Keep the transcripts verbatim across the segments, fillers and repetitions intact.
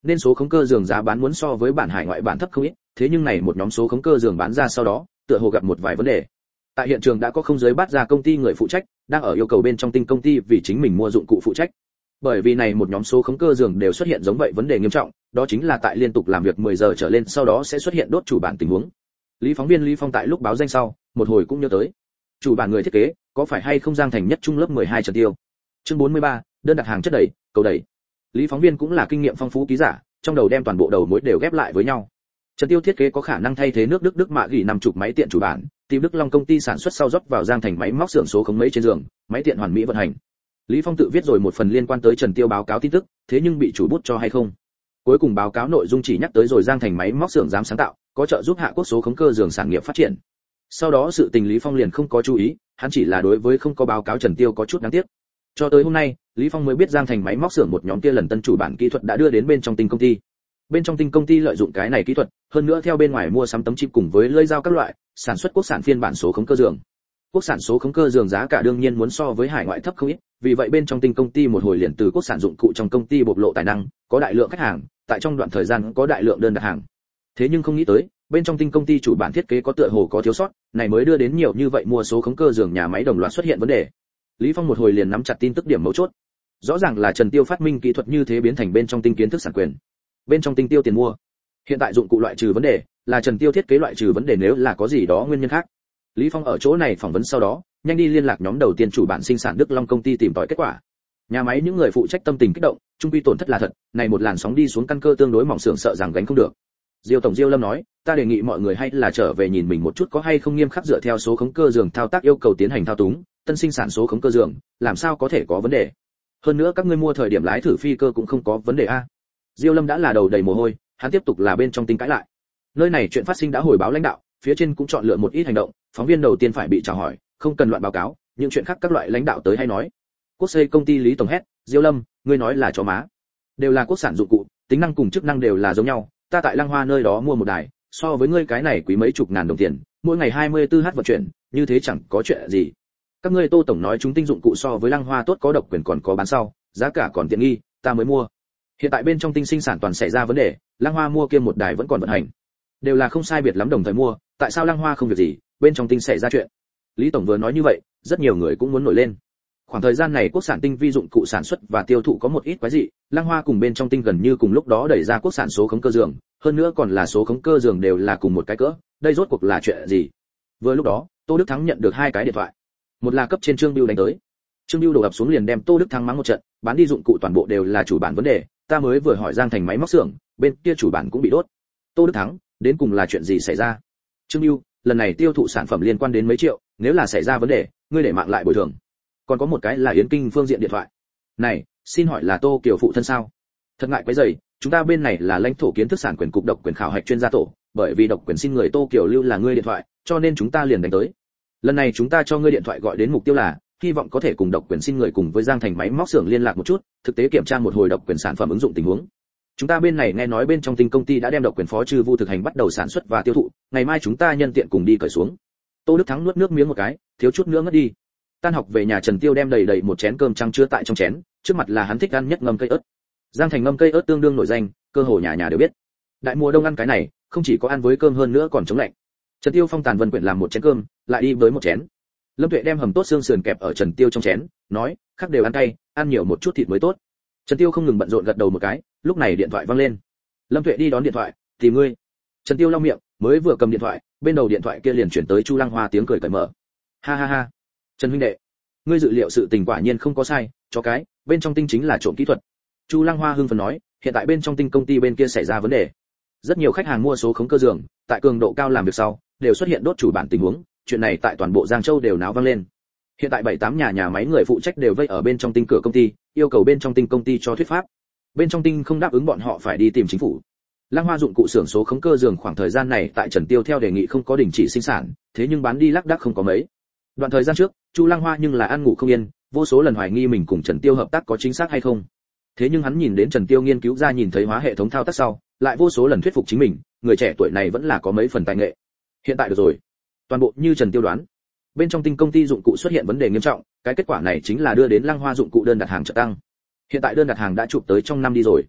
Nên số khống cơ giường giá bán muốn so với bản hải ngoại bản thấp không ít, thế nhưng này một nhóm số khống cơ giường bán ra sau đó, tựa hồ gặp một vài vấn đề. Tại hiện trường đã có không giới bắt ra công ty người phụ trách, đang ở yêu cầu bên trong tinh công ty vì chính mình mua dụng cụ phụ trách. Bởi vì này một nhóm số khống cơ giường đều xuất hiện giống vậy vấn đề nghiêm trọng, đó chính là tại liên tục làm việc mười giờ trở lên sau đó sẽ xuất hiện đốt chủ bản tình huống. Lý phóng viên Lý Phong tại lúc báo danh sau, một hồi cũng nhớ tới. Chủ bản người thiết kế, có phải hay không Giang Thành nhất trung lớp mười hai Trần Tiêu. Chương bốn mươi ba, đơn đặt hàng chất đầy, cầu đẩy. Lý phóng viên cũng là kinh nghiệm phong phú ký giả, trong đầu đem toàn bộ đầu mối đều ghép lại với nhau. Trần Tiêu thiết kế có khả năng thay thế nước Đức Đức mạ gỉ năm chục máy tiện chủ bản, tìm Đức Long công ty sản xuất sau rót vào Giang Thành máy móc xưởng số khống mấy trên giường, máy tiện hoàn mỹ vận hành. Lý Phong tự viết rồi một phần liên quan tới Trần Tiêu báo cáo tin tức, thế nhưng bị chủ bút cho hay không. Cuối cùng báo cáo nội dung chỉ nhắc tới rồi Giang Thành máy móc xưởng dám sáng tạo, có trợ giúp hạ quốc số khống cơ giường sản nghiệp phát triển. Sau đó sự tình Lý Phong liền không có chú ý, hắn chỉ là đối với không có báo cáo Trần Tiêu có chút đáng tiếc. Cho tới hôm nay, Lý Phong mới biết Giang Thành máy móc xưởng một nhóm kia lần tân chủ bản kỹ thuật đã đưa đến bên trong tinh công ty. Bên trong tinh công ty lợi dụng cái này kỹ thuật, hơn nữa theo bên ngoài mua sắm tấm chip cùng với lưỡi dao các loại, sản xuất quốc sản phiên bản số khống cơ giường. Quốc sản số khống cơ giường giá cả đương nhiên muốn so với hải ngoại thấp không ít, vì vậy bên trong tinh công ty một hồi liền từ quốc sản dụng cụ trong công ty bộc lộ tài năng, có đại lượng khách hàng, tại trong đoạn thời gian có đại lượng đơn đặt hàng. Thế nhưng không nghĩ tới, bên trong tinh công ty chủ bản thiết kế có tựa hồ có thiếu sót, này mới đưa đến nhiều như vậy mua số khống cơ giường nhà máy đồng loạt xuất hiện vấn đề. Lý Phong một hồi liền nắm chặt tin tức điểm mấu chốt. Rõ ràng là Trần Tiêu phát minh kỹ thuật như thế biến thành bên trong tinh kiến thức sản quyền. Bên trong tinh tiêu tiền mua. Hiện tại dụng cụ loại trừ vấn đề, là Trần Tiêu thiết kế loại trừ vấn đề nếu là có gì đó nguyên nhân khác. Lý Phong ở chỗ này phỏng vấn sau đó, nhanh đi liên lạc nhóm đầu tiên chủ bản sinh sản Đức Long công ty tìm tòi kết quả. Nhà máy những người phụ trách tâm tình kích động, trung quy tổn thất là thật, này một làn sóng đi xuống căn cơ tương đối mỏng xưởng sợ rằng gánh không được. Diêu tổng Diêu Lâm nói, ta đề nghị mọi người hay là trở về nhìn mình một chút có hay không nghiêm khắc dựa theo số khống cơ giường thao tác yêu cầu tiến hành thao túng, tân sinh sản số khống cơ giường, làm sao có thể có vấn đề. Hơn nữa các ngươi mua thời điểm lái thử phi cơ cũng không có vấn đề a. Diêu Lâm đã là đầu đầy mồ hôi, hắn tiếp tục là bên trong tinh cãi lại. Nơi này chuyện phát sinh đã hồi báo lãnh đạo, phía trên cũng chọn lựa một ít hành động, phóng viên đầu tiên phải bị chào hỏi, không cần loạn báo cáo, những chuyện khác các loại lãnh đạo tới hay nói. Quốc xây công ty Lý tổng hét, Diêu Lâm, ngươi nói là cho má. Đều là quốc sản dụng cụ, tính năng cùng chức năng đều là giống nhau, ta tại Lăng Hoa nơi đó mua một đài, so với ngươi cái này quý mấy chục ngàn đồng tiền, mỗi ngày hai mươi tư h vận chuyển, như thế chẳng có chuyện gì. Các ngươi Tô tổng nói chúng tinh dụng cụ so với Lăng Hoa tốt có độc quyền còn có bán sau, giá cả còn tiện nghi, ta mới mua. Hiện tại bên trong tinh sinh sản toàn xảy ra vấn đề, Lăng Hoa mua kia một đài vẫn còn vận hành. Đều là không sai biệt lắm đồng thời mua, tại sao Lăng Hoa không việc gì, bên trong tinh xảy ra chuyện. Lý tổng vừa nói như vậy, rất nhiều người cũng muốn nổi lên. Khoảng thời gian này quốc sản tinh vi dụng cụ sản xuất và tiêu thụ có một ít quái dị, Lăng Hoa cùng bên trong tinh gần như cùng lúc đó đẩy ra quốc sản số khống cơ giường, hơn nữa còn là số khống cơ giường đều là cùng một cái cỡ, đây rốt cuộc là chuyện gì? Vừa lúc đó, Tô Đức Thắng nhận được hai cái điện thoại. Một là cấp trên Trương Bưu đánh tới. Trương Bưu đổ ập xuống liền đem Tô Đức Thắng mắng một trận, bán đi dụng cụ toàn bộ đều là chủ bản vấn đề, ta mới vừa hỏi Giang Thành máy móc xưởng, bên kia chủ bản cũng bị đốt. Tô Đức Thắng, đến cùng là chuyện gì xảy ra? Trương Bưu, lần này tiêu thụ sản phẩm liên quan đến mấy triệu, nếu là xảy ra vấn đề, ngươi để mạng lại bồi thường. Còn có một cái là Yến Kinh phương diện điện thoại. Này, xin hỏi là Tô Kiều phụ thân sao? Thật ngại quấy rầy, chúng ta bên này là lãnh thổ kiến thức sản quyền cục độc quyền khảo hạch chuyên gia tổ, bởi vì độc quyền xin người Tô Kiều lưu là ngươi điện thoại, cho nên chúng ta liền đánh tới. Lần này chúng ta cho ngươi điện thoại gọi đến mục tiêu là hy vọng có thể cùng độc quyền xin người cùng với Giang Thành máy móc xưởng liên lạc một chút, thực tế kiểm tra một hồi độc quyền sản phẩm ứng dụng tình huống. Chúng ta bên này nghe nói bên trong tinh công ty đã đem độc quyền phó trừ vu thực hành bắt đầu sản xuất và tiêu thụ, ngày mai chúng ta nhân tiện cùng đi cởi xuống. Tô Đức Thắng nuốt nước miếng một cái, thiếu chút nữa ngất đi. Tan học về nhà Trần Tiêu đem đầy đầy một chén cơm trăng chứa tại trong chén, trước mặt là hắn thích ăn nhất ngâm cây ớt. Giang Thành ngâm cây ớt tương đương nổi danh, cơ hồ nhà nhà đều biết. Đại mùa đông ăn cái này, không chỉ có ăn với cơm hơn nữa còn chống lạnh. Trần Tiêu phong tàn vân quyển làm một chén cơm, lại đi với một chén. Lâm Tuệ đem hầm tốt xương sườn kẹp ở Trần Tiêu trong chén, nói, khác đều ăn cay, ăn nhiều một chút thịt mới tốt. Trần Tiêu không ngừng bận rộn gật đầu một cái, lúc này điện thoại vang lên. Lâm Tuệ đi đón điện thoại, tìm ngươi. Trần Tiêu lau miệng, mới vừa cầm điện thoại, bên đầu điện thoại kia liền chuyển tới Chu Lăng Hoa tiếng cười cởi mở. Ha ha ha, Trần huynh đệ, ngươi dự liệu sự tình quả nhiên không có sai, cho cái, bên trong tinh chính là trộm kỹ thuật. Chu Lăng Hoa hưng phấn nói, hiện tại bên trong tinh công ty bên kia xảy ra vấn đề. Rất nhiều khách hàng mua số khống cơ giường, tại cường độ cao làm việc sau, đều xuất hiện đốt chủ bản tình huống, chuyện này tại toàn bộ Giang Châu đều náo vang lên. Hiện tại bảy tám nhà nhà máy người phụ trách đều vây ở bên trong tinh cửa công ty, yêu cầu bên trong tinh công ty cho thuyết pháp. Bên trong tinh không đáp ứng bọn họ phải đi tìm chính phủ. Lăng Hoa dụng cụ xưởng số khống cơ giường khoảng thời gian này tại Trần Tiêu theo đề nghị không có đình chỉ sinh sản, thế nhưng bán đi lác đác không có mấy. Đoạn thời gian trước, Chu Lăng Hoa nhưng là ăn ngủ không yên, vô số lần hoài nghi mình cùng Trần Tiêu hợp tác có chính xác hay không. Thế nhưng hắn nhìn đến Trần Tiêu nghiên cứu ra nhìn thấy hóa hệ thống thao tác sau, lại vô số lần thuyết phục chính mình, người trẻ tuổi này vẫn là có mấy phần tài nghệ. Hiện tại được rồi, toàn bộ như Trần Tiêu đoán. Bên trong tinh công ty dụng cụ xuất hiện vấn đề nghiêm trọng, cái kết quả này chính là đưa đến Lăng Hoa dụng cụ đơn đặt hàng chợt tăng. Hiện tại đơn đặt hàng đã chụp tới trong năm đi rồi.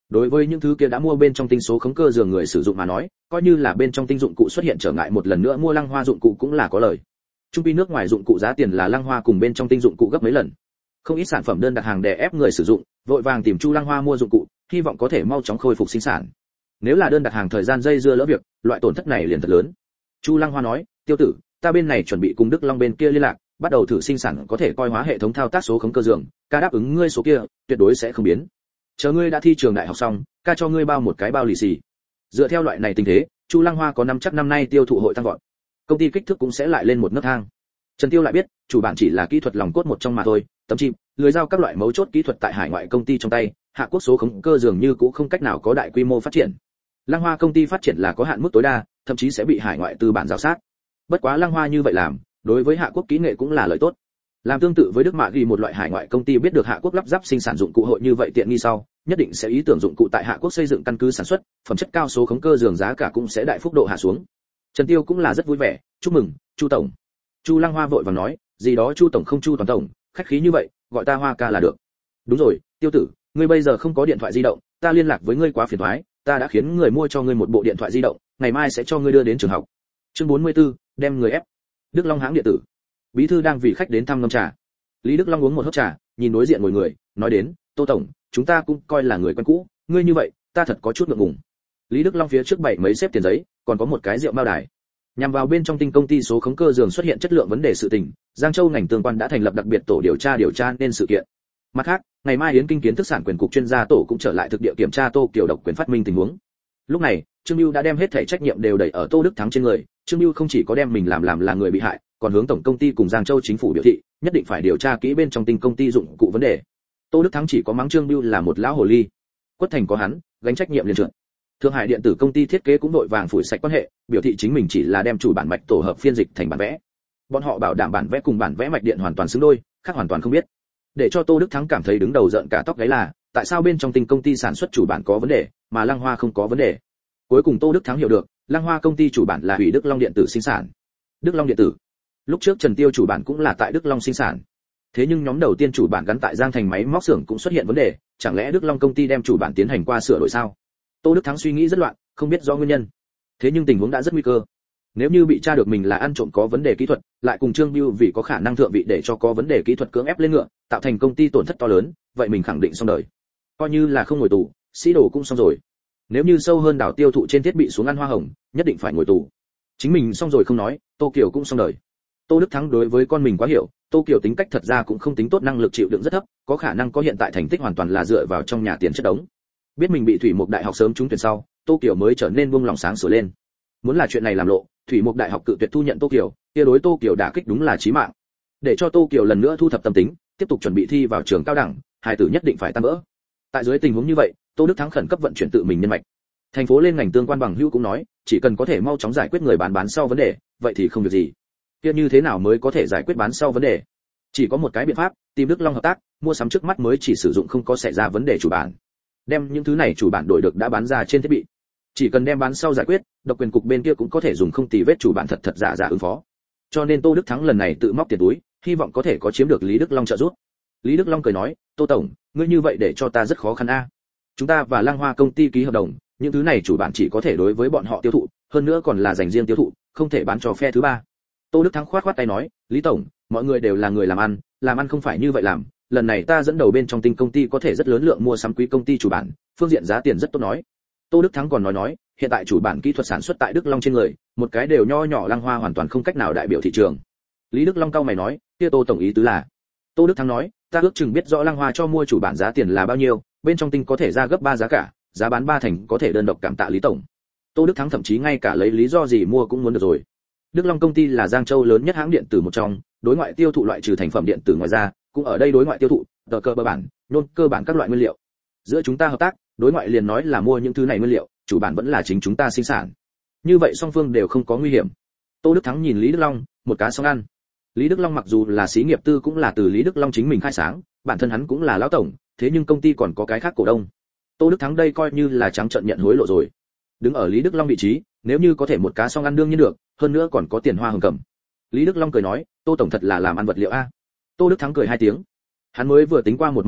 Đối với những thứ kia đã mua bên trong tinh số khống cơ giường người sử dụng mà nói, coi như là bên trong tinh dụng cụ xuất hiện trở ngại một lần nữa mua Lăng Hoa dụng cụ cũng là có lời. Trung pi nước ngoài dụng cụ giá tiền là Lăng Hoa cùng bên trong tinh dụng cụ gấp mấy lần. Không ít sản phẩm đơn đặt hàng đè ép người sử dụng, vội vàng tìm Chu Lăng Hoa mua dụng cụ, hy vọng có thể mau chóng khôi phục sinh sản. Nếu là đơn đặt hàng thời gian dây dưa lỡ việc, loại tổn thất này liền thật lớn. Chu Lăng Hoa nói, "Tiêu tử, ta bên này chuẩn bị cùng Đức Long bên kia liên lạc, bắt đầu thử sinh sản có thể coi hóa hệ thống thao tác số khống cơ giường, ca đáp ứng ngươi số kia, tuyệt đối sẽ không biến. Chờ ngươi đã thi trường đại học xong, ca cho ngươi bao một cái bao lì xì." Dựa theo loại này tình thế, Chu Lăng Hoa có năm chắc năm nay tiêu thụ hội tăng vọt. Công ty kích thước cũng sẽ lại lên một nấc thang. Trần Tiêu lại biết, chủ bản chỉ là kỹ thuật lòng cốt một trong mà thôi, tấm chip, lưới giao các loại mấu chốt kỹ thuật tại hải ngoại công ty trong tay, hạ quốc số khống cơ dường như cũng không cách nào có đại quy mô phát triển. Lăng Hoa công ty phát triển là có hạn mức tối đa, thậm chí sẽ bị hải ngoại tư bản rào sát. Bất quá Lăng Hoa như vậy làm, đối với hạ quốc kỹ nghệ cũng là lợi tốt. Làm tương tự với Đức Mạ ghi một loại hải ngoại công ty biết được hạ quốc lắp ráp sinh sản dụng cụ hội như vậy tiện nghi sau, nhất định sẽ ý tưởng dụng cụ tại hạ quốc xây dựng căn cứ sản xuất, phẩm chất cao số khống cơ giường giá cả cũng sẽ đại phúc độ hạ xuống. Trần Tiêu cũng là rất vui vẻ, chúc mừng, Chu tổng. Chu Lăng Hoa vội vàng nói, gì đó Chu tổng không Chu toàn tổng, khách khí như vậy, gọi ta Hoa ca là được. Đúng rồi, Tiêu tử, ngươi bây giờ không có điện thoại di động, ta liên lạc với ngươi quá phiền toái, ta đã khiến người mua cho ngươi một bộ điện thoại di động, ngày mai sẽ cho ngươi đưa đến trường học. Chương bốn mươi tư, đem người ép. Đức Long hãng điện tử. Bí thư đang vì khách đến thăm ngâm trà. Lý Đức Long uống một hớp trà, nhìn đối diện ngồi người, nói đến, Tô tổng, chúng ta cũng coi là người quen cũ, ngươi như vậy, ta thật có chút ngượng ngùng. Lý Đức Long phía trước bảy mấy xếp tiền giấy, còn có một cái rượu bao đài. Nhằm vào bên trong tinh công ty số khống cơ giường xuất hiện chất lượng vấn đề sự tình, Giang Châu ngành tương quan đã thành lập đặc biệt tổ điều tra điều tra nên sự kiện. Mặt khác, ngày mai Yến Kinh kiến thức sản quyền cục chuyên gia tổ cũng trở lại thực địa kiểm tra Tô Kiều độc quyền phát minh tình huống. Lúc này, Trương Bưu đã đem hết thảy trách nhiệm đều đẩy ở Tô Đức Thắng trên người, Trương Bưu không chỉ có đem mình làm làm là người bị hại, còn hướng tổng công ty cùng Giang Châu chính phủ biểu thị, nhất định phải điều tra kỹ bên trong tinh công ty dụng cụ vấn đề. Tô Đức Thắng chỉ có mắng Trương Bưu là một lão hồ ly. Quất thành có hắn, gánh trách nhiệm liền trượt. Thượng Hải điện tử công ty thiết kế cũng đội vàng phủi sạch quan hệ, biểu thị chính mình chỉ là đem chủ bản mạch tổ hợp phiên dịch thành bản vẽ. Bọn họ bảo đảm bản vẽ cùng bản vẽ mạch điện hoàn toàn xứng đôi, khác hoàn toàn không biết. Để cho Tô Đức Thắng cảm thấy đứng đầu giận cả tóc gáy là, tại sao bên trong tinh công ty sản xuất chủ bản có vấn đề, mà Lăng Hoa không có vấn đề. Cuối cùng Tô Đức Thắng hiểu được, Lăng Hoa công ty chủ bản là hủy Đức Long điện tử sinh sản. Đức Long điện tử. Lúc trước Trần Tiêu chủ bản cũng là tại Đức Long sinh sản. Thế nhưng nhóm đầu tiên chủ bản gắn tại Giang Thành máy móc xưởng cũng xuất hiện vấn đề, chẳng lẽ Đức Long công ty đem chủ bản tiến hành qua sửa đổi sao? Tô Đức Thắng suy nghĩ rất loạn, không biết do nguyên nhân. Thế nhưng tình huống đã rất nguy cơ. Nếu như bị tra được mình là ăn trộm có vấn đề kỹ thuật, lại cùng Trương Bưu vì có khả năng thượng vị để cho có vấn đề kỹ thuật cưỡng ép lên ngựa, tạo thành công ty tổn thất to lớn, vậy mình khẳng định xong đời. Coi như là không ngồi tù, sĩ đồ cũng xong rồi. Nếu như sâu hơn đảo tiêu thụ trên thiết bị xuống ăn hoa hồng, nhất định phải ngồi tù. Chính mình xong rồi không nói, Tô Kiều cũng xong đời. Tô Đức Thắng đối với con mình quá hiểu, Tô Kiều tính cách thật ra cũng không tính tốt, năng lực chịu đựng rất thấp, có khả năng có hiện tại thành tích hoàn toàn là dựa vào trong nhà tiền chất đống. Biết mình bị Thủy Mục Đại học sớm trúng tuyển sau, Tô Kiều mới trở nên buông lòng sáng sủa lên. Muốn là chuyện này làm lộ, Thủy Mục Đại học cự tuyệt thu nhận Tô Kiều, kia đối Tô Kiều đả kích đúng là chí mạng. Để cho Tô Kiều lần nữa thu thập tâm tính, tiếp tục chuẩn bị thi vào trường cao đẳng, hài tử nhất định phải tăng vỡ. Tại dưới tình huống như vậy, Tô Đức Thắng khẩn cấp vận chuyển tự mình nhân mạch. Thành phố lên ngành tương quan bằng hữu cũng nói, chỉ cần có thể mau chóng giải quyết người bán bán sau vấn đề, vậy thì không việc gì. Kia như thế nào mới có thể giải quyết bán sau vấn đề? Chỉ có một cái biện pháp, tìm Đức Long hợp tác, mua sắm trước mắt mới chỉ sử dụng không có xảy ra vấn đề chủ bản. Đem những thứ này chủ bản đổi được đã bán ra trên thiết bị. Chỉ cần đem bán sau giải quyết, độc quyền cục bên kia cũng có thể dùng không tì vết chủ bản thật thật giả giả ứng phó. Cho nên Tô Đức Thắng lần này tự móc tiền túi, hy vọng có thể có chiếm được Lý Đức Long trợ giúp. Lý Đức Long cười nói, Tô tổng, ngươi như vậy để cho ta rất khó khăn a. Chúng ta và Lăng Hoa công ty ký hợp đồng, những thứ này chủ bản chỉ có thể đối với bọn họ tiêu thụ, hơn nữa còn là dành riêng tiêu thụ, không thể bán cho phe thứ ba. Tô Đức Thắng khoát khoát tay nói, Lý tổng, mọi người đều là người làm ăn, làm ăn không phải như vậy làm, lần này ta dẫn đầu bên trong tinh công ty có thể rất lớn lượng mua sắm quý công ty chủ bản, phương diện giá tiền rất tốt nói. Tô Đức Thắng còn nói nói, hiện tại chủ bản kỹ thuật sản xuất tại Đức Long trên người, một cái đều nho nhỏ Lăng Hoa hoàn toàn không cách nào đại biểu thị trường. Lý Đức Long cau mày nói, kia Tô tổng ý tứ là? Tô Đức Thắng nói, ta ước chừng biết rõ Lăng Hoa cho mua chủ bản giá tiền là bao nhiêu, bên trong tinh có thể ra gấp ba giá cả, giá bán ba thành có thể đơn độc cảm tạ Lý tổng. Tô Đức Thắng thậm chí ngay cả lấy lý do gì mua cũng muốn được rồi. Đức Long công ty là Giang Châu lớn nhất hãng điện tử một trong, đối ngoại tiêu thụ loại trừ thành phẩm điện tử ngoài ra, cũng ở đây đối ngoại tiêu thụ, tờ cơ bản, nôn cơ bản các loại nguyên liệu. Giữa chúng ta hợp tác, đối ngoại liền nói là mua những thứ này nguyên liệu, chủ bản vẫn là chính chúng ta sinh sản. Như vậy song phương đều không có nguy hiểm. Tô Đức Thắng nhìn Lý Đức Long, một cá xong ăn. Lý Đức Long mặc dù là xí nghiệp tư cũng là từ Lý Đức Long chính mình khai sáng, bản thân hắn cũng là lão tổng, thế nhưng công ty còn có cái khác cổ đông. Tô Đức Thắng đây coi như là trắng trợn nhận hối lộ rồi. Đứng ở Lý Đức Long vị trí, nếu như có thể một cá xong ăn đương nhiên được, hơn nữa còn có tiền hoa hồng cầm. Lý Đức Long cười nói, Tô tổng thật là làm ăn vật liệu a. Tô Đức Thắng cười hai tiếng. Hắn mới vừa tính qua một món nợ,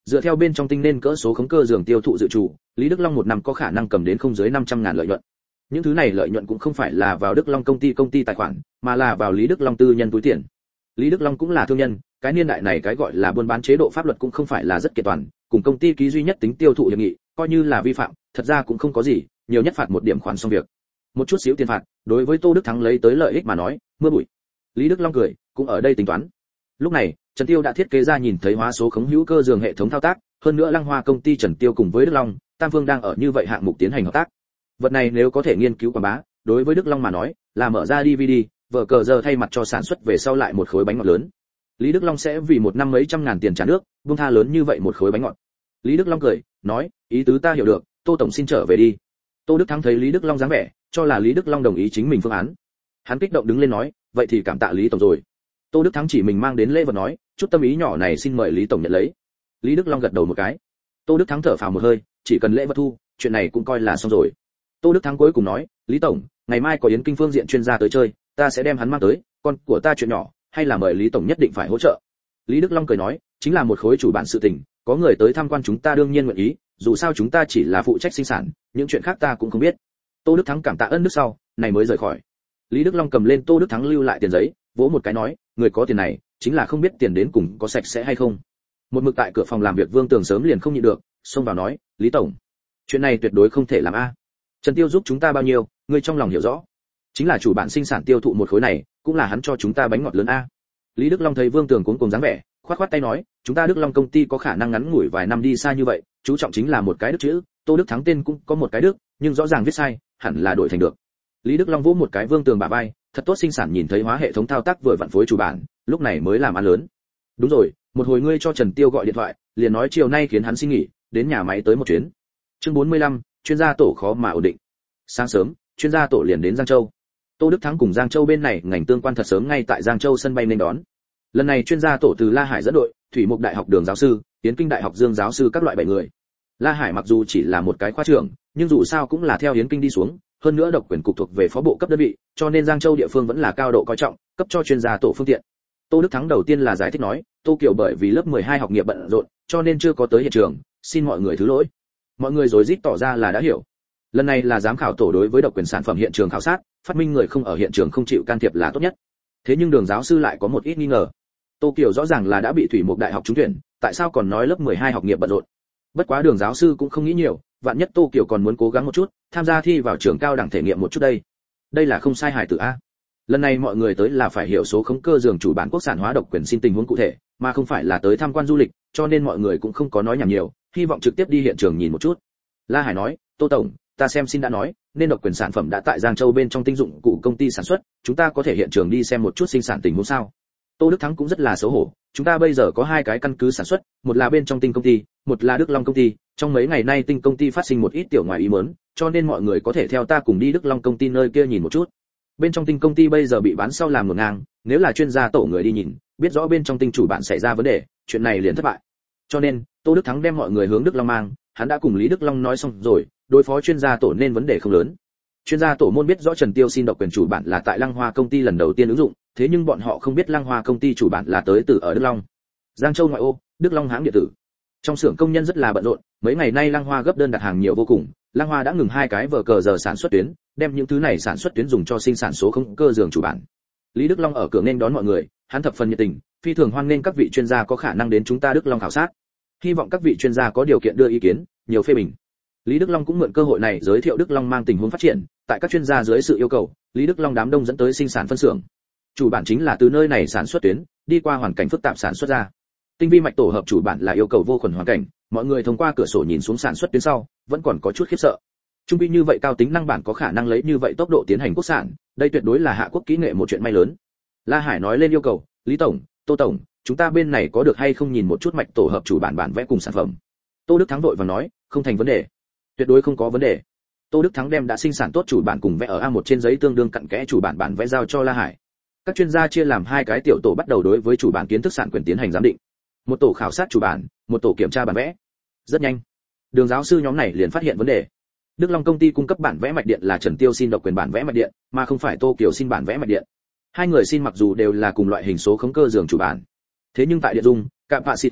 dựa theo bên trong tinh nên cỡ số khống cơ giường tiêu thụ dự trù, Lý Đức Long một năm có khả năng cầm đến không dưới năm trăm ngàn lợi nhuận. Những thứ này lợi nhuận cũng không phải là vào Đức Long công ty công ty tài khoản, mà là vào Lý Đức Long tư nhân túi tiền. Lý Đức Long cũng là thương nhân, cái niên đại này cái gọi là buôn bán chế độ pháp luật cũng không phải là rất kiện toàn, cùng công ty ký duy nhất tính tiêu thụ hiệp nghị, coi như là vi phạm, thật ra cũng không có gì, nhiều nhất phạt một điểm khoản xong việc. Một chút xíu tiền phạt, đối với Tô Đức Thắng lấy tới lợi ích mà nói, mưa bụi. Lý Đức Long cười, cũng ở đây tính toán. Lúc này, Trần Tiêu đã thiết kế ra nhìn thấy hóa số khống hữu cơ giường hệ thống thao tác, hơn nữa Lăng Hoa công ty Trần Tiêu cùng với Đức Long, Tam Phương đang ở như vậy hạng mục tiến hành hợp tác. Vật này nếu có thể nghiên cứu quảng bá, đối với Đức Long mà nói, là mở ra đê vê đê, vở cờ giờ thay mặt cho sản xuất về sau lại một khối bánh ngọt lớn. Lý Đức Long sẽ vì một năm mấy trăm ngàn tiền trả nước, buông tha lớn như vậy một khối bánh ngọt. Lý Đức Long cười, nói, ý tứ ta hiểu được, Tô tổng xin trở về đi. Tô Đức Thắng thấy Lý Đức Long dáng vẻ, cho là Lý Đức Long đồng ý chính mình phương án. Hắn kích động đứng lên nói, vậy thì cảm tạ Lý tổng rồi. Tô Đức Thắng chỉ mình mang đến lễ vật nói, chút tâm ý nhỏ này xin mời Lý tổng nhận lấy. Lý Đức Long gật đầu một cái. Tô Đức Thắng thở phào một hơi, chỉ cần lễ vật thu, chuyện này cũng coi là xong rồi. Tô Đức Thắng cuối cùng nói, Lý tổng, ngày mai có Yến Kinh phương diện chuyên gia tới chơi, ta sẽ đem hắn mang tới, con của ta chuyện nhỏ, hay là mời Lý tổng nhất định phải hỗ trợ. Lý Đức Long cười nói, chính là một khối chủ bản sự tình, có người tới tham quan chúng ta đương nhiên nguyện ý, dù sao chúng ta chỉ là phụ trách sinh sản, những chuyện khác ta cũng không biết. Tô Đức Thắng cảm tạ ơn đức sau, này mới rời khỏi. Lý Đức Long cầm lên Tô Đức Thắng lưu lại tiền giấy, vỗ một cái nói, người có tiền này, chính là không biết tiền đến cùng có sạch sẽ hay không. Một mực tại cửa phòng làm việc Vương Tường sớm liền không nhịn được, xông vào nói, Lý tổng, chuyện này tuyệt đối không thể làm a. Trần Tiêu giúp chúng ta bao nhiêu, ngươi trong lòng hiểu rõ. Chính là chủ bản sinh sản tiêu thụ một khối này, cũng là hắn cho chúng ta bánh ngọt lớn a. Lý Đức Long thấy Vương Tường cuống cuồng dáng vẻ, khoát khoát tay nói, chúng ta Đức Long công ty có khả năng ngắn ngủi vài năm đi xa như vậy, chú trọng chính là một cái đức chữ, Tô Đức Thắng tên cũng có một cái đức, nhưng rõ ràng viết sai, hẳn là đổi thành được. Lý Đức Long vỗ một cái Vương Tường bả vai, thật tốt sinh sản nhìn thấy hóa hệ thống thao tác vừa vặn phối chủ bản, lúc này mới làm ăn lớn. Đúng rồi, một hồi ngươi cho Trần Tiêu gọi điện thoại, liền nói chiều nay khiến hắn xin nghỉ, đến nhà máy tới một chuyến. Chương bốn mươi lăm, chuyên gia tổ khó mà ổn định. Sáng sớm, chuyên gia tổ liền đến Giang Châu. Tô Đức Thắng cùng Giang Châu bên này ngành tương quan thật sớm ngay tại Giang Châu sân bay nên đón. Lần này chuyên gia tổ từ La Hải dẫn đội, Thủy Mục Đại học Đường giáo sư, Yến Kinh Đại học Dương giáo sư các loại bảy người. La Hải mặc dù chỉ là một cái khoa trưởng, nhưng dù sao cũng là theo Yến Kinh đi xuống, hơn nữa độc quyền cục thuộc về phó bộ cấp đơn vị, cho nên Giang Châu địa phương vẫn là cao độ coi trọng, cấp cho chuyên gia tổ phương tiện. Tô Đức Thắng đầu tiên là giải thích nói, Tô Kiều bởi vì lớp mười hai học nghiệp bận rộn, cho nên chưa có tới hiện trường, xin mọi người thứ lỗi. Mọi người rối rít tỏ ra là đã hiểu. Lần này là giám khảo tổ đối với độc quyền sản phẩm hiện trường khảo sát, phát minh người không ở hiện trường không chịu can thiệp là tốt nhất. Thế nhưng Đường giáo sư lại có một ít nghi ngờ. Tô Kiều rõ ràng là đã bị Thủy Mục Đại học trúng tuyển, tại sao còn nói lớp mười hai học nghiệp bận rộn? Bất quá Đường giáo sư cũng không nghĩ nhiều, vạn nhất Tô Kiều còn muốn cố gắng một chút, tham gia thi vào trường cao đẳng thể nghiệm một chút đây. Đây là không sai hài tử a. Lần này mọi người tới là phải hiểu số khống cơ giường chủ bản quốc sản hóa độc quyền xin tình huống cụ thể, mà không phải là tới tham quan du lịch, cho nên mọi người cũng không có nói nhảm nhiều, hy vọng trực tiếp đi hiện trường nhìn một chút. La Hải nói, Tô tổng, ta xem xin đã nói, nên độc quyền sản phẩm đã tại Giang Châu bên trong tinh dụng cụ công ty sản xuất, chúng ta có thể hiện trường đi xem một chút sinh sản tình huống sao? Tô Đức Thắng cũng rất là xấu hổ, chúng ta bây giờ có hai cái căn cứ sản xuất, một là bên trong tinh công ty, một là Đức Long công ty, trong mấy ngày nay tinh công ty phát sinh một ít tiểu ngoài ý muốn, cho nên mọi người có thể theo ta cùng đi Đức Long công ty nơi kia nhìn một chút. Bên trong tinh công ty bây giờ bị bán sau làm ngổn ngang, nếu là chuyên gia tổ người đi nhìn, biết rõ bên trong tinh chủ bản xảy ra vấn đề, chuyện này liền thất bại. Cho nên, Tô Đức Thắng đem mọi người hướng Đức Long mang, hắn đã cùng Lý Đức Long nói xong rồi, đối phó chuyên gia tổ nên vấn đề không lớn. Chuyên gia tổ môn biết rõ Trần Tiêu xin độc quyền chủ bản là tại Lăng Hoa công ty lần đầu tiên ứng dụng, thế nhưng bọn họ không biết Lăng Hoa công ty chủ bản là tới từ ở Đức Long. Giang Châu ngoại ô, Đức Long hãng điện tử. Trong xưởng công nhân rất là bận rộn, mấy ngày nay Lăng Hoa gấp đơn đặt hàng nhiều vô cùng, Lăng Hoa đã ngừng hai cái vở cờ giờ sản xuất tuyến, đem những thứ này sản xuất tuyến dùng cho sinh sản số không cơ giường chủ bản. Lý Đức Long ở cửa nên đón mọi người, hắn thập phần nhiệt tình, phi thường hoan nghênh các vị chuyên gia có khả năng đến chúng ta Đức Long khảo sát. Hy vọng các vị chuyên gia có điều kiện đưa ý kiến, nhiều phê bình. Lý Đức Long cũng mượn cơ hội này giới thiệu Đức Long mang tình huống phát triển, tại các chuyên gia dưới sự yêu cầu, Lý Đức Long đám đông dẫn tới sinh sản phân xưởng. Chủ bản chính là từ nơi này sản xuất tuyến, đi qua hoàn cảnh phức tạp sản xuất ra. Tinh vi mạch tổ hợp chủ bản là yêu cầu vô khuẩn hoàn cảnh, mọi người thông qua cửa sổ nhìn xuống sản xuất tuyến sau, vẫn còn có chút khiếp sợ. Trung quy như vậy cao tính năng bản có khả năng lấy như vậy tốc độ tiến hành quốc sản, đây tuyệt đối là hạ quốc kỹ nghệ một chuyện may lớn. La Hải nói lên yêu cầu, Lý tổng, Tô tổng, chúng ta bên này có được hay không nhìn một chút mạch tổ hợp chủ bản bản vẽ cùng sản phẩm. Tô Đức Thắng vội vàng nói, không thành vấn đề, tuyệt đối không có vấn đề. Tô Đức Thắng đem đã sinh sản tốt chủ bản cùng vẽ ở A một trên giấy tương đương cặn kẽ chủ bản bản vẽ giao cho La Hải. Các chuyên gia chia làm hai cái tiểu tổ bắt đầu đối với chủ bản kiến thức sản quyền tiến hành giám định. Một tổ khảo sát chủ bản, một tổ kiểm tra bản vẽ. Rất nhanh, Đường giáo sư nhóm này liền phát hiện vấn đề. Đức Long công ty cung cấp bản vẽ mạch điện là Trần Tiêu xin độc quyền bản vẽ mạch điện, mà không phải Tô Kiều xin bản vẽ mạch điện. Hai người xin mặc dù đều là cùng loại hình số khống cơ giường chủ bản, thế nhưng tại điện dung, capacitor,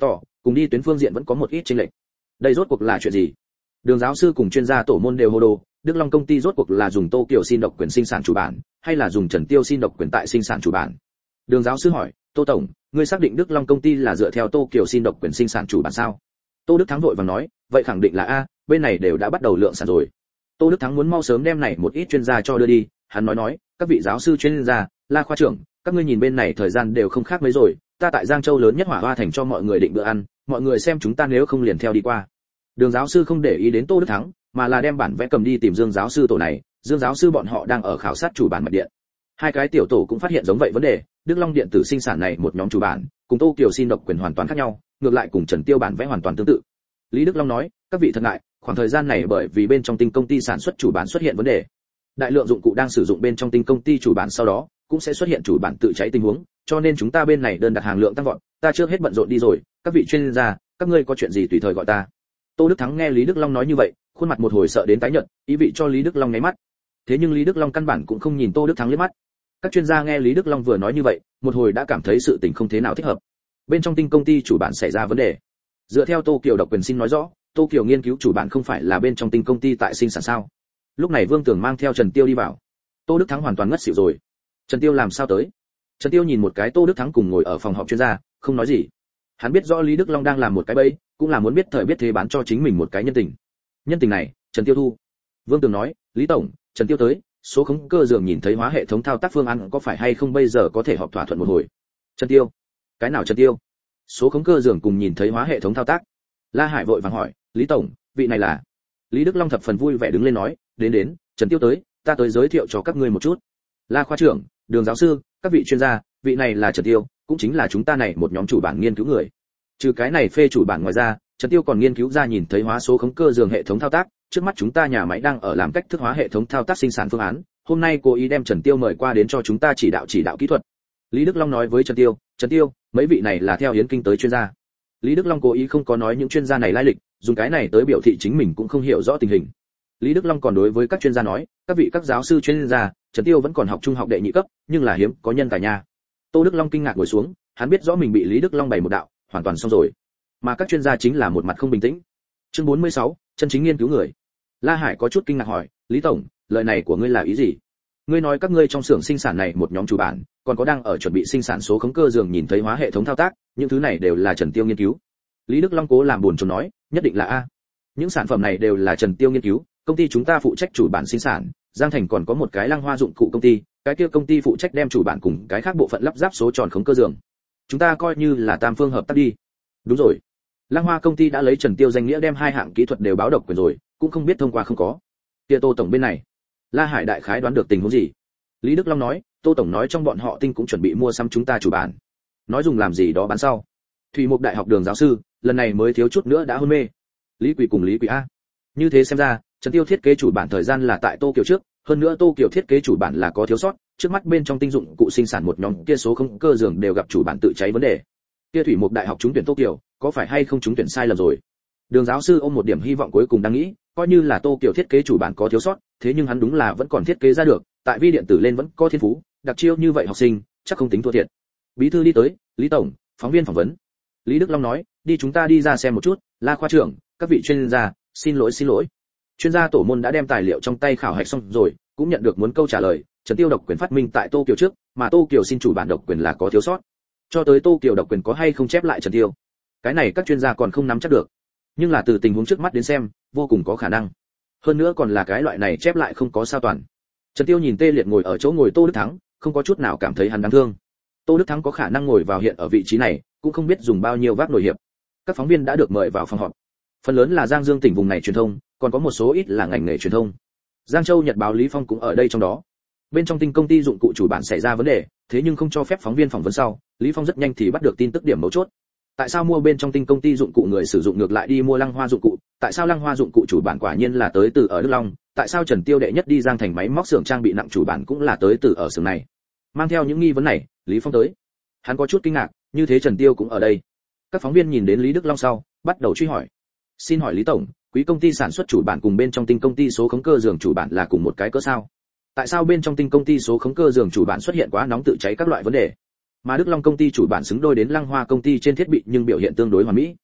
cùng đi tuyến phương diện vẫn có một ít chênh lệch. Đây rốt cuộc là chuyện gì? Đường giáo sư cùng chuyên gia tổ môn đều hô đồ, Đức Long công ty rốt cuộc là dùng Tô Kiều xin độc quyền sinh sản chủ bản, hay là dùng Trần Tiêu xin độc quyền tại sinh sản chủ bản? Đường giáo sư hỏi, Tô tổng, ngươi xác định Đức Long công ty là dựa theo Tô Kiều xin độc quyền sinh sản chủ bản sao? Tô Đức Thắng vội vàng nói, vậy khẳng định là a, bên này đều đã bắt đầu lượng sản rồi. Tô Đức Thắng muốn mau sớm đem này một ít chuyên gia cho đưa đi, hắn nói nói, các vị giáo sư chuyên gia, La khoa trưởng, các ngươi nhìn bên này thời gian đều không khác mấy rồi, ta tại Giang Châu lớn nhất Hỏa Hoa thành cho mọi người định bữa ăn, mọi người xem chúng ta nếu không liền theo đi qua. Đường giáo sư không để ý đến Tô Đức Thắng, mà là đem bản vẽ cầm đi tìm Dương giáo sư tổ này, Dương giáo sư bọn họ đang ở khảo sát chủ bản mật điện. Hai cái tiểu tổ cũng phát hiện giống vậy vấn đề, Đức Long điện tử sinh sản này một nhóm chủ bản, cùng Tô Kiều xin độc quyền hoàn toàn khác nhau, ngược lại cùng Trần Tiêu bản vẽ hoàn toàn tương tự. Lý Đức Long nói, các vị thật ngại, khoảng thời gian này bởi vì bên trong tinh công ty sản xuất chủ bản xuất hiện vấn đề. Đại lượng dụng cụ đang sử dụng bên trong tinh công ty chủ bản sau đó, cũng sẽ xuất hiện chủ bản tự cháy tình huống, cho nên chúng ta bên này đơn đặt hàng lượng tăng vọt, ta trước hết bận rộn đi rồi, các vị chuyên gia, các ngươi có chuyện gì tùy thời gọi ta. Tô Đức Thắng nghe Lý Đức Long nói như vậy, khuôn mặt một hồi sợ đến tái nhợt, ý vị cho Lý Đức Long nháy mắt. Thế nhưng Lý Đức Long căn bản cũng không nhìn Tô Đức Thắng liếc mắt. Các chuyên gia nghe Lý Đức Long vừa nói như vậy, một hồi đã cảm thấy sự tình không thế nào thích hợp. Bên trong tinh công ty chủ bản xảy ra vấn đề. Dựa theo Tô Kiều độc quyền xin nói rõ, Tô Kiều nghiên cứu chủ bản không phải là bên trong tinh công ty tại sinh sản sao? Lúc này Vương Tường mang theo Trần Tiêu đi vào. Tô Đức Thắng hoàn toàn ngất xỉu rồi. Trần Tiêu làm sao tới? Trần Tiêu nhìn một cái Tô Đức Thắng cùng ngồi ở phòng họp chuyên gia, không nói gì. Hắn biết rõ Lý Đức Long đang làm một cái bẫy, cũng là muốn biết thời biết thế bán cho chính mình một cái nhân tình. Nhân tình này, Trần Tiêu thu. Vương Tường nói, Lý tổng, Trần Tiêu tới, số khống cơ dường nhìn thấy hóa hệ thống thao tác phương án có phải hay không bây giờ có thể họp thỏa thuận một hồi. Trần Tiêu, cái nào Trần Tiêu? Số khống cơ dường cùng nhìn thấy hóa hệ thống thao tác. La Hải vội vàng hỏi, Lý tổng, vị này là? Lý Đức Long thập phần vui vẻ đứng lên nói, đến đến, Trần Tiêu tới, ta tới giới thiệu cho các ngươi một chút. La khoa trưởng, Đường giáo sư, các vị chuyên gia, vị này là Trần Tiêu, cũng chính là chúng ta này một nhóm chủ bản nghiên cứu người. Trừ cái này phê chủ bản ngoài ra, Trần Tiêu còn nghiên cứu ra nhìn thấy hóa số khống cơ dường hệ thống thao tác, trước mắt chúng ta nhà máy đang ở làm cách thức hóa hệ thống thao tác sinh sản phương án, hôm nay cố ý đem Trần Tiêu mời qua đến cho chúng ta chỉ đạo chỉ đạo kỹ thuật. Lý Đức Long nói với Trần Tiêu, Trần Tiêu, mấy vị này là theo Yến Kinh tới chuyên gia. Lý Đức Long cố ý không có nói những chuyên gia này lai lịch, dùng cái này tới biểu thị chính mình cũng không hiểu rõ tình hình. Lý Đức Long còn đối với các chuyên gia nói, các vị các giáo sư chuyên gia, Trần Tiêu vẫn còn học trung học đệ nhị cấp, nhưng là hiếm có nhân tài nha. Tô Đức Long kinh ngạc ngồi xuống, hắn biết rõ mình bị Lý Đức Long bày một đạo, hoàn toàn xong rồi. Mà các chuyên gia chính là một mặt không bình tĩnh. Chương bốn mươi sáu, chân chính nghiên cứu người. La Hải có chút kinh ngạc hỏi, Lý tổng, lời này của ngươi là ý gì? Ngươi nói các ngươi trong xưởng sinh sản này một nhóm chủ bản, còn có đang ở chuẩn bị sinh sản số khống cơ dường nhìn thấy hóa hệ thống thao tác, những thứ này đều là Trần Tiêu nghiên cứu. Lý Đức Long cố làm buồn chồn nói, nhất định là a. Những sản phẩm này đều là Trần Tiêu nghiên cứu, công ty chúng ta phụ trách chủ bản sinh sản, Giang Thành còn có một cái Lăng Hoa dụng cụ công ty, cái kia công ty phụ trách đem chủ bản cùng cái khác bộ phận lắp ráp số tròn khống cơ dường. Chúng ta coi như là tam phương hợp tác đi. Đúng rồi. Lăng Hoa công ty đã lấy Trần Tiêu danh nghĩa đem hai hạng kỹ thuật đều báo độc quyền rồi, cũng không biết thông qua không có. Kia Tô tổng bên này, La Hải đại khái đoán được tình huống gì. Lý Đức Long nói, Tô tổng nói trong bọn họ tinh cũng chuẩn bị mua sắm chúng ta chủ bản. Nói dùng làm gì đó bán sau. Thủy Mục Đại học Đường giáo sư, lần này mới thiếu chút nữa đã hôn mê. Lý Quỷ cùng Lý Quỷ a. Như thế xem ra, Trần Tiêu thiết kế chủ bản thời gian là tại Tô Kiều trước, hơn nữa Tô Kiều thiết kế chủ bản là có thiếu sót, trước mắt bên trong tinh dụng cụ sinh sản một nhóm kia số không cơ dường đều gặp chủ bản tự cháy vấn đề. Kia Thủy Mục Đại học trúng tuyển Tô Kiều, có phải hay không trúng tuyển sai lầm rồi? Đường giáo sư ôm một điểm hy vọng cuối cùng đang nghĩ, coi như là Tô Kiều thiết kế chủ bản có thiếu sót, thế nhưng hắn đúng là vẫn còn thiết kế ra được, tại vi điện tử lên vẫn có thiên phú, đặc chiêu như vậy học sinh, chắc không tính thua thiệt. Bí thư đi tới, Lý tổng, phóng viên phỏng vấn. Lý Đức Long nói, đi chúng ta đi ra xem một chút. La khoa trưởng, các vị chuyên gia, xin lỗi xin lỗi. Chuyên gia tổ môn đã đem tài liệu trong tay khảo hạch xong rồi, cũng nhận được muốn câu trả lời, Trần Tiêu độc quyền phát minh tại Tô Kiều trước, mà Tô Kiều xin chủ bản độc quyền là có thiếu sót. Cho tới Tô Kiều độc quyền có hay không chép lại Trần Tiêu, cái này các chuyên gia còn không nắm chắc được, nhưng là từ tình huống trước mắt đến xem, vô cùng có khả năng. Hơn nữa còn là cái loại này chép lại không có sao toàn. Trần Tiêu nhìn tê liệt ngồi ở chỗ ngồi Tô Đức Thắng, không có chút nào cảm thấy hắn đáng thương. Tô Đức Thắng có khả năng ngồi vào hiện ở vị trí này, cũng không biết dùng bao nhiêu vác nổi hiệp. Các phóng viên đã được mời vào phòng họp. Phần lớn là Giang Dương tỉnh vùng này truyền thông, còn có một số ít là ngành nghề truyền thông. Giang Châu Nhật báo Lý Phong cũng ở đây trong đó. Bên trong tinh công ty dụng cụ chủ bản xảy ra vấn đề, thế nhưng không cho phép phóng viên phỏng vấn sau, Lý Phong rất nhanh thì bắt được tin tức điểm mấu chốt. Tại sao mua bên trong tinh công ty dụng cụ người sử dụng ngược lại đi mua Lăng Hoa dụng cụ? Tại sao Lăng Hoa dụng cụ chủ bản quả nhiên là tới từ ở Đức Long? Tại sao Trần Tiêu đệ nhất đi Giang Thành máy móc xưởng trang bị nặng chủ bản cũng là tới từ ở xưởng này? Mang theo những nghi vấn này, Lý Phong tới. Hắn có chút kinh ngạc, như thế Trần Tiêu cũng ở đây. Các phóng viên nhìn đến Lý Đức Long sau, bắt đầu truy hỏi. Xin hỏi Lý tổng, quý công ty sản xuất chủ bản cùng bên trong tinh công ty số khống cơ giường chủ bản là cùng một cái cỡ sao? Tại sao bên trong tinh công ty số khống cơ giường chủ bản xuất hiện quá nóng tự cháy các loại vấn đề, mà Đức Long công ty chủ bản xứng đôi đến Lăng Hoa công ty trên thiết bị nhưng biểu hiện tương đối hoàn mỹ?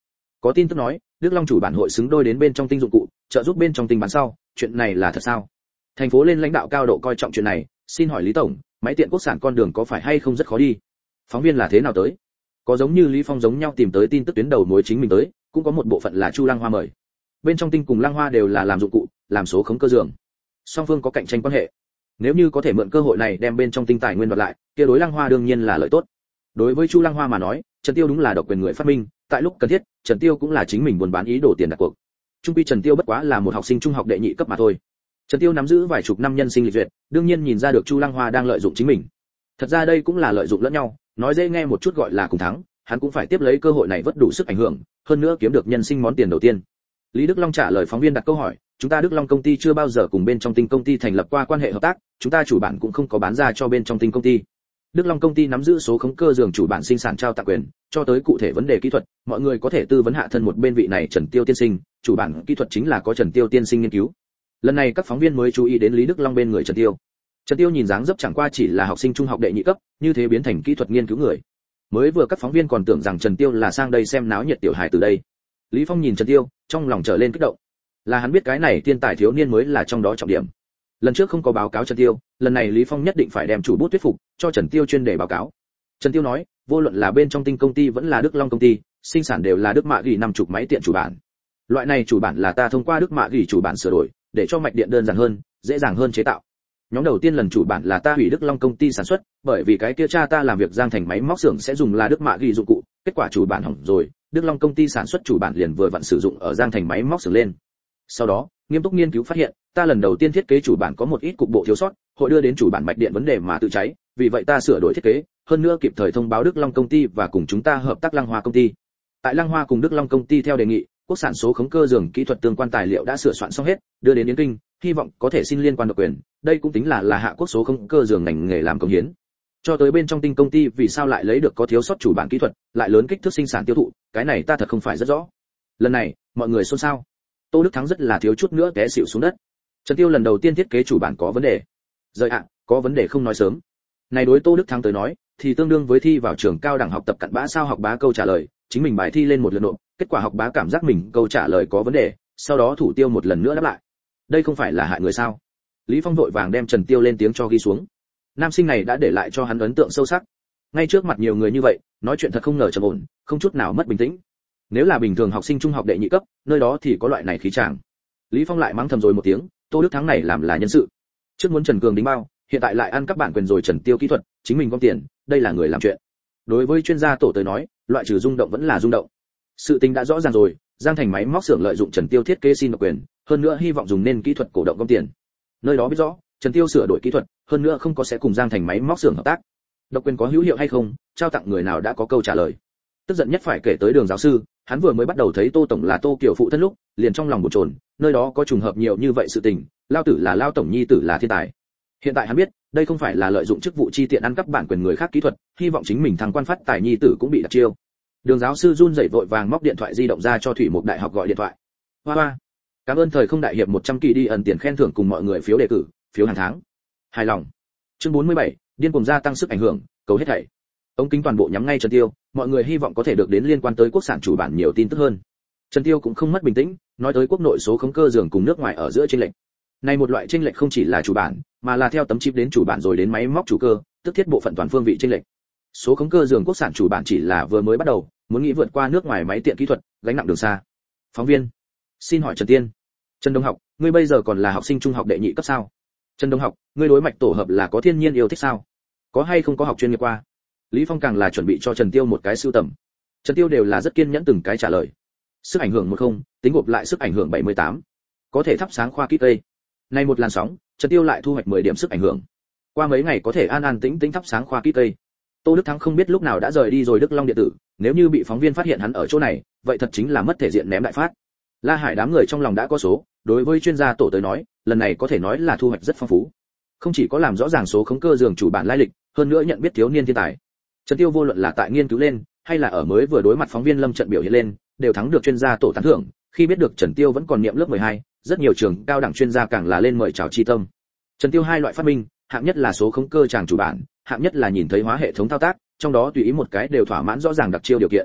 Có tin tức nói, Đức Long chủ bản hội xứng đôi đến bên trong tinh dụng cụ, trợ giúp bên trong tinh bán sau, chuyện này là thật sao? Thành phố lên lãnh đạo cao độ coi trọng chuyện này, xin hỏi Lý tổng, máy tiện quốc sản con đường có phải hay không rất khó đi? Phóng viên là thế nào tới? Có giống như Lý Phong giống nhau tìm tới tin tức tuyến đầu mối chính mình tới, cũng có một bộ phận là Chu Lăng Hoa mời. Bên trong tinh cùng Lăng Hoa đều là làm dụng cụ, làm số khống cơ dường. Song phương có cạnh tranh quan hệ. Nếu như có thể mượn cơ hội này đem bên trong tinh tài nguyên đoạt lại, kia đối Lăng Hoa đương nhiên là lợi tốt. Đối với Chu Lăng Hoa mà nói, Trần Tiêu đúng là độc quyền người phát minh, tại lúc cần thiết, Trần Tiêu cũng là chính mình buôn bán ý đồ tiền đặt cuộc. Trung quy Trần Tiêu bất quá là một học sinh trung học đệ nhị cấp mà thôi. Trần Tiêu nắm giữ vài chục năm nhân sinh lịch duyệt, đương nhiên nhìn ra được Chu Lăng Hoa đang lợi dụng chính mình. Thật ra đây cũng là lợi dụng lẫn nhau, nói dễ nghe một chút gọi là cùng thắng, hắn cũng phải tiếp lấy cơ hội này vất đủ sức ảnh hưởng, hơn nữa kiếm được nhân sinh món tiền đầu tiên. Lý Đức Long trả lời phóng viên đặt câu hỏi, chúng ta Đức Long công ty chưa bao giờ cùng bên trong tinh công ty thành lập qua quan hệ hợp tác, chúng ta chủ bản cũng không có bán ra cho bên trong tinh công ty. Đức Long công ty nắm giữ số khống cơ dường chủ bản sinh sản trao tặng quyền, cho tới cụ thể vấn đề kỹ thuật, mọi người có thể tư vấn hạ thân một bên vị này Trần Tiêu tiên sinh, chủ bản kỹ thuật chính là có Trần Tiêu tiên sinh nghiên cứu. Lần này các phóng viên mới chú ý đến Lý Đức Long bên người Trần Tiêu. Trần Tiêu nhìn dáng dấp chẳng qua chỉ là học sinh trung học đệ nhị cấp, như thế biến thành kỹ thuật nghiên cứu người. Mới vừa các phóng viên còn tưởng rằng Trần Tiêu là sang đây xem náo nhiệt tiểu hài từ đây. Lý Phong nhìn Trần Tiêu, trong lòng trở lên kích động. Là hắn biết cái này tiên tài thiếu niên mới là trong đó trọng điểm. Lần trước không có báo cáo Trần Tiêu, lần này Lý Phong nhất định phải đem chủ bút thuyết phục, cho Trần Tiêu chuyên đề báo cáo. Trần Tiêu nói, vô luận là bên trong tinh công ty vẫn là Đức Long công ty, sinh sản đều là Đức Mạ Gỉ năm chục máy tiện chủ bản. Loại này chủ bản là ta thông qua Đức Mạ Gỉ chủ bản sửa đổi, để cho mạch điện đơn giản hơn, dễ dàng hơn chế tạo. Nhóm đầu tiên lần chủ bản là ta hủy Đức Long công ty sản xuất, bởi vì cái kia cha ta làm việc Giang Thành máy móc xưởng sẽ dùng là Đức Mạ Gỉ dụng cụ, kết quả chủ bản hỏng rồi, Đức Long công ty sản xuất chủ bản liền vừa vặn sử dụng ở Giang Thành máy móc xưởng lên. Sau đó, nghiêm túc nghiên cứu phát hiện, ta lần đầu tiên thiết kế chủ bản có một ít cục bộ thiếu sót, hội đưa đến chủ bản mạch điện vấn đề mà tự cháy, vì vậy ta sửa đổi thiết kế, hơn nữa kịp thời thông báo Đức Long công ty và cùng chúng ta hợp tác Lăng Hoa công ty. Tại Lăng Hoa cùng Đức Long công ty theo đề nghị, quốc sản số khống cơ dường kỹ thuật tương quan tài liệu đã sửa soạn xong hết, đưa đến Yến Kinh, hy vọng có thể xin liên quan độc quyền, đây cũng tính là là hạ quốc số khống cơ dường ngành nghề làm công hiến. Cho tới bên trong tinh công ty vì sao lại lấy được có thiếu sót chủ bản kỹ thuật, lại lớn kích thước sinh sản tiêu thụ, cái này ta thật không phải rất rõ. Lần này, mọi người xôn xao. Tô Đức Thắng rất là thiếu chút nữa té xỉu xuống đất. Trần Tiêu lần đầu tiên thiết kế chủ bản có vấn đề. Rời ạ, có vấn đề không nói sớm. Này đối Tô Đức Thắng tới nói, thì tương đương với thi vào trường cao đẳng học tập cặn bã sao học bá câu trả lời, chính mình bài thi lên một lượt nộp, kết quả học bá cảm giác mình câu trả lời có vấn đề, sau đó thủ tiêu một lần nữa đáp lại. Đây không phải là hại người sao? Lý Phong vội vàng đem Trần Tiêu lên tiếng cho ghi xuống. Nam sinh này đã để lại cho hắn ấn tượng sâu sắc. Ngay trước mặt nhiều người như vậy, nói chuyện thật không ngờ trầm ổn, không chút nào mất bình tĩnh. Nếu là bình thường học sinh trung học đệ nhị cấp, nơi đó thì có loại này khí chàng. Lý Phong lại mắng thầm rồi một tiếng, Tô Đức Thắng này làm là nhân sự. Trước muốn Trần Cường đính bao, hiện tại lại ăn các bản quyền rồi Trần Tiêu kỹ thuật, chính mình gom tiền, đây là người làm chuyện. Đối với chuyên gia tổ tới nói, loại trừ rung động vẫn là rung động. Sự tình đã rõ ràng rồi, Giang Thành máy móc xưởng lợi dụng Trần Tiêu thiết kế xin độc quyền, hơn nữa hy vọng dùng nên kỹ thuật cổ động gom tiền. Nơi đó biết rõ, Trần Tiêu sửa đổi kỹ thuật, hơn nữa không có sẽ cùng Giang Thành máy móc xưởng hợp tác. Độc quyền có hữu hiệu hay không, trao tặng người nào đã có câu trả lời. Tức giận nhất phải kể tới Đường giáo sư, hắn vừa mới bắt đầu thấy Tô tổng là Tô Kiều phụ thân lúc, liền trong lòng bồn chồn, nơi đó có trùng hợp nhiều như vậy sự tình, Lao tử là Lao tổng nhi tử là thiên tài. Hiện tại hắn biết, đây không phải là lợi dụng chức vụ chi tiện ăn cắp bản quyền người khác kỹ thuật, hy vọng chính mình thằng quan phát tài nhi tử cũng bị đặt chiêu. Đường giáo sư run rẩy vội vàng móc điện thoại di động ra cho Thủy Mục Đại học gọi điện thoại. Hoa hoa, cảm ơn thời không đại hiệp một trăm kỳ đi ẩn tiền khen thưởng cùng mọi người phiếu đề cử, phiếu hàng tháng. Hài lòng. Chương bốn mươi bảy, điên cuồng gia tăng sức ảnh hưởng, cầu hết thảy. Ống kính toàn bộ nhắm ngay Trần Tiêu, mọi người hy vọng có thể được đến liên quan tới quốc sản chủ bản nhiều tin tức hơn. Trần Tiêu cũng không mất bình tĩnh, nói tới quốc nội số khống cơ dường cùng nước ngoài ở giữa chênh lệch. Này một loại chênh lệch không chỉ là chủ bản, mà là theo tấm chip đến chủ bản rồi đến máy móc chủ cơ, tức thiết bộ phận toàn phương vị chênh lệch. Số khống cơ dường quốc sản chủ bản chỉ là vừa mới bắt đầu, muốn nghĩ vượt qua nước ngoài máy tiện kỹ thuật, gánh nặng đường xa. Phóng viên, xin hỏi Trần Tiên. Trần Đông học, ngươi bây giờ còn là học sinh trung học đệ nhị cấp sao? Trần Đông học, ngươi đối mạch tổ hợp là có thiên nhiên yêu thích sao? Có hay không có học chuyên nghiệp qua? Lý Phong càng là chuẩn bị cho Trần Tiêu một cái sưu tầm. Trần Tiêu đều là rất kiên nhẫn từng cái trả lời. Sức ảnh hưởng một không, tính gộp lại sức ảnh hưởng bảy mươi tám. Có thể thắp sáng khoa kỹ tây. Nay một làn sóng, Trần Tiêu lại thu hoạch mười điểm sức ảnh hưởng. Qua mấy ngày có thể an an tĩnh tĩnh thắp sáng khoa kỹ tây. Tô Đức Thắng không biết lúc nào đã rời đi rồi Đức Long điện tử, nếu như bị phóng viên phát hiện hắn ở chỗ này, vậy thật chính là mất thể diện ném đại phát. La Hải đám người trong lòng đã có số, đối với chuyên gia tổ tới nói, lần này có thể nói là thu hoạch rất phong phú. Không chỉ có làm rõ ràng số khống cơ dường chủ bản lai lịch, hơn nữa nhận biết thiếu niên thiên tài. Trần Tiêu vô luận là tại nghiên cứu lên, hay là ở mới vừa đối mặt phóng viên lâm trận biểu hiện lên, đều thắng được chuyên gia tổ tán thưởng. Khi biết được Trần Tiêu vẫn còn niệm lớp mười hai, rất nhiều trường cao đẳng chuyên gia càng là lên mời chào chi tâm. Trần Tiêu hai loại phát minh, hạng nhất là số khống cơ tràng chủ bản, hạng nhất là nhìn thấy hóa hệ thống thao tác, trong đó tùy ý một cái đều thỏa mãn rõ ràng đặc chiêu điều kiện.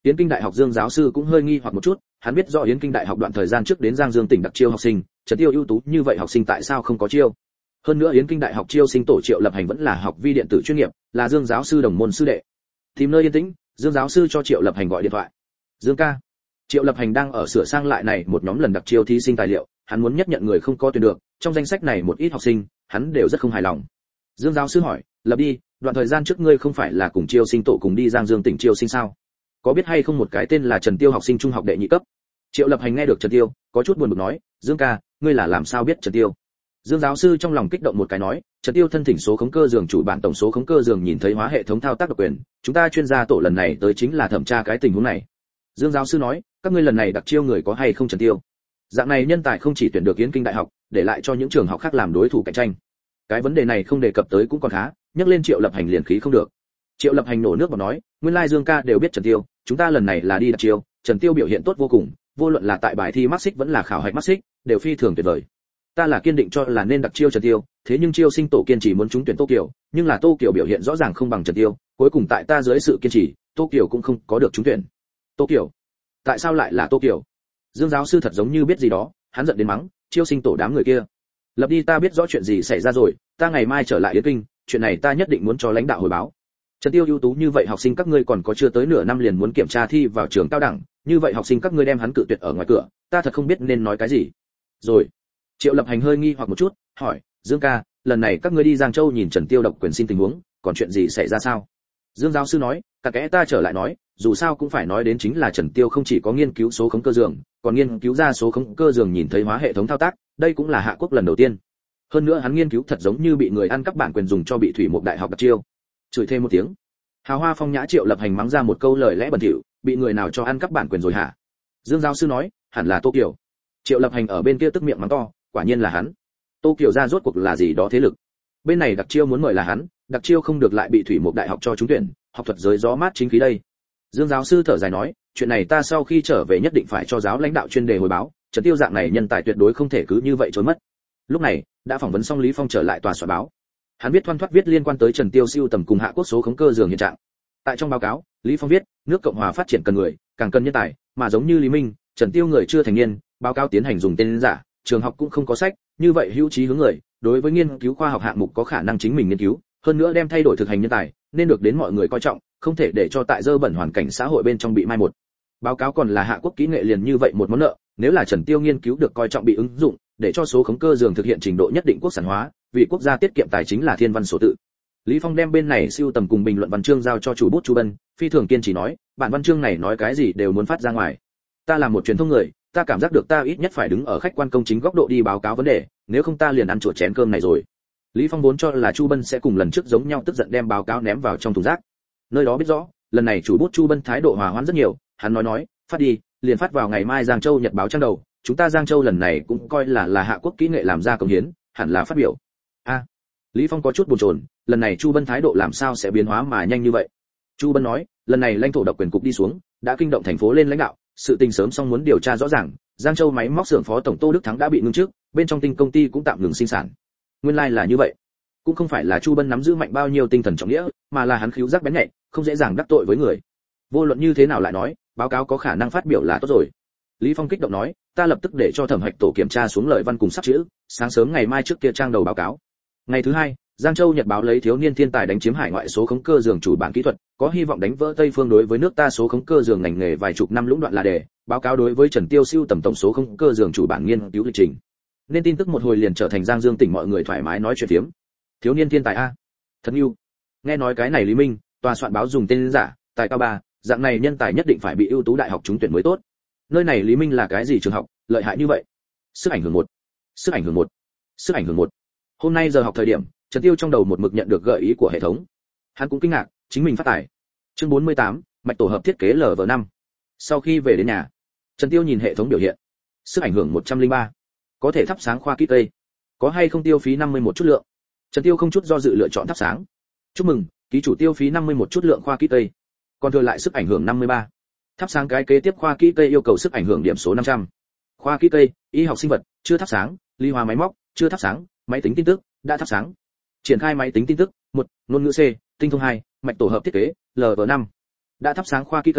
Yến Kinh Đại học Dương giáo sư cũng hơi nghi hoặc một chút, hắn biết rõ Yến Kinh Đại học đoạn thời gian trước đến Giang Dương tỉnh đặc chiêu học sinh, Trần Tiêu ưu tú như vậy học sinh tại sao không có chiêu? Hơn nữa Yến Kinh Đại học chiêu sinh tổ Triệu Lập Hành vẫn là học vi điện tử chuyên nghiệp, là Dương giáo sư đồng môn sư đệ. Tìm nơi yên tĩnh, Dương giáo sư cho Triệu Lập Hành gọi điện thoại. Dương ca. Triệu Lập Hành đang ở sửa sang lại này một nhóm lần đặc chiêu thí sinh tài liệu, hắn muốn nhất nhận người không có tuyển được, trong danh sách này một ít học sinh, hắn đều rất không hài lòng. Dương giáo sư hỏi, Lập đi, đoạn thời gian trước ngươi không phải là cùng chiêu sinh tổ cùng đi Giang Dương tỉnh chiêu sinh sao? Có biết hay không một cái tên là Trần Tiêu học sinh trung học đệ nhị cấp? Triệu Lập Hành nghe được Trần Tiêu, có chút buồn bực nói, Dương ca, ngươi là làm sao biết Trần Tiêu? Dương giáo sư trong lòng kích động một cái nói, Trần Tiêu thân thỉnh số khống cơ giường chủ bản tổng số khống cơ giường nhìn thấy hóa hệ thống thao tác độc quyền, chúng ta chuyên gia tổ lần này tới chính là thẩm tra cái tình huống này. Dương giáo sư nói, các ngươi lần này đặc chiêu người có hay không Trần Tiêu? Dạng này nhân tài không chỉ tuyển được Yến Kinh Đại học, để lại cho những trường học khác làm đối thủ cạnh tranh. Cái vấn đề này không đề cập tới cũng còn khá, nhắc lên Triệu Lập Hành liền khí không được. Triệu Lập Hành nổ nước bọt nói, nguyên lai Dương ca đều biết Trần Tiêu, chúng ta lần này là đi đặc chiêu, Trần Tiêu biểu hiện tốt vô cùng, vô luận là tại bài thi mắc xích vẫn là khảo hạch mắc xích, đều phi thường tuyệt vời. Ta là kiên định cho là nên đặc chiêu Trần Tiêu, thế nhưng chiêu sinh tổ kiên trì muốn trúng tuyển Tô Kiều, nhưng là Tô Kiều biểu hiện rõ ràng không bằng Trần Tiêu, cuối cùng tại ta dưới sự kiên trì, Tô Kiều cũng không có được trúng tuyển. Tô Kiều? Tại sao lại là Tô Kiều? Dương giáo sư thật giống như biết gì đó, hắn giận đến mắng, chiêu sinh tổ đám người kia. Lập đi, ta biết rõ chuyện gì xảy ra rồi, ta ngày mai trở lại Yến Kinh, chuyện này ta nhất định muốn cho lãnh đạo hồi báo. Trần Tiêu ưu tú như vậy học sinh các ngươi còn có chưa tới nửa năm liền muốn kiểm tra thi vào trường cao đẳng, như vậy học sinh các ngươi đem hắn cự tuyệt ở ngoài cửa, ta thật không biết nên nói cái gì. Rồi. Triệu Lập Hành hơi nghi hoặc một chút, hỏi, Dương ca, lần này các ngươi đi Giang Châu nhìn Trần Tiêu độc quyền xin tình huống, còn chuyện gì xảy ra sao? Dương giáo sư nói, cả kẽ ta trở lại nói, dù sao cũng phải nói đến chính là Trần Tiêu không chỉ có nghiên cứu số khống cơ giường, còn nghiên cứu ra số khống cơ giường nhìn thấy hóa hệ thống thao tác, đây cũng là Hạ Quốc lần đầu tiên. Hơn nữa hắn nghiên cứu thật giống như bị người ăn cắp bản quyền dùng cho bị thủy một đại học đặc chiêu. Chửi thêm một tiếng. Hào hoa phong nhã Triệu Lập Hành mắng ra một câu lời lẽ bẩn thỉu, bị người nào cho ăn cắp bản quyền rồi hả? Dương giáo sư nói, hẳn là Tô Kiều. Triệu Lập Hành ở bên kia tức miệng mắng to, quả nhiên là hắn. Tô Kiều ra rốt cuộc là gì đó thế lực? Bên này đặc chiêu muốn mời là hắn, đặc chiêu không được lại bị thủy một đại học cho trúng tuyển, học thuật giới gió mát chính khí đây. Dương giáo sư thở dài nói, chuyện này ta sau khi trở về nhất định phải cho giáo lãnh đạo chuyên đề hồi báo, Trần Tiêu dạng này nhân tài tuyệt đối không thể cứ như vậy trốn mất. Lúc này, đã phỏng vấn xong Lý Phong trở lại tòa soạn báo. Hắn biết thoăn thoắt viết liên quan tới Trần Tiêu siêu tầm cùng Hạ Quốc số khống cơ giường hiện trạng. Tại trong báo cáo, Lý Phong viết, nước Cộng hòa phát triển cần người, càng cần nhân tài, mà giống như Lý Minh, Trần Tiêu người chưa thành niên, báo cáo tiến hành dùng tên giả, trường học cũng không có sách, như vậy hữu trí hướng người, đối với nghiên cứu khoa học hạng mục có khả năng chính mình nghiên cứu, hơn nữa đem thay đổi thực hành nhân tài, nên được đến mọi người coi trọng, không thể để cho tại dơ bẩn hoàn cảnh xã hội bên trong bị mai một. Báo cáo còn là Hạ Quốc kỹ nghệ liền như vậy một món nợ, nếu là Trần Tiêu nghiên cứu được coi trọng bị ứng dụng, để cho số khống cơ giường thực hiện trình độ nhất định quốc sản hóa, vì quốc gia tiết kiệm tài chính là thiên văn số tự. Lý Phong đem bên này siêu tầm cùng bình luận văn chương giao cho chủ bút Chu Bân, phi thường kiên trì nói, bản văn chương này nói cái gì đều muốn phát ra ngoài. Ta là một truyền thông người, ta cảm giác được ta ít nhất phải đứng ở khách quan công chính góc độ đi báo cáo vấn đề, nếu không ta liền ăn chuột chén cơm này rồi. Lý Phong vốn cho là Chu Bân sẽ cùng lần trước giống nhau tức giận đem báo cáo ném vào trong thùng rác. Nơi đó biết rõ, lần này chủ bút Chu Bân thái độ hòa hoãn rất nhiều, hắn nói nói, phát đi, liền phát vào ngày mai Giang Châu Nhật báo trang đầu, chúng ta Giang Châu lần này cũng coi là là Hạ Quốc kỹ nghệ làm ra công hiến, hẳn là phát biểu. A, à, Lý Phong có chút bồn chồn, lần này Chu Bân thái độ làm sao sẽ biến hóa mà nhanh như vậy? Chu Bân nói, lần này lãnh thổ độc quyền cục đi xuống, đã kinh động thành phố lên lãnh đạo, sự tình sớm xong muốn điều tra rõ ràng, Giang Châu máy móc xưởng phó tổng Tô Đức Thắng đã bị ngưng trước, bên trong tinh công ty cũng tạm ngừng sinh sản. Nguyên lai like là như vậy. Cũng không phải là Chu Bân nắm giữ mạnh bao nhiêu tinh thần trọng nghĩa, mà là hắn khíu giác bén nhạy, không dễ dàng đắc tội với người. Vô luận như thế nào lại nói, báo cáo có khả năng phát biểu là tốt rồi. Lý Phong kích động nói, ta lập tức để cho thẩm hạch tổ kiểm tra xuống lời văn cùng sắp chữ, sáng sớm ngày mai trước kia trang đầu báo cáo. Ngày thứ hai, Giang Châu Nhật báo lấy thiếu niên thiên tài đánh chiếm hải ngoại số khống cơ giường chủ bản kỹ thuật, có hy vọng đánh vỡ Tây phương đối với nước ta số khống cơ giường ngành nghề vài chục năm lũng đoạn là đề, báo cáo đối với Trần Tiêu siêu tầm tổng số khống cơ giường chủ bản nghiên cứu lịch trình. Nên tin tức một hồi liền trở thành Giang Dương tỉnh mọi người thoải mái nói chuyện phiếm. Thiếu niên thiên tài a, thật yêu. Nghe nói cái này Lý Minh, tòa soạn báo dùng tên giả, tài cao ba, dạng này nhân tài nhất định phải bị ưu tú đại học trúng tuyển mới tốt. Nơi này Lý Minh là cái gì trường học, lợi hại như vậy? Sức ảnh hưởng một, sức ảnh hưởng một, sức ảnh hưởng một. Hôm nay giờ học thời điểm, Trần Tiêu trong đầu một mực nhận được gợi ý của hệ thống. Hắn cũng kinh ngạc, chính mình phát tài. Chương bốn mươi tám, mạch tổ hợp thiết kế L V năm. Sau khi về đến nhà, Trần Tiêu nhìn hệ thống biểu hiện. Sức ảnh hưởng một trăm lẻ ba. Có thể thắp sáng khoa kỹ tây. Có hay không tiêu phí năm mươi mốt chút lượng? Trần Tiêu không chút do dự lựa chọn thắp sáng. Chúc mừng, ký chủ tiêu phí năm mươi mốt chút lượng khoa kỹ tây. Còn thừa lại sức ảnh hưởng năm mươi ba. Thắp sáng cái kế tiếp khoa kỹ tây yêu cầu sức ảnh hưởng điểm số năm trăm. Khoa kỹ tây, y học sinh vật, chưa thắp sáng, ly hóa máy móc, chưa thắp sáng, máy tính tin tức, đã thắp sáng. Triển khai máy tính tin tức, một, ngôn ngữ C, tinh thông hai, mạch tổ hợp thiết kế, L V năm. Đã thắp sáng khoa kỹ tây,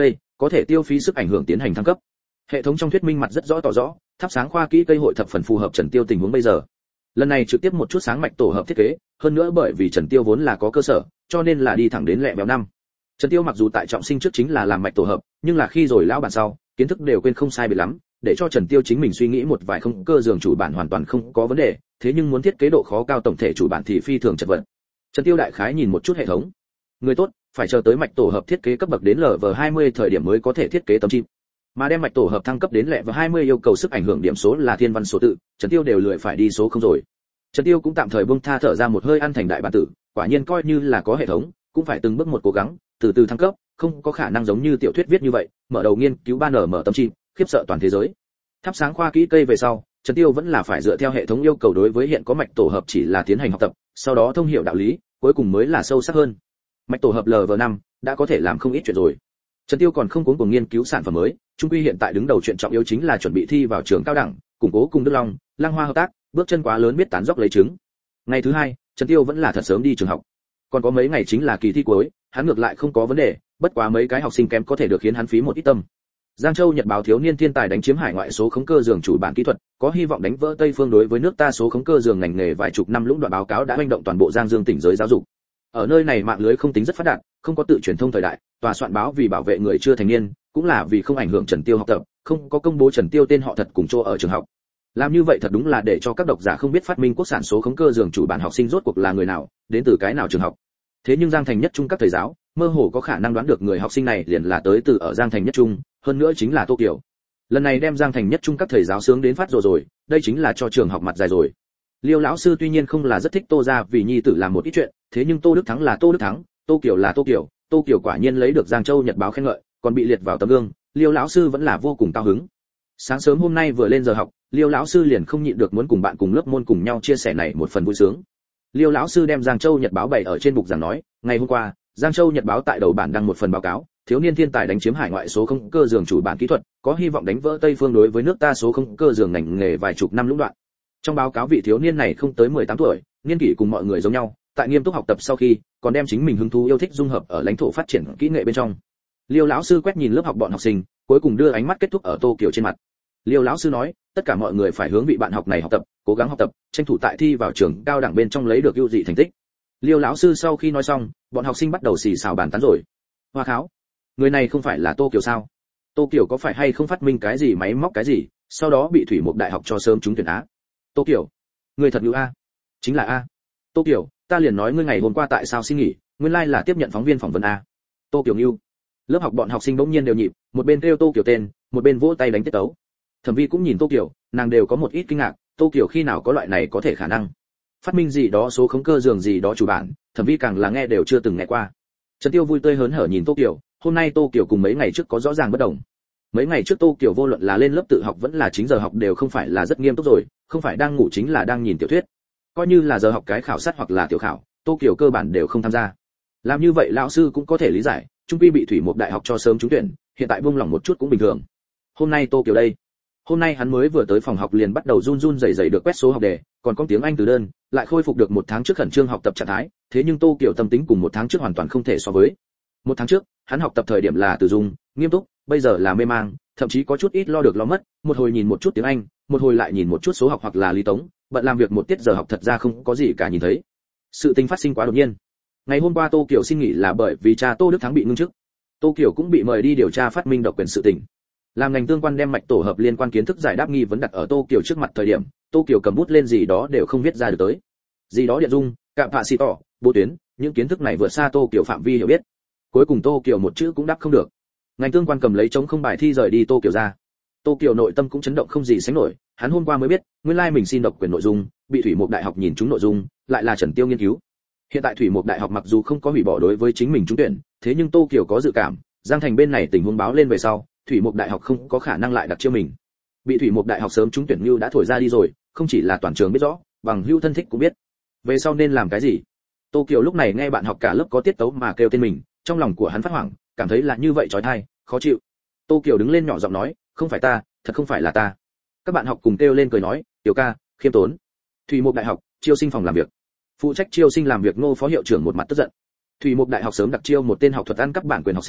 có thể tiêu phí sức ảnh hưởng tiến hành thăng cấp. Hệ thống trong thuyết minh mặt rất rõ tỏ rõ, thắp sáng khoa kỹ cây hội thập phần phù hợp Trần Tiêu tình huống bây giờ. Lần này trực tiếp một chút sáng mạch tổ hợp thiết kế, hơn nữa bởi vì Trần Tiêu vốn là có cơ sở, cho nên là đi thẳng đến lẹ béo năm. Trần Tiêu mặc dù tại trọng sinh trước chính là làm mạch tổ hợp, nhưng là khi rồi lão bản sau, kiến thức đều quên không sai biệt lắm, để cho Trần Tiêu chính mình suy nghĩ một vài không cơ giường chủ bản hoàn toàn không có vấn đề, thế nhưng muốn thiết kế độ khó cao tổng thể chủ bản thì phi thường chật vật. Trần Tiêu đại khái nhìn một chút hệ thống. Người tốt, phải chờ tới mạch tổ hợp thiết kế cấp bậc đến lv hai mươi thời điểm mới có thể thiết kế tấm chip. Mà đem mạch tổ hợp thăng cấp đến lẹ và hai mươi yêu cầu sức ảnh hưởng điểm số là thiên văn số tự, Trần Tiêu đều lười phải đi số không rồi. Trần Tiêu cũng tạm thời buông tha thở ra một hơi ăn thành đại bản tử, quả nhiên coi như là có hệ thống, cũng phải từng bước một cố gắng, từ từ thăng cấp, không có khả năng giống như tiểu thuyết viết như vậy, mở đầu nghiên cứu ba n mở tấm chip, khiếp sợ toàn thế giới. Thắp sáng khoa kỹ cây về sau, Trần Tiêu vẫn là phải dựa theo hệ thống yêu cầu đối với hiện có mạch tổ hợp chỉ là tiến hành học tập, sau đó thông hiểu đạo lý, cuối cùng mới là sâu sắc hơn. Mạch tổ hợp lv năm đã có thể làm không ít chuyện rồi. Trần Tiêu còn không cuống cuồng nghiên cứu sản phẩm mới, chung quy hiện tại đứng đầu chuyện trọng yếu chính là chuẩn bị thi vào trường cao đẳng, củng cố cùng Đức Long, Lăng Hoa hợp tác, bước chân quá lớn biết tán dốc lấy trứng. Ngày thứ hai, Trần Tiêu vẫn là thật sớm đi trường học. Còn có mấy ngày chính là kỳ thi cuối, hắn ngược lại không có vấn đề, bất quá mấy cái học sinh kém có thể được khiến hắn phí một ít tâm. Giang Châu Nhật báo thiếu niên thiên tài đánh chiếm hải ngoại số khống cơ giường chủ bản kỹ thuật, có hy vọng đánh vỡ Tây phương đối với nước ta số khống cơ giường ngành nghề vài chục năm lũng đoạn báo cáo đã hoành động toàn bộ Giang Dương tỉnh giới giáo dục. Ở nơi này mạng lưới không tính rất phát đạt, không có tự truyền thông thời đại, tòa soạn báo vì bảo vệ người chưa thành niên, cũng là vì không ảnh hưởng Trần Tiêu học tập, không có công bố Trần Tiêu tên họ thật cùng chỗ ở trường học. Làm như vậy thật đúng là để cho các độc giả không biết phát minh quốc sản số khống cơ giường chủ bản học sinh rốt cuộc là người nào, đến từ cái nào trường học. Thế nhưng Giang Thành Nhất Trung các thầy giáo, mơ hồ có khả năng đoán được người học sinh này liền là tới từ ở Giang Thành Nhất Trung, hơn nữa chính là Tô Kiều. Lần này đem Giang Thành Nhất Trung các thầy giáo sướng đến phát rồi rồi, đây chính là cho trường học mặt dài rồi. Liêu lão sư tuy nhiên không là rất thích Tô gia vì nhi tử làm một ít chuyện, thế nhưng Tô Đức Thắng là Tô Đức Thắng, Tô Kiều là Tô Kiều, Tô Kiều quả nhiên lấy được Giang Châu Nhật báo khen ngợi, còn bị liệt vào tấm gương, Liêu lão sư vẫn là vô cùng cao hứng. Sáng sớm hôm nay vừa lên giờ học, Liêu lão sư liền không nhịn được muốn cùng bạn cùng lớp môn cùng nhau chia sẻ này một phần vui sướng. Liêu lão sư đem Giang Châu Nhật báo bày ở trên bục giảng nói, ngày hôm qua, Giang Châu Nhật báo tại đầu bản đăng một phần báo cáo, thiếu niên thiên tài đánh chiếm hải ngoại số không cơ giường chủ bản kỹ thuật, có hy vọng đánh vỡ Tây phương đối với nước ta số không cơ giường ngành nghề vài chục năm lũng đoạn. Trong báo cáo vị thiếu niên này không tới mười tám tuổi, niên kỷ cùng mọi người giống nhau, tại nghiêm túc học tập sau khi, còn đem chính mình hứng thú yêu thích dung hợp ở lãnh thổ phát triển kỹ nghệ bên trong. Liêu lão sư quét nhìn lớp học bọn học sinh, cuối cùng đưa ánh mắt kết thúc ở Tô Kiều trên mặt. Liêu lão sư nói, tất cả mọi người phải hướng vị bạn học này học tập, cố gắng học tập, tranh thủ tại thi vào trường cao đẳng bên trong lấy được ưu dị thành tích. Liêu lão sư sau khi nói xong, bọn học sinh bắt đầu xì xào bàn tán rồi. Hoa kháo, người này không phải là Tô Kiều sao? Tô Kiều có phải hay không phát minh cái gì máy móc cái gì, sau đó bị thủy mục đại học cho sớm trúng tuyển á? Tô Kiều, người thật ngữ a? Chính là a. Tô Kiều, ta liền nói ngươi ngày hôm qua tại sao xin nghỉ, nguyên lai like là tiếp nhận phóng viên phỏng vấn a. Tô Kiều ngưu. Lớp học bọn học sinh bỗng nhiên đều nhịp, một bên kêu Tô Kiều tên, một bên vỗ tay đánh tiết tấu. Thẩm Vi cũng nhìn Tô Kiều, nàng đều có một ít kinh ngạc, Tô Kiều khi nào có loại này có thể khả năng? Phát minh gì đó số khống cơ giường gì đó chủ bản, Thẩm Vi càng là nghe đều chưa từng nghe qua. Trần Tiêu vui tươi hớn hở nhìn Tô Kiều, hôm nay Tô Kiều cùng mấy ngày trước có rõ ràng bất đồng. Mấy ngày trước Tô Kiều vô luận là lên lớp tự học vẫn là chính giờ học đều không phải là rất nghiêm túc rồi, không phải đang ngủ chính là đang nhìn tiểu thuyết. Coi như là giờ học cái khảo sát hoặc là tiểu khảo, Tô Kiều cơ bản đều không tham gia. Làm như vậy lão sư cũng có thể lý giải, trung quy bị thủy một đại học cho sớm trúng tuyển, hiện tại buông lỏng một chút cũng bình thường. Hôm nay Tô Kiều đây, hôm nay hắn mới vừa tới phòng học liền bắt đầu run run rẩy rẩy được quét số học đề, còn có tiếng Anh từ đơn, lại khôi phục được một tháng trước khẩn trương học tập trạng thái, thế nhưng Tô Kiều tâm tính cùng một tháng trước hoàn toàn không thể so với. Một tháng trước, hắn học tập thời điểm là từ dung, nghiêm túc, bây giờ là mê mang, thậm chí có chút ít lo được lo mất, một hồi nhìn một chút tiếng Anh, một hồi lại nhìn một chút số học hoặc là lý tống, bận làm việc một tiết giờ học thật ra không có gì cả nhìn thấy. Sự tình phát sinh quá đột nhiên. Ngày hôm qua Tô Kiều xin nghỉ là bởi vì cha Tô Đức Thắng bị ngưng chức. Tô Kiều cũng bị mời đi điều tra phát minh độc quyền sự tình. Làm ngành tương quan đem mạch tổ hợp liên quan kiến thức giải đáp nghi vấn đặt ở Tô Kiều trước mặt thời điểm, Tô Kiều cầm bút lên gì đó đều không viết ra được tới. Gì đó điện dung, cạm phạ xì tỏ, bố tuyến, những kiến thức này vượt xa Tô Kiều phạm vi hiểu biết. Cuối cùng Tô Kiều một chữ cũng đáp không được. Ngành tương quan cầm lấy chống không bài thi rời đi Tô Kiều ra. Tô Kiều nội tâm cũng chấn động không gì sánh nổi, hắn hôm qua mới biết, nguyên lai mình xin độc quyền nội dung, bị Thủy Mục Đại học nhìn trúng nội dung, lại là Trần Tiêu nghiên cứu. Hiện tại Thủy Mục Đại học mặc dù không có hủy bỏ đối với chính mình trúng tuyển, thế nhưng Tô Kiều có dự cảm, Giang Thành bên này tình huống báo lên về sau, Thủy Mục Đại học không có khả năng lại đặt chiêu mình. Bị Thủy Mục Đại học sớm trúng tuyển như đã thổi ra đi rồi, không chỉ là toàn trường biết rõ, bằng hữu thân thích cũng biết. Về sau nên làm cái gì? Tô Kiều lúc này nghe bạn học cả lớp có tiết tấu mà kêu tên mình, trong lòng của hắn phát hoảng, cảm thấy là như vậy chói tai, khó chịu. Tô Kiều đứng lên nhỏ giọng nói, không phải ta, thật không phải là ta. Các bạn học cùng kêu lên cười nói, Tiểu ca, khiêm tốn. Thủy Mục Đại học, chiêu sinh phòng làm việc. Phụ trách chiêu sinh làm việc Ngô phó hiệu trưởng một mặt tức giận. Thủy Mục Đại học sớm đặc chiêu một tên học thuật ăn cắp bản quyền học sinh,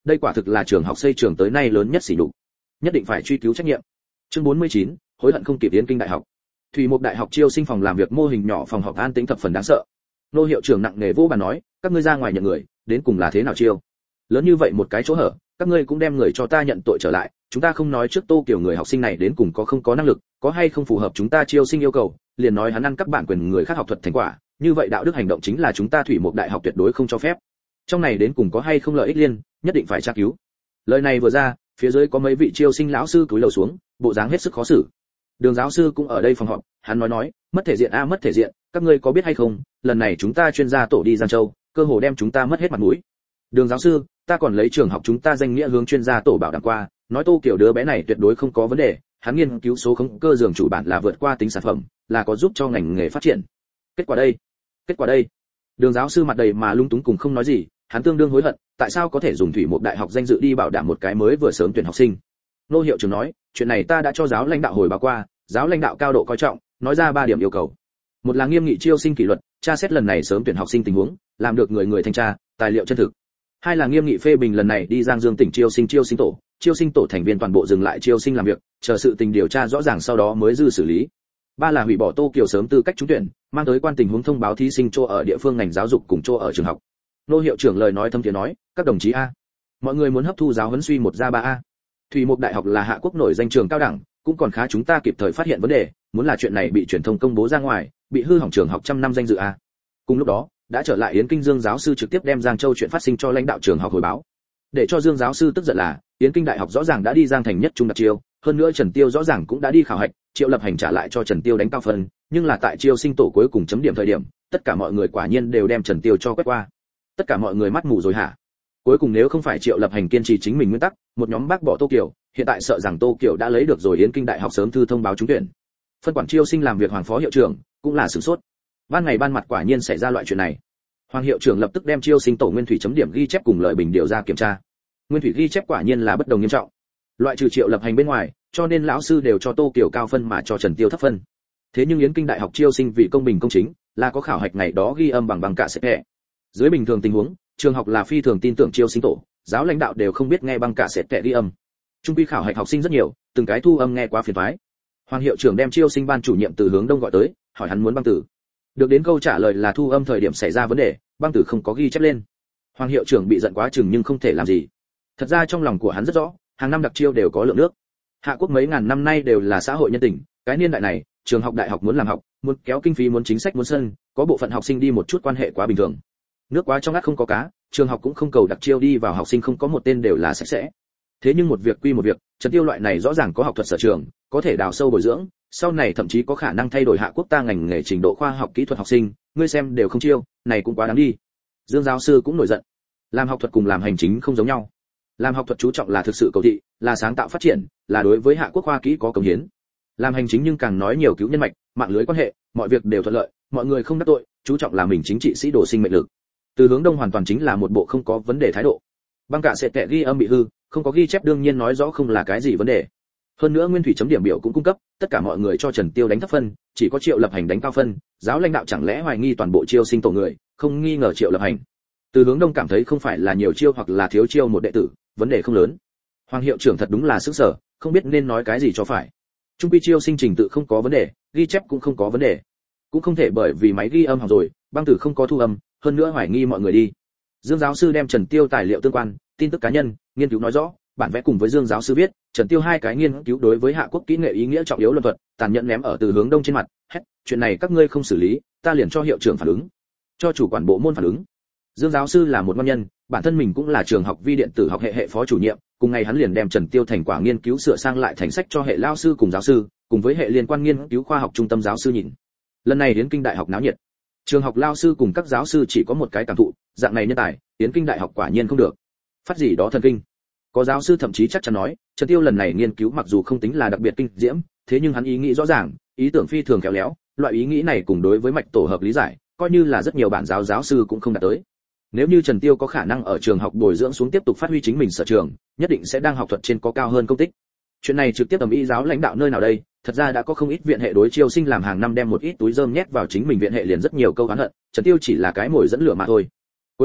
đây quả thực là trường học xây trường tới nay lớn nhất sỉ nhục, nhất định phải truy cứu trách nhiệm. Chương bốn mươi chín, hối hận không kịp Yến Kinh Đại học. Thủy Mục Đại học chiêu sinh phòng làm việc mô hình nhỏ phòng họp an tĩnh thập phần đáng sợ. Nô hiệu trưởng nặng nề vô bàn nói, các ngươi ra ngoài nhận người, đến cùng là thế nào chiêu? Lớn như vậy một cái chỗ hở, các ngươi cũng đem người cho ta nhận tội trở lại, chúng ta không nói trước Tô Kiều người học sinh này đến cùng có không có năng lực, có hay không phù hợp chúng ta chiêu sinh yêu cầu, liền nói hắn ăn cắp bản quyền người khác học thuật thành quả, như vậy đạo đức hành động chính là chúng ta Thủy Mục Đại học tuyệt đối không cho phép. Trong này đến cùng có hay không lợi ích liên, nhất định phải tra cứu. Lời này vừa ra, phía dưới có mấy vị chiêu sinh lão sư cúi đầu xuống, bộ dáng hết sức khó xử. Đường giáo sư cũng ở đây phòng họp, hắn nói nói, mất thể diện a mất thể diện, các ngươi có biết hay không, lần này chúng ta chuyên gia tổ đi Giang Châu, cơ hồ đem chúng ta mất hết mặt mũi. Đường giáo sư, ta còn lấy trường học chúng ta danh nghĩa hướng chuyên gia tổ bảo đảm qua, nói Tô Kiều đứa bé này tuyệt đối không có vấn đề, hắn nghiên cứu số khống cơ giường chủ bản là vượt qua tính sản phẩm, là có giúp cho ngành nghề phát triển. Kết quả đây, kết quả đây. Đường giáo sư mặt đầy mà lung túng cùng không nói gì, hắn tương đương hối hận, tại sao có thể dùng Thủy Mục Đại học danh dự đi bảo đảm một cái mới vừa sớm tuyển học sinh. Nô hiệu trưởng nói, chuyện này ta đã cho giáo lãnh đạo hồi báo qua, giáo lãnh đạo cao độ coi trọng, nói ra ba điểm yêu cầu. Một là nghiêm nghị chiêu sinh kỷ luật, tra xét lần này sớm tuyển học sinh tình huống, làm được người người thanh tra, tài liệu chân thực. Hai là nghiêm nghị phê bình lần này đi Giang Dương tỉnh chiêu sinh chiêu sinh tổ, chiêu sinh tổ thành viên toàn bộ dừng lại chiêu sinh làm việc, chờ sự tình điều tra rõ ràng sau đó mới dư xử lý. Ba là hủy bỏ Tô Kiều sớm tư cách trúng tuyển, mang tới quan tình huống thông báo thí sinh chỗ ở địa phương ngành giáo dục cùng chỗ ở trường học. Nô hiệu trưởng lời nói thâm thiế nói, các đồng chí a, mọi người muốn hấp thu giáo huấn suy một ra ba a. Thủy Mục Đại học là hạ quốc nổi danh trường cao đẳng, cũng còn khá chúng ta kịp thời phát hiện vấn đề, muốn là chuyện này bị truyền thông công bố ra ngoài, bị hư hỏng trường học trăm năm danh dự a. Cùng lúc đó, đã trở lại Yến Kinh Dương giáo sư trực tiếp đem Giang Châu chuyện phát sinh cho lãnh đạo trường học hồi báo. Để cho Dương giáo sư tức giận là, Yến Kinh Đại học rõ ràng đã đi Giang thành nhất trung đặc chiêu, hơn nữa Trần Tiêu rõ ràng cũng đã đi khảo hạch, Triệu Lập Hành trả lại cho Trần Tiêu đánh cao phân, nhưng là tại chiêu sinh tổ cuối cùng chấm điểm thời điểm, tất cả mọi người quả nhiên đều đem Trần Tiêu cho quét qua. Tất cả mọi người mắt mù rồi hả? Cuối cùng nếu không phải Triệu Lập Hành kiên trì chính mình nguyên tắc, một nhóm bác bỏ Tô Kiều, hiện tại sợ rằng Tô Kiều đã lấy được rồi Yến Kinh Đại học sớm thư thông báo trúng tuyển. Phân quản chiêu sinh làm việc Hoàng phó hiệu trưởng cũng là sửng sốt. Ban ngày ban mặt quả nhiên xảy ra loại chuyện này. Hoàng hiệu trưởng lập tức đem chiêu sinh tổ nguyên thủy chấm điểm ghi chép cùng lợi bình điều ra kiểm tra. Nguyên thủy ghi chép quả nhiên là bất đồng nghiêm trọng. Loại trừ Triệu Lập Hành bên ngoài, cho nên lão sư đều cho Tô Kiều cao phân mà cho Trần Tiêu thấp phân. Thế nhưng Yến Kinh Đại học chiêu sinh vì công bình công chính, là có khảo hạch ngày đó ghi âm bằng bằng cả sẽ thẻ. Dưới bình thường tình huống, trường học là phi thường tin tưởng chiêu sinh tổ, giáo lãnh đạo đều không biết nghe băng cả sệt tệ ghi âm. Trung quy khảo hạch học sinh rất nhiều, từng cái thu âm nghe quá phiền toái. Hoàng hiệu trưởng đem chiêu sinh ban chủ nhiệm từ hướng đông gọi tới, hỏi hắn muốn băng tử. Được đến câu trả lời là thu âm thời điểm xảy ra vấn đề, băng tử không có ghi chép lên. Hoàng hiệu trưởng bị giận quá chừng nhưng không thể làm gì. Thật ra trong lòng của hắn rất rõ, hàng năm đặc chiêu đều có lượng nước. Hạ quốc mấy ngàn năm nay đều là xã hội nhân tình, cái niên đại này, trường học đại học muốn làm học, muốn kéo kinh phí muốn chính sách muốn sân, có bộ phận học sinh đi một chút quan hệ quá bình thường. Nước quá trong ngắt không có cá, trường học cũng không cầu đặc chiêu đi vào học sinh không có một tên đều là sạch sẽ. Thế nhưng một việc quy một việc, Trần Tiêu loại này rõ ràng có học thuật sở trường, có thể đào sâu bồi dưỡng, sau này thậm chí có khả năng thay đổi hạ quốc ta ngành nghề trình độ khoa học kỹ thuật học sinh, ngươi xem đều không chiêu, này cũng quá đáng đi. Dương giáo sư cũng nổi giận. Làm học thuật cùng làm hành chính không giống nhau. Làm học thuật chú trọng là thực sự cầu thị, là sáng tạo phát triển, là đối với hạ quốc khoa kỹ có cống hiến. Làm hành chính nhưng càng nói nhiều cứu nhân mạch, mạng lưới quan hệ, mọi việc đều thuận lợi, mọi người không đắc tội, chú trọng là mình chính trị sĩ đồ sinh mệnh lực. Từ hướng đông hoàn toàn chính là một bộ không có vấn đề thái độ. Băng cả sẽ tệ ghi âm bị hư, không có ghi chép đương nhiên nói rõ không là cái gì vấn đề. Hơn nữa nguyên thủy chấm điểm biểu cũng cung cấp, tất cả mọi người cho Trần Tiêu đánh thấp phân, chỉ có Triệu Lập Hành đánh cao phân, giáo lãnh đạo chẳng lẽ hoài nghi toàn bộ chiêu sinh tổ người, không nghi ngờ Triệu Lập Hành. Từ hướng đông cảm thấy không phải là nhiều chiêu hoặc là thiếu chiêu một đệ tử, vấn đề không lớn. Hoàng hiệu trưởng thật đúng là sức sở, không biết nên nói cái gì cho phải. Trung quy chiêu sinh trình tự không có vấn đề, ghi chép cũng không có vấn đề. Cũng không thể bởi vì máy ghi âm hỏng rồi, băng tử không có thu âm, hơn nữa hoài nghi mọi người đi. Dương giáo sư đem Trần Tiêu tài liệu tương quan, tin tức cá nhân, nghiên cứu nói rõ, bản vẽ cùng với Dương giáo sư viết, Trần Tiêu hai cái nghiên cứu đối với hạ quốc kỹ nghệ ý nghĩa trọng yếu luận thuật, tàn nhẫn ném ở Từ hướng đông trên mặt, hét, chuyện này các ngươi không xử lý, ta liền cho hiệu trưởng phản ứng, cho chủ quản bộ môn phản ứng. Dương giáo sư là một ngon nhân, bản thân mình cũng là trường học vi điện tử học hệ hệ phó chủ nhiệm, cùng ngày hắn liền đem Trần Tiêu thành quả nghiên cứu sửa sang lại thành sách cho hệ lao sư cùng giáo sư, cùng với hệ liên quan nghiên cứu khoa học trung tâm giáo sư nhìn. Lần này Yến Kinh Đại học náo nhiệt. Trường học lao sư cùng các giáo sư chỉ có một cái cảm thụ, dạng này nhân tài, Yến Kinh Đại học quả nhiên không được. Phát gì đó thần kinh. Có giáo sư thậm chí chắc chắn nói, Trần Tiêu lần này nghiên cứu mặc dù không tính là đặc biệt kinh diễm, thế nhưng hắn ý nghĩ rõ ràng, ý tưởng phi thường khéo léo, loại ý nghĩ này cùng đối với mạch tổ hợp lý giải, coi như là rất nhiều bản giáo giáo sư cũng không đạt tới. Nếu như Trần Tiêu có khả năng ở trường học bồi dưỡng xuống tiếp tục phát huy chính mình sở trường, nhất định sẽ đang học thuật trên có cao hơn công tích. Chuyện này trực tiếp ầm ĩ giáo lãnh đạo nơi nào đây, thật ra đã có không ít viện hệ đối chiêu sinh làm hàng năm đem một ít túi rơm nhét vào chính mình viện hệ liền rất nhiều câu oán hận, Trần Tiêu chỉ là cái mồi dẫn lửa mà thôi. Cuối cùng,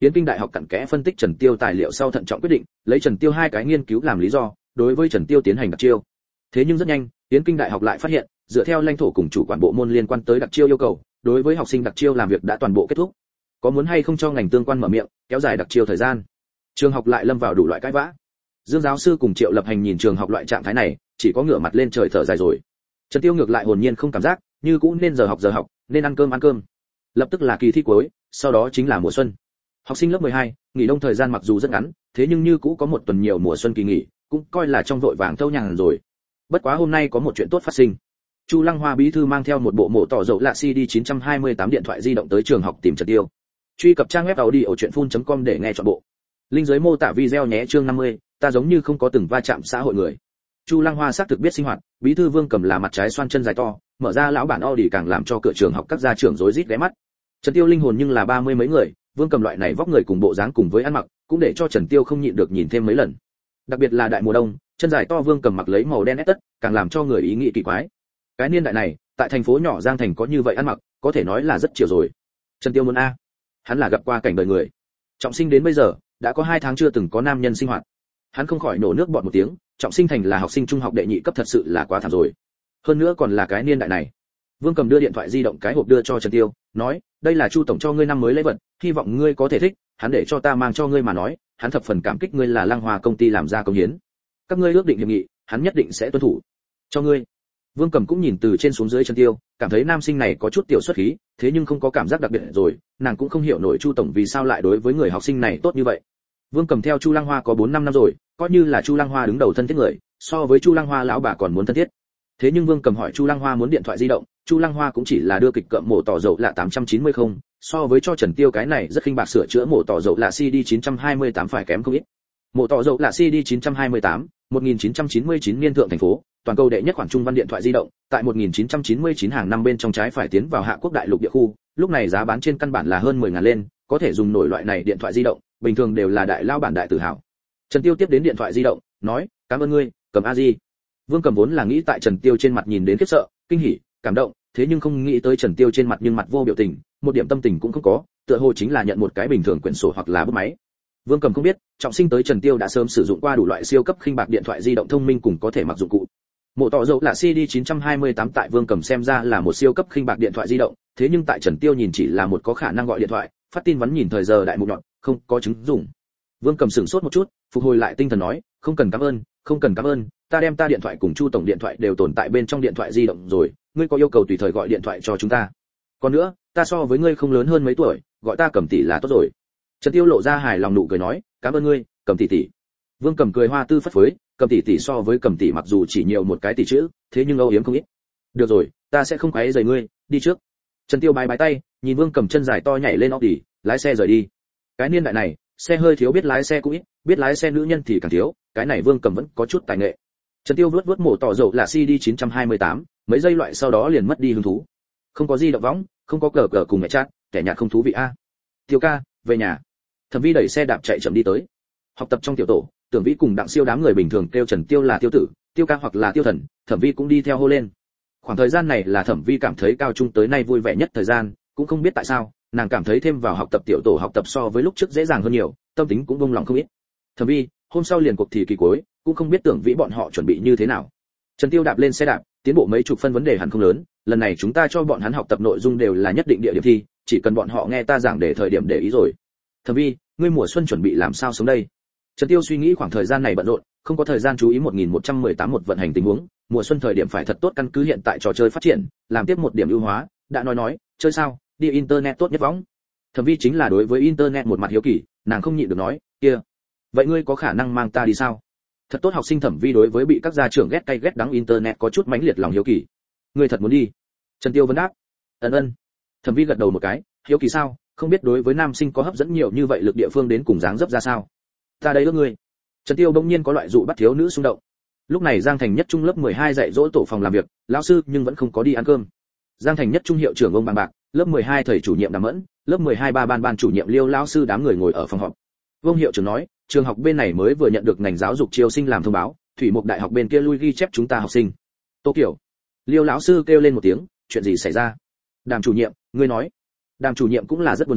Yến Kinh Đại học cặn kẽ phân tích Trần Tiêu tài liệu sau thận trọng quyết định, lấy Trần Tiêu hai cái nghiên cứu làm lý do, đối với Trần Tiêu tiến hành đặc chiêu. Thế nhưng rất nhanh, Yến Kinh Đại học lại phát hiện, dựa theo lãnh thổ cùng chủ quản bộ môn liên quan tới đặc chiêu yêu cầu, đối với học sinh đặc chiêu làm việc đã toàn bộ kết thúc. Có muốn hay không cho ngành tương quan mở miệng, kéo dài đặc chiêu thời gian. Trường học lại lâm vào đủ loại cãi vã. Dương giáo sư cùng Triệu Lập Hành nhìn trường học loại trạng thái này, chỉ có ngửa mặt lên trời thở dài rồi. Trần Tiêu ngược lại hồn nhiên không cảm giác, như cũ nên giờ học giờ học, nên ăn cơm ăn cơm. Lập tức là kỳ thi cuối, sau đó chính là mùa xuân. Học sinh lớp mười hai, nghỉ đông thời gian mặc dù rất ngắn, thế nhưng như cũ có một tuần nhiều mùa xuân kỳ nghỉ, cũng coi là trong vội vàng thâu nhàn rồi. Bất quá hôm nay có một chuyện tốt phát sinh. Chu Lăng Hoa bí thư mang theo một bộ mổ tỏ dầu lạ xê đê chín trăm hai mươi tám điện thoại di động tới trường học tìm Trần Tiêu. Truy cập trang web audiochuyenphun.com để nghe trọn bộ. Link dưới mô tả video nhé. Chương năm mươi, ta giống như không có từng va chạm xã hội người. Chu Lăng Hoa xác thực biết sinh hoạt, bí thư Vương Cầm là mặt trái xoan chân dài to, mở ra lão bản Audi càng làm cho cửa trường học các gia trưởng rối rít ghé mắt. Trần Tiêu linh hồn nhưng là ba mươi mấy người, Vương Cầm loại này vóc người cùng bộ dáng cùng với ăn mặc, cũng để cho Trần Tiêu không nhịn được nhìn thêm mấy lần. Đặc biệt là đại mùa đông, chân dài to Vương Cầm mặc lấy màu đen tất, càng làm cho người ý nghĩ kỳ quái. Cái niên đại này, tại thành phố nhỏ Giang Thành có như vậy ăn mặc, có thể nói là rất chiều rồi. Trần Tiêu muốn a, hắn là gặp qua cảnh đời người. Trọng sinh đến bây giờ, đã có hai tháng chưa từng có nam nhân sinh hoạt. Hắn không khỏi nổ nước bọt một tiếng, Trọng sinh thành là học sinh trung học đệ nhị cấp thật sự là quá thảm rồi. Hơn nữa còn là cái niên đại này. Vương Cầm đưa điện thoại di động cái hộp đưa cho Trần Tiêu, nói, đây là Chu tổng cho ngươi năm mới lễ vật, hy vọng ngươi có thể thích, hắn để cho ta mang cho ngươi mà nói, hắn thập phần cảm kích ngươi là Lăng Hoa công ty làm ra công hiến. Các ngươi ước định hiệp nghị, hắn nhất định sẽ tuân thủ. Cho ngươi. Vương Cầm cũng nhìn từ trên xuống dưới Trần Tiêu, cảm thấy nam sinh này có chút tiểu xuất khí, thế nhưng không có cảm giác đặc biệt rồi, nàng cũng không hiểu nổi Chu tổng vì sao lại đối với người học sinh này tốt như vậy. Vương Cầm theo Chu Lăng Hoa có bốn năm năm rồi, coi như là Chu Lăng Hoa đứng đầu thân thiết người, so với Chu Lăng Hoa lão bà còn muốn thân thiết. Thế nhưng Vương Cầm hỏi Chu Lăng Hoa muốn điện thoại di động, Chu Lăng Hoa cũng chỉ là đưa kịch cợm mổ tỏ dầu là tám trăm chín mươi không, so với cho Trần Tiêu cái này rất khinh bạc sửa chữa mổ tỏ dầu là xê đê chín trăm hai mươi tám phải kém không ít. Mổ tỏ dầu là xê đê chín trăm hai mươi tám, một nghìn chín trăm chín mươi chín niên thượng thành phố, toàn cầu đệ nhất khoản trung văn điện thoại di động, tại một nghìn chín trăm chín mươi chín hàng năm bên trong trái phải tiến vào Hạ Quốc đại lục địa khu, lúc này giá bán trên căn bản là hơn mười ngàn lên, có thể dùng nổi loại này điện thoại di động, bình thường đều là đại lao bản đại tự hào. Trần Tiêu tiếp đến điện thoại di động, nói, cảm ơn ngươi, cầm a di. Vương Cầm vốn là nghĩ tại Trần Tiêu trên mặt nhìn đến khiếp sợ, kinh hỉ, cảm động, thế nhưng không nghĩ tới Trần Tiêu trên mặt nhưng mặt vô biểu tình, một điểm tâm tình cũng không có, tựa hồ chính là nhận một cái bình thường quyển sổ hoặc là bút máy. Vương Cầm không biết, Trọng sinh tới Trần Tiêu đã sớm sử dụng qua đủ loại siêu cấp khinh bạc điện thoại di động thông minh cùng có thể mặc dụng cụ. Mộ tỏ dầu là xê đê chín trăm hai mươi tám tại Vương Cầm xem ra là một siêu cấp khinh bạc điện thoại di động, thế nhưng tại Trần Tiêu nhìn chỉ là một có khả năng gọi điện thoại, phát tin vắn nhìn thời giờ đại mục nhọn, không có chứng dùng. Vương Cầm sửng sốt một chút, phục hồi lại tinh thần nói, không cần cảm ơn, không cần cảm ơn, ta đem ta điện thoại cùng Chu tổng điện thoại đều tồn tại bên trong điện thoại di động rồi, ngươi có yêu cầu tùy thời gọi điện thoại cho chúng ta. Còn nữa, ta so với ngươi không lớn hơn mấy tuổi, gọi ta Cầm tỷ là tốt rồi. Trần Tiêu lộ ra hài lòng nụ cười nói, cảm ơn ngươi, Cầm tỷ tỷ. Vương Cầm cười hoa tư phất phới, Cầm tỷ tỷ so với Cầm tỷ mặc dù chỉ nhiều một cái tỷ chữ, thế nhưng âu yếm không ít. Được rồi, ta sẽ không quấy rầy ngươi, đi trước. Trần Tiêu bái bái tay, nhìn Vương Cầm chân dài to nhảy lên Audi, lái xe rời đi. Cái niên đại này, xe hơi thiếu biết lái xe cũng ít, biết lái xe nữ nhân thì càng thiếu, cái này Vương Cầm vẫn có chút tài nghệ. Trần Tiêu vuốt vuốt mổ tỏ dầu là xê đê chín trăm hai mươi tám, mấy giây loại sau đó liền mất đi hứng thú. Không có di động võng, không có cờ cờ cùng mẹ chat, kẻ nhạt không thú vị a. Tiêu ca, về nhà. Thẩm Vi đẩy xe đạp chạy chậm đi tới. Học tập trong tiểu tổ, Tưởng Vĩ cùng Đặng Siêu đám người bình thường kêu Trần Tiêu là Tiêu tử, Tiêu ca hoặc là Tiêu thần, Thẩm Vi cũng đi theo hô lên. Khoảng thời gian này là Thẩm Vi cảm thấy cao trung tới nay vui vẻ nhất thời gian, cũng không biết tại sao, nàng cảm thấy thêm vào học tập tiểu tổ học tập so với lúc trước dễ dàng hơn nhiều, tâm tính cũng buông lòng không ít. Thẩm Vi, hôm sau liền cuộc thi kỳ cuối, cũng không biết Tưởng Vĩ bọn họ chuẩn bị như thế nào. Trần Tiêu đạp lên xe đạp, tiến bộ mấy chục phân vấn đề hẳn không lớn, lần này chúng ta cho bọn hắn học tập nội dung đều là nhất định địa điểm thi, chỉ cần bọn họ nghe ta giảng để thời điểm để ý rồi. Thẩm Vi, ngươi mùa xuân chuẩn bị làm sao sống đây? Trần Tiêu suy nghĩ khoảng thời gian này bận rộn, không có thời gian chú ý một nghìn một trăm mười tám một vận hành tình huống, mùa xuân thời điểm phải thật tốt căn cứ hiện tại trò chơi phát triển, làm tiếp một điểm ưu hóa, đã nói nói, chơi sao, đi internet tốt nhất võng. Thẩm Vi chính là đối với internet một mặt hiếu kỳ, nàng không nhịn được nói, kia, vậy ngươi có khả năng mang ta đi sao? Thật tốt học sinh Thẩm Vi đối với bị các gia trưởng ghét cay ghét đắng internet có chút mãnh liệt lòng hiếu kỳ. Ngươi thật muốn đi? Trần Tiêu vấn đáp. Ân ân. Thẩm Vi gật đầu một cái, hiếu kỳ sao, không biết đối với nam sinh có hấp dẫn nhiều như vậy lực địa phương đến cùng dáng dấp ra sao. Ta đây ước ngươi. Trần Tiêu bỗng nhiên có loại dụ bắt thiếu nữ xung động. Lúc này Giang Thành Nhất Trung lớp mười hai dạy dỗ tổ phòng làm việc, lão sư nhưng vẫn không có đi ăn cơm. Giang Thành Nhất Trung hiệu trưởng ông Bằng Bạc, lớp mười hai thầy chủ nhiệm Đàm Mẫn, lớp mười hai ba ban ban chủ nhiệm Liêu lão sư đám người ngồi ở phòng họp. Vương hiệu trưởng nói, trường học bên này mới vừa nhận được ngành giáo dục chiêu sinh làm thông báo, Thủy Mục Đại học bên kia lui ghi chép chúng ta học sinh. Tô Kiều. Liêu lão sư kêu lên một tiếng, chuyện gì xảy ra? Đàm chủ nhiệm, ngươi nói. Đàm chủ nhiệm cũng là rất buồn rầu,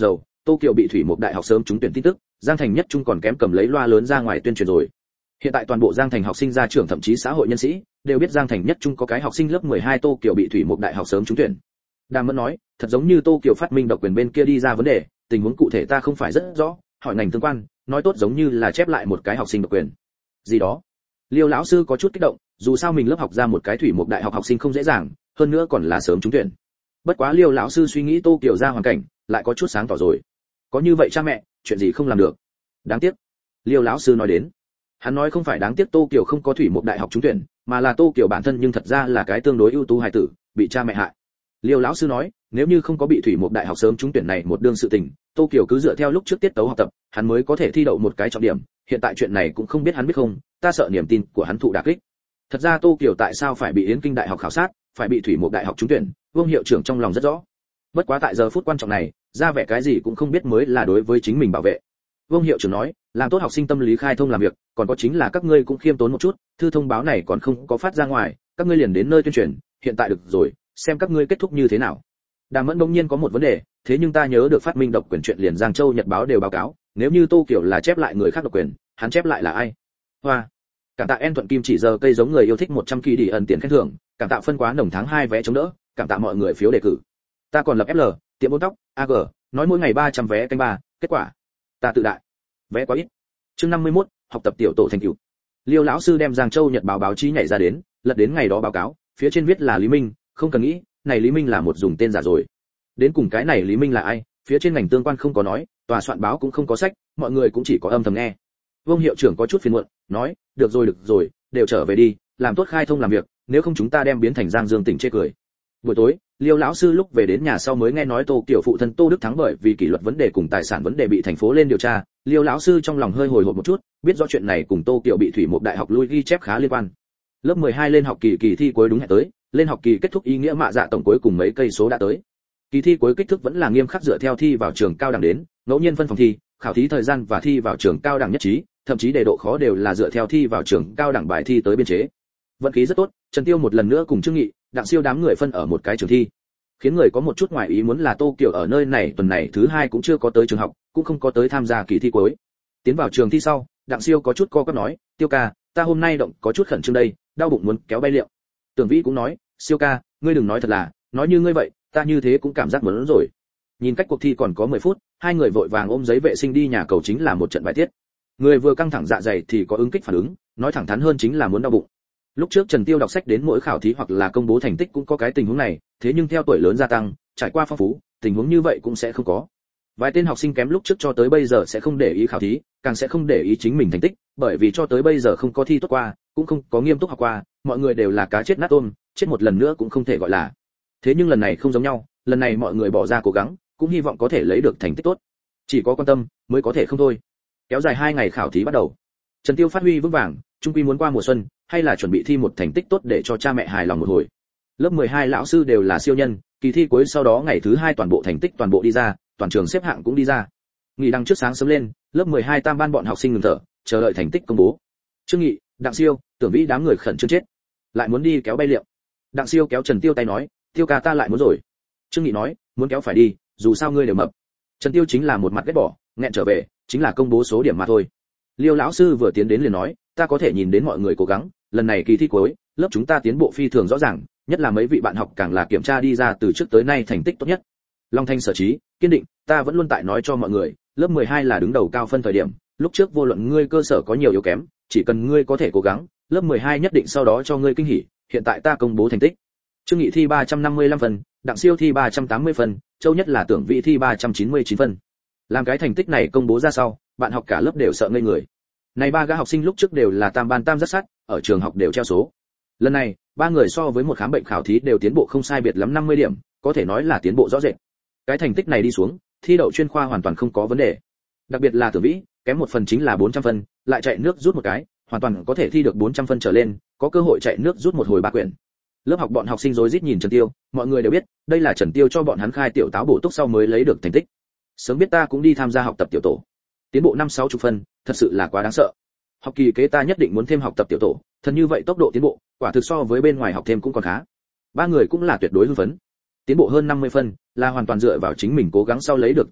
Tô Kiều bị Thủy Mục Đại học sớm trúng tuyển tin tức, Giang Thành nhất trung còn kém cầm lấy loa lớn ra ngoài tuyên truyền rồi. Hiện tại toàn bộ Giang Thành học sinh gia trưởng thậm chí xã hội nhân sĩ đều biết Giang Thành nhất trung có cái học sinh lớp mười hai Tô Kiều bị Thủy Mục Đại học sớm trúng tuyển. Đàm Mẫn nói, thật giống như Tô Kiều phát minh độc quyền bên kia đi ra vấn đề, tình huống cụ thể ta không phải rất rõ, hỏi ngành tương quan, nói tốt giống như là chép lại một cái học sinh độc quyền. Gì đó. Liêu lão sư có chút kích động, dù sao mình lớp học ra một cái Thủy Mục Đại học học sinh không dễ dàng, hơn nữa còn là sớm trúng tuyển. Bất quá Liêu lão sư suy nghĩ Tô Kiều ra hoàn cảnh, lại có chút sáng tỏ rồi. Có như vậy cha mẹ, chuyện gì không làm được. Đáng tiếc. Liêu lão sư nói đến. Hắn nói không phải đáng tiếc Tô Kiều không có Thủy Mục Đại học trúng tuyển, mà là Tô Kiều bản thân nhưng thật ra là cái tương đối ưu tú hài tử, bị cha mẹ hại. Liêu lão sư nói, nếu như không có bị Thủy Mục Đại học sớm trúng tuyển này một đương sự tình, Tô Kiều cứ dựa theo lúc trước tiết tấu học tập, hắn mới có thể thi đậu một cái trọng điểm, hiện tại chuyện này cũng không biết hắn biết không, ta sợ niềm tin của hắn thụ đả kích. Thật ra Tô Kiều tại sao phải bị Yến Kinh Đại học khảo sát, phải bị Thủy Mục Đại học trúng tuyển, Vương hiệu trưởng trong lòng rất rõ. Bất quá tại giờ phút quan trọng này, ra vẻ cái gì cũng không biết mới là đối với chính mình bảo vệ. Vương hiệu trưởng nói, làm tốt học sinh tâm lý khai thông làm việc, còn có chính là các ngươi cũng khiêm tốn một chút, thư thông báo này còn không có phát ra ngoài, các ngươi liền đến nơi tuyên truyền, hiện tại được rồi, xem các ngươi kết thúc như thế nào. Đàm Mẫn bỗng nhiên có một vấn đề, thế nhưng ta nhớ được phát minh độc quyền chuyện liền Giang Châu Nhật báo đều báo cáo, nếu như Tô Kiều là chép lại người khác độc quyền, hắn chép lại là ai? Hoa. Cảm tạ En Thuận Kim chỉ giờ cây giống người yêu thích một trăm kỳ đi ẩn tiền khen thưởng, cảm tạ phân quá nồng tháng hai vé chống đỡ, cảm tạ mọi người phiếu đề cử. Ta còn lập ép lờ, tiệm bốn tóc, a giê, nói mỗi ngày ba trăm vé canh ba, kết quả ta tự đại. Vé quá ít. Chương năm mươi mốt, học tập tiểu tổ thành tựu. Liêu lão sư đem Giang Châu Nhật báo báo chí nhảy ra đến, lật đến ngày đó báo cáo, phía trên viết là Lý Minh, không cần nghĩ, này Lý Minh là một dùng tên giả rồi. Đến cùng cái này Lý Minh là ai, phía trên ngành tương quan không có nói, tòa soạn báo cũng không có sách, mọi người cũng chỉ có âm thầm nghe. Vương hiệu trưởng có chút phiền muộn, nói, được rồi được rồi, đều trở về đi, làm tốt khai thông làm việc, nếu không chúng ta đem biến thành Giang Dương tỉnh chê cười. Buổi tối, Liêu lão sư lúc về đến nhà sau mới nghe nói Tô Kiều phụ thân Tô Đức Thắng bởi vì kỷ luật vấn đề cùng tài sản vấn đề bị thành phố lên điều tra, Liêu lão sư trong lòng hơi hồi hộp một chút, biết rõ chuyện này cùng Tô Kiều bị Thủy Mục Đại học lui ghi chép khá liên quan. Lớp mười hai lên học kỳ kỳ thi cuối đúng hẹn tới, lên học kỳ kết thúc ý nghĩa mạ dạ tổng cuối cùng mấy cây số đã tới. Kỳ thi cuối kích thước vẫn là nghiêm khắc dựa theo thi vào trường cao đẳng đến, ngẫu nhiên phân phòng thi, khảo thí thời gian và thi vào trường cao đẳng nhất trí, thậm chí đề độ khó đều là dựa theo thi vào trường cao đẳng bài thi tới biên chế. Vận khí rất tốt, Trần Tiêu một lần nữa cùng Trương Nghị, Đặng Siêu đám người phân ở một cái trường thi. Khiến người có một chút ngoài ý muốn là Tô Kiều ở nơi này tuần này thứ hai cũng chưa có tới trường học, cũng không có tới tham gia kỳ thi cuối. Tiến vào trường thi sau, Đặng Siêu có chút co quắp nói, Tiêu ca, ta hôm nay động có chút khẩn trương đây, đau bụng muốn kéo bay liệu. Tưởng Vĩ cũng nói, Siêu ca, ngươi đừng nói thật là, nói như ngươi vậy, ta như thế cũng cảm giác muốn rồi. Nhìn cách cuộc thi còn có mười phút, hai người vội vàng ôm giấy vệ sinh đi nhà cầu chính là một trận bài tiết. Người vừa căng thẳng dạ dày thì có ứng kích phản ứng, nói thẳng thắn hơn chính là muốn đau bụng. Lúc trước Trần Tiêu đọc sách đến mỗi khảo thí hoặc là công bố thành tích cũng có cái tình huống này, thế nhưng theo tuổi lớn gia tăng, trải qua phong phú, tình huống như vậy cũng sẽ không có. Vài tên học sinh kém lúc trước cho tới bây giờ sẽ không để ý khảo thí, càng sẽ không để ý chính mình thành tích, bởi vì cho tới bây giờ không có thi tốt qua, cũng không có nghiêm túc học qua, mọi người đều là cá chết nát tôm, chết một lần nữa cũng không thể gọi là. Thế nhưng lần này không giống nhau, lần này mọi người bỏ ra cố gắng, cũng hy vọng có thể lấy được thành tích tốt. Chỉ có quan tâm mới có thể không thôi. Kéo dài hai ngày khảo thí bắt đầu. Trần Tiêu phát huy vững vàng, trung quy muốn qua mùa xuân, hay là chuẩn bị thi một thành tích tốt để cho cha mẹ hài lòng một hồi. Lớp mười hai lão sư đều là siêu nhân, kỳ thi cuối sau đó ngày thứ hai toàn bộ thành tích toàn bộ đi ra, toàn trường xếp hạng cũng đi ra. Nghỉ đăng trước sáng sớm lên, lớp mười hai tam ban bọn học sinh ngừng thở, chờ đợi thành tích công bố. Trương Nghị, Đặng Siêu, Tưởng Vĩ đám người khẩn trương chết. Lại muốn đi kéo bay liệu. Đặng Siêu kéo Trần Tiêu tay nói, Tiêu ca ta lại muốn rồi. Trương Nghị nói, muốn kéo phải đi, dù sao ngươi đều mập. Trần Tiêu chính là một mặt ghét bỏ, nghẹn trở về, chính là công bố số điểm mà thôi. Liêu lão sư vừa tiến đến liền nói, ta có thể nhìn đến mọi người cố gắng, lần này kỳ thi cuối, lớp chúng ta tiến bộ phi thường rõ ràng, nhất là mấy vị bạn học càng là kiểm tra đi ra từ trước tới nay thành tích tốt nhất. Long Thanh sở trí, kiên định, ta vẫn luôn tại nói cho mọi người, lớp mười hai là đứng đầu cao phân thời điểm, lúc trước vô luận ngươi cơ sở có nhiều yếu kém, chỉ cần ngươi có thể cố gắng, lớp mười hai nhất định sau đó cho ngươi kinh hỉ, hiện tại ta công bố thành tích. Trương Nghị thi ba trăm năm mươi lăm phần, Đặng Siêu thi ba trăm tám mươi phần, Châu Nhất là Tưởng Vĩ thi ba trăm chín mươi chín phần. Làm cái thành tích này công bố ra sau, bạn học cả lớp đều sợ ngây người. Này ba gã học sinh lúc trước đều là tam ban tam rất sát, ở trường học đều treo số. Lần này, ba người so với một khám bệnh khảo thí đều tiến bộ không sai biệt lắm năm mươi điểm, có thể nói là tiến bộ rõ rệt. Cái thành tích này đi xuống, thi đậu chuyên khoa hoàn toàn không có vấn đề. Đặc biệt là Tưởng Vĩ, kém một phần chính là bốn trăm phân, lại chạy nước rút một cái, hoàn toàn có thể thi được bốn trăm phân trở lên, có cơ hội chạy nước rút một hồi ba quyển. Lớp học bọn học sinh rối rít nhìn Trần Tiêu, mọi người đều biết, đây là Trần Tiêu cho bọn hắn khai tiểu táo bổ túc sau mới lấy được thành tích. Sớm biết ta cũng đi tham gia học tập tiểu tổ. Tiến bộ năm sáu chục phân, thật sự là quá đáng sợ. Học kỳ kế ta nhất định muốn thêm học tập tiểu tổ, thần như vậy tốc độ tiến bộ, quả thực so với bên ngoài học thêm cũng còn khá. Ba người cũng là tuyệt đối hưng phấn. Tiến bộ hơn năm mươi phân, là hoàn toàn dựa vào chính mình cố gắng sau lấy được thành tích,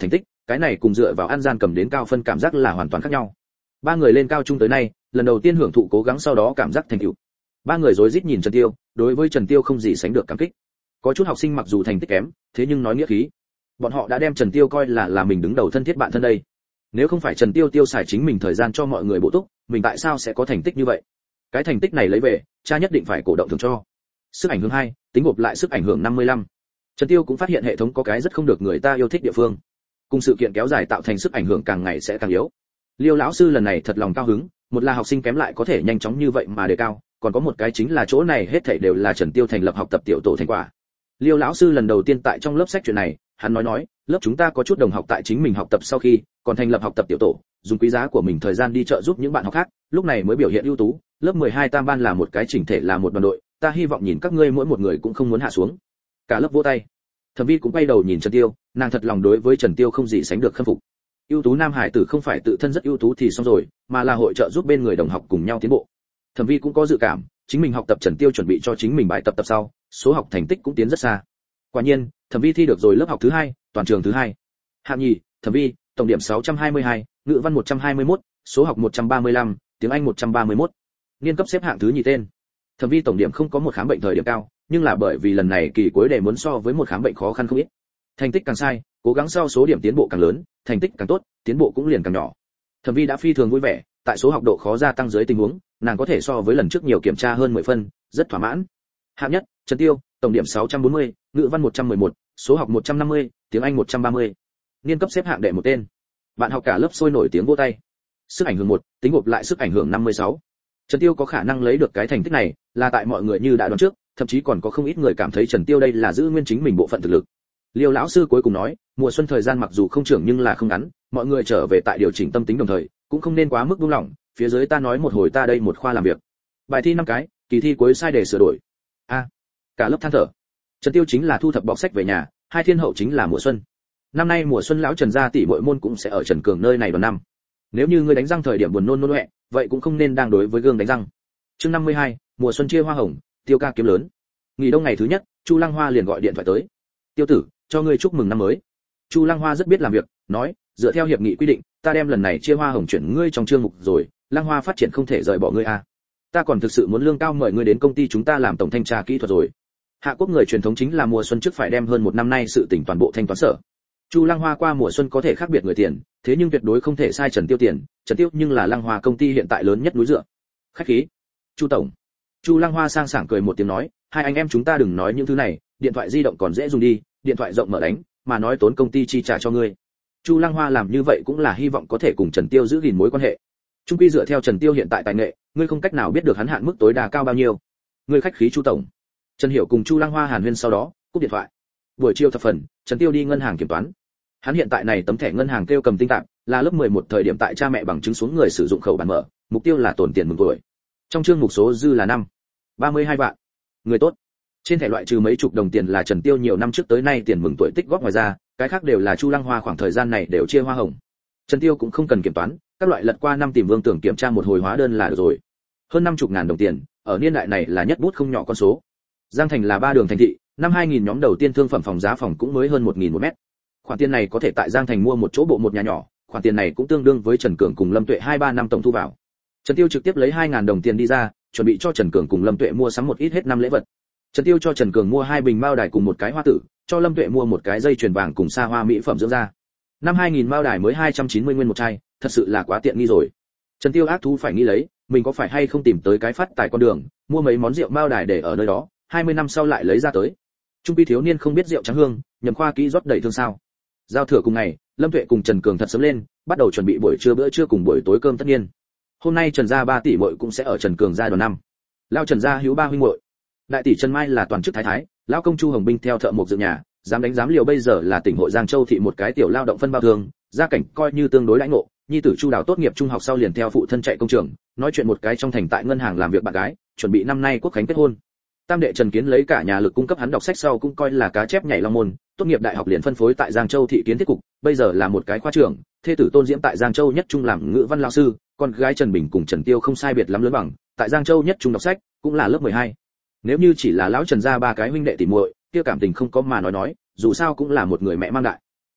cái này cùng dựa vào ăn gian cầm đến cao phân cảm giác là hoàn toàn khác nhau. Ba người lên cao trung tới nay, lần đầu tiên hưởng thụ cố gắng sau đó cảm giác thành tựu. Ba người rối rít nhìn Trần Tiêu, đối với Trần Tiêu không gì sánh được cảm kích. Có chút học sinh mặc dù thành tích kém, thế nhưng nói nghĩa khí. Bọn họ đã đem Trần Tiêu coi là là mình đứng đầu thân thiết bạn thân đây. Nếu không phải Trần Tiêu tiêu xài chính mình thời gian cho mọi người bổ túc, mình tại sao sẽ có thành tích như vậy? Cái thành tích này lấy về, cha nhất định phải cổ động thưởng cho. Sức ảnh hưởng hai, tính gộp lại sức ảnh hưởng năm mươi lăm. Trần Tiêu cũng phát hiện hệ thống có cái rất không được người ta yêu thích địa phương. Cùng sự kiện kéo dài tạo thành sức ảnh hưởng càng ngày sẽ càng yếu. Liêu lão sư lần này thật lòng cao hứng, một là học sinh kém lại có thể nhanh chóng như vậy mà đề cao, còn có một cái chính là chỗ này hết thảy đều là Trần Tiêu thành lập học tập tiểu tổ thành quả. Liêu lão sư lần đầu tiên tại trong lớp sách chuyện này, hắn nói nói, lớp chúng ta có chút đồng học tại chính mình học tập sau khi, còn thành lập học tập tiểu tổ, dùng quý giá của mình thời gian đi trợ giúp những bạn học khác, lúc này mới biểu hiện ưu tú. Lớp mười hai tam ban là một cái chỉnh thể là một đoàn đội, ta hy vọng nhìn các ngươi mỗi một người cũng không muốn hạ xuống. Cả lớp vỗ tay. Thẩm Vi cũng quay đầu nhìn Trần Tiêu, nàng thật lòng đối với Trần Tiêu không gì sánh được khâm phục. Ưu tú nam hải tử không phải tự thân rất ưu tú thì xong rồi, mà là hội trợ giúp bên người đồng học cùng nhau tiến bộ. Thẩm Vi cũng có dự cảm, chính mình học tập Trần Tiêu chuẩn bị cho chính mình bài tập tập sau, số học thành tích cũng tiến rất xa. Quả nhiên, Thẩm Vi thi được rồi lớp học thứ hai, toàn trường thứ hai. Hạng nhì, Thẩm Vi, tổng điểm sáu trăm hai mươi hai, ngữ văn một trăm hai mươi mốt, số học một trăm ba mươi lăm, tiếng Anh một trăm ba mươi mốt. Niên cấp xếp hạng thứ nhì tên. Thẩm Vi tổng điểm không có một khám bệnh thời điểm cao, nhưng là bởi vì lần này kỳ cuối đề muốn so với một khám bệnh khó khăn không ít. Thành tích càng sai, cố gắng sau số điểm tiến bộ càng lớn, thành tích càng tốt, tiến bộ cũng liền càng nhỏ. Thẩm Vi đã phi thường vui vẻ, tại số học độ khó gia tăng dưới tình huống, nàng có thể so với lần trước nhiều kiểm tra hơn mười phân, rất thỏa mãn. Hạng nhất, Trần Tiêu, tổng điểm sáu trăm bốn mươi, ngữ văn một trăm mười một, số học một trăm năm mươi, tiếng Anh một trăm ba mươi. Niên cấp xếp hạng đệ một tên. Bạn học cả lớp sôi nổi tiếng vỗ tay. Sức ảnh hưởng một, tính gộp lại sức ảnh hưởng năm mươi sáu. Trần Tiêu có khả năng lấy được cái thành tích này, là tại mọi người như đã đoán trước, thậm chí còn có không ít người cảm thấy Trần Tiêu đây là giữ nguyên chính mình bộ phận thực lực. Liêu lão sư cuối cùng nói, mùa xuân thời gian mặc dù không trưởng nhưng là không ngắn, mọi người trở về tại điều chỉnh tâm tính đồng thời, cũng không nên quá mức buông lỏng, phía dưới ta nói một hồi ta đây một khoa làm việc. Bài thi năm cái, kỳ thi cuối sai đề sửa đổi. A. Cả lớp than thở. Trần Tiêu chính là thu thập bọc sách về nhà, hai thiên hậu chính là mùa xuân. Năm nay mùa xuân lão Trần gia tỷ muội môn cũng sẽ ở Trần Cường nơi này vào năm. Nếu như ngươi đánh răng thời điểm buồn nôn nôn ọe, vậy cũng không nên đang đối với gương đánh răng. Chương năm mươi hai, mùa xuân chia hoa hồng, Tiêu ca kiếm lớn. Nghỉ đông ngày thứ nhất, Chu Lăng Hoa liền gọi điện thoại tới. Tiêu tử, cho ngươi chúc mừng năm mới. Chu Lăng Hoa rất biết làm việc, nói, dựa theo hiệp nghị quy định, ta đem lần này chia hoa hồng chuyển ngươi trong chương mục rồi, Lăng Hoa phát triển không thể rời bỏ ngươi a. Ta còn thực sự muốn lương cao mời ngươi đến công ty chúng ta làm tổng thanh tra kỹ thuật rồi. Hạ Quốc người truyền thống chính là mùa xuân trước phải đem hơn một năm nay sự tỉnh toàn bộ thanh toán sở. Chu Lăng Hoa qua mùa xuân có thể khác biệt người tiền, thế nhưng tuyệt đối không thể sai Trần Tiêu tiền, Trần Tiêu nhưng là Lăng Hoa công ty hiện tại lớn nhất núi dựa. Khách khí. Chu tổng. Chu Lăng Hoa sang sảng cười một tiếng nói, hai anh em chúng ta đừng nói những thứ này, điện thoại di động còn dễ dùng đi, điện thoại rộng mở đánh, mà nói tốn công ty chi trả cho ngươi. Chu Lăng Hoa làm như vậy cũng là hy vọng có thể cùng Trần Tiêu giữ gìn mối quan hệ. Trung quy dựa theo Trần Tiêu hiện tại tài nghệ, ngươi không cách nào biết được hắn hạn mức tối đa cao bao nhiêu. Ngươi khách khí Chu tổng. Trần Hiểu cùng Chu Lăng Hoa hàn huyên sau đó, cúp điện thoại. Buổi chiều thập phần, Trần Tiêu đi ngân hàng kiểm toán. Hắn hiện tại này tấm thẻ ngân hàng kêu cầm tinh tạp, là lớp mười một thời điểm tại cha mẹ bằng chứng xuống người sử dụng khẩu bản mở, mục tiêu là tổn tiền mừng tuổi. Trong chương mục số dư là năm ba mươi hai vạn. Người tốt. Trên thẻ loại trừ mấy chục đồng tiền là Trần Tiêu nhiều năm trước tới nay tiền mừng tuổi tích góp ngoài ra, cái khác đều là Chu Lăng Hoa khoảng thời gian này đều chia hoa hồng. Trần Tiêu cũng không cần kiểm toán, các loại lật qua năm tìm Vương Tưởng kiểm tra một hồi hóa đơn là được rồi. Hơn năm chục ngàn đồng tiền, ở niên đại này là nhất bút không nhỏ con số. Giang Thành là ba đường thành thị, năm hai nghìn nhóm đầu tiên thương phẩm phòng giá phòng cũng mới hơn một nghìn một mét. Khoản tiền này có thể tại Giang Thành mua một chỗ bộ một nhà nhỏ, khoản tiền này cũng tương đương với Trần Cường cùng Lâm Tuệ hai ba năm tổng thu vào. Trần Tiêu trực tiếp lấy hai nghìn đồng tiền đi ra, chuẩn bị cho Trần Cường cùng Lâm Tuệ mua sắm một ít hết năm lễ vật. Trần Tiêu cho Trần Cường mua hai bình mao đài cùng một cái hoa tử, cho Lâm Tuệ mua một cái dây chuyền vàng cùng xa hoa mỹ phẩm dưỡng da. Năm hai nghìn mao đài mới hai trăm chín mươi nguyên một chai, thật sự là quá tiện nghi rồi. Trần Tiêu ác thú phải nghĩ lấy, mình có phải hay không tìm tới cái phát tài con đường, mua mấy món rượu mao đài để ở nơi đó, hai mươi năm sau lại lấy ra tới. Trung quy thiếu niên không biết rượu trắng hương, nhầm khoa kỹ rót đầy thương sao. Giao thừa cùng ngày, Lâm Tuệ cùng Trần Cường thật sớm lên, bắt đầu chuẩn bị buổi trưa bữa trưa cùng buổi tối cơm tất nhiên. Hôm nay Trần gia ba tỷ muội cũng sẽ ở Trần Cường gia đoàn năm. Lão Trần gia hữu ba huynh muội. Đại tỷ Trần Mai là toàn chức thái thái, lão công Chu Hồng Binh theo thợ mộc dựng nhà, dám đánh dám liều bây giờ là tỉnh hội Giang Châu thị một cái tiểu lao động phân bao thường, gia cảnh coi như tương đối lãnh ngộ, nhi tử Chu Đào tốt nghiệp trung học sau liền theo phụ thân chạy công trường, nói chuyện một cái trong thành tại ngân hàng làm việc bạn gái, chuẩn bị năm nay quốc khánh kết hôn. Tam đệ Trần Kiến lấy cả nhà lực cung cấp hắn đọc sách sau cũng coi là cá chép nhảy long môn, tốt nghiệp đại học liền phân phối tại Giang Châu thị kiến thiết cục, bây giờ là một cái khoa trưởng, thê tử Tôn Diễm tại Giang Châu nhất trung làm ngữ văn lão sư, con gái Trần Bình cùng Trần Tiêu không sai biệt lắm lớn bằng, tại Giang Châu nhất trung đọc sách, cũng là lớp mười hai. Nếu như chỉ là lão Trần gia ba cái huynh đệ tỷ muội, kia cảm tình không có mà nói nói, dù sao cũng là một người mẹ mang đại.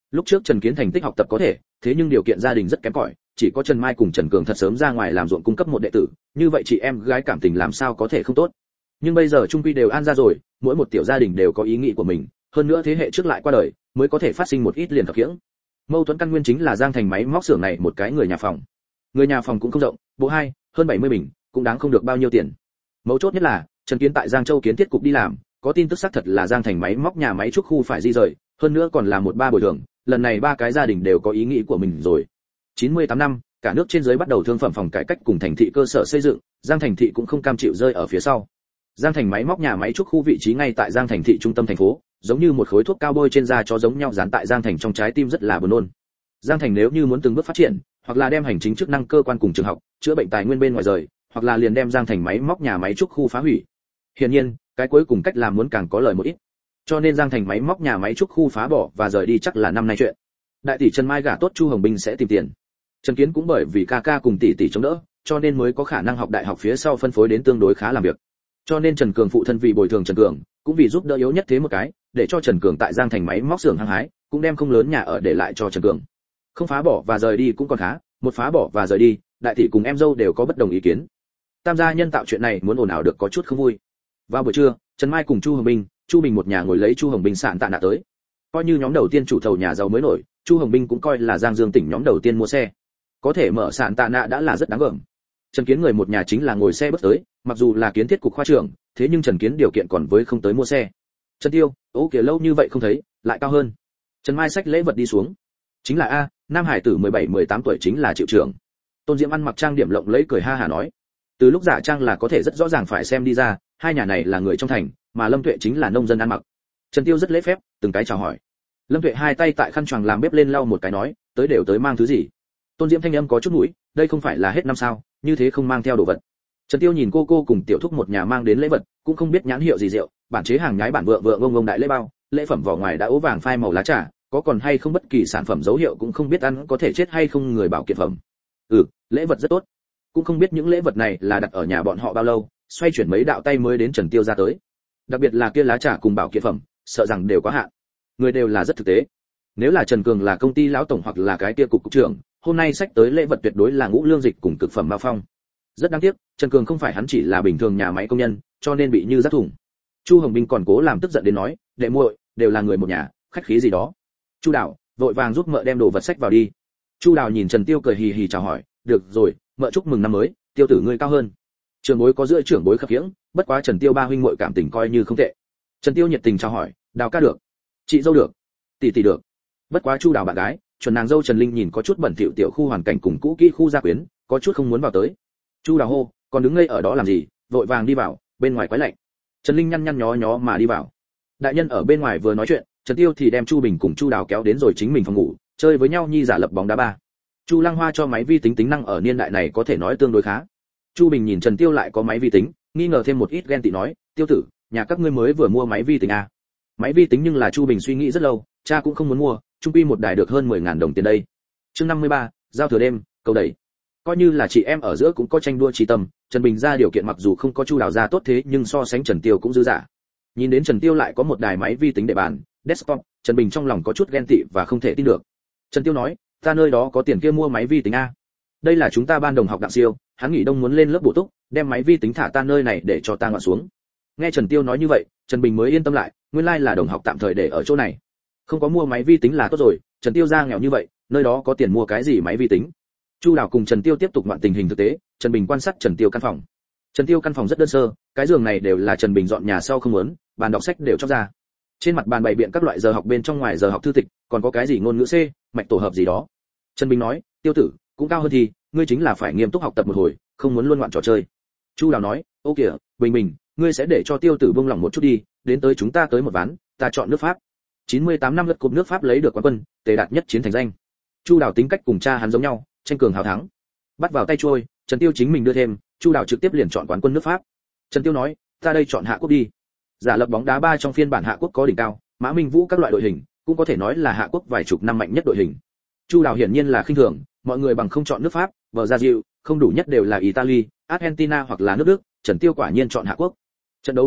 Lúc trước Trần Kiến thành tích học tập có thể, thế nhưng điều kiện gia đình rất kém cỏi, chỉ có Trần Mai cùng Trần Cường thật sớm ra ngoài làm ruộng cung cấp một đệ tử, như vậy chị em gái cảm tình làm sao có thể không tốt. Nhưng bây giờ trung quy đều an ra rồi, mỗi một tiểu gia đình đều có ý nghĩ của mình, hơn nữa thế hệ trước lại qua đời, mới có thể phát sinh một ít liền thập khiễng. Mâu thuẫn căn nguyên chính là Giang Thành máy móc xưởng này một cái người nhà phòng. Người nhà phòng cũng không rộng, bộ hai, hơn bảy mươi bình, cũng đáng không được bao nhiêu tiền. Mấu chốt nhất là, Trần Kiến tại Giang Châu kiến thiết cục đi làm, có tin tức xác thật là Giang Thành máy móc nhà máy trúc khu phải di rời, hơn nữa còn là một ba bồi thường, lần này ba cái gia đình đều có ý nghĩ của mình rồi. chín mươi tám năm, cả nước trên dưới bắt đầu thương phẩm phòng cải cách cùng thành thị cơ sở xây dựng, Giang Thành thị cũng không cam chịu rơi ở phía sau. Giang Thành máy móc nhà máy trúc khu vị trí ngay tại Giang Thành thị trung tâm thành phố, giống như một khối thuốc cao bôi trên da chó giống nhau dán tại Giang Thành trong trái tim rất là buồn nôn. Giang Thành nếu như muốn từng bước phát triển, hoặc là đem hành chính chức năng cơ quan cùng trường học, chữa bệnh tài nguyên bên ngoài rời, hoặc là liền đem Giang Thành máy móc nhà máy trúc khu phá hủy. Hiển nhiên, cái cuối cùng cách làm muốn càng có lợi một ít. Cho nên Giang Thành máy móc nhà máy trúc khu phá bỏ và rời đi chắc là năm nay chuyện. Đại tỷ Trần Mai gả tốt Chu Hồng Bình sẽ tìm tiền. Trần Kiến cũng bởi vì ca ca cùng tỷ tỷ chống đỡ, cho nên mới có khả năng học đại học phía sau phân phối đến tương đối khá làm việc. Cho nên Trần Cường phụ thân vì bồi thường Trần Cường, cũng vì giúp đỡ yếu nhất thế một cái, để cho Trần Cường tại Giang Thành máy móc xưởng hăng hái, cũng đem không lớn nhà ở để lại cho Trần Cường. Không phá bỏ và rời đi cũng còn khá, một phá bỏ và rời đi, đại tỷ cùng em dâu đều có bất đồng ý kiến. Tam gia nhân tạo chuyện này muốn ồn ào được có chút không vui. Vào buổi trưa, Trần Mai cùng Chu Hồng Bình, Chu Bình một nhà ngồi lấy Chu Hồng Bình sạn tạ nạ tới. Coi như nhóm đầu tiên chủ thầu nhà giàu mới nổi, Chu Hồng Bình cũng coi là Giang Dương tỉnh nhóm đầu tiên mua xe. Có thể mở sạn tạ nạ đã là rất đáng gờm. Trần Kiến người một nhà chính là ngồi xe bus tới, mặc dù là kiến thiết cục khoa trưởng, thế nhưng Trần Kiến điều kiện còn với không tới mua xe. Trần Tiêu, ô kìa lâu như vậy không thấy, lại cao hơn. Trần Mai xách lễ vật đi xuống. Chính là a, nam hải tử mười bảy mười tám tuổi chính là Triệu trưởng. Tôn Diễm ăn mặc trang điểm lộng lẫy cười ha hà nói. Từ lúc giả trang là có thể rất rõ ràng phải xem đi ra, hai nhà này là người trong thành, mà Lâm Tuệ chính là nông dân ăn mặc. Trần Tiêu rất lễ phép, từng cái chào hỏi. Lâm Tuệ hai tay tại khăn choàng làm bếp lên lau một cái nói, tới đều tới mang thứ gì. Tôn Diễm thanh âm có chút mũi, đây không phải là hết năm sao, như thế không mang theo đồ vật. Trần Tiêu nhìn cô cô cùng tiểu thúc một nhà mang đến lễ vật, cũng không biết nhãn hiệu gì rượu, bản chế hàng nhái bản vượng vượng ông ông đại lễ bao, lễ phẩm vỏ ngoài đã ố vàng phai màu lá trà, có còn hay không bất kỳ sản phẩm dấu hiệu cũng không biết ăn có thể chết hay không người bảo kiện phẩm. Ừ, lễ vật rất tốt. Cũng không biết những lễ vật này là đặt ở nhà bọn họ bao lâu, xoay chuyển mấy đạo tay mới đến Trần Tiêu ra tới. Đặc biệt là kia lá trà cùng bảo kiện phẩm, sợ rằng đều quá hạn. Người đều là rất thực tế. Nếu là Trần Cường là công ty lão tổng hoặc là cái kia cục cục trưởng, hôm nay sách tới lễ vật tuyệt đối là ngũ lương dịch cùng cực phẩm bao phong. Rất đáng tiếc, Trần Cường không phải hắn chỉ là bình thường nhà máy công nhân, cho nên bị như rác thùng. Chu Hồng Bình còn cố làm tức giận đến nói, đệ muội, đều là người một nhà, khách khí gì đó. Chu Đào, vội vàng giúp mợ đem đồ vật sách vào đi. Chu Đào nhìn Trần Tiêu cười hì hì chào hỏi, được rồi, mợ chúc mừng năm mới, Tiêu tử ngươi cao hơn. Trưởng bối có giữa trưởng bối khập khiễng, bất quá Trần Tiêu ba huynh muội cảm tình coi như không tệ. Trần Tiêu nhiệt tình chào hỏi, Đào ca được, chị dâu được, tỷ tỷ được. Bất quá Chu Đào bạn gái, chuẩn nàng dâu Trần Linh nhìn có chút bẩn thỉu tiểu khu hoàn cảnh cùng cũ kỹ khu gia quyến, có chút không muốn vào tới. Chu Đào hô, còn đứng ngây ở đó làm gì, vội vàng đi vào, bên ngoài quái lạnh. Trần Linh nhăn nhăn nhó nhó mà đi vào. Đại nhân ở bên ngoài vừa nói chuyện, Trần Tiêu thì đem Chu Bình cùng Chu Đào kéo đến rồi chính mình phòng ngủ, chơi với nhau nhi giả lập bóng đá ba. Chu Lăng Hoa cho máy vi tính tính năng ở niên đại này có thể nói tương đối khá. Chu Bình nhìn Trần Tiêu lại có máy vi tính, nghi ngờ thêm một ít ghen tị nói, Tiêu tử, nhà các ngươi mới vừa mua máy vi tính à? Máy vi tính nhưng là Chu Bình suy nghĩ rất lâu, cha cũng không muốn mua, trung quy một đài được hơn mười ngàn đồng tiền đây. Chương năm mươi ba, giao thừa đêm, câu đẩy. Coi như là chị em ở giữa cũng có tranh đua trí tâm, Trần Bình ra điều kiện mặc dù không có Chu Đào ra tốt thế nhưng so sánh Trần Tiêu cũng dư giả. Nhìn đến Trần Tiêu lại có một đài máy vi tính để bàn, desktop, Trần Bình trong lòng có chút ghen tị và không thể tin được. Trần Tiêu nói, ta nơi đó có tiền kia mua máy vi tính a. Đây là chúng ta ban đồng học Đặng Siêu, hắn nghỉ đông muốn lên lớp bổ túc, đem máy vi tính thả ta nơi này để cho ta ngoạn xuống. Nghe Trần Tiêu nói như vậy, Trần Bình mới yên tâm lại, nguyên lai là đồng học tạm thời để ở chỗ này. Không có mua máy vi tính là tốt rồi, Trần Tiêu ra nghèo như vậy, nơi đó có tiền mua cái gì máy vi tính. Chu Đào cùng Trần Tiêu tiếp tục ngoạn tình hình thực tế, Trần Bình quan sát Trần Tiêu căn phòng. Trần Tiêu căn phòng rất đơn sơ, cái giường này đều là Trần Bình dọn nhà sau không muốn, bàn đọc sách đều cho ra. Trên mặt bàn bày biện các loại giờ học bên trong ngoài giờ học thư tịch, còn có cái gì ngôn ngữ C, mạch tổ hợp gì đó. Trần Bình nói, Tiêu tử, cũng cao hơn thì, ngươi chính là phải nghiêm túc học tập một hồi, không muốn luôn ngoạn trò chơi. Chu Đào nói, ô kìa, Bình Bình, ngươi sẽ để cho Tiêu tử buông lỏng một chút đi, đến tới chúng ta tới một ván, ta chọn nước Pháp. chín mươi tám năm lượt cúp nước Pháp lấy được quán quân, tề đạt nhất chiến thành danh. Chu Đào tính cách cùng cha hắn giống nhau, tranh cường hào thắng. Bắt vào tay trôi, Trần Tiêu chính mình đưa thêm, Chu Đào trực tiếp liền chọn quán quân nước Pháp. Trần Tiêu nói, ta đây chọn Hạ Quốc đi. Giả lập bóng đá ba trong phiên bản Hạ Quốc có đỉnh cao, Mã Minh Vũ các loại đội hình, cũng có thể nói là Hạ Quốc vài chục năm mạnh nhất đội hình. Chu Đào hiển nhiên là khinh thường, mọi người bằng không chọn nước Pháp, bờ ra dịu, không đủ nhất đều là Italy, Argentina hoặc là nước Đức, Trần Tiêu quả nhiên chọn Hạ Quốc. Trận đấu bắt đầu,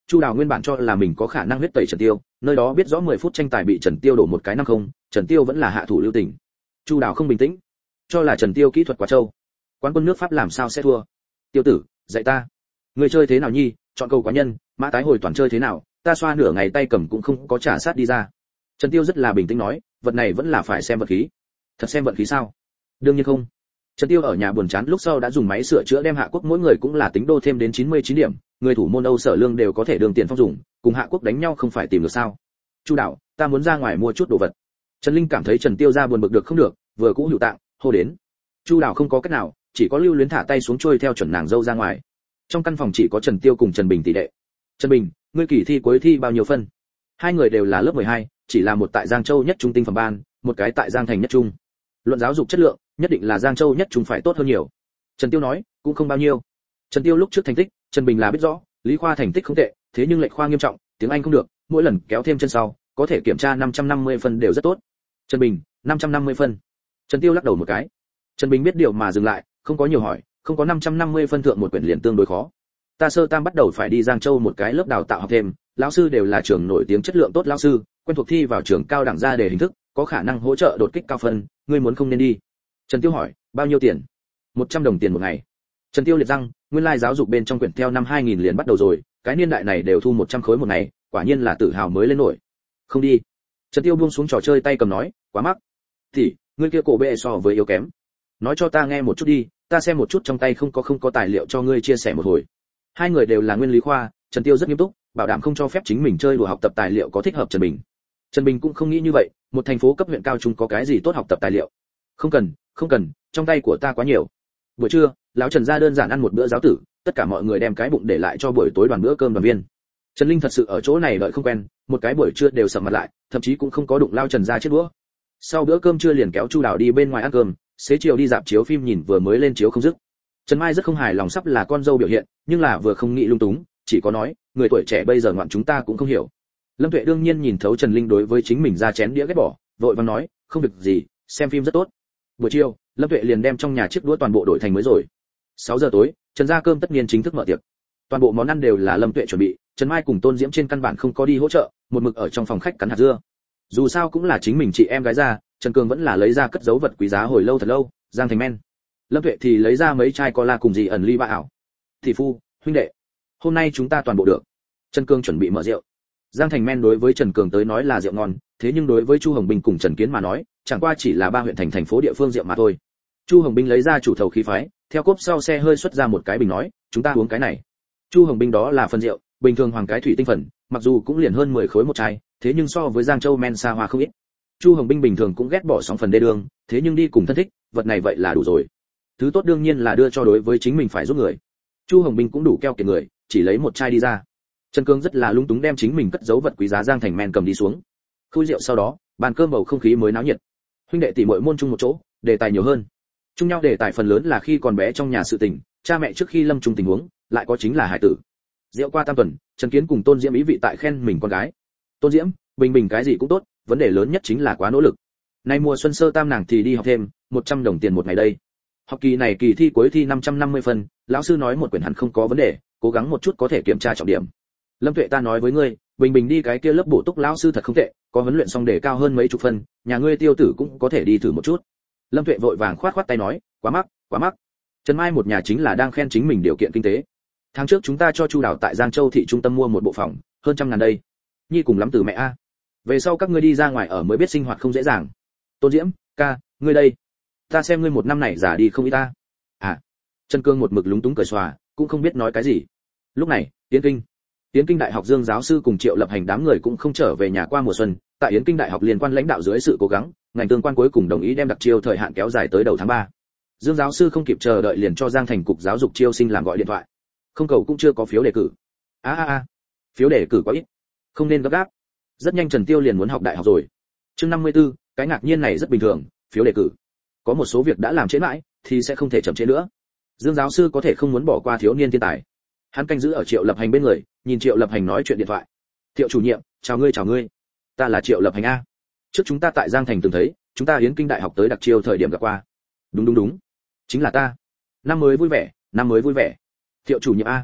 Chu Đào nguyên bản cho là mình có khả năng huyết tẩy Trần Tiêu, nơi đó biết rõ mười phút tranh tài bị Trần Tiêu đổ một cái năm không, Trần Tiêu vẫn là hạ thủ lưu tình. Chu Đào không bình tĩnh, cho là Trần Tiêu kỹ thuật quá trâu. Quán quân nước Pháp làm sao sẽ thua? Tiêu tử, dạy ta. Người chơi thế nào nhi, chọn cầu quá nhân, mã tái hồi toàn chơi thế nào, ta xoa nửa ngày tay cầm cũng không có trả sát đi ra. Trần Tiêu rất là bình tĩnh nói, vật này vẫn là phải xem vận khí. Thật xem vận khí sao? Đương nhiên không. Trần Tiêu ở nhà buồn chán lúc sau đã dùng máy sửa chữa đem Hạ Quốc mỗi người cũng là tính đô thêm đến chín mươi chín điểm, người thủ môn Âu Sở Lương đều có thể đường tiền phong dùng, cùng Hạ Quốc đánh nhau không phải tìm được sao? Chu Đạo, ta muốn ra ngoài mua chút đồ vật. Trần Linh cảm thấy Trần Tiêu ra buồn bực được không được, vừa cũ hữu tạng, hô đến. Chu Đạo không có cách nào, chỉ có lưu luyến thả tay xuống trôi theo chuẩn nàng dâu ra ngoài. Trong căn phòng chỉ có Trần Tiêu cùng Trần Bình tỷ đệ. Trần Bình, ngươi kỳ thi cuối thi bao nhiêu phân? Hai người đều là lớp mười hai, chỉ là một tại Giang Châu nhất trung tinh phẩm ban, một cái tại Giang Thành nhất trung. Luận giáo dục chất lượng, nhất định là Giang Châu nhất trung phải tốt hơn nhiều. Trần Tiêu nói, cũng không bao nhiêu. Trần Tiêu lúc trước thành tích, Trần Bình là biết rõ, Lý Khoa thành tích không tệ, thế nhưng lệch khoa nghiêm trọng, tiếng Anh không được, mỗi lần kéo thêm chân sau, có thể kiểm tra năm trăm năm mươi phân đều rất tốt. Trần Bình, năm trăm năm mươi phân. Trần Tiêu lắc đầu một cái. Trần Bình biết điều mà dừng lại, không có nhiều hỏi, không có năm trăm năm mươi phân thượng một quyển liền tương đối khó. Ta sơ tam bắt đầu phải đi Giang Châu một cái lớp đào tạo học thêm, lão sư đều là trường nổi tiếng chất lượng tốt lão sư, quen thuộc thi vào trường cao đẳng ra để hình thức, có khả năng hỗ trợ đột kích cao phân, ngươi muốn không nên đi. Trần Tiêu hỏi, bao nhiêu tiền? một trăm đồng tiền một ngày. Trần Tiêu liệt răng, nguyên lai giáo dục bên trong quyển theo năm hai nghìn liền bắt đầu rồi, cái niên đại này đều thu một trăm khối một ngày, quả nhiên là tự hào mới lên nổi. Không đi. Trần Tiêu buông xuống trò chơi tay cầm nói, quá mắc. Thì, ngươi kia cổ bệ so với yếu kém. Nói cho ta nghe một chút đi, ta xem một chút trong tay không có không có tài liệu cho ngươi chia sẻ một hồi. Hai người đều là nguyên lý khoa, Trần Tiêu rất nghiêm túc, bảo đảm không cho phép chính mình chơi đùa học tập tài liệu có thích hợp Trần Bình. Trần Bình cũng không nghĩ như vậy, một thành phố cấp huyện cao trung có cái gì tốt học tập tài liệu. Không cần, không cần, trong tay của ta quá nhiều. Buổi trưa, lão Trần ra đơn giản ăn một bữa giáo tử, tất cả mọi người đem cái bụng để lại cho buổi tối đoàn bữa cơm đoàn viên. Trần Linh thật sự ở chỗ này đợi không quen, một cái buổi trưa đều sầm mặt lại, thậm chí cũng không có đụng lao Trần ra chiếc đũa. Sau bữa cơm trưa liền kéo Chu Đào đi bên ngoài ăn cơm, xế chiều đi dạp chiếu phim nhìn vừa mới lên chiếu không dứt. Trần Mai rất không hài lòng sắp là con dâu biểu hiện, nhưng là vừa không nghĩ lung túng, chỉ có nói, người tuổi trẻ bây giờ ngoạn chúng ta cũng không hiểu. Lâm Tuệ đương nhiên nhìn thấu Trần Linh đối với chính mình ra chén đĩa ghét bỏ, vội vàng nói, không việc gì, xem phim rất tốt. Buổi chiều, Lâm Tuệ liền đem trong nhà chiếc đũa toàn bộ đổi thành mới rồi. sáu giờ tối, Trần gia cơm tất nhiên chính thức mở tiệc. Toàn bộ món ăn đều là Lâm Tuệ chuẩn bị, Trần Mai cùng Tôn Diễm trên căn bản không có đi hỗ trợ, một mực ở trong phòng khách cắn hạt dưa. Dù sao cũng là chính mình chị em gái ra, Trần Cường vẫn là lấy ra cất giấu vật quý giá hồi lâu thật lâu, Giang Thành Men. Lâm Tuệ thì lấy ra mấy chai cola cùng gì ẩn ly ba ảo. Thị phu, huynh đệ, hôm nay chúng ta toàn bộ được. Trần Cường chuẩn bị mở rượu. Giang Thành Men đối với Trần Cường tới nói là rượu ngon, thế nhưng đối với Chu Hồng Bình cùng Trần Kiến mà nói, chẳng qua chỉ là ba huyện thành thành phố địa phương rượu mà thôi. Chu Hồng Bình lấy ra chủ thầu khí phái, theo cốp sau xe hơi xuất ra một cái bình nói, chúng ta uống cái này. Chu Hồng Bình đó là phần rượu, bình thường hoàng cái thủy tinh phần, mặc dù cũng liền hơn mười khối một chai, thế nhưng so với Giang Châu Men xa hoa không ít. Chu Hồng Bình bình thường cũng ghét bỏ sóng phần đê đường, thế nhưng đi cùng thân thích, vật này vậy là đủ rồi. Thứ tốt đương nhiên là đưa cho đối với chính mình phải giúp người. Chu Hồng Bình cũng đủ keo kiệt người, chỉ lấy một chai đi ra. Trần Cương rất là lung túng đem chính mình cất giấu vật quý giá Giang Thành Men cầm đi xuống. Khui rượu sau đó, bàn cơm bầu không khí mới náo nhiệt. Huynh đệ tỷ muội môn chung một chỗ, đề tài nhiều hơn. Chung nhau đề tài phần lớn là khi còn bé trong nhà sự tình, cha mẹ trước khi lâm chung tình huống, lại có chính là hải tử. Rượu qua tam tuần, Trần Kiến cùng Tôn Diễm ý vị tại khen mình con gái. Tôn Diễm, bình bình cái gì cũng tốt, vấn đề lớn nhất chính là quá nỗ lực. Nay mùa xuân sơ tam nàng thì đi học thêm, một trăm đồng tiền một ngày đây. Học kỳ này kỳ thi cuối thi năm trăm năm mươi phân, lão sư nói một quyển hẳn không có vấn đề, cố gắng một chút có thể kiểm tra trọng điểm. Lâm Tuệ ta nói với ngươi, bình bình đi cái kia lớp bổ túc lão sư thật không tệ, có huấn luyện xong để cao hơn mấy chục phân, nhà ngươi Tiêu tử cũng có thể đi thử một chút. Lâm Tuệ vội vàng khoát khoát tay nói, quá mắc, quá mắc. Trần Mai một nhà chính là đang khen chính mình điều kiện kinh tế. Tháng trước chúng ta cho Chu Đào tại Giang Châu thị trung tâm mua một bộ phòng, hơn trăm ngàn đây. Nhi cùng lắm từ mẹ a. Về sau các ngươi đi ra ngoài ở mới biết sinh hoạt không dễ dàng. Tôn Diễm, ca, ngươi đây. Ta xem ngươi một năm này già đi không ít ta. À. Trần Cương một mực lúng túng cười xòa, cũng không biết nói cái gì. Lúc này, Yến Kinh. Yến Kinh Đại học Dương giáo sư cùng Triệu Lập Hành đám người cũng không trở về nhà qua mùa xuân, tại Yến Kinh Đại học liên quan lãnh đạo dưới sự cố gắng, ngành tương quan cuối cùng đồng ý đem đặc chiêu thời hạn kéo dài tới đầu tháng ba. Dương giáo sư không kịp chờ đợi liền cho Giang Thành cục giáo dục chiêu sinh làm gọi điện thoại. Không cầu cũng chưa có phiếu đề cử. A a a, phiếu đề cử quá ít, không nên gấp gáp. Rất nhanh Trần Tiêu liền muốn học đại học rồi. Chương năm mươi tư, cái ngạc nhiên này rất bình thường, phiếu đề cử. Có một số việc đã làm trễ mãi thì sẽ không thể chậm trễ nữa. Dương giáo sư có thể không muốn bỏ qua thiếu niên thiên tài. Hắn canh giữ ở Triệu Lập Hành bên người, nhìn Triệu Lập Hành nói chuyện điện thoại. Triệu chủ nhiệm, chào ngươi chào ngươi. Ta là Triệu Lập Hành a. Trước chúng ta tại Giang Thành từng thấy, chúng ta Yến Kinh Đại học tới đặc chiêu thời điểm gặp qua. Đúng đúng đúng, chính là ta. Năm mới vui vẻ, năm mới vui vẻ. Triệu chủ nhiệm a.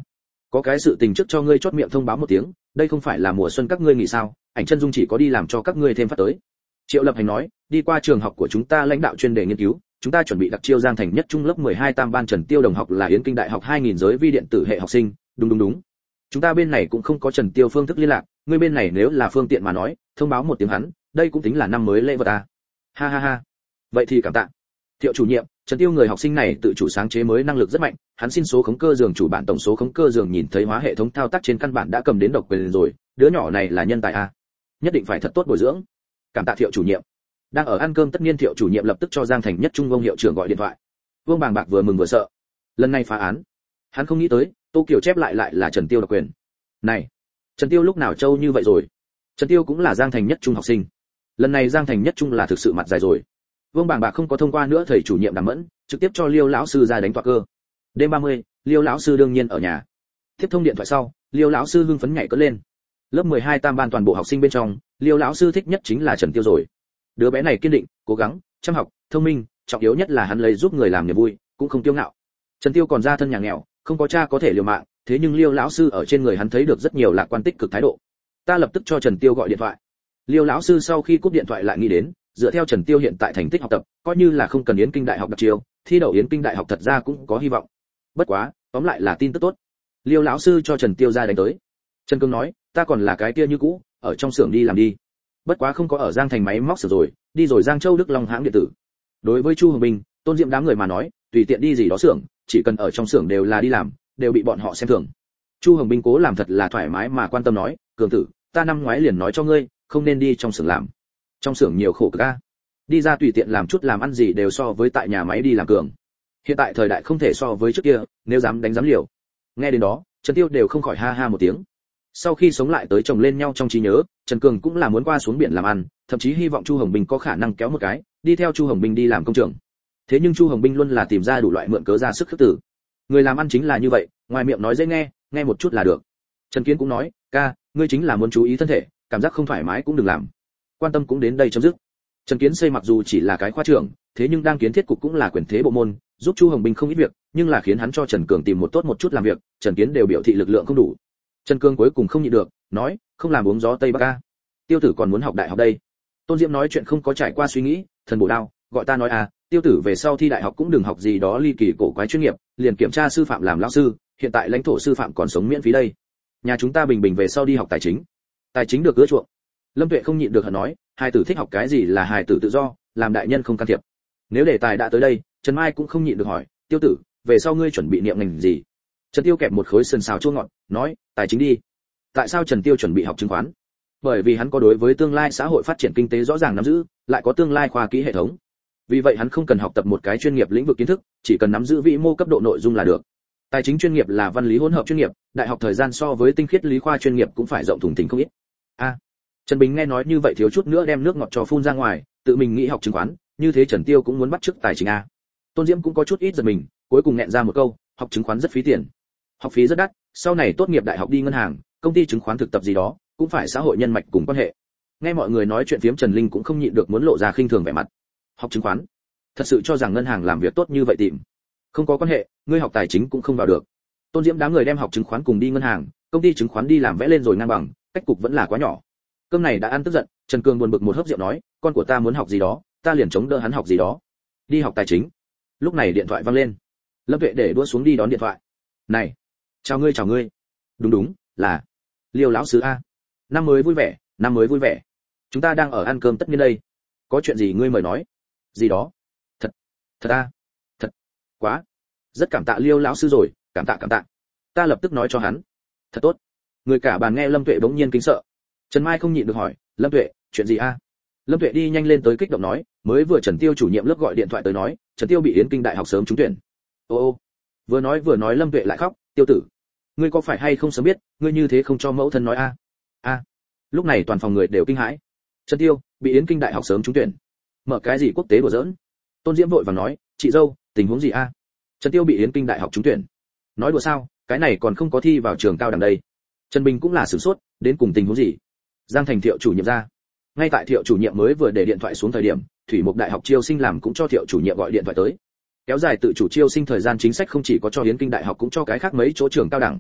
có cái sự tình trước cho ngươi chót miệng thông báo một tiếng, đây không phải là mùa xuân các ngươi nghỉ sao, ảnh chân dung chỉ có đi làm cho các ngươi thêm phát tới. Triệu Lập Hành nói, đi qua trường học của chúng ta lãnh đạo chuyên đề nghiên cứu, chúng ta chuẩn bị đặc chiêu Giang Thành nhất trung lớp mười hai tam ban Trần Tiêu đồng học là Yến Kinh Đại học hai nghìn giới vi điện tử hệ học sinh, đúng đúng đúng. Chúng ta bên này cũng không có Trần Tiêu phương thức liên lạc, ngươi bên này nếu là phương tiện mà nói, thông báo một tiếng hắn, đây cũng tính là năm mới lễ vật à. Ha ha ha. Vậy thì cảm tạ. Thiệu chủ nhiệm, Trần Tiêu người học sinh này tự chủ sáng chế mới năng lực rất mạnh, hắn xin số khống cơ giường chủ bản tổng số khống cơ giường nhìn thấy hóa hệ thống thao tác trên căn bản đã cầm đến độc quyền rồi, đứa nhỏ này là nhân tài à. Nhất định phải thật tốt bồi dưỡng. Cảm tạ Thiệu chủ nhiệm. Đang ở ăn cơm tất nhiên Thiệu chủ nhiệm lập tức cho Giang Thành nhất trung Vương hiệu trưởng gọi điện thoại. Vương Bàng Bạc vừa mừng vừa sợ. Lần này phá án, hắn không nghĩ tới, Tô Kiều chép lại lại là Trần Tiêu độc quyền. Này, Trần Tiêu lúc nào trâu như vậy rồi? Trần Tiêu cũng là Giang Thành nhất trung học sinh. Lần này Giang Thành nhất trung là thực sự mặt dài rồi. Vương Bàng Bạc không có thông qua nữa thầy chủ nhiệm Đàm Mẫn, trực tiếp cho Liêu lão sư ra đánh tọa cơ. Đêm ba mươi, Liêu lão sư đương nhiên ở nhà. Tiếp thông điện thoại sau, Liêu lão sư hưng phấn nhảy cất lên. Lớp mười hai tam ban toàn bộ học sinh bên trong, Liêu lão sư thích nhất chính là Trần Tiêu rồi. Đứa bé này kiên định, cố gắng, chăm học, thông minh, trọng yếu nhất là hắn lấy giúp người làm niềm vui, cũng không kiêu ngạo. Trần Tiêu còn ra thân nhà nghèo, không có cha có thể liều mạng, thế nhưng Liêu lão sư ở trên người hắn thấy được rất nhiều lạc quan tích cực thái độ. Ta lập tức cho Trần Tiêu gọi điện thoại. Liêu lão sư sau khi cúp điện thoại lại nghĩ đến, dựa theo Trần Tiêu hiện tại thành tích học tập, coi như là không cần Yến Kinh Đại học đặc chiêu, thi đậu Yến Kinh Đại học thật ra cũng có hy vọng. Bất quá, tóm lại là tin tức tốt. Liêu lão sư cho Trần Tiêu ra đánh tới. Trần Cương nói, ta còn là cái kia như cũ, ở trong xưởng đi làm đi. Bất quá không có ở Giang Thành máy móc sửa rồi, đi rồi Giang Châu Đức Long hãng điện tử. Đối với Chu Hồng Bình, Tôn Diệm đám người mà nói, tùy tiện đi gì đó xưởng, chỉ cần ở trong xưởng đều là đi làm, đều bị bọn họ xem thường. Chu Hồng Bình cố làm thật là thoải mái mà quan tâm nói, Cường tử, ta năm ngoái liền nói cho ngươi, không nên đi trong xưởng làm. Trong xưởng nhiều khổ cực a. Đi ra tùy tiện làm chút làm ăn gì đều so với tại nhà máy đi làm cường. Hiện tại thời đại không thể so với trước kia, nếu dám đánh dám liều. Nghe đến đó, Trần Tiêu đều không khỏi ha ha một tiếng. Sau khi sống lại tới chồng lên nhau trong trí nhớ, Trần Cường cũng là muốn qua xuống biển làm ăn, thậm chí hy vọng Chu Hồng Bình có khả năng kéo một cái, đi theo Chu Hồng Bình đi làm công trường. Thế nhưng Chu Hồng Bình luôn là tìm ra đủ loại mượn cớ ra sức khước tử. Người làm ăn chính là như vậy, ngoài miệng nói dễ nghe, nghe một chút là được. Trần Kiến cũng nói, ca, ngươi chính là muốn chú ý thân thể, cảm giác không thoải mái cũng đừng làm. Quan tâm cũng đến đây chấm dứt. Trần Kiến xây mặc dù chỉ là cái khoa trưởng, thế nhưng đang kiến thiết cục cũng là quyền thế bộ môn, giúp Chu Hồng Bình không ít việc, nhưng là khiến hắn cho Trần Cường tìm một tốt một chút làm việc, Trần Kiến đều biểu thị lực lượng không đủ. Trần Cường cuối cùng không nhịn được, nói, không làm uống gió tây bắc ca. Tiêu tử còn muốn học đại học đây. Tôn Diễm nói chuyện không có trải qua suy nghĩ, thần bổ đao, gọi ta nói à, Tiêu tử về sau thi đại học cũng đừng học gì đó ly kỳ cổ quái chuyên nghiệp, liền kiểm tra sư phạm làm lão sư, hiện tại lãnh thổ sư phạm còn sống miễn phí đây. Nhà chúng ta bình bình về sau đi học tài chính. Tài chính được ưa chuộng. Lâm Tuệ không nhịn được hận nói, hài tử thích học cái gì là hài tử tự do, làm đại nhân không can thiệp. Nếu đề tài đã tới đây, Trần Mai cũng không nhịn được hỏi, Tiêu tử, về sau ngươi chuẩn bị niệm ngành gì? Trần Tiêu kẹp một khối sườn xào chua ngọt, nói, tài chính đi. Tại sao Trần Tiêu chuẩn bị học chứng khoán? Bởi vì hắn có đối với tương lai xã hội phát triển kinh tế rõ ràng nắm giữ, lại có tương lai khoa kỹ hệ thống. Vì vậy hắn không cần học tập một cái chuyên nghiệp lĩnh vực kiến thức, chỉ cần nắm giữ vĩ mô cấp độ nội dung là được. Tài chính chuyên nghiệp là văn lý hỗn hợp chuyên nghiệp, đại học thời gian so với tinh khiết lý khoa chuyên nghiệp cũng phải rộng thùng thình không ít. A. Trần Bình nghe nói như vậy thiếu chút nữa đem nước ngọt cho phun ra ngoài, tự mình nghĩ học chứng khoán, như thế Trần Tiêu cũng muốn bắt chước tài chính a. Tôn Diễm cũng có chút ít giật mình, cuối cùng nghẹn ra một câu, học chứng khoán rất phí tiền. Học phí rất đắt, sau này tốt nghiệp đại học đi ngân hàng, công ty chứng khoán thực tập gì đó, cũng phải xã hội nhân mạch cùng quan hệ. Nghe mọi người nói chuyện phiếm, Trần Linh cũng không nhịn được muốn lộ ra khinh thường vẻ mặt. Học chứng khoán? Thật sự cho rằng ngân hàng làm việc tốt như vậy tìm? Không có quan hệ, ngươi học tài chính cũng không vào được. Tôn Diễm đám người đem học chứng khoán cùng đi ngân hàng, công ty chứng khoán đi làm vẽ lên rồi ngang bằng, cách cục vẫn là quá nhỏ. Cơm này đã ăn tức giận, Trần Cường buồn bực một hớp rượu nói, con của ta muốn học gì đó, ta liền chống đỡ hắn học gì đó. Đi học tài chính. Lúc này điện thoại vang lên. Lâm Tuệ để đũa xuống đi đón điện thoại. Này, chào ngươi chào ngươi. Đúng đúng, là Liêu lão sư a. Năm mới vui vẻ, năm mới vui vẻ. Chúng ta đang ở ăn cơm tất niên đây. Có chuyện gì ngươi mời nói. Gì đó? Thật, thật a, thật, quá. Rất cảm tạ Liêu lão sư rồi, cảm tạ cảm tạ. Ta lập tức nói cho hắn. Thật tốt. Người cả bàn nghe Lâm Tuệ bỗng nhiên kính sợ. Trần Mai không nhịn được hỏi, Lâm Tuệ, chuyện gì a? Lâm Tuệ đi nhanh lên tới kích động nói, mới vừa Trần Tiêu chủ nhiệm lớp gọi điện thoại tới nói, Trần Tiêu bị Yến Kinh Đại học sớm trúng tuyển. Ô ô. Vừa nói vừa nói Lâm Tuệ lại khóc, Tiêu tử, ngươi có phải hay không sớm biết, ngươi như thế không cho mẫu thân nói a? A. Lúc này toàn phòng người đều kinh hãi. Trần Tiêu bị Yến Kinh Đại học sớm trúng tuyển. Mở cái gì quốc tế đùa giỡn? Tôn Diễm vội vàng nói, chị dâu, tình huống gì a? Trần Tiêu bị Yến Kinh Đại học trúng tuyển. Nói đùa sao, cái này còn không có thi vào trường cao đẳng đây. Trần Bình cũng là sửng sốt, đến cùng tình huống gì? Giang Thành Thiệu chủ nhiệm ra. Ngay tại Thiệu chủ nhiệm mới vừa để điện thoại xuống thời điểm, Thủy Mục Đại học chiêu sinh làm cũng cho Thiệu chủ nhiệm gọi điện thoại tới. Kéo dài tự chủ chiêu sinh thời gian chính sách không chỉ có cho Yến Kinh Đại học cũng cho cái khác mấy chỗ trường cao đẳng.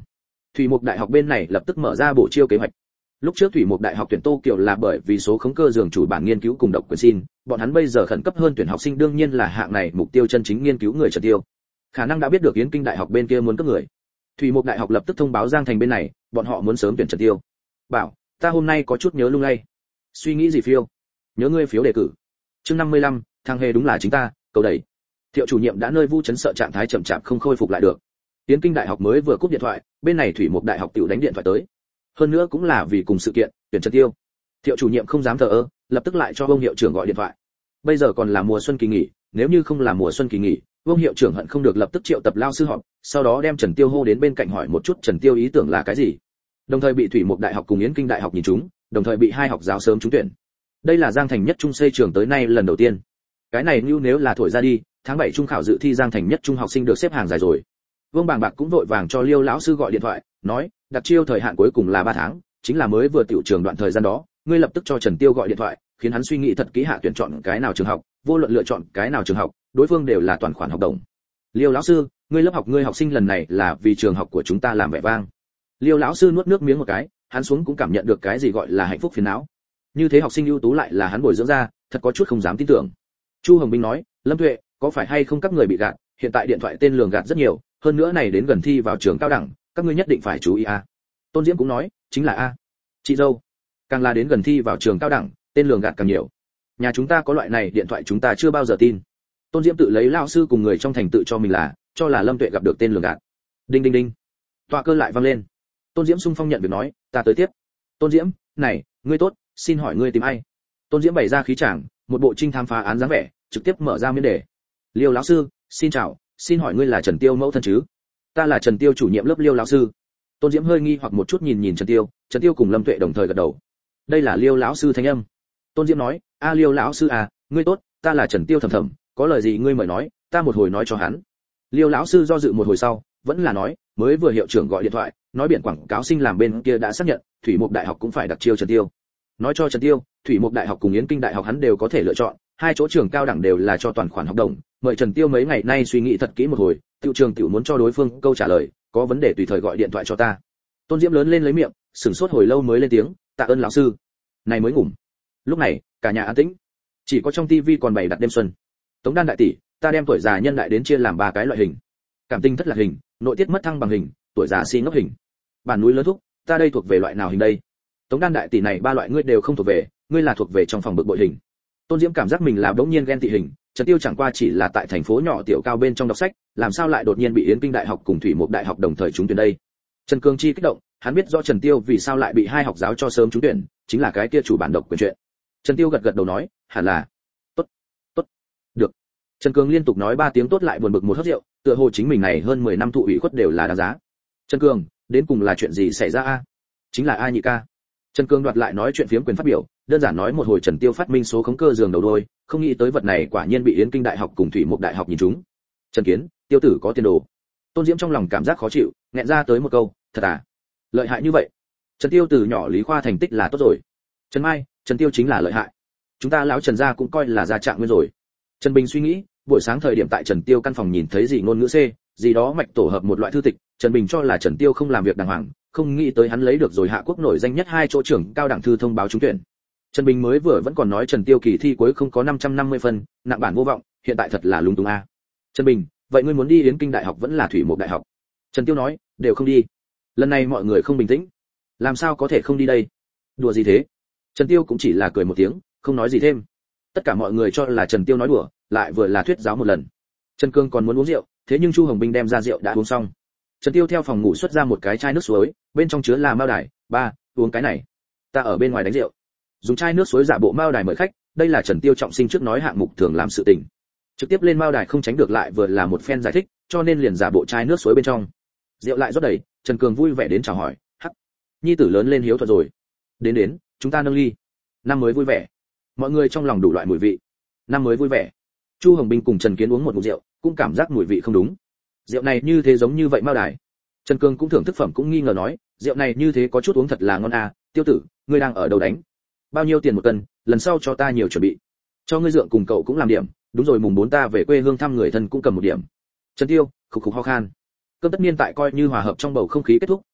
Thủy Mục Đại học bên này lập tức mở ra bổ chiêu kế hoạch. Lúc trước Thủy Mục Đại học tuyển Tô Kiều là bởi vì số khống cơ giường chủ bản nghiên cứu cùng độc quyền xin, bọn hắn bây giờ khẩn cấp hơn tuyển học sinh đương nhiên là hạng này mục tiêu chân chính nghiên cứu người Trần Tiêu. Khả năng đã biết được Yến Kinh Đại học bên kia muốn cấp người. Thủy Mục Đại học lập tức thông báo Giang Thành bên này, bọn họ muốn sớm tuyển Trần Tiêu. Bảo, ta hôm nay có chút nhớ lung lay. Suy nghĩ gì phiêu? Nhớ ngươi phiếu đề cử. Chương năm mươi lăm, thằng hề đúng là chính ta, cầu đẩy. Thiệu chủ nhiệm đã nơi Vu Chấn sợ trạng thái chậm chạp không khôi phục lại được. Yến Kinh Đại học mới vừa cúp điện thoại, bên này Thủy Mục Đại học tiểu đánh điện thoại tới. Hơn nữa cũng là vì cùng sự kiện tuyển Trần Tiêu. Thiệu chủ nhiệm không dám thờ ơ, lập tức lại cho ông hiệu trưởng gọi điện thoại. Bây giờ còn là mùa xuân kỳ nghỉ, nếu như không là mùa xuân kỳ nghỉ, ông hiệu trưởng hận không được lập tức triệu tập lao sư họp, sau đó đem Trần Tiêu hô đến bên cạnh hỏi một chút Trần Tiêu ý tưởng là cái gì. Đồng thời bị Thủy Mục Đại học cùng Yến Kinh Đại học nhìn trúng, đồng thời bị hai học giáo sớm trúng tuyển. Đây là Giang Thành nhất trung xây trường tới nay lần đầu tiên. Cái này như nếu là thổi ra đi, tháng bảy trung khảo dự thi Giang Thành nhất trung học sinh được xếp hàng dài rồi. Vương Bàng Bạc cũng vội vàng cho Liêu lão sư gọi điện thoại, nói, đặt chiêu thời hạn cuối cùng là ba tháng, chính là mới vừa tiểu trường đoạn thời gian đó, ngươi lập tức cho Trần Tiêu gọi điện thoại, khiến hắn suy nghĩ thật kỹ hạ tuyển chọn cái nào trường học, vô luận lựa chọn cái nào trường học, đối phương đều là toàn khoản học đồng. Liêu lão sư, ngươi lớp học ngươi học sinh lần này là vì trường học của chúng ta làm vẻ vang. Liêu lão sư nuốt nước miếng một cái, hắn xuống cũng cảm nhận được cái gì gọi là hạnh phúc phiền não. Như thế học sinh ưu tú lại là hắn bồi dưỡng ra, thật có chút không dám tin tưởng. Chu Hồng Bình nói, Lâm Tuệ, có phải hay không các người bị gạt, hiện tại điện thoại tên lường gạt rất nhiều, hơn nữa này đến gần thi vào trường cao đẳng, các ngươi nhất định phải chú ý a. Tôn Diễm cũng nói, chính là a. Chị dâu, càng là đến gần thi vào trường cao đẳng, tên lường gạt càng nhiều. Nhà chúng ta có loại này điện thoại chúng ta chưa bao giờ tin. Tôn Diễm tự lấy lão sư cùng người trong thành tự cho mình là, cho là Lâm Tuệ gặp được tên lường gạt. Đinh đinh đinh. Tọa cơ lại vang lên. Tôn Diễm sung phong nhận việc nói, ta tới tiếp. Tôn Diễm, này, ngươi tốt, xin hỏi ngươi tìm ai? Tôn Diễm bày ra khí chàng, một bộ trinh thám phá án dáng vẻ, trực tiếp mở ra miễn đề. Liêu lão sư, xin chào, xin hỏi ngươi là Trần Tiêu mẫu thân chứ? Ta là Trần Tiêu chủ nhiệm lớp Liêu lão sư. Tôn Diễm hơi nghi hoặc một chút nhìn nhìn Trần Tiêu, Trần Tiêu cùng Lâm Tuệ đồng thời gật đầu. Đây là Liêu lão sư thanh âm. Tôn Diễm nói, a Liêu lão sư à, ngươi tốt, ta là Trần Tiêu thầm thầm, có lời gì ngươi mời nói, ta một hồi nói cho hắn. Liêu lão sư do dự một hồi sau, vẫn là nói, mới vừa hiệu trưởng gọi điện thoại, nói biển quảng cáo sinh làm bên kia đã xác nhận, Thủy Mục Đại học cũng phải đặc chiêu Trần Tiêu. Nói cho Trần Tiêu, Thủy Mục Đại học cùng Yến Kinh Đại học hắn đều có thể lựa chọn, hai chỗ trường cao đẳng đều là cho toàn khoản học đồng, mời Trần Tiêu mấy ngày nay suy nghĩ thật kỹ một hồi, tiểu trường tiểu muốn cho đối phương câu trả lời, có vấn đề tùy thời gọi điện thoại cho ta. Tôn Diễm lớn lên lấy miệng, sửng sốt hồi lâu mới lên tiếng, tạ ơn lão sư. Này mới ngủm. Lúc này, cả nhà an tĩnh, chỉ có trong tivi còn bày đặt đêm xuân. Tống Đan đại tỷ, ta đem tuổi già nhân đại đến chia làm ba cái loại hình. Cảm tình thất lạc hình, nội tiết mất thăng bằng hình, tuổi già si ngốc hình. Bản núi lớn thúc, ta đây thuộc về loại nào hình đây? Tống Đan đại tỷ này ba loại ngươi đều không thuộc về, ngươi là thuộc về trong phòng bực bội hình. Tôn Diễm cảm giác mình là bỗng nhiên ghen tị hình, Trần Tiêu chẳng qua chỉ là tại thành phố nhỏ tiểu cao bên trong đọc sách, làm sao lại đột nhiên bị Yến Kinh Đại học cùng Thủy Mục Đại học đồng thời trúng tuyển đây? Trần Cương Chi kích động, hắn biết rõ Trần Tiêu vì sao lại bị hai học giáo cho sớm trúng tuyển, chính là cái kia chủ bản độc quyền chuyện. Trần Tiêu gật gật đầu nói, hẳn là. Tốt, tốt, được. Trần Cương liên tục nói ba tiếng tốt lại buồn bực một hớp rượu, tựa hồ chính mình này hơn mười năm thụ ủy khuất đều là đáng giá. Trần Cương, đến cùng là chuyện gì xảy ra a? Chính là ai nhị ca? Trần Cương đoạt lại nói chuyện phiếm quyền phát biểu, đơn giản nói một hồi Trần Tiêu phát minh số khống cơ giường đầu đôi, không nghĩ tới vật này quả nhiên bị Yến Kinh Đại học cùng Thủy Mục Đại học nhìn trúng. Trần Kiến, Tiêu tử có tiền đồ. Tôn Diễm trong lòng cảm giác khó chịu, nghẹn ra tới một câu, thật à? Lợi hại như vậy? Trần Tiêu từ nhỏ lý khoa thành tích là tốt rồi. Trần Mai, Trần Tiêu chính là lợi hại. Chúng ta lão Trần gia cũng coi là gia trạng nguyên rồi. Trần Bình suy nghĩ, buổi sáng thời điểm tại Trần Tiêu căn phòng nhìn thấy gì ngôn ngữ C, gì đó mạch tổ hợp một loại thư tịch, Trần Bình cho là Trần Tiêu không làm việc đàng hoàng, không nghĩ tới hắn lấy được rồi hạ quốc nổi danh nhất hai chỗ trưởng cao đẳng thư thông báo trúng tuyển. Trần Bình mới vừa vẫn còn nói Trần Tiêu kỳ thi cuối không có năm trăm năm mươi phân, nặng bản vô vọng, hiện tại thật là lúng túng a. Trần Bình, vậy ngươi muốn đi Yến Kinh Đại học vẫn là Thủy Mục Đại học? Trần Tiêu nói, đều không đi. Lần này mọi người không bình tĩnh, làm sao có thể không đi đây? Đùa gì thế? Trần Tiêu cũng chỉ là cười một tiếng, không nói gì thêm. Tất cả mọi người cho là Trần Tiêu nói đùa, lại vừa là thuyết giáo một lần. Trần Cương còn muốn uống rượu, thế nhưng Chu Hồng Bình đem ra rượu đã uống xong. Trần Tiêu theo phòng ngủ xuất ra một cái chai nước suối, bên trong chứa là mao đài, ba, uống cái này. Ta ở bên ngoài đánh rượu. Dùng chai nước suối giả bộ mao đài mời khách, đây là Trần Tiêu trọng sinh trước nói hạng mục thường làm sự tình. Trực tiếp lên mao đài không tránh được lại vừa là một phen giải thích, cho nên liền giả bộ chai nước suối bên trong. Rượu lại rót đầy, Trần Cường vui vẻ đến chào hỏi, hắc, nhi tử lớn lên hiếu thuận rồi. Đến đến, chúng ta nâng ly. Năm mới vui vẻ. Mọi người trong lòng đủ loại mùi vị. Năm mới vui vẻ. Chu Hồng Bình cùng Trần Kiến uống một ngụm rượu, cũng cảm giác mùi vị không đúng. Rượu này như thế giống như vậy mao đài. Trần Cường cũng thưởng thức phẩm cũng nghi ngờ nói, rượu này như thế có chút uống thật là ngon à, Tiêu tử, ngươi đang ở đâu đánh? Bao nhiêu tiền một cân, lần sau cho ta nhiều chuẩn bị. Cho ngươi dượng cùng cậu cũng làm điểm, đúng rồi mùng bốn ta về quê hương thăm người thân cũng cầm một điểm. Trần Tiêu, khục khục ho khan. Cơm tất niên tại coi như hòa hợp trong bầu không khí kết thúc,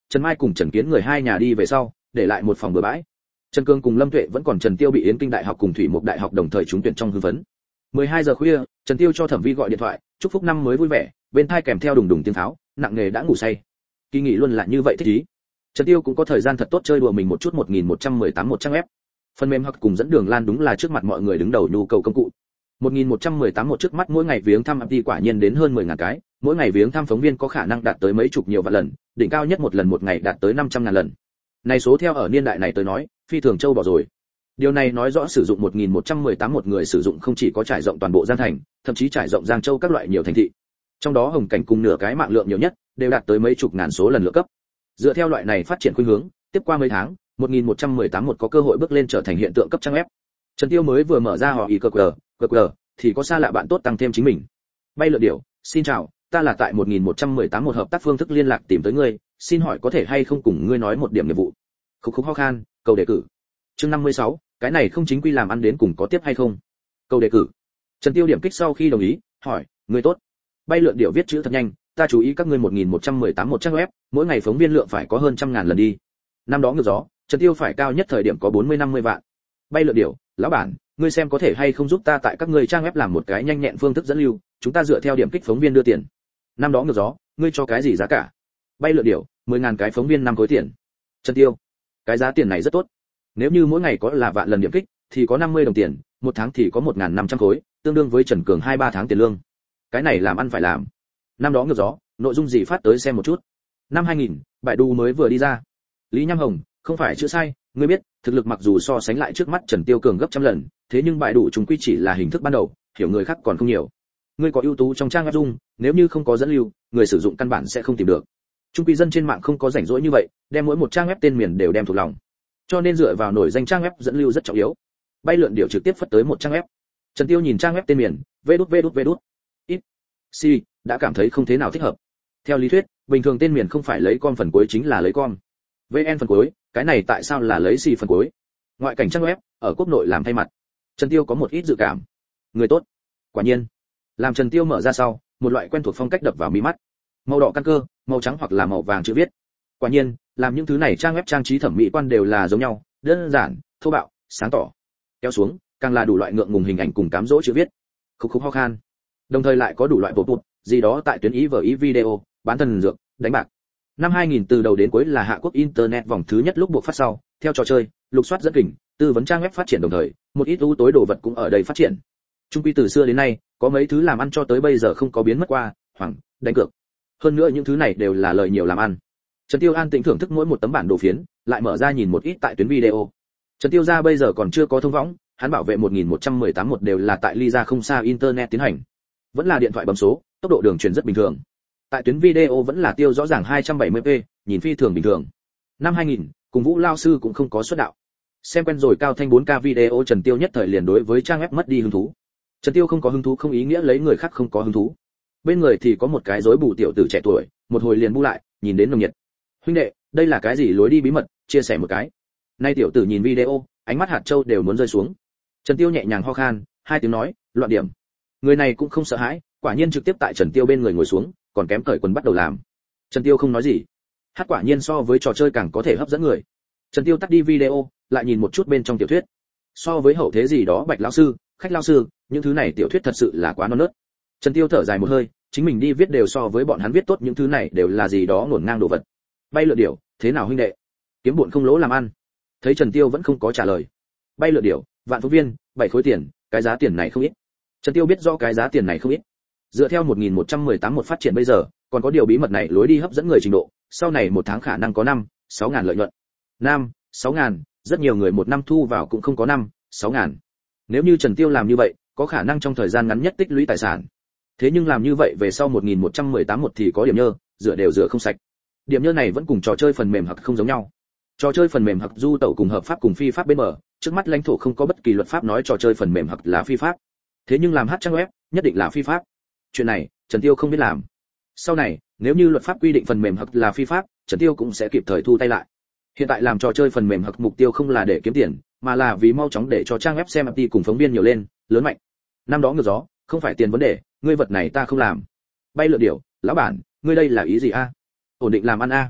Trần Mai cùng Trần Kiến người hai nhà đi về sau, để lại một phòng bừa bãi. Trần Cương cùng Lâm Tuệ vẫn còn Trần Tiêu bị Yến Kinh Đại học cùng Thủy Mục Đại học đồng thời trúng tuyển trong hưng phấn. mười hai giờ khuya, Trần Tiêu cho Thẩm Vi gọi điện thoại, chúc phúc năm mới vui vẻ, bên tai kèm theo đùng đùng tiếng pháo, nặng nề đã ngủ say. Kỳ nghỉ luôn là như vậy thích ý. Trần Tiêu cũng có thời gian thật tốt chơi đùa mình một chút. Một nghìn một trăm mười tám một trang web. Phần mềm hoặc cùng dẫn đường lan đúng là trước mặt mọi người đứng đầu nhu cầu công cụ. một nghìn một trăm mười tám một trước mắt mỗi ngày viếng thăm đi quả nhiên đến hơn mười ngàn cái, mỗi ngày viếng thăm phóng viên có khả năng đạt tới mấy chục nhiều vạn lần, đỉnh cao nhất một lần một ngày đạt tới năm trăm ngàn lần. Này số theo ở niên đại này tới nói, phi thường châu bò rồi. Điều này nói rõ sử dụng một nghìn một trăm mười tám một người sử dụng không chỉ có trải rộng toàn bộ Giang Thành, thậm chí trải rộng Giang Châu các loại nhiều thành thị. Trong đó Hồng Cảnh cùng nửa cái mạng lượng nhiều nhất, đều đạt tới mấy chục ngàn số lần lượng cấp. Dựa theo loại này phát triển khuynh hướng, tiếp qua mấy tháng, một nghìn một trăm mười tám một có cơ hội bước lên trở thành hiện tượng cấp trang web. Trần Tiêu mới vừa mở ra họ i qr, qr thì có xa lạ bạn tốt tăng thêm chính mình. Bay lượn điểu, xin chào, ta là tại một nghìn một trăm mười tám một hợp tác phương thức liên lạc tìm tới ngươi, xin hỏi có thể hay không cùng ngươi nói một điểm nghiệp vụ. Khúc khúc ho khan, cầu đề cử. Chương năm mươi sáu, cái này không chính quy làm ăn đến cùng có tiếp hay không? Cầu đề cử. Trần Tiêu điểm kích sau khi đồng ý, hỏi, ngươi tốt. Bay lượn điểu viết chữ thật nhanh, ta chú ý các ngươi một nghìn một trăm mười tám một trang web, mỗi ngày phóng viên lượng phải có hơn trăm ngàn lần đi. Năm đó ngược gió, Trần Tiêu phải cao nhất thời điểm có bốn mươi năm mươi vạn. Bay lượn điểu, lão bản, ngươi xem có thể hay không giúp ta tại các ngươi trang web làm một cái nhanh nhẹn phương thức dẫn lưu, chúng ta dựa theo điểm kích phóng viên đưa tiền. Năm đó ngược gió, ngươi cho cái gì giá cả? Bay lượn điểu, mười ngàn cái phóng viên năm khối tiền. Trần Tiêu, cái giá tiền này rất tốt. Nếu như mỗi ngày có là vạn lần điểm kích, thì có năm mươi đồng tiền, một tháng thì có một nghìn năm trăm khối, tương đương với Trần Cường hai ba tháng tiền lương. Cái này làm ăn phải làm. Năm đó ngược gió, nội dung gì phát tới xem một chút. Năm hai nghìn, Bại Đu mới vừa đi ra. Lý Nham Hồng, không phải chữ sai, ngươi biết, thực lực mặc dù so sánh lại trước mắt Trần Tiêu cường gấp trăm lần, thế nhưng Bại Đu chúng quy chỉ là hình thức ban đầu, hiểu người khác còn không nhiều. Ngươi có ưu tú trong trang web dung, nếu như không có dẫn lưu, người sử dụng căn bản sẽ không tìm được. Trung quy dân trên mạng không có rảnh rỗi như vậy, đem mỗi một trang web tên miền đều đem thuộc lòng. Cho nên dựa vào nổi danh trang web dẫn lưu rất trọng yếu. Bay lượn điểu trực tiếp phất tới một trang web. Trần Tiêu nhìn trang web tên miền, vê đút vê đút vê đút. Ít. Si, đã cảm thấy không thế nào thích hợp. Theo lý thuyết, bình thường tên miền không phải lấy com phần cuối chính là lấy com. vn phần cuối, cái này tại sao là lấy si phần cuối? Ngoại cảnh trang web, ở quốc nội làm thay mặt. Trần Tiêu có một ít dự cảm. Người tốt. Quả nhiên. Làm Trần Tiêu mở ra sau, một loại quen thuộc phong cách đập vào mi mắt. Màu đỏ căn cơ, màu trắng hoặc là màu vàng chữ viết. Quả nhiên, làm những thứ này trang web trang trí thẩm mỹ quan đều là giống nhau, đơn giản, thô bạo, sáng tỏ. Kéo xuống, càng là đủ loại ngượng ngùng hình ảnh cùng cám dỗ chữ viết. Khúc khúc ho khan. Đồng thời lại có đủ loại bộ bụt, gì đó tại tuyến ý vở ý video, bán thần dược, đánh bạc. Năm hai nghìn từ đầu đến cuối là Hạ Quốc internet vòng thứ nhất lúc buộc phát sau, theo trò chơi, lục soát dẫn kình, tư vấn trang web phát triển đồng thời, một ít ưu tối đồ vật cũng ở đây phát triển. Trung quy từ xưa đến nay, có mấy thứ làm ăn cho tới bây giờ không có biến mất qua, hoàng, đánh cược. Hơn nữa những thứ này đều là lời nhiều làm ăn. Trần Tiêu an tĩnh thưởng thức mỗi một tấm bản đồ phiến, lại mở ra nhìn một ít tại tuyến video. Trần Tiêu ra bây giờ còn chưa có thông võng, hắn bảo vệ một nghìn một trăm mười tám một đều là tại ly ra không xa internet tiến hành. Vẫn là điện thoại bấm số, tốc độ đường truyền rất bình thường. Tại tuyến video vẫn là tiêu rõ ràng hai trăm bảy mươi p, nhìn phi thường bình thường. Năm hai nghìn, cùng Vũ Lao sư cũng không có xuất đạo. Xem quen rồi cao thanh bốn K video Trần Tiêu nhất thời liền đối với trang web mất đi hứng thú. Trần Tiêu không có hứng thú không ý nghĩa lấy người khác không có hứng thú. Bên người thì có một cái rối bù tiểu tử trẻ tuổi, một hồi liền bu lại, nhìn đến nồng nhiệt. Huynh đệ, đây là cái gì lối đi bí mật, chia sẻ một cái. Nay tiểu tử nhìn video, ánh mắt hạt châu đều muốn rơi xuống. Trần Tiêu nhẹ nhàng ho khan, hai tiếng nói, loạn điểm. Người này cũng không sợ hãi, quả nhiên trực tiếp tại Trần Tiêu bên người ngồi xuống, còn kém cởi quần bắt đầu làm. Trần Tiêu không nói gì. Hát quả nhiên so với trò chơi càng có thể hấp dẫn người. Trần Tiêu tắt đi video, lại nhìn một chút bên trong tiểu thuyết. So với hậu thế gì đó Bạch lão sư, Khách lão sư, những thứ này tiểu thuyết thật sự là quá non nớt. Trần Tiêu thở dài một hơi, chính mình đi viết đều so với bọn hắn viết tốt, những thứ này đều là gì đó ngổn ngang đồ vật. Bay lượn điểu, thế nào huynh đệ? Kiếm bộn không lỗ làm ăn. Thấy Trần Tiêu vẫn không có trả lời. Bay lượn điểu, vạn phú viên, bảy khối tiền, cái giá tiền này không ít. Trần Tiêu biết rõ cái giá tiền này không ít. Dựa theo một nghìn một trăm mười tám một phát triển bây giờ, còn có điều bí mật này lối đi hấp dẫn người trình độ, sau này một tháng khả năng có năm, sáu ngàn lợi nhuận. năm, sáu ngàn, rất nhiều người một năm thu vào cũng không có năm, sáu ngàn. Nếu như Trần Tiêu làm như vậy, có khả năng trong thời gian ngắn nhất tích lũy tài sản. Thế nhưng làm như vậy về sau một nghìn một trăm mười tám một thì có điểm nhơ, rửa đều rửa không sạch. Điểm nhơ này vẫn cùng trò chơi phần mềm hoặc không giống nhau. Trò chơi phần mềm hoặc du tẩu cùng hợp pháp cùng phi pháp bên mở, trước mắt lãnh thổ không có bất kỳ luật pháp nói trò chơi phần mềm hoặc là phi pháp. Thế nhưng làm hát trang web, nhất định là phi pháp. Chuyện này, Trần Tiêu không biết làm. Sau này, nếu như luật pháp quy định phần mềm hoặc là phi pháp, Trần Tiêu cũng sẽ kịp thời thu tay lại. Hiện tại làm trò chơi phần mềm hoặc mục tiêu không là để kiếm tiền, mà là vì mau chóng để cho trang web xem đi cùng phóng viên nhiều lên, lớn mạnh. Năm đó ngược gió, không phải tiền vấn đề, ngươi vật này ta không làm. Bay lượn điểu, lão bản, ngươi đây là ý gì a? Ổn định làm ăn a?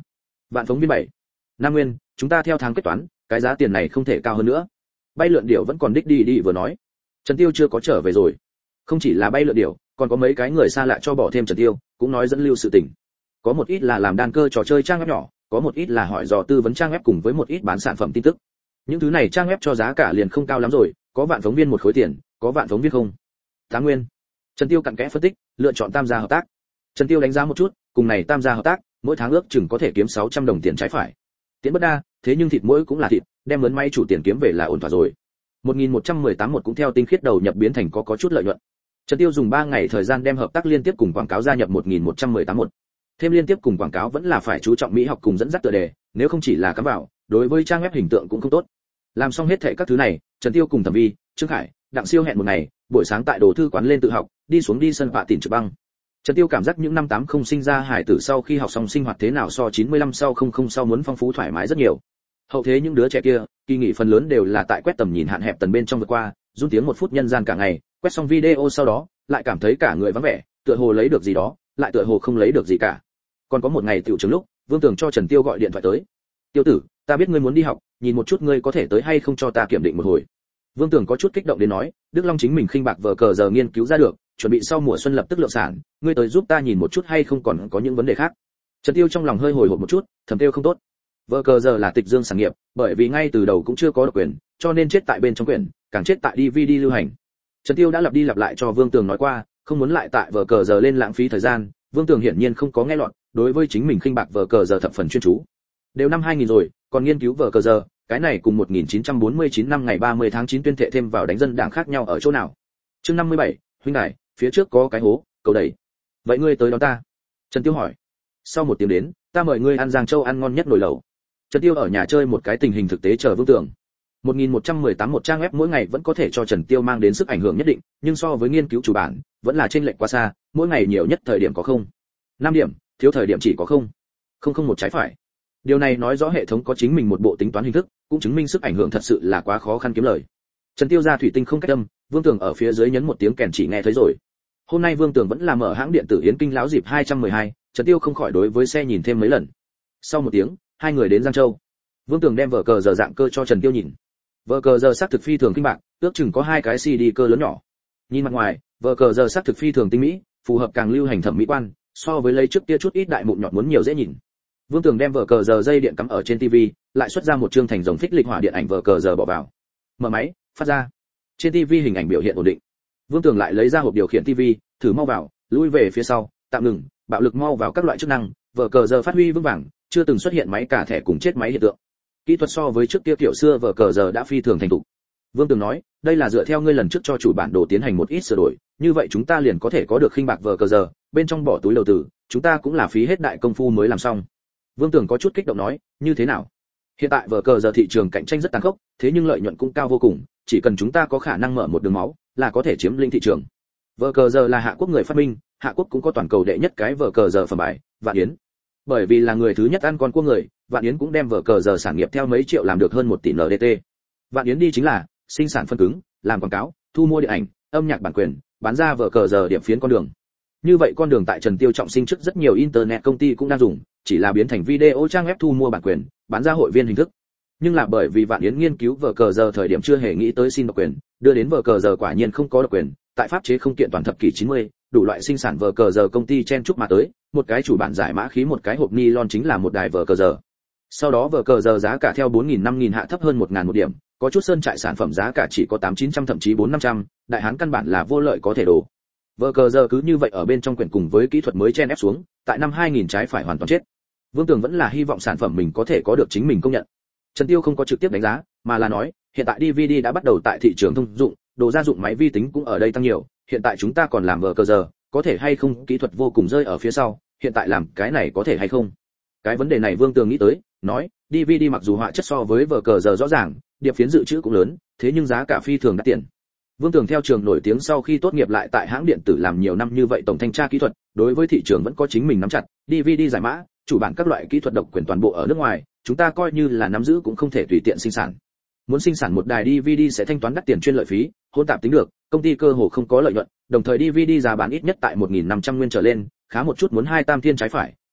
Vạn phóng viên bảy. Nam Nguyên, chúng ta theo tháng kết toán, cái giá tiền này không thể cao hơn nữa. Bay lượn điểu vẫn còn đích đi đi vừa nói. Trần Tiêu chưa có trở về rồi. Không chỉ là bay lượn điểu, còn có mấy cái người xa lạ cho bỏ thêm Trần Tiêu, cũng nói dẫn lưu sự tình. Có một ít là làm đan cơ trò chơi trang web nhỏ, có một ít là hỏi dò tư vấn trang web cùng với một ít bán sản phẩm tin tức. Những thứ này trang web cho giá cả liền không cao lắm rồi, có vạn phóng viên một khối tiền, có vạn phóng viên không. Tám nguyên. Trần Tiêu cặn kẽ phân tích, lựa chọn tam gia hợp tác. Trần Tiêu đánh giá một chút, cùng này tam gia hợp tác, mỗi tháng ước chừng có thể kiếm sáu trăm đồng tiền trái phải. Tiến bất đa, thế nhưng thịt mỗi cũng là thịt, đem mướn máy chủ tiền kiếm về là ổn thỏa rồi. một nghìn một trăm mười tám một cũng theo tinh khiết đầu nhập biến thành có có chút lợi nhuận. Trần Tiêu dùng ba ngày thời gian đem hợp tác liên tiếp cùng quảng cáo gia nhập một nghìn một trăm mười tám một. Thêm liên tiếp cùng quảng cáo vẫn là phải chú trọng mỹ học cùng dẫn dắt tựa đề, nếu không chỉ là cắm vào, đối với trang web hình tượng cũng không tốt. Làm xong hết thảy các thứ này, Trần Tiêu cùng Thẩm Vi, Trương Khải, Đặng Siêu hẹn một ngày, buổi sáng tại đồ thư quán lên tự học, đi xuống đi sân vạ tỉnh trực băng. Trần Tiêu cảm giác những năm tám không sinh ra hải tử sau khi học xong sinh hoạt thế nào so chín mươi lăm sau không không sau muốn phong phú thoải mái rất nhiều. Hậu thế những đứa trẻ kia, kỳ nghỉ phần lớn đều là tại quét tầm nhìn hạn hẹp tần bên trong vượt qua, run tiếng một phút nhân gian cả ngày, quét xong video sau đó, lại cảm thấy cả người vắng vẻ, tựa hồ lấy được gì đó, lại tựa hồ không lấy được gì cả. Còn có một ngày tiểu trường lúc, Vương Tường cho Trần Tiêu gọi điện thoại tới. "Tiêu tử, ta biết ngươi muốn đi học, nhìn một chút ngươi có thể tới hay không cho ta kiểm định một hồi." Vương Tường có chút kích động đến nói, Đức Long chính mình khinh bạc vờ cờ giờ nghiên cứu ra được, chuẩn bị sau mùa xuân lập tức lượng sản, ngươi tới giúp ta nhìn một chút hay không còn có những vấn đề khác. Trần Tiêu trong lòng hơi hồi hộp một chút, thầm tiêu không tốt. Vờ cờ giờ là tịch dương sản nghiệp, bởi vì ngay từ đầu cũng chưa có độc quyền, cho nên chết tại bên trong quyền, càng chết tại đê vê đê lưu hành. Trần Tiêu đã lặp đi lặp lại cho Vương Tường nói qua, không muốn lại tại vờ cờ giờ lên lãng phí thời gian, Vương Tường hiển nhiên không có nghe lọt, đối với chính mình khinh bạc vờ cờ giờ thập phần chuyên chú. Đều năm hai nghìn rồi, còn nghiên cứu vờ cờ giờ, cái này cùng một nghìn chín trăm bốn mươi chín năm ngày ba mươi tháng chín tuyên thệ thêm vào đánh dân đảng khác nhau ở chỗ nào? Chương năm mươi bảy, huynh đài, phía trước có cái hố, cầu đẩy. Vậy ngươi tới đón ta? Trần Tiêu hỏi. Sau một tiếng đến, ta mời ngươi ăn Giang Châu ăn ngon nhất nồi lẩu. Trần Tiêu ở nhà chơi một cái tình hình thực tế chờ Vương Tường. một nghìn một trăm mười tám một trang web mỗi ngày vẫn có thể cho Trần Tiêu mang đến sức ảnh hưởng nhất định, nhưng so với nghiên cứu chủ bản, vẫn là chênh lệch quá xa, mỗi ngày nhiều nhất thời điểm có không. năm điểm, thiếu thời điểm chỉ có không. Không không một trái phải. Điều này nói rõ hệ thống có chính mình một bộ tính toán hình thức, cũng chứng minh sức ảnh hưởng thật sự là quá khó khăn kiếm lời. Trần Tiêu ra thủy tinh không cách âm, Vương Tường ở phía dưới nhấn một tiếng kèn chỉ nghe thấy rồi. Hôm nay Vương Tường vẫn là mở hãng điện tử Yến Kinh lão dịp hai trăm mười hai, Trần Tiêu không khỏi đối với xe nhìn thêm mấy lần. Sau một tiếng, hai người đến Giang Châu. Vương Tường đem vở cờ giờ dạng cơ cho Trần Tiêu nhìn. Vở cờ giờ sắc thực phi thường kinh bạc, ước chừng có hai cái xê đê cơ lớn nhỏ. Nhìn mặt ngoài, vở cờ giờ sắc thực phi thường tinh mỹ, phù hợp càng lưu hành thẩm mỹ quan, so với lấy trước kia chút ít đại mụn nhọt muốn nhiều dễ nhìn. Vương Tường đem vở cờ giờ dây điện cắm ở trên tivi, lại xuất ra một chương thành rồng phích lịch hỏa điện ảnh vở cờ giờ bỏ vào. Mở máy, phát ra. Trên tivi hình ảnh biểu hiện ổn định. Vương Tường lại lấy ra hộp điều khiển tivi, thử mau vào, lui về phía sau, tạm ngừng, bạo lực mau vào các loại chức năng, vở cờ giờ phát huy vững vàng, chưa từng xuất hiện máy cả thẻ cùng chết máy hiện tượng. Kỹ thuật so với trước kia kiểu xưa vở cờ giờ đã phi thường thành thục. Vương Tường nói, đây là dựa theo ngươi lần trước cho chủ bản đồ tiến hành một ít sửa đổi, như vậy chúng ta liền có thể có được khinh bạc vở cờ giờ, bên trong bỏ túi đầu tử, chúng ta cũng là phí hết đại công phu mới làm xong. Vương Tường có chút kích động nói, như thế nào? Hiện tại vở cờ giờ thị trường cạnh tranh rất tàn khốc, thế nhưng lợi nhuận cũng cao vô cùng, chỉ cần chúng ta có khả năng mở một đường máu, là có thể chiếm lĩnh thị trường. Vở cờ giờ là Hạ Quốc người phát minh, Hạ Quốc cũng có toàn cầu đệ nhất cái vở cờ giờ phẩm bài, Vạn Yến. Bởi vì là người thứ nhất ăn con cua người, Vạn Yến cũng đem vở cờ giờ sản nghiệp theo mấy triệu làm được hơn một tỷ en đê tê. Vạn Yến đi chính là sinh sản phân cứng, làm quảng cáo, thu mua điện ảnh, âm nhạc bản quyền, bán ra vở cờ giờ điểm phiến con đường. Như vậy con đường tại Trần Tiêu trọng sinh trước rất nhiều internet công ty cũng đang dùng, chỉ là biến thành video trang web thu mua bản quyền, bán ra hội viên hình thức. Nhưng là bởi vì Vạn Yến nghiên cứu vở cờ giờ thời điểm chưa hề nghĩ tới xin độc quyền, đưa đến vở cờ giờ quả nhiên không có độc quyền, tại pháp chế không kiện toàn thập kỷ chín mươi, đủ loại sinh sản vở cờ giờ công ty chen chúc mà tới, một cái chủ bản giải mã khí một cái hộp nylon chính là một đài vở cờ giờ. Sau đó vở cờ giờ giá cả theo bốn nghìn năm nghìn hạ thấp hơn một nghìn một điểm, có chút sơn trại sản phẩm giá cả chỉ có tám chín trăm thậm chí bốn năm trăm, đại hán căn bản là vô lợi có thể đổ. Vở cờ giờ cứ như vậy ở bên trong quyển cùng với kỹ thuật mới chen ép xuống, tại năm hai nghìn trái phải hoàn toàn chết. Vương Tường vẫn là hy vọng sản phẩm mình có thể có được chính mình công nhận. Trần Tiêu không có trực tiếp đánh giá, mà là nói, hiện tại đê vê đê đã bắt đầu tại thị trường thông dụng, đồ gia dụng máy vi tính cũng ở đây tăng nhiều, hiện tại chúng ta còn làm vở cờ giờ, có thể hay không kỹ thuật vô cùng rơi ở phía sau, hiện tại làm cái này có thể hay không? Cái vấn đề này Vương Tường nghĩ tới, nói, đê vê đê mặc dù họa chất so với vở cờ giờ rõ ràng, điệp phiến dự trữ cũng lớn, thế nhưng giá cả phi thường đắt tiền. Vương Tường theo trường nổi tiếng sau khi tốt nghiệp lại tại hãng điện tử làm nhiều năm như vậy tổng thanh tra kỹ thuật, đối với thị trường vẫn có chính mình nắm chặt, đê vê đê giải mã, chủ bản các loại kỹ thuật độc quyền toàn bộ ở nước ngoài, chúng ta coi như là nắm giữ cũng không thể tùy tiện sinh sản. Muốn sinh sản một đài đê vê đê sẽ thanh toán đắt tiền chuyên lợi phí, hỗn tạp tính được, công ty cơ hồ không có lợi nhuận, đồng thời đê vê đê giá bán ít nhất tại một nghìn năm trăm nguyên trở lên, khá một chút muốn hai tam thiên trái phải,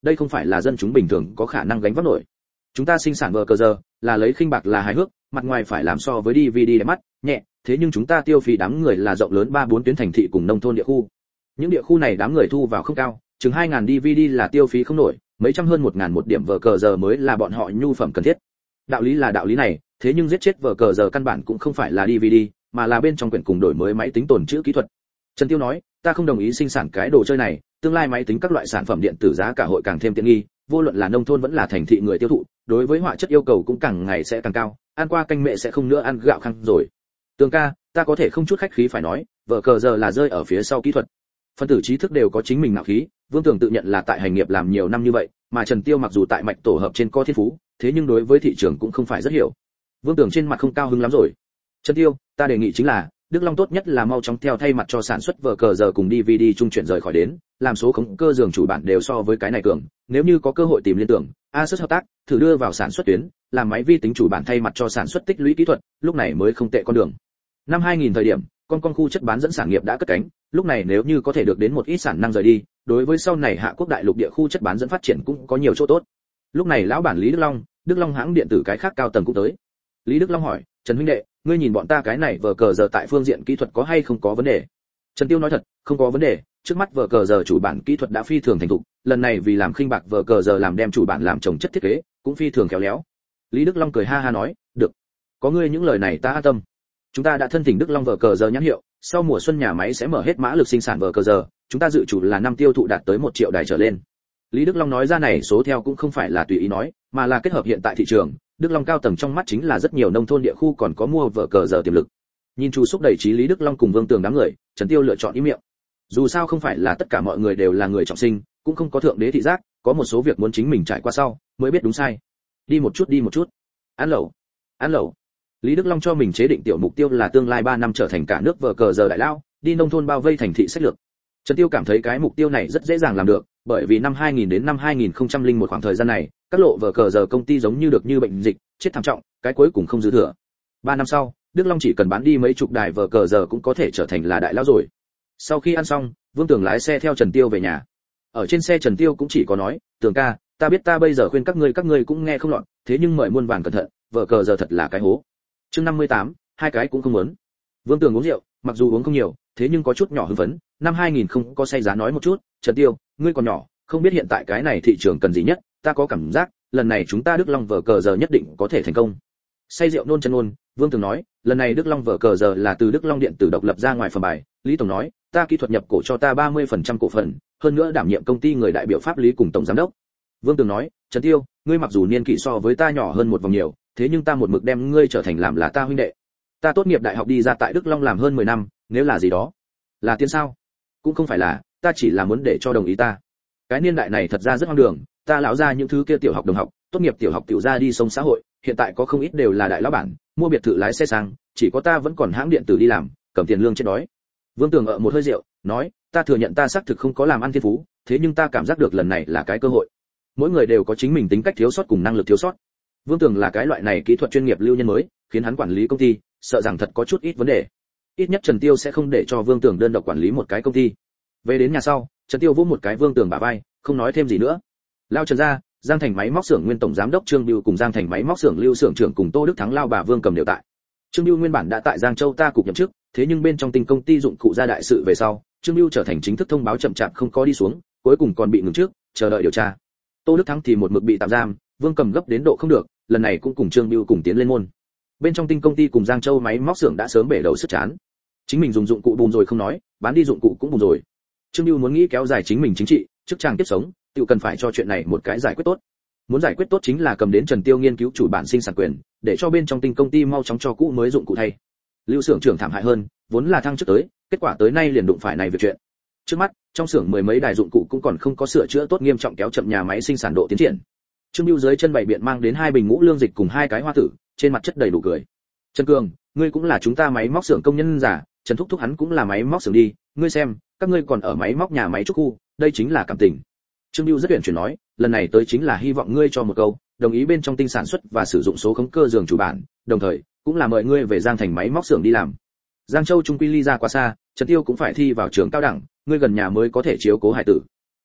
đây không phải là dân chúng bình thường có khả năng gánh vác nổi. Chúng ta sinh sản vờ cờ giờ là lấy khinh bạc là hài hước, mặt ngoài phải làm so với đê vê đê đẹp mắt, nhẹ, thế nhưng chúng ta tiêu phí đám người là rộng lớn ba bốn tuyến thành thị cùng nông thôn địa khu. Những địa khu này đám người thu vào không cao, chừng hai nghìn đê vê đê là tiêu phí không nổi, mấy trăm hơn một nghìn một điểm vờ cờ giờ mới là bọn họ nhu phẩm cần thiết. Đạo lý là đạo lý này, thế nhưng giết chết vờ cờ giờ căn bản cũng không phải là đê vê đê, mà là bên trong quyển cùng đổi mới máy tính tồn trữ kỹ thuật. Trần Tiêu nói, ta không đồng ý sinh sản cái đồ chơi này, tương lai máy tính các loại sản phẩm điện tử giá cả hội càng thêm tiện nghi, vô luận là nông thôn vẫn là thành thị người tiêu thụ, đối với họa chất yêu cầu cũng càng ngày sẽ càng cao, ăn qua canh mẹ sẽ không nữa ăn gạo khăng rồi. Tường ca, ta có thể không chút khách khí phải nói, vợ cờ giờ là rơi ở phía sau kỹ thuật. Phân tử trí thức đều có chính mình ngạo khí, Vương Tường tự nhận là tại hành nghiệp làm nhiều năm như vậy, mà Trần Tiêu mặc dù tại mạch tổ hợp trên có thiên phú, thế nhưng đối với thị trường cũng không phải rất hiểu. Vương Tường trên mặt không cao hứng lắm rồi. Trần Tiêu, ta đề nghị chính là Đức Long tốt nhất là mau chóng theo thay mặt cho sản xuất vở cờ giờ cùng đê vê đê trung chuyển rời khỏi đến, làm số khống cơ giường chủ bản đều so với cái này cường, nếu như có cơ hội tìm liên tưởng, Asus hợp tác, thử đưa vào sản xuất tuyến, làm máy vi tính chủ bản thay mặt cho sản xuất tích lũy kỹ thuật, lúc này mới không tệ con đường. Năm hai nghìn thời điểm, con con khu chất bán dẫn sản nghiệp đã cất cánh, lúc này nếu như có thể được đến một ít sản năng rời đi, đối với sau này Hạ Quốc đại lục địa khu chất bán dẫn phát triển cũng có nhiều chỗ tốt. Lúc này lão bản Lý Đức Long, Đức Long hãng điện tử cái khác cao tầng cũng tới. Lý Đức Long hỏi, Trần huynh đệ, ngươi nhìn bọn ta cái này vở cờ giờ tại phương diện kỹ thuật có hay không có vấn đề? Trần Tiêu nói thật, không có vấn đề, trước mắt vở cờ giờ chủ bản kỹ thuật đã phi thường thành thục, lần này vì làm khinh bạc vở cờ giờ làm đem chủ bản làm trồng chất thiết kế, cũng phi thường khéo léo. Lý Đức Long cười ha ha nói, được, có ngươi những lời này ta an tâm. Chúng ta đã thân thỉnh Đức Long vở cờ giờ nhãn hiệu, sau mùa xuân nhà máy sẽ mở hết mã lực sinh sản vở cờ giờ, chúng ta dự chủ là năm tiêu thụ đạt tới một triệu đài trở lên. Lý Đức Long nói ra này số theo cũng không phải là tùy ý nói, mà là kết hợp hiện tại thị trường, Đức Long cao tầng trong mắt chính là rất nhiều nông thôn địa khu còn có mua vở cờ giờ tiềm lực. Nhìn Chu xúc đẩy trí Lý Đức Long cùng Vương Tường đám người, Trần Tiêu lựa chọn ý miệng. Dù sao không phải là tất cả mọi người đều là người trọng sinh, cũng không có thượng đế thị giác, có một số việc muốn chính mình trải qua sau mới biết đúng sai. Đi một chút đi một chút. Ăn lẩu. Ăn lẩu. Lý Đức Long cho mình chế định tiểu mục tiêu là tương lai ba năm trở thành cả nước vở cờ giờ đại lao, đi nông thôn bao vây thành thị sách lược. Trần Tiêu cảm thấy cái mục tiêu này rất dễ dàng làm được, bởi vì năm hai nghìn đến năm hai nghìn không trăm lẻ một khoảng thời gian này, các lộ vở cờ giờ công ty giống như được như bệnh dịch, chết thảm trọng, cái cuối cùng không dư thừa. ba năm sau, Đức Long chỉ cần bán đi mấy chục đài vở cờ giờ cũng có thể trở thành là đại lão rồi. Sau khi ăn xong, Vương Tường lái xe theo Trần Tiêu về nhà. Ở trên xe Trần Tiêu cũng chỉ có nói, Tường ca, ta biết ta bây giờ khuyên các ngươi các ngươi cũng nghe không lọt, thế nhưng mời muôn vàn cẩn thận, vở cờ giờ thật là cái hố. Chương năm mươi tám, hai cái cũng không muốn. Vương Tường uống rượu, mặc dù uống không nhiều, thế nhưng có chút nhỏ hưng phấn, năm hai nghìn không có say giá nói một chút, Trần Tiêu, ngươi còn nhỏ, không biết hiện tại cái này thị trường cần gì nhất, ta có cảm giác, lần này chúng ta Đức Long vở cờ giờ nhất định có thể thành công. Say rượu nôn chân nôn, Vương Tường nói, lần này Đức Long vở cờ giờ là từ Đức Long điện tử độc lập ra ngoài phẩm bài, Lý tổng nói, ta kỹ thuật nhập cổ cho ta ba mươi phần trăm cổ phần, hơn nữa đảm nhiệm công ty người đại biểu pháp lý cùng tổng giám đốc. Vương Tường nói, Trần Tiêu, ngươi mặc dù niên kỷ so với ta nhỏ hơn một vòng nhiều, thế nhưng ta một mực đem ngươi trở thành làm là ta huynh đệ. Ta tốt nghiệp đại học đi ra tại Đức Long làm hơn mười năm, nếu là gì đó, là tiên sao? Cũng không phải là, ta chỉ là muốn để cho đồng ý ta. Cái niên đại này thật ra rất hoang đường, ta lão ra những thứ kia tiểu học đồng học, tốt nghiệp tiểu học tiểu ra đi sống xã hội, hiện tại có không ít đều là đại lão bản, mua biệt thự lái xe sang, chỉ có ta vẫn còn hãng điện tử đi làm, cầm tiền lương chết đói. Vương Tường ở một hơi rượu, nói, ta thừa nhận ta xác thực không có làm ăn thiên phú, thế nhưng ta cảm giác được lần này là cái cơ hội. Mỗi người đều có chính mình tính cách thiếu sót cùng năng lực thiếu sót. Vương Tường là cái loại này kỹ thuật chuyên nghiệp lưu nhân mới, khiến hắn quản lý công ty, sợ rằng thật có chút ít vấn đề. Ít nhất Trần Tiêu sẽ không để cho Vương Tường đơn độc quản lý một cái công ty. Về đến nhà sau, Trần Tiêu vỗ một cái Vương Tường bả vai, không nói thêm gì nữa. Lao Trần ra, Giang Thành máy móc xưởng nguyên tổng giám đốc Trương Bưu cùng Giang Thành máy móc xưởng lưu xưởng trưởng cùng Tô Đức Thắng lao bà Vương Cầm đều tại. Trương Bưu nguyên bản đã tại Giang Châu ta cục nhậm chức, thế nhưng bên trong tinh công ty dụng cụ ra đại sự về sau, Trương Bưu trở thành chính thức thông báo chậm chạp không có đi xuống, cuối cùng còn bị ngừng trước, chờ đợi điều tra. Tô Đức Thắng thì một mực bị tạm giam, Vương Cầm gấp đến độ không được, lần này cũng cùng Trương Bưu cùng tiến lên môn. Bên trong tinh công ty cùng Giang Châu máy móc xưởng đã sớm bể đầu sức chán. Chính mình dùng dụng cụ bùn rồi không nói, bán đi dụng cụ cũng bùn rồi. Trương Bưu muốn nghĩ kéo dài chính mình chính trị, chức trang tiếp sống, tự cần phải cho chuyện này một cái giải quyết tốt. Muốn giải quyết tốt chính là cầm đến Trần Tiêu nghiên cứu chủ bản sinh sản quyền, để cho bên trong tinh công ty mau chóng cho cũ mới dụng cụ thay. Lưu xưởng trưởng thảm hại hơn, vốn là thăng chức tới, kết quả tới nay liền đụng phải này việc chuyện. Trước mắt, trong xưởng mười mấy đài dụng cụ cũng còn không có sửa chữa tốt, nghiêm trọng kéo chậm nhà máy sinh sản độ tiến triển. Trương Bưu dưới chân bày biện mang đến hai bình ngũ lương dịch cùng hai cái hoa tử, trên mặt chất đầy đủ cười. Trần Cường, ngươi cũng là chúng ta máy móc xưởng công nhân giả, Trần Thúc Thúc hắn cũng là máy móc xưởng đi, ngươi xem, các ngươi còn ở máy móc nhà máy trúc khu, đây chính là cảm tình. Trương Bưu rất uyển chuyển nói, lần này tới chính là hy vọng ngươi cho một câu, đồng ý bên trong tinh sản xuất và sử dụng số khống cơ giường chủ bản, đồng thời cũng là mời ngươi về Giang Thành máy móc xưởng đi làm. Giang Châu trung quy ly ra quá xa, Trần Tiêu cũng phải thi vào trường cao đẳng, ngươi gần nhà mới có thể chiếu cố hải tử.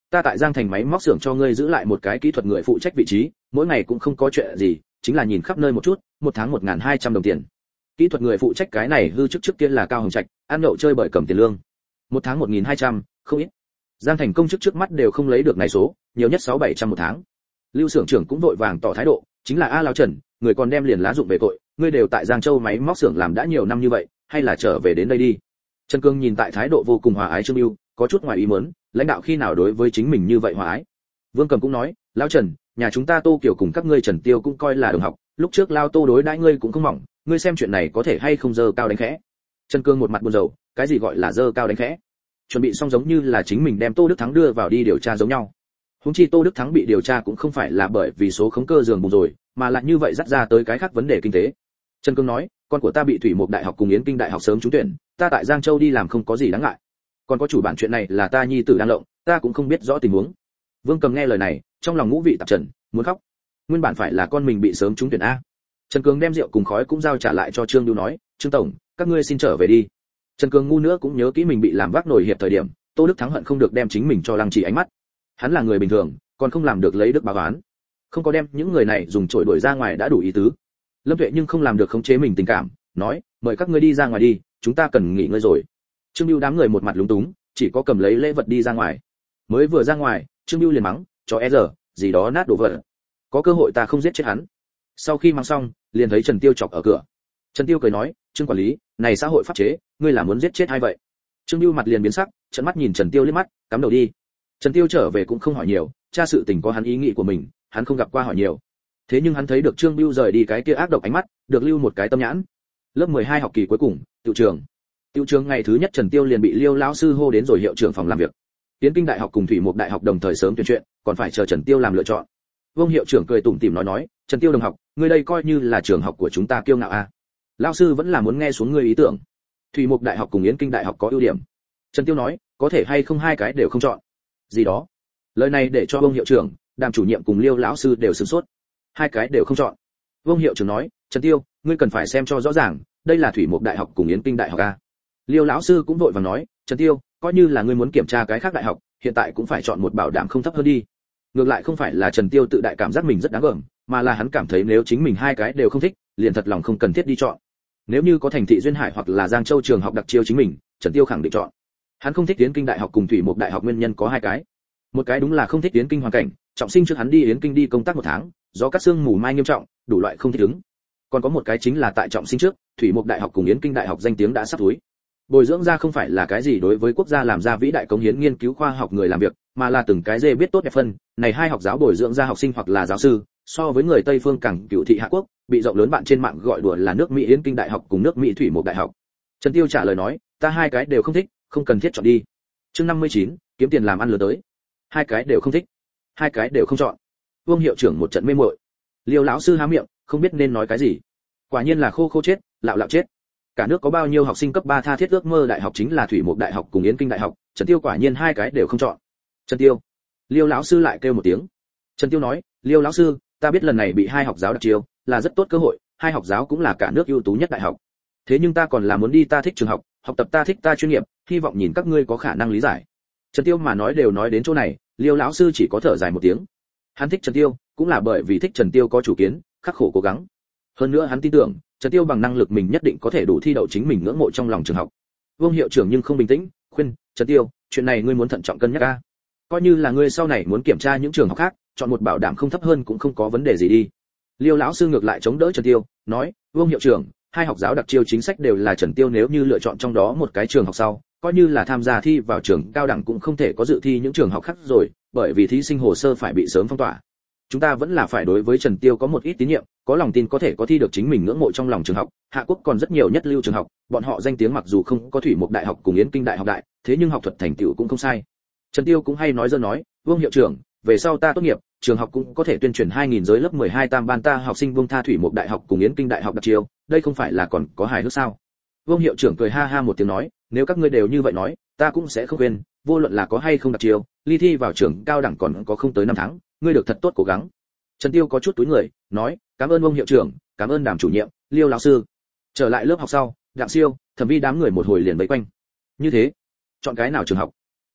Ta tại Giang Thành máy móc xưởng cho ngươi giữ lại một cái kỹ thuật người phụ trách vị trí, mỗi ngày cũng không có chuyện gì, chính là nhìn khắp nơi một chút, một tháng một nghìn hai trăm đồng tiền. Kỹ thuật người phụ trách cái này hư chức trước kia là Cao Hồng Trạch, ăn nhậu chơi bời cầm tiền lương. Một tháng một nghìn hai trăm, không ít. Giang Thành công chức trước mắt đều không lấy được này số, nhiều nhất sáu bảy trăm một tháng. Lưu xưởng trưởng cũng vội vàng tỏ thái độ, chính là a Lão Trần, người còn đem liền lá dụng về tội, ngươi đều tại Giang Châu máy móc xưởng làm đã nhiều năm như vậy, hay là trở về đến đây đi. Trần Cương nhìn tại thái độ vô cùng hòa ái Trương Bưu, có chút ngoài ý muốn, lãnh đạo khi nào đối với chính mình như vậy hòa ái. Vương Cầm cũng nói, Lão Trần, nhà chúng ta Tô Kiều cùng các ngươi Trần Tiêu cũng coi là đồng học, lúc trước Lao Tô đối đãi ngươi cũng không mỏng, ngươi xem chuyện này có thể hay không dơ cao đánh khẽ. Trần Cương một mặt buồn rầu, cái gì gọi là dơ cao đánh khẽ? Chuẩn bị xong giống như là chính mình đem Tô Đức Thắng đưa vào đi điều tra giống nhau. Huống chi Tô Đức Thắng bị điều tra cũng không phải là bởi vì số khống cơ giường bùng rồi, mà là như vậy dắt ra tới cái khác vấn đề kinh tế. Trần Cương nói, con của ta bị Thủy Mục Đại học cùng Yến Kinh Đại học sớm trúng tuyển, ta tại Giang Châu đi làm không có gì đáng ngại. Còn có chủ bản chuyện này là ta nhi tử đang lộng, ta cũng không biết rõ tình huống. Vương Cầm nghe lời này, trong lòng ngũ vị tạp trần, muốn khóc. Nguyên bản phải là con mình bị sớm trúng tuyển a. Trần Cường đem rượu cùng khói cũng giao trả lại cho Trương Bưu nói, Trương tổng, các ngươi xin trở về đi. Trần Cường ngu nữa cũng nhớ kỹ mình bị làm vác nổi hiệp thời điểm, Tô Đức Thắng hận không được đem chính mình cho Lăng Chỉ ánh mắt. Hắn là người bình thường, còn không làm được lấy đức báo oán, không có đem những người này dùng chổi đuổi ra ngoài đã đủ ý tứ. Lâm Tuệ nhưng không làm được khống chế mình tình cảm, nói, mời các ngươi đi ra ngoài đi, chúng ta cần nghỉ ngơi rồi. Trương Bưu đám người một mặt lúng túng, chỉ có cầm lấy lễ vật đi ra ngoài. Mới vừa ra ngoài, Trương Bưu liền mắng, cho e giờ, gì đó nát đồ vật. Có cơ hội ta không giết chết hắn. Sau khi mang xong, liền thấy Trần Tiêu chọc ở cửa. Trần Tiêu cười nói, Trương quản lý, này xã hội pháp chế, ngươi là muốn giết chết ai vậy? Trương Bưu mặt liền biến sắc, trợn mắt nhìn Trần Tiêu liếc mắt, cắm đầu đi. Trần Tiêu trở về cũng không hỏi nhiều, cha sự tình có hắn ý nghĩ của mình, hắn không gặp qua hỏi nhiều. Thế nhưng hắn thấy được Trương Bưu rời đi cái kia ác độc ánh mắt, được lưu một cái tâm nhãn. Lớp mười hai học kỳ cuối cùng, tiểu trường. Tiểu trường ngày thứ nhất Trần Tiêu liền bị Liêu lão sư hô đến rồi hiệu trưởng phòng làm việc. Tiến Kinh Đại học cùng Thủy Mục Đại học đồng thời sớm tuyên chuyện, còn phải chờ Trần Tiêu làm lựa chọn. Vương hiệu trưởng cười tủm tỉm nói nói, Trần Tiêu đồng học, ngươi đây coi như là trường học của chúng ta kiêu ngạo a. À. Lão sư vẫn là muốn nghe xuống ngươi ý tưởng. Thủy Mục Đại học cùng Yến Kinh Đại học có ưu điểm. Trần Tiêu nói, có thể hay không hai cái đều không chọn. Gì đó? Lời này để cho Vương hiệu trưởng, Đàm chủ nhiệm cùng Liêu lão sư đều sửng sốt. Hai cái đều không chọn. Vương hiệu trưởng nói, Trần Tiêu, ngươi cần phải xem cho rõ ràng, đây là Thủy Mục Đại học cùng Yến Kinh Đại học a. Liêu lão sư cũng vội vàng nói, Trần Tiêu, coi như là ngươi muốn kiểm tra cái khác đại học, hiện tại cũng phải chọn một bảo đảm không thấp hơn đi. Ngược lại không phải là Trần Tiêu tự đại cảm giác mình rất đáng gờm, mà là hắn cảm thấy nếu chính mình hai cái đều không thích, liền thật lòng không cần thiết đi chọn. Nếu như có thành thị duyên hải hoặc là Giang Châu trường học đặc chiêu chính mình, Trần Tiêu khẳng định chọn. Hắn không thích Yến Kinh Đại học cùng Thủy Mục Đại học nguyên nhân có hai cái. Một cái đúng là không thích Yến Kinh hoàn cảnh, trọng sinh trước hắn đi Yến Kinh đi công tác một tháng, do cắt xương mù mai nghiêm trọng, đủ loại không thích ứng. Còn có một cái chính là tại trọng sinh trước, Thủy Mục Đại học cùng Yến Kinh Đại học danh tiếng đã sắp túi. Bồi dưỡng ra không phải là cái gì đối với quốc gia làm ra vĩ đại cống hiến nghiên cứu khoa học người làm việc, mà là từng cái dê biết tốt đẹp phân, này hai học giáo bồi dưỡng ra học sinh hoặc là giáo sư, so với người Tây phương càng cựu thị hạ quốc, bị rộng lớn bạn trên mạng gọi đùa là nước Mỹ Yến Kinh Đại học cùng nước Mỹ Thủy Mục Đại học. Trần Tiêu trả lời nói, ta hai cái đều không thích, không cần thiết chọn đi. Chương năm mươi chín, kiếm tiền làm ăn lớn tới. Hai cái đều không thích, hai cái đều không chọn. Vương hiệu trưởng một trận mê muội. Liêu lão sư há miệng, không biết nên nói cái gì. Quả nhiên là khô khô chết, lạo lạo chết. Cả nước có bao nhiêu học sinh cấp ba tha thiết ước mơ đại học chính là Thủy Mục Đại học cùng Yến Kinh Đại học, Trần Tiêu quả nhiên hai cái đều không chọn. Trần Tiêu. Liêu lão sư lại kêu một tiếng. Trần Tiêu nói, Liêu lão sư, ta biết lần này bị hai học giáo đặc chiêu, là rất tốt cơ hội, hai học giáo cũng là cả nước ưu tú nhất đại học. Thế nhưng ta còn là muốn đi ta thích trường học, học tập ta thích ta chuyên nghiệp, hy vọng nhìn các ngươi có khả năng lý giải. Trần Tiêu mà nói đều nói đến chỗ này, Liêu lão sư chỉ có thở dài một tiếng. Hắn thích Trần Tiêu, cũng là bởi vì thích Trần Tiêu có chủ kiến, khắc khổ cố gắng. Hơn nữa hắn tin tưởng, Trần Tiêu bằng năng lực mình nhất định có thể đủ thi đậu chính mình ngưỡng mộ trong lòng trường học. Vương hiệu trưởng nhưng không bình tĩnh, khuyên, Trần Tiêu, chuyện này ngươi muốn thận trọng cân nhắc a. Coi như là ngươi sau này muốn kiểm tra những trường học khác, chọn một bảo đảm không thấp hơn cũng không có vấn đề gì đi. Liêu lão sư ngược lại chống đỡ Trần Tiêu, nói, Vương hiệu trưởng, hai học giáo đặc chiêu chính sách đều là Trần Tiêu nếu như lựa chọn trong đó một cái trường học sau, coi như là tham gia thi vào trường cao đẳng cũng không thể có dự thi những trường học khác rồi, bởi vì thí sinh hồ sơ phải bị sớm phong tỏa. Chúng ta vẫn là phải đối với Trần Tiêu có một ít tín nhiệm, có lòng tin có thể có thi được chính mình ngưỡng mộ trong lòng trường học. Hạ quốc còn rất nhiều nhất lưu trường học, bọn họ danh tiếng mặc dù không có Thủy Mục Đại học cùng Yến Kinh Đại học đại, thế nhưng học thuật thành tựu cũng không sai. Trần Tiêu cũng hay nói dơ nói, Vương hiệu trưởng, về sau ta tốt nghiệp, trường học cũng có thể tuyên truyền hai nghìn giới lớp mười hai tam ban ta học sinh Vương tha Thủy Mục Đại học cùng Yến Kinh Đại học đặc chiêu, đây không phải là còn có hài hước sao? Vương hiệu trưởng cười ha ha một tiếng nói, nếu các ngươi đều như vậy nói, ta cũng sẽ không quên, vô luận là có hay không đặc chiêu, ly thi vào trường cao đẳng còn có không tới năm tháng, ngươi được thật tốt cố gắng. Trần Tiêu có chút túi người, nói, cảm ơn Vương hiệu trưởng, cảm ơn Đàm chủ nhiệm, Liêu lão sư. Trở lại lớp học sau, Đặng Siêu, Thẩm Vi đám người một hồi liền vây quanh. Như thế, chọn cái nào trường học?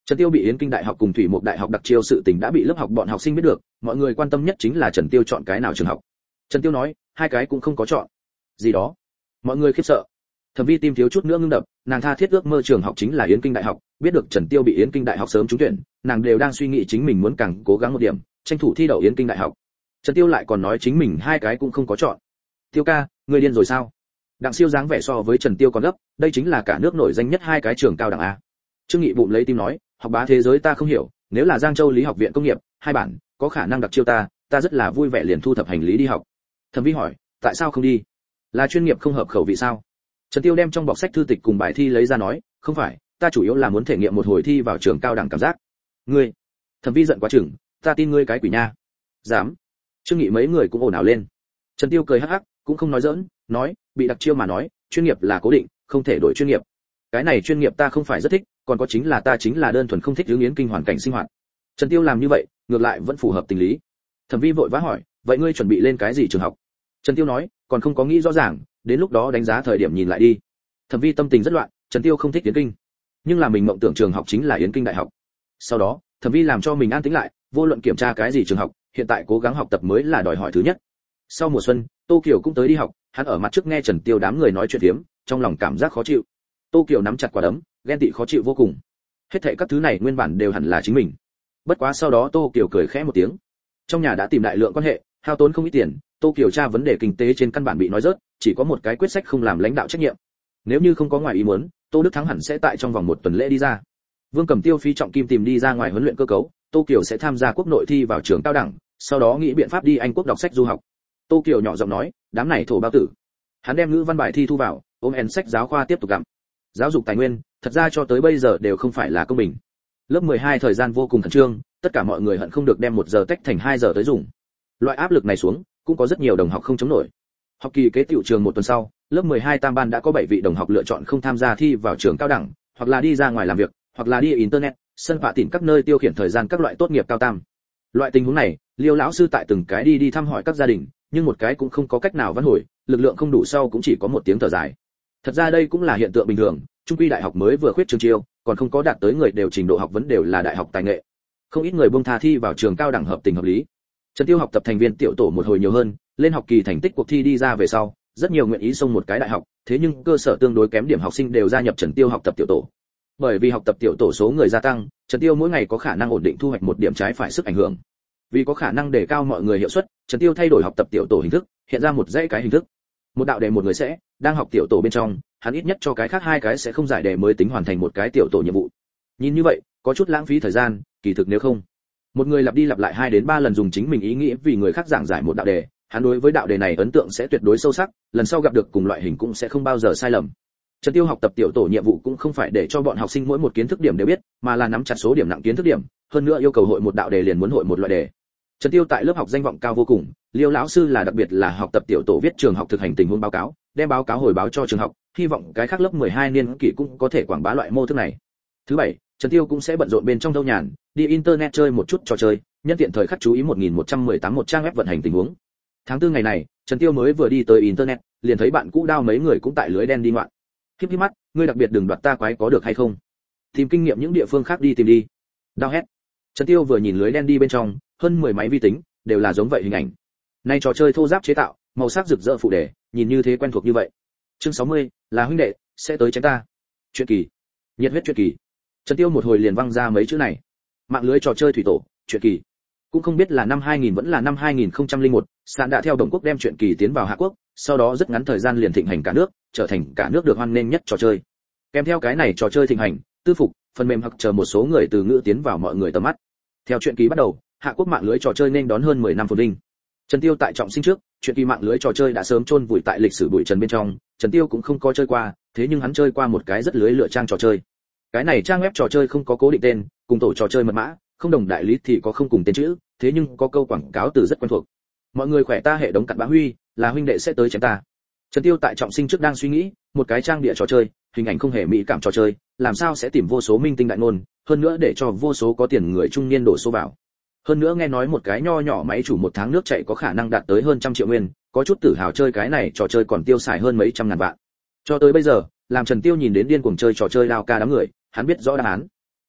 Trần Tiêu bị Yến Kinh Đại học cùng Thủy Mục Đại học đặc chiêu sự tình đã bị lớp học bọn học sinh biết được, mọi người quan tâm nhất chính là Trần Tiêu chọn cái nào trường học. Trần Tiêu nói, hai cái cũng không có chọn. Gì đó? Mọi người khiếp sợ. Thẩm Vi tim thiếu chút nữa ngưng đập, nàng tha thiết ước mơ trường học chính là Yến Kinh Đại học, biết được Trần Tiêu bị Yến Kinh Đại học sớm trúng tuyển, nàng đều đang suy nghĩ chính mình muốn càng cố gắng một điểm, tranh thủ thi đậu Yến Kinh Đại học. Trần Tiêu lại còn nói chính mình hai cái cũng không có chọn. Tiêu ca, người điên rồi sao? Đặng Siêu dáng vẻ so với Trần Tiêu còn gấp, đây chính là cả nước nổi danh nhất hai cái trường cao đẳng a. Trương Nghị bụng lấy tim nói, học bá thế giới ta không hiểu, nếu là Giang Châu Lý học viện công nghiệp, hai bản, có khả năng đặc chiêu ta, ta rất là vui vẻ liền thu thập hành lý đi học. Thẩm Vi hỏi, tại sao không đi? Là chuyên nghiệp không hợp khẩu vị sao? Trần Tiêu đem trong bọc sách thư tịch cùng bài thi lấy ra nói, không phải, ta chủ yếu là muốn thể nghiệm một hồi thi vào trường cao đẳng cảm giác. Ngươi? Thẩm Vi giận quá chừng, ta tin ngươi cái quỷ nha. Dám? Trương Nghị mấy người cũng ồn ào lên. Trần Tiêu cười hắc hắc, cũng không nói giỡn, nói, bị đặc chiêu mà nói, chuyên nghiệp là cố định, không thể đổi chuyên nghiệp. Cái này chuyên nghiệp ta không phải rất thích, còn có chính là ta chính là đơn thuần không thích hướng Yến Kinh hoàn cảnh sinh hoạt. Trần Tiêu làm như vậy, ngược lại vẫn phù hợp tình lý. Thẩm Vi vội vã hỏi, vậy ngươi chuẩn bị lên cái gì trường học? Trần Tiêu nói, còn không có nghĩ rõ ràng, đến lúc đó đánh giá thời điểm nhìn lại đi. Thẩm Vi tâm tình rất loạn, Trần Tiêu không thích Yến Kinh, nhưng là mình mộng tưởng trường học chính là Yến Kinh Đại học. Sau đó, Thẩm Vi làm cho mình an tĩnh lại, vô luận kiểm tra cái gì trường học, hiện tại cố gắng học tập mới là đòi hỏi thứ nhất. Sau mùa xuân, Tô Kiều cũng tới đi học, hắn ở mặt trước nghe Trần Tiêu đám người nói chuyện phiếm, trong lòng cảm giác khó chịu. Tô Kiều nắm chặt quả đấm, ghen tị khó chịu vô cùng. Hết thảy các thứ này nguyên bản đều hẳn là chính mình. Bất quá sau đó Tô Kiều cười khẽ một tiếng. Trong nhà đã tìm đại lượng quan hệ, hao tốn không ít tiền, Tô Kiều tra vấn đề kinh tế trên căn bản bị nói rớt, chỉ có một cái quyết sách không làm lãnh đạo trách nhiệm. Nếu như không có ngoài ý muốn, Tô Đức Thắng hẳn sẽ tại trong vòng một tuần lễ đi ra. Vương Cẩm Tiêu phí trọng kim tìm đi ra ngoài huấn luyện cơ cấu, Tô Kiều sẽ tham gia quốc nội thi vào trường cao đẳng, sau đó nghĩ biện pháp đi Anh quốc đọc sách du học. Tô Kiều nhỏ giọng nói, đám này thổ bao tử. Hắn đem ngữ văn bài thi thu vào, ôm en sách giáo khoa tiếp tục gặm. Giáo dục tài nguyên, thật ra cho tới bây giờ đều không phải là công bình. Lớp mười hai thời gian vô cùng khẩn trương, tất cả mọi người hận không được đem một giờ tách thành hai giờ tới dùng. Loại áp lực này xuống, cũng có rất nhiều đồng học không chống nổi. Học kỳ kế tiểu trường một tuần sau, lớp mười hai tam ban đã có bảy vị đồng học lựa chọn không tham gia thi vào trường cao đẳng, hoặc là đi ra ngoài làm việc, hoặc là đi internet, sân phạ tìm các nơi tiêu khiển thời gian các loại tốt nghiệp cao tam. Loại tình huống này, Liêu lão sư tại từng cái đi đi thăm hỏi các gia đình, nhưng một cái cũng không có cách nào vãn hồi, lực lượng không đủ sau cũng chỉ có một tiếng thở dài. Thật ra đây cũng là hiện tượng bình thường, trung quy đại học mới vừa khuyết trường chiêu, còn không có đạt tới người đều trình độ học vấn đều là đại học tài nghệ. Không ít người buông tha thi vào trường cao đẳng hợp tình hợp lý. Trần Tiêu học tập thành viên tiểu tổ một hồi nhiều hơn, lên học kỳ thành tích cuộc thi đi ra về sau, rất nhiều nguyện ý xông một cái đại học, thế nhưng cơ sở tương đối kém điểm học sinh đều gia nhập Trần Tiêu học tập tiểu tổ. Bởi vì học tập tiểu tổ số người gia tăng, Trần Tiêu mỗi ngày có khả năng ổn định thu hoạch một điểm trái phải sức ảnh hưởng. Vì có khả năng đề cao mọi người hiệu suất, Trần Tiêu thay đổi học tập tiểu tổ hình thức, hiện ra một dãy cái hình thức. Một đạo đề một người sẽ đang học tiểu tổ bên trong, hắn ít nhất cho cái khác hai cái sẽ không giải đề mới tính hoàn thành một cái tiểu tổ nhiệm vụ. Nhìn như vậy, có chút lãng phí thời gian, kỳ thực nếu không, một người lặp đi lặp lại hai đến ba lần dùng chính mình ý nghĩ vì người khác giảng giải một đạo đề, hắn đối với đạo đề này ấn tượng sẽ tuyệt đối sâu sắc, lần sau gặp được cùng loại hình cũng sẽ không bao giờ sai lầm. Trần Tiêu học tập tiểu tổ nhiệm vụ cũng không phải để cho bọn học sinh mỗi một kiến thức điểm đều biết, mà là nắm chặt số điểm nặng kiến thức điểm, hơn nữa yêu cầu hội một đạo đề liền muốn hội một loại đề. Trần Tiêu tại lớp học danh vọng cao vô cùng, Liêu lão sư là đặc biệt là học tập tiểu tổ viết trường học thực hành tình huống báo cáo, đem báo cáo hồi báo cho trường học, hy vọng cái khác lớp mười hai niên kỷ cũng có thể quảng bá loại mô thức này. Thứ bảy, Trần Tiêu cũng sẽ bận rộn bên trong đâu nhàn, đi internet chơi một chút trò chơi, nhân tiện thời khắc chú ý một nghìn một trăm mười tám một trang web vận hành tình huống. Tháng tư ngày này, Trần Tiêu mới vừa đi tới internet, liền thấy bạn cũ đao mấy người cũng tại lưới đen đi ngoạn. Híp híp mắt, ngươi đặc biệt đừng đoạt ta quái có được hay không? Tìm kinh nghiệm những địa phương khác đi tìm đi. Đao hét. Trần Tiêu vừa nhìn lưới đen đi bên trong, hơn mười máy vi tính, đều là giống vậy hình ảnh. Nay trò chơi thô ráp chế tạo, màu sắc rực rỡ phụ đề, nhìn như thế quen thuộc như vậy. Chương sáu mươi, là huynh đệ, sẽ tới chém ta. Chuyện kỳ. Nhiệt huyết chuyện kỳ. Trần Tiêu một hồi liền văng ra mấy chữ này. Mạng lưới trò chơi thủy tổ, chuyện kỳ. Cũng không biết là năm hai nghìn vẫn là năm hai nghìn không trăm lẻ một, sàn đã theo Đồng Quốc đem chuyện kỳ tiến vào Hạ Quốc, sau đó rất ngắn thời gian liền thịnh hành cả nước, trở thành cả nước được hoan nghênh nhất trò chơi. Kèm theo cái này trò chơi thịnh hành, tư phục, phần mềm hoặc chờ một số người từ ngữ tiến vào mọi người tầm mắt. Theo chuyện kỳ bắt đầu, Hạ Quốc mạng lưới trò chơi nên đón hơn mười năm phồn vinh. Trần Tiêu tại trọng sinh trước, chuyện kỳ mạng lưới trò chơi đã sớm chôn vùi tại lịch sử bụi trần bên trong, Trần Tiêu cũng không có chơi qua, thế nhưng hắn chơi qua một cái rất lưới lựa trang trò chơi. Cái này trang web trò chơi không có cố định tên, cùng tổ trò chơi mật mã, không đồng đại lý thì có không cùng tên chữ, thế nhưng có câu quảng cáo từ rất quen thuộc. Mọi người khỏe ta hệ đống cặn bã huy, là huynh đệ sẽ tới chém ta. Trần Tiêu tại trọng sinh trước đang suy nghĩ, một cái trang địa trò chơi, hình ảnh không hề mỹ cảm trò chơi, làm sao sẽ tìm vô số minh tinh đại ngôn, hơn nữa để cho vô số có tiền người trung niên đổ số vào. Hơn nữa nghe nói một cái nho nhỏ máy chủ một tháng nước chạy có khả năng đạt tới hơn trăm triệu nguyên, có chút tự hào chơi cái này trò chơi còn tiêu xài hơn mấy trăm ngàn vạn. Cho tới bây giờ, làm Trần Tiêu nhìn đến điên cuồng chơi trò chơi đao ca đám người, hắn biết rõ đáp án.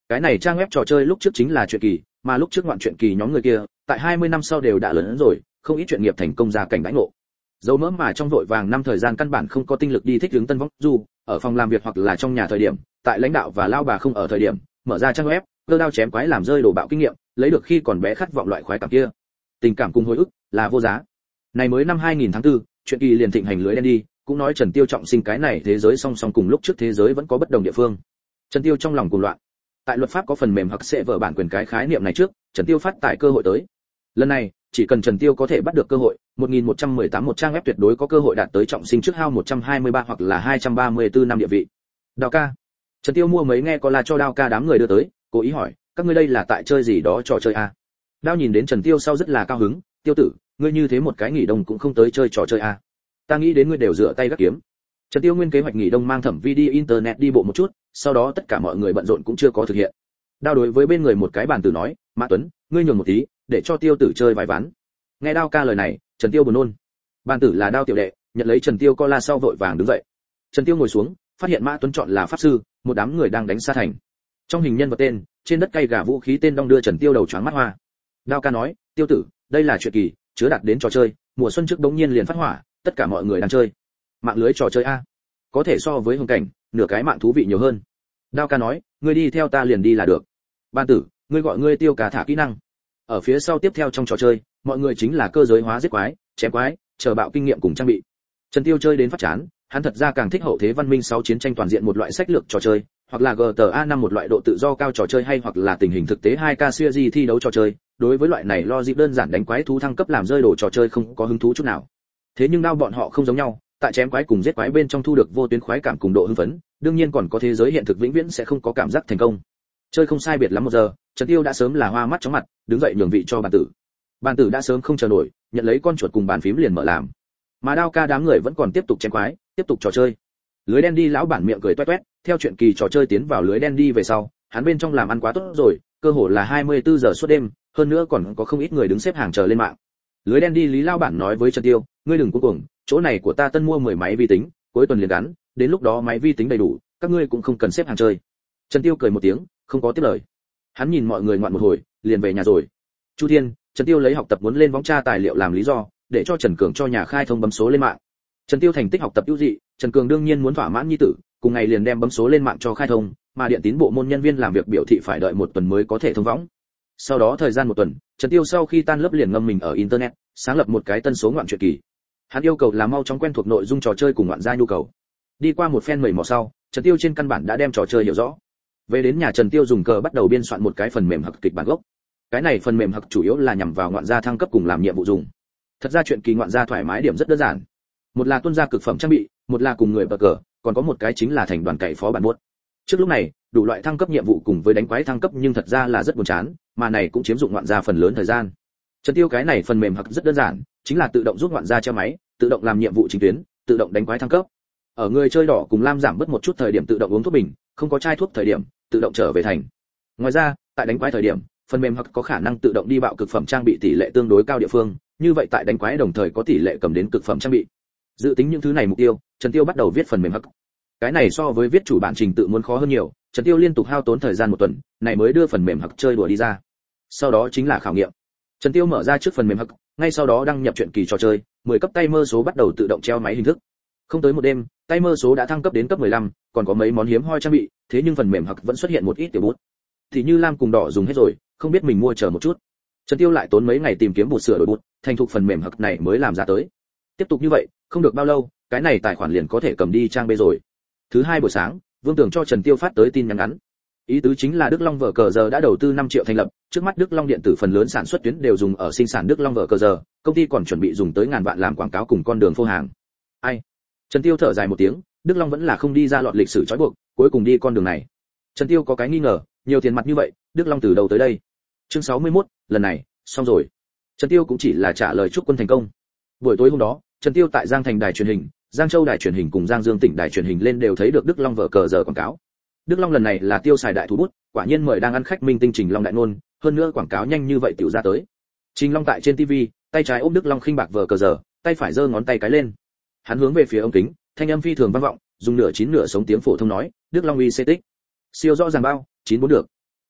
Cái này trang web trò chơi lúc trước chính là truyện kỳ, mà lúc trước ngoạn truyện kỳ nhóm người kia, tại hai mươi năm sau đều đã lớn rồi, không ít chuyện nghiệp thành công ra cảnh đãi ngộ. Dấu mỡ mà trong vội vàng năm thời gian căn bản không có tinh lực đi thích ứng tân vong du, ở phòng làm việc hoặc là trong nhà thời điểm, tại lãnh đạo và lao bà không ở thời điểm, mở ra trang web, cơ đao chém quái làm rơi đồ bạo kinh nghiệm, lấy được khi còn bé khát vọng loại khoái cảm kia. Tình cảm cùng hồi ức là vô giá. Này mới năm hai nghìn tháng tư, chuyện kỳ liền thịnh hành lưới đen đi, cũng nói Trần Tiêu trọng sinh cái này thế giới song song cùng lúc trước thế giới vẫn có bất đồng địa phương. Trần Tiêu trong lòng cuồng loạn. Tại luật pháp có phần mềm hoặc sẽ vở bản quyền cái khái niệm này trước, Trần Tiêu phát tại cơ hội tới. Lần này, chỉ cần Trần Tiêu có thể bắt được cơ hội, một nghìn một trăm mười tám một trang web tuyệt đối có cơ hội đạt tới trọng sinh trước hao một trăm hai mươi ba hoặc là hai trăm ba mươi tư năm địa vị. Đao ca. Trần Tiêu mua mấy nghe có là cho Đao ca đám người đưa tới, cố ý hỏi, các ngươi đây là tại chơi gì đó trò chơi à? Đao nhìn đến Trần Tiêu sau rất là cao hứng, Tiêu tử, ngươi như thế một cái nghỉ đông cũng không tới chơi trò chơi à? Ta nghĩ đến ngươi đều dựa tay gác kiếm. Trần Tiêu nguyên kế hoạch nghỉ đông mang Thẩm Vi đi internet đi bộ một chút, sau đó tất cả mọi người bận rộn cũng chưa có thực hiện. Đao đối với bên người một cái bàn tử nói, Mã Tuấn, ngươi nhường một tí, để cho Tiêu tử chơi vài ván. Nghe Đao ca lời này, Trần Tiêu buồn nôn. Bàn tử là Đao tiểu đệ, nhận lấy Trần Tiêu cola sau vội vàng đứng dậy. Trần Tiêu ngồi xuống, phát hiện Mã Tuấn chọn là pháp sư, một đám người đang đánh xa thành. Trong hình nhân vật tên, trên đất cây gà vũ khí tên đong đưa Trần Tiêu đầu choáng mắt hoa. Đao ca nói, Tiêu tử, đây là chuyện kỳ, chứa đặt đến trò chơi, mùa xuân trước đống nhiên liền phát hỏa, tất cả mọi người đang chơi. Mạng lưới trò chơi a, có thể so với hồng cảnh, nửa cái mạng thú vị nhiều hơn. Đao ca nói, ngươi đi theo ta liền đi là được. Ban tử, ngươi gọi ngươi Tiêu cả thả kỹ năng. Ở phía sau tiếp theo trong trò chơi, mọi người chính là cơ giới hóa giết quái, chém quái, chờ bạo kinh nghiệm cùng trang bị. Trần Tiêu chơi đến phát chán, hắn thật ra càng thích hậu thế văn minh sáu chiến tranh toàn diện một loại sách lược trò chơi, hoặc là giê tê a năm một loại độ tự do cao trò chơi hay hoặc là tình hình thực tế hai K series thi đấu trò chơi, đối với loại này logic đơn giản đánh quái thú thăng cấp làm rơi đồ trò chơi không có hứng thú chút nào. Thế nhưng Đao bọn họ không giống nhau, tại chém quái cùng giết quái bên trong thu được vô tuyến khoái cảm cùng độ hưng phấn, đương nhiên còn có thế giới hiện thực vĩnh viễn sẽ không có cảm giác thành công. Chơi không sai biệt lắm một giờ, Trần Tiêu đã sớm là hoa mắt chóng mặt, đứng dậy nhường vị cho bàn tử. Bàn tử đã sớm không chờ nổi, nhận lấy con chuột cùng bàn phím liền mở làm. Mà Đao ca đám người vẫn còn tiếp tục chém quái, tiếp tục trò chơi. Lưới đen đi lão bản miệng cười toét toét, theo chuyện kỳ trò chơi tiến vào lưới đen đi về sau, hắn bên trong làm ăn quá tốt rồi, cơ hồ là hai mươi tư giờ suốt đêm, hơn nữa còn có không ít người đứng xếp hàng chờ lên mạng. Lưới đen đi Lý lão bản nói với Trần Tiêu, ngươi đừng cuống cuồng, chỗ này của ta tân mua mười máy vi tính, cuối tuần liền gắn, đến lúc đó máy vi tính đầy đủ, các ngươi cũng không cần xếp hàng chơi. Trần Tiêu cười một tiếng, không có tiếp lời. Hắn nhìn mọi người ngoạn một hồi, liền về nhà rồi. Chu Thiên, Trần Tiêu lấy học tập muốn lên võng tra tài liệu làm lý do, để cho Trần Cường cho nhà khai thông bấm số lên mạng. Trần Tiêu thành tích học tập ưu dị, Trần Cường đương nhiên muốn thỏa mãn nhi tử, cùng ngày liền đem bấm số lên mạng cho khai thông, mà điện tín bộ môn nhân viên làm việc biểu thị phải đợi một tuần mới có thể thông võng. Sau đó thời gian một tuần, Trần Tiêu sau khi tan lớp liền ngâm mình ở internet, sáng lập một cái tân số ngoạn truyện kỳ. Hắn yêu cầu là mau chóng quen thuộc nội dung trò chơi cùng ngoạn gia nhu cầu. Đi qua một phen mầy mò sau, Trần Tiêu trên căn bản đã đem trò chơi hiểu rõ. Về đến nhà Trần Tiêu dùng cờ bắt đầu biên soạn một cái phần mềm hặc kịch bản gốc. Cái này phần mềm hặc chủ yếu là nhằm vào ngoạn gia thăng cấp cùng làm nhiệm vụ dùng. Thật ra chuyện kỳ ngoạn gia thoải mái điểm rất đơn giản. Một là tuân gia cực phẩm trang bị, một là cùng người bờ cờ, còn có một cái chính là thành đoàn cậy phó bản buốt. Trước lúc này, đủ loại thăng cấp nhiệm vụ cùng với đánh quái thăng cấp nhưng thật ra là rất buồn chán, mà này cũng chiếm dụng ngoạn gia phần lớn thời gian. Trần Tiêu cái này phần mềm hặc rất đơn giản, chính là tự động giúp ngoạn gia treo máy, tự động làm nhiệm vụ chính tuyến, tự động đánh quái thăng cấp. Ở người chơi đỏ cùng lam giảm bớt một chút thời điểm tự động uống thuốc bình, không có chai thuốc thời điểm, tự động trở về thành. Ngoài ra, tại đánh quái thời điểm, phần mềm hặc có khả năng tự động đi bạo cực phẩm trang bị tỷ lệ tương đối cao địa phương, như vậy tại đánh quái đồng thời có tỷ lệ cầm đến cực phẩm trang bị. Dự tính những thứ này mục tiêu, Trần Tiêu bắt đầu viết phần mềm hặc. Cái này so với viết chủ bản trình tự muốn khó hơn nhiều, Trần Tiêu liên tục hao tốn thời gian một tuần, này mới đưa phần mềm hặc chơi đùa đi ra. Sau đó chính là khảo nghiệm. Trần Tiêu mở ra trước phần mềm hặc, ngay sau đó đăng nhập truyện kỳ trò chơi, mười cấp tay mơ số bắt đầu tự động treo máy hình thức. Không tới một đêm, tay mơ số đã thăng cấp đến cấp mười lăm, còn có mấy món hiếm hoi trang bị, thế nhưng phần mềm hặc vẫn xuất hiện một ít tiểu bút. Thì như lam cùng đỏ dùng hết rồi, không biết mình mua chờ một chút. Trần Tiêu lại tốn mấy ngày tìm kiếm bút sửa đổi bút, thành thục phần mềm hặc này mới làm ra tới. Tiếp tục như vậy, không được bao lâu, cái này tài khoản liền có thể cầm đi trang bê rồi. Thứ hai buổi sáng, Vương Tưởng cho Trần Tiêu phát tới tin nhắn ngắn. Ý tứ chính là Đức Long vở cờ giờ đã đầu tư năm triệu thành lập, trước mắt Đức Long điện tử phần lớn sản xuất tuyến đều dùng ở sinh sản Đức Long vở cờ giờ, công ty còn chuẩn bị dùng tới ngàn vạn làm quảng cáo cùng con đường phô hàng. Ai? Trần Tiêu thở dài một tiếng, Đức Long vẫn là không đi ra lọt lịch sử trói buộc, cuối cùng đi con đường này. Trần Tiêu có cái nghi ngờ, nhiều tiền mặt như vậy, Đức Long từ đầu tới đây. Chương sáu mươi mốt, lần này, xong rồi. Trần Tiêu cũng chỉ là trả lời chúc quân thành công. Buổi tối hôm đó, Trần Tiêu tại Giang Thành đài truyền hình, Giang Châu đài truyền hình cùng Giang Dương tỉnh đài truyền hình lên đều thấy được Đức Long vở cờ giờ quảng cáo. Đức Long lần này là tiêu xài đại thủ bút, quả nhiên mời đang ăn khách minh tinh Trình Long đại nôn, hơn nữa quảng cáo nhanh như vậy tiểu ra tới. Trình Long tại trên ti vi, tay trái ôm Đức Long khinh bạc vở cờ giờ, tay phải giơ ngón tay cái lên. Hắn hướng về phía ống kính, thanh âm phi thường vang vọng, dùng nửa chín nửa sống tiếng phổ thông nói, Đức Long uy xê tích. Siêu rõ ràng bao, chín bốn được.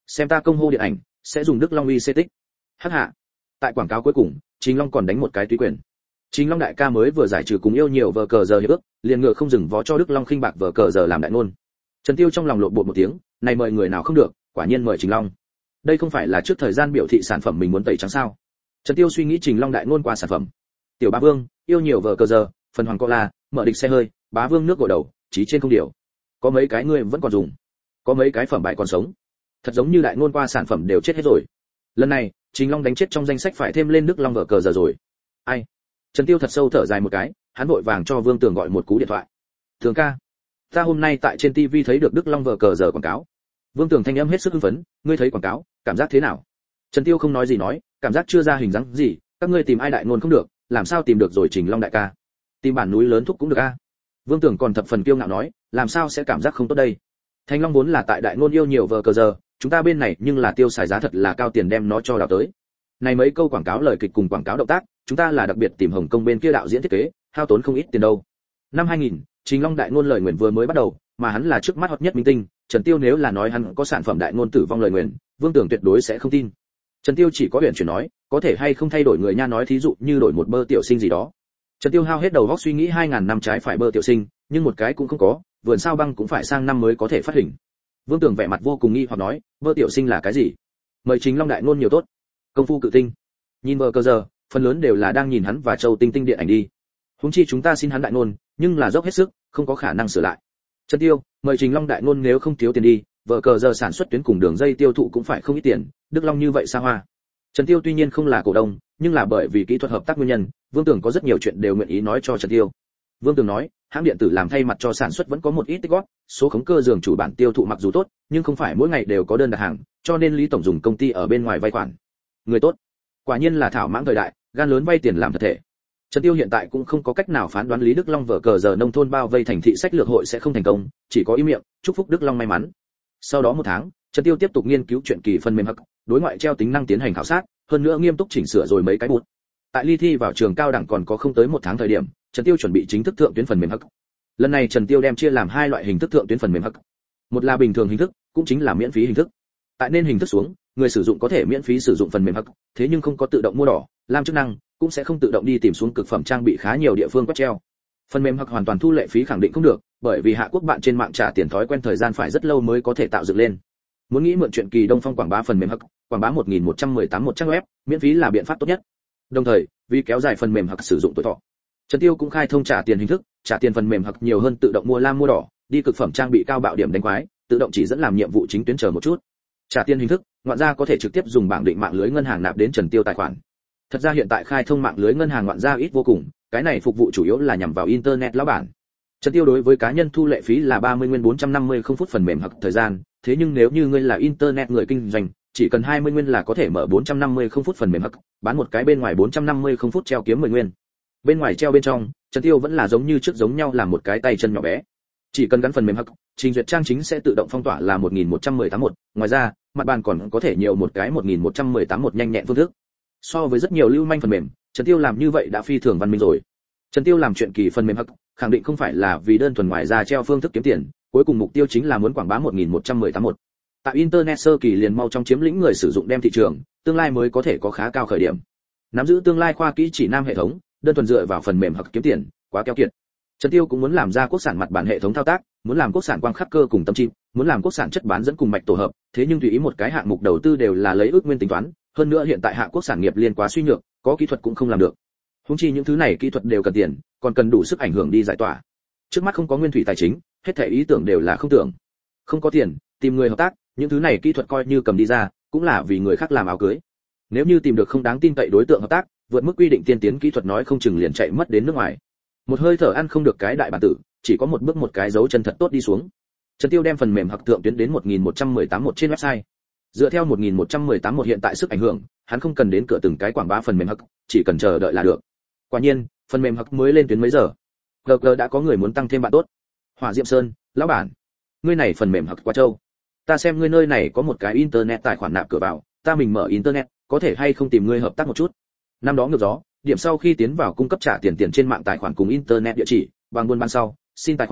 Xem ta công hô điện ảnh, sẽ dùng Đức Long uy xê tích. Hắc hạ. Tại quảng cáo cuối cùng, Trình Long còn đánh một cái tùy quyền. Trình Long đại ca mới vừa giải trừ cùng yêu nhiều vờ cờ giờ hiệp ước, liền ngựa không dừng vó cho Đức Long khinh bạc vờ cờ giờ làm đại ngôn. Trần Tiêu trong lòng lộn bột một tiếng, này mời người nào không được, quả nhiên mời Trình Long. Đây không phải là trước thời gian biểu thị sản phẩm mình muốn tẩy trắng sao? Trần Tiêu suy nghĩ Trình Long đại ngôn qua sản phẩm. Tiểu Bá Vương, yêu nhiều vờ cờ giờ, phần hoàng cola, mở địch xe hơi, Bá Vương nước gội đầu, chí trên không điều. Có mấy cái ngươi vẫn còn dùng, có mấy cái phẩm bài còn sống. Thật giống như đại ngôn qua sản phẩm đều chết hết rồi. Lần này, Trình Long đánh chết trong danh sách phải thêm lên Đức Long vờ cờ giờ rồi. Ai? Trần Tiêu thật sâu thở dài một cái, hắn vội vàng cho Vương Tường gọi một cú điện thoại. Tường ca, ta hôm nay tại trên ti vi thấy được Đức Long vờ cờ giờ quảng cáo. Vương Tường thanh âm hết sức hưng phấn, ngươi thấy quảng cáo, cảm giác thế nào? Trần Tiêu không nói gì nói, cảm giác chưa ra hình dáng gì, các ngươi tìm ai đại ngôn không được, làm sao tìm được rồi Trình Long đại ca? Tìm bản núi lớn thúc cũng được a. Vương Tường còn thập phần kiêu ngạo nói, làm sao sẽ cảm giác không tốt đây? Thanh Long vốn là tại đại ngôn yêu nhiều vờ cờ giờ, chúng ta bên này nhưng là tiêu xài giá thật là cao tiền đem nó cho đào tới. Này mấy câu quảng cáo lời kịch cùng quảng cáo động tác, chúng ta là đặc biệt tìm Hồng Kông bên kia đạo diễn thiết kế, hao tốn không ít tiền đâu. Năm hai nghìn, Trình Long đại ngôn lời nguyền vừa mới bắt đầu, mà hắn là trước mắt hot nhất minh tinh, Trần Tiêu nếu là nói hắn có sản phẩm đại ngôn tử vong lời nguyền, Vương Tường tuyệt đối sẽ không tin. Trần Tiêu chỉ có huyền chuyển nói, có thể hay không thay đổi người nha nói thí dụ như đổi một bơ tiểu sinh gì đó. Trần Tiêu hao hết đầu óc suy nghĩ hai ngàn năm trái phải bơ tiểu sinh, nhưng một cái cũng không có, vườn sao băng cũng phải sang năm mới có thể phát hình. Vương Tường vẻ mặt vô cùng nghi hoặc nói, bơ tiểu sinh là cái gì? Mời Trình Long đại ngôn nhiều tốt. Công phu cự tinh. Nhìn vợ cơ giờ, phần lớn đều là đang nhìn hắn và Châu Tinh Tinh điện ảnh đi. Huống chi chúng ta xin hắn đại ngôn, nhưng là dốc hết sức, không có khả năng sửa lại. Trần Tiêu, mời Trình Long đại ngôn nếu không thiếu tiền đi, vợ cờ giờ sản xuất tuyến cùng đường dây tiêu thụ cũng phải không ít tiền, Đức Long như vậy xa hoa. Trần Tiêu tuy nhiên không là cổ đông, nhưng là bởi vì kỹ thuật hợp tác nguyên nhân, Vương Tường có rất nhiều chuyện đều nguyện ý nói cho Trần Tiêu. Vương Tường nói, hãng điện tử làm thay mặt cho sản xuất vẫn có một ít tích góp, số khống cơ giường chủ bản tiêu thụ mặc dù tốt, nhưng không phải mỗi ngày đều có đơn đặt hàng, cho nên Lý tổng dùng công ty ở bên ngoài vay khoản. Người tốt, quả nhiên là thảo mãng thời đại, gan lớn vay tiền làm thật thể. Trần Tiêu hiện tại cũng không có cách nào phán đoán Lý Đức Long vở cờ giờ nông thôn bao vây thành thị sách lược hội sẽ không thành công, chỉ có ý miệng, chúc phúc Đức Long may mắn. Sau đó một tháng, Trần Tiêu tiếp tục nghiên cứu chuyện kỳ phần mềm hắc, đối ngoại treo tính năng tiến hành khảo sát, hơn nữa nghiêm túc chỉnh sửa rồi mấy cái bút. Tại ly thi vào trường cao đẳng còn có không tới một tháng thời điểm, Trần Tiêu chuẩn bị chính thức thượng tuyến phần mềm hắc. Lần này Trần Tiêu đem chia làm hai loại hình thức thượng tuyến phần mềm hắc. Một là bình thường hình thức, cũng chính là miễn phí hình thức. Tại nên hình thức xuống, người sử dụng có thể miễn phí sử dụng phần mềm hắc, thế nhưng không có tự động mua đỏ, làm chức năng, cũng sẽ không tự động đi tìm xuống cực phẩm trang bị khá nhiều địa phương quét treo. Phần mềm hắc hoàn toàn thu lệ phí khẳng định không được, bởi vì hạ quốc bạn trên mạng trả tiền thói quen thời gian phải rất lâu mới có thể tạo dựng lên. Muốn nghĩ mượn chuyện kỳ Đông Phong quảng bá phần mềm hắc, quảng bá một nghìn một trăm mười tám một trang web, miễn phí là biện pháp tốt nhất. Đồng thời, vì kéo dài phần mềm hắc sử dụng tuổi thọ, Trần Tiêu cũng khai thông trả tiền hình thức, trả tiền phần mềm hắc nhiều hơn tự động mua lam mua đỏ, đi cực phẩm trang bị cao bạo điểm đánh quái, tự động chỉ dẫn làm nhiệm vụ chính tuyến chờ một chút. Trả tiền hình thức, ngoạn gia có thể trực tiếp dùng bảng định mạng lưới ngân hàng nạp đến Trần Tiêu tài khoản. Thật ra hiện tại khai thông mạng lưới ngân hàng ngoạn gia ít vô cùng, cái này phục vụ chủ yếu là nhằm vào internet lão bản. Trần Tiêu đối với cá nhân thu lệ phí là ba mươi nguyên bốn trăm năm mươi không phút phần mềm hắc thời gian, thế nhưng nếu như ngươi là internet người kinh doanh, chỉ cần hai mươi nguyên là có thể mở bốn trăm năm mươi không phút phần mềm hắc, bán một cái bên ngoài bốn trăm năm mươi không phút treo kiếm mười nguyên. Bên ngoài treo bên trong, Trần Tiêu vẫn là giống như trước giống nhau làm một cái tay chân nhỏ bé. Chỉ cần gắn phần mềm hắc, trình duyệt trang chính sẽ tự động phong tỏa là một nghìn một trăm mười tám một, ngoài ra, mặt bàn còn có thể nhiều một cái một nghìn một trăm mười tám một nhanh nhẹn phương thức. So với rất nhiều lưu manh phần mềm, Trần Tiêu làm như vậy đã phi thường văn minh rồi. Trần Tiêu làm chuyện kỳ phần mềm hắc, khẳng định không phải là vì đơn thuần ngoài ra treo phương thức kiếm tiền, cuối cùng mục tiêu chính là muốn quảng bá một nghìn một trăm mười tám một. Tại internet sơ kỳ liền mau trong chiếm lĩnh người sử dụng đem thị trường, tương lai mới có thể có khá cao khởi điểm. Nắm giữ tương lai khoa kỹ chỉ nam hệ thống, đơn thuần dựa vào phần mềm hắc kiếm tiền, quá keo kiệt. Trần Tiêu cũng muốn làm ra quốc sản mặt bản hệ thống thao tác, muốn làm quốc sản quang khắc cơ cùng tâm chip, muốn làm quốc sản chất bán dẫn cùng mạch tổ hợp, thế nhưng tùy ý một cái hạng mục đầu tư đều là lấy ước nguyên tính toán, hơn nữa hiện tại hạ quốc sản nghiệp liên quá suy nhược, có kỹ thuật cũng không làm được. Huống chi những thứ này kỹ thuật đều cần tiền, còn cần đủ sức ảnh hưởng đi giải tỏa. Trước mắt không có nguyên thủy tài chính, hết thảy ý tưởng đều là không tưởng. Không có tiền, tìm người hợp tác, những thứ này kỹ thuật coi như cầm đi ra, cũng là vì người khác làm áo cưới. Nếu như tìm được không đáng tin cậy đối tượng hợp tác, vượt mức quy định tiên tiến kỹ thuật nói không chừng liền chạy mất đến nước ngoài. Một hơi thở ăn không được cái đại bản tử, chỉ có một bước một cái dấu chân thật tốt đi xuống. Trần Tiêu đem phần mềm hặc thượng tuyến đến một nghìn một trăm mười tám một trên website. Dựa theo một nghìn một trăm mười tám một hiện tại sức ảnh hưởng, hắn không cần đến cửa từng cái quảng bá phần mềm hặc, chỉ cần chờ đợi là được. Quả nhiên, phần mềm hặc mới lên tuyến mấy giờ, gờ gờ đã có người muốn tăng thêm bạn tốt. Hỏa Diệm Sơn, lão bản, ngươi này phần mềm hặc quá trâu. Ta xem ngươi nơi này có một cái internet tài khoản nạp cửa vào, ta mình mở internet, có thể hay không tìm ngươi hợp tác một chút. Năm đó ngược gió, điểm sau khi tiến vào cung cấp trả tiền tiền trên mạng tài khoản cùng internet địa chỉ, bằng buôn bán sau, xin tài khoản,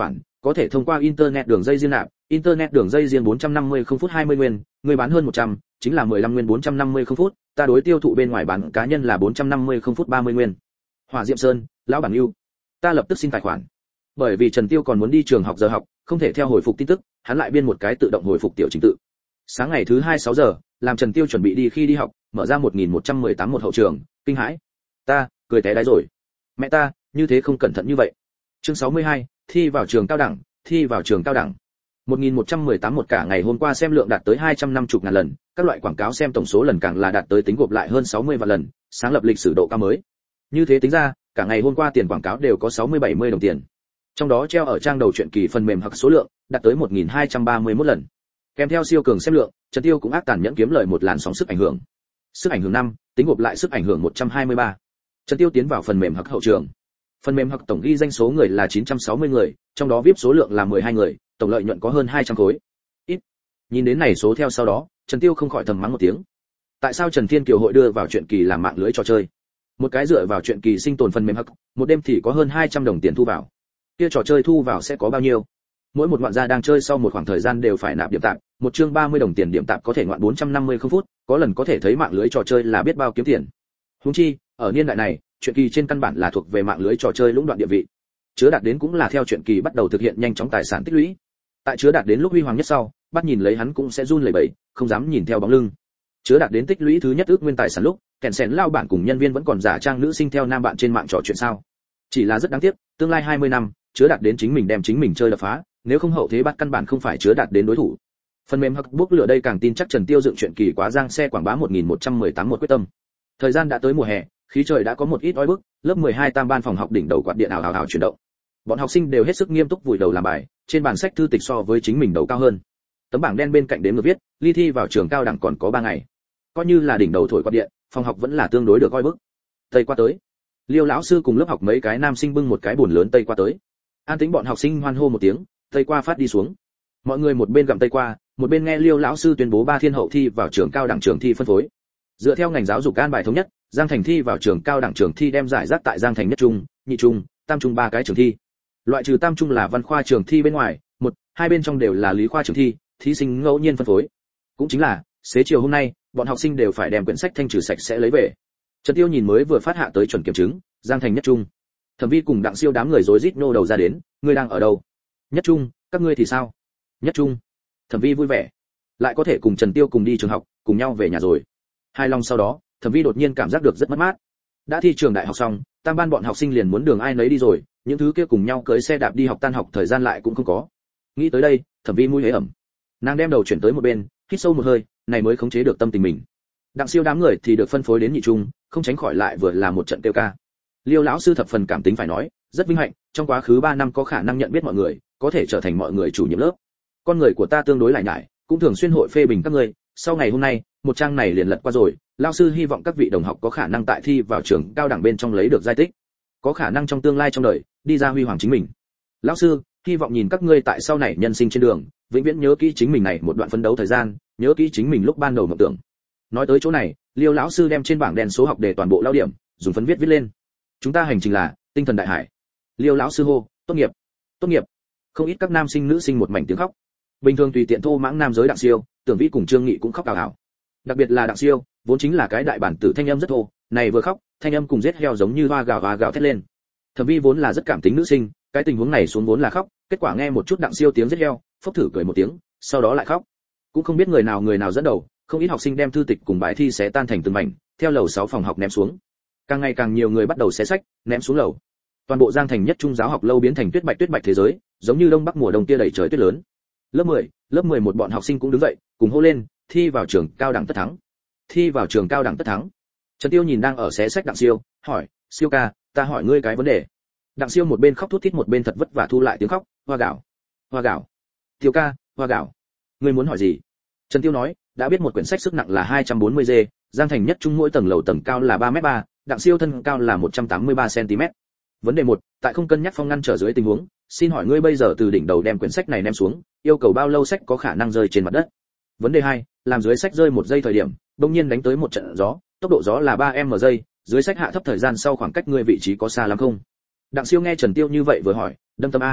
có thể thông qua internet đường dây riêng nạp, internet đường dây riêng bốn trăm năm mươi không phút hai mươi nguyên, người bán hơn một trăm, chính là mười lăm nguyên bốn trăm năm mươi không phút, ta đối tiêu thụ bên ngoài bán cá nhân là bốn trăm năm mươi không phút ba mươi nguyên. Hỏa Diệm Sơn, lão bản yêu. Ta lập tức xin tài khoản. Bởi vì Trần Tiêu còn muốn đi trường học giờ học, không thể theo hồi phục tin tức, hắn lại biên một cái tự động hồi phục tiểu trình tự. Sáng ngày thứ hai sáu giờ, làm Trần Tiêu chuẩn bị đi khi đi học, mở ra một nghìn một trăm mười tám một hậu trường, kinh hãi. Ta, cười té đáy rồi. Mẹ ta, như thế không cẩn thận như vậy. Chương sáu mươi hai, thi vào trường cao đẳng, thi vào trường cao đẳng. một nghìn một trăm mười tám một cả ngày hôm qua xem lượng đạt tới hai trăm năm mươi ngàn lần, các loại quảng cáo xem tổng số lần càng là đạt tới tính gộp lại hơn sáu mươi vạn lần, sáng lập lịch sử độ cao mới. Như thế tính ra, cả ngày hôm qua tiền quảng cáo đều có sáu mươi bảy mươi đồng tiền. Trong đó treo ở trang đầu truyện kỳ phần mềm hoặc số lượng đạt tới một nghìn hai trăm ba mươi mốt lần. Kèm theo siêu cường xem lượng, Trần Tiêu cũng ác tàn nhẫn kiếm lời một làn sóng sức ảnh hưởng. Sức ảnh hưởng năm, tính gộp lại sức ảnh hưởng một trăm hai mươi ba. Trần Tiêu tiến vào phần mềm hoặc hậu trường. Phần mềm hoặc tổng ghi danh số người là chín trăm sáu mươi người, trong đó vê i pê số lượng là mười hai người, tổng lợi nhuận có hơn hai trăm khối. Ít. Nhìn đến này số theo sau đó, Trần Tiêu không khỏi thầm mắng một tiếng. Tại sao Trần Thiên Kiều hội đưa vào truyện kỳ làm mạng lưới trò chơi? Một cái dựa vào truyện kỳ sinh tồn phần mềm hắc, một đêm thì có hơn hai trăm đồng tiền thu vào. Kia trò chơi thu vào sẽ có bao nhiêu? Mỗi một ngoạn gia đang chơi sau một khoảng thời gian đều phải nạp điểm tạp, một chương ba mươi đồng tiền điểm tạp có thể ngoạn bốn trăm năm mươi không phút, có lần có thể thấy mạng lưới trò chơi là biết bao kiếm tiền. Huống chi, ở niên đại này, truyện kỳ trên căn bản là thuộc về mạng lưới trò chơi lũng đoạn địa vị. Chứa đạt đến cũng là theo truyện kỳ bắt đầu thực hiện nhanh chóng tài sản tích lũy. Tại chứa đạt đến lúc huy hoàng nhất sau, bắt nhìn lấy hắn cũng sẽ run lẩy bẩy, không dám nhìn theo bóng lưng. Chứa đạt đến tích lũy thứ nhất ước nguyên tài sản lúc, kèn sèn lao bản cùng nhân viên vẫn còn giả trang nữ sinh theo nam bạn trên mạng trò chuyện sao? Chỉ là rất đáng tiếc, tương lai hai mươi năm, chứa đạt đến chính mình đem chính mình chơi đập phá, nếu không hậu thế bắt căn bản không phải chứa đạt đến đối thủ. Phần mềm hắc bốc lửa đây càng tin chắc Trần Tiêu dựng chuyện kỳ quá giang xe quảng bá một nghìn một trăm mười tám một quyết tâm. Thời gian đã tới mùa hè, khí trời đã có một ít oi bức, lớp mười hai tam ban phòng học đỉnh đầu quạt điện ảo ảo ảo chuyển động. Bọn học sinh đều hết sức nghiêm túc vùi đầu làm bài, trên bàn sách thư tịch so với chính mình đầu cao hơn. Tấm bảng đen bên cạnh đếm ngược viết, ly thi vào trường cao đẳng còn có ba ngày. Coi như là đỉnh đầu thổi quạt điện, phòng học vẫn là tương đối được oi bức. Tây qua tới. Liêu lão sư cùng lớp học mấy cái nam sinh bưng một cái bồn lớn tây qua tới. An tính bọn học sinh hoan hô một tiếng, tây qua phát đi xuống. Mọi người một bên gặm tây qua, một bên nghe Liêu lão sư tuyên bố ba thiên hậu thi vào trường cao đẳng trường thi phân phối. Dựa theo ngành giáo dục an bài thống nhất, Giang Thành thi vào trường cao đẳng trường thi đem giải rác tại Giang Thành nhất trung, nhị trung, tam trung ba cái trường thi. Loại trừ tam trung là văn khoa trường thi bên ngoài, một, hai bên trong đều là lý khoa trường thi, thí sinh ngẫu nhiên phân phối. Cũng chính là, xế chiều hôm nay, bọn học sinh đều phải đem quyển sách thanh trừ sạch sẽ lấy về. Trần Tiêu nhìn mới vừa phát hạ tới chuẩn kiểm chứng, Giang Thành nhất trung. Thẩm Vi cùng Đặng Siêu đám người rối rít nô đầu ra đến, ngươi đang ở đâu? Nhất trung, các ngươi thì sao? Nhất trung. Thẩm Vi vui vẻ, lại có thể cùng Trần Tiêu cùng đi trường học, cùng nhau về nhà rồi. Hai lòng sau đó, Thẩm Vi đột nhiên cảm giác được rất mất mát. Đã thi trường đại học xong, tam ban bọn học sinh liền muốn đường ai nấy đi rồi, những thứ kia cùng nhau cưỡi xe đạp đi học tan học thời gian lại cũng không có. Nghĩ tới đây, Thẩm Vi mũi hế ẩm. Nàng đem đầu chuyển tới một bên, hít sâu một hơi, này mới khống chế được tâm tình mình. Đặng Siêu đám người thì được phân phối đến nhị trung, không tránh khỏi lại vừa là một trận tiêu ca. Liêu lão sư thập phần cảm tính phải nói, rất vinh hạnh, trong quá khứ ba năm có khả năng nhận biết mọi người, có thể trở thành mọi người chủ nhiệm lớp. Con người của ta tương đối lại nhải, cũng thường xuyên hội phê bình các ngươi, sau ngày hôm nay, một trang này liền lật qua rồi, lão sư hy vọng các vị đồng học có khả năng tại thi vào trường cao đẳng bên trong lấy được giải tích, có khả năng trong tương lai trong đời đi ra huy hoàng chính mình. Lão sư, hy vọng nhìn các ngươi tại sau này nhân sinh trên đường, vĩnh viễn nhớ kỹ chính mình này một đoạn phấn đấu thời gian, nhớ kỹ chính mình lúc ban đầu mộng tưởng. Nói tới chỗ này, Liêu lão sư đem trên bảng đen số học đề toàn bộ lao điểm, dùng phấn viết viết lên. Chúng ta hành trình là tinh thần đại hải. Liêu lão sư hô, tốt nghiệp, tốt nghiệp. Không ít các nam sinh nữ sinh một mảnh tiếng khóc. Bình thường tùy tiện thô mãng nam giới Đặng Siêu, Tưởng Vĩ cùng Trương Nghị cũng khóc ào ào. Đặc biệt là Đặng Siêu, vốn chính là cái đại bản tử thanh âm rất thô, này vừa khóc, thanh âm cùng giết heo giống như hoa gào hoa gào thét lên. Thẩm Vi vốn là rất cảm tính nữ sinh, cái tình huống này xuống vốn là khóc, kết quả nghe một chút Đặng Siêu tiếng giết heo, phốc thử cười một tiếng, sau đó lại khóc. Cũng không biết người nào người nào dẫn đầu, không ít học sinh đem thư tịch cùng bài thi xé tan thành từng mảnh, theo lầu sáu phòng học ném xuống. Càng ngày càng nhiều người bắt đầu xé sách, ném xuống lầu. Toàn bộ Giang Thành nhất trung giáo học lâu biến thành tuyết bạch tuyết bạch thế giới, giống như đông bắc mùa đông tia đầy trời tuyết lớn. Lớp mười, lớp mười một bọn học sinh cũng đứng dậy, cùng hô lên, thi vào trường cao đẳng tất thắng. Thi vào trường cao đẳng tất thắng. Trần Tiêu nhìn đang ở xé sách Đặng Siêu, hỏi, Siêu ca, ta hỏi ngươi cái vấn đề. Đặng Siêu một bên khóc thút thít một bên thật vất vả thu lại tiếng khóc, hoa gạo, hoa gạo. Tiêu ca, hoa gạo. Ngươi muốn hỏi gì? Trần Tiêu nói, đã biết một quyển sách sức nặng là hai trăm bốn mươi gi, Giang Thành nhất trung mỗi tầng lầu tầng cao là ba mét ba, Đặng Siêu thân cao là một trăm tám mươi ba xăng ti mét. Vấn đề một, tại không cân nhắc phong ngăn trở dưới tình huống, xin hỏi ngươi bây giờ từ đỉnh đầu đem quyển sách này ném xuống, yêu cầu bao lâu sách có khả năng rơi trên mặt đất? Vấn đề hai, làm dưới sách rơi một giây thời điểm, đột nhiên đánh tới một trận gió, tốc độ gió là ba m giây, dưới sách hạ thấp thời gian sau khoảng cách ngươi vị trí có xa lắm không? Đặng Siêu nghe Trần Tiêu như vậy vừa hỏi, đâm tâm a.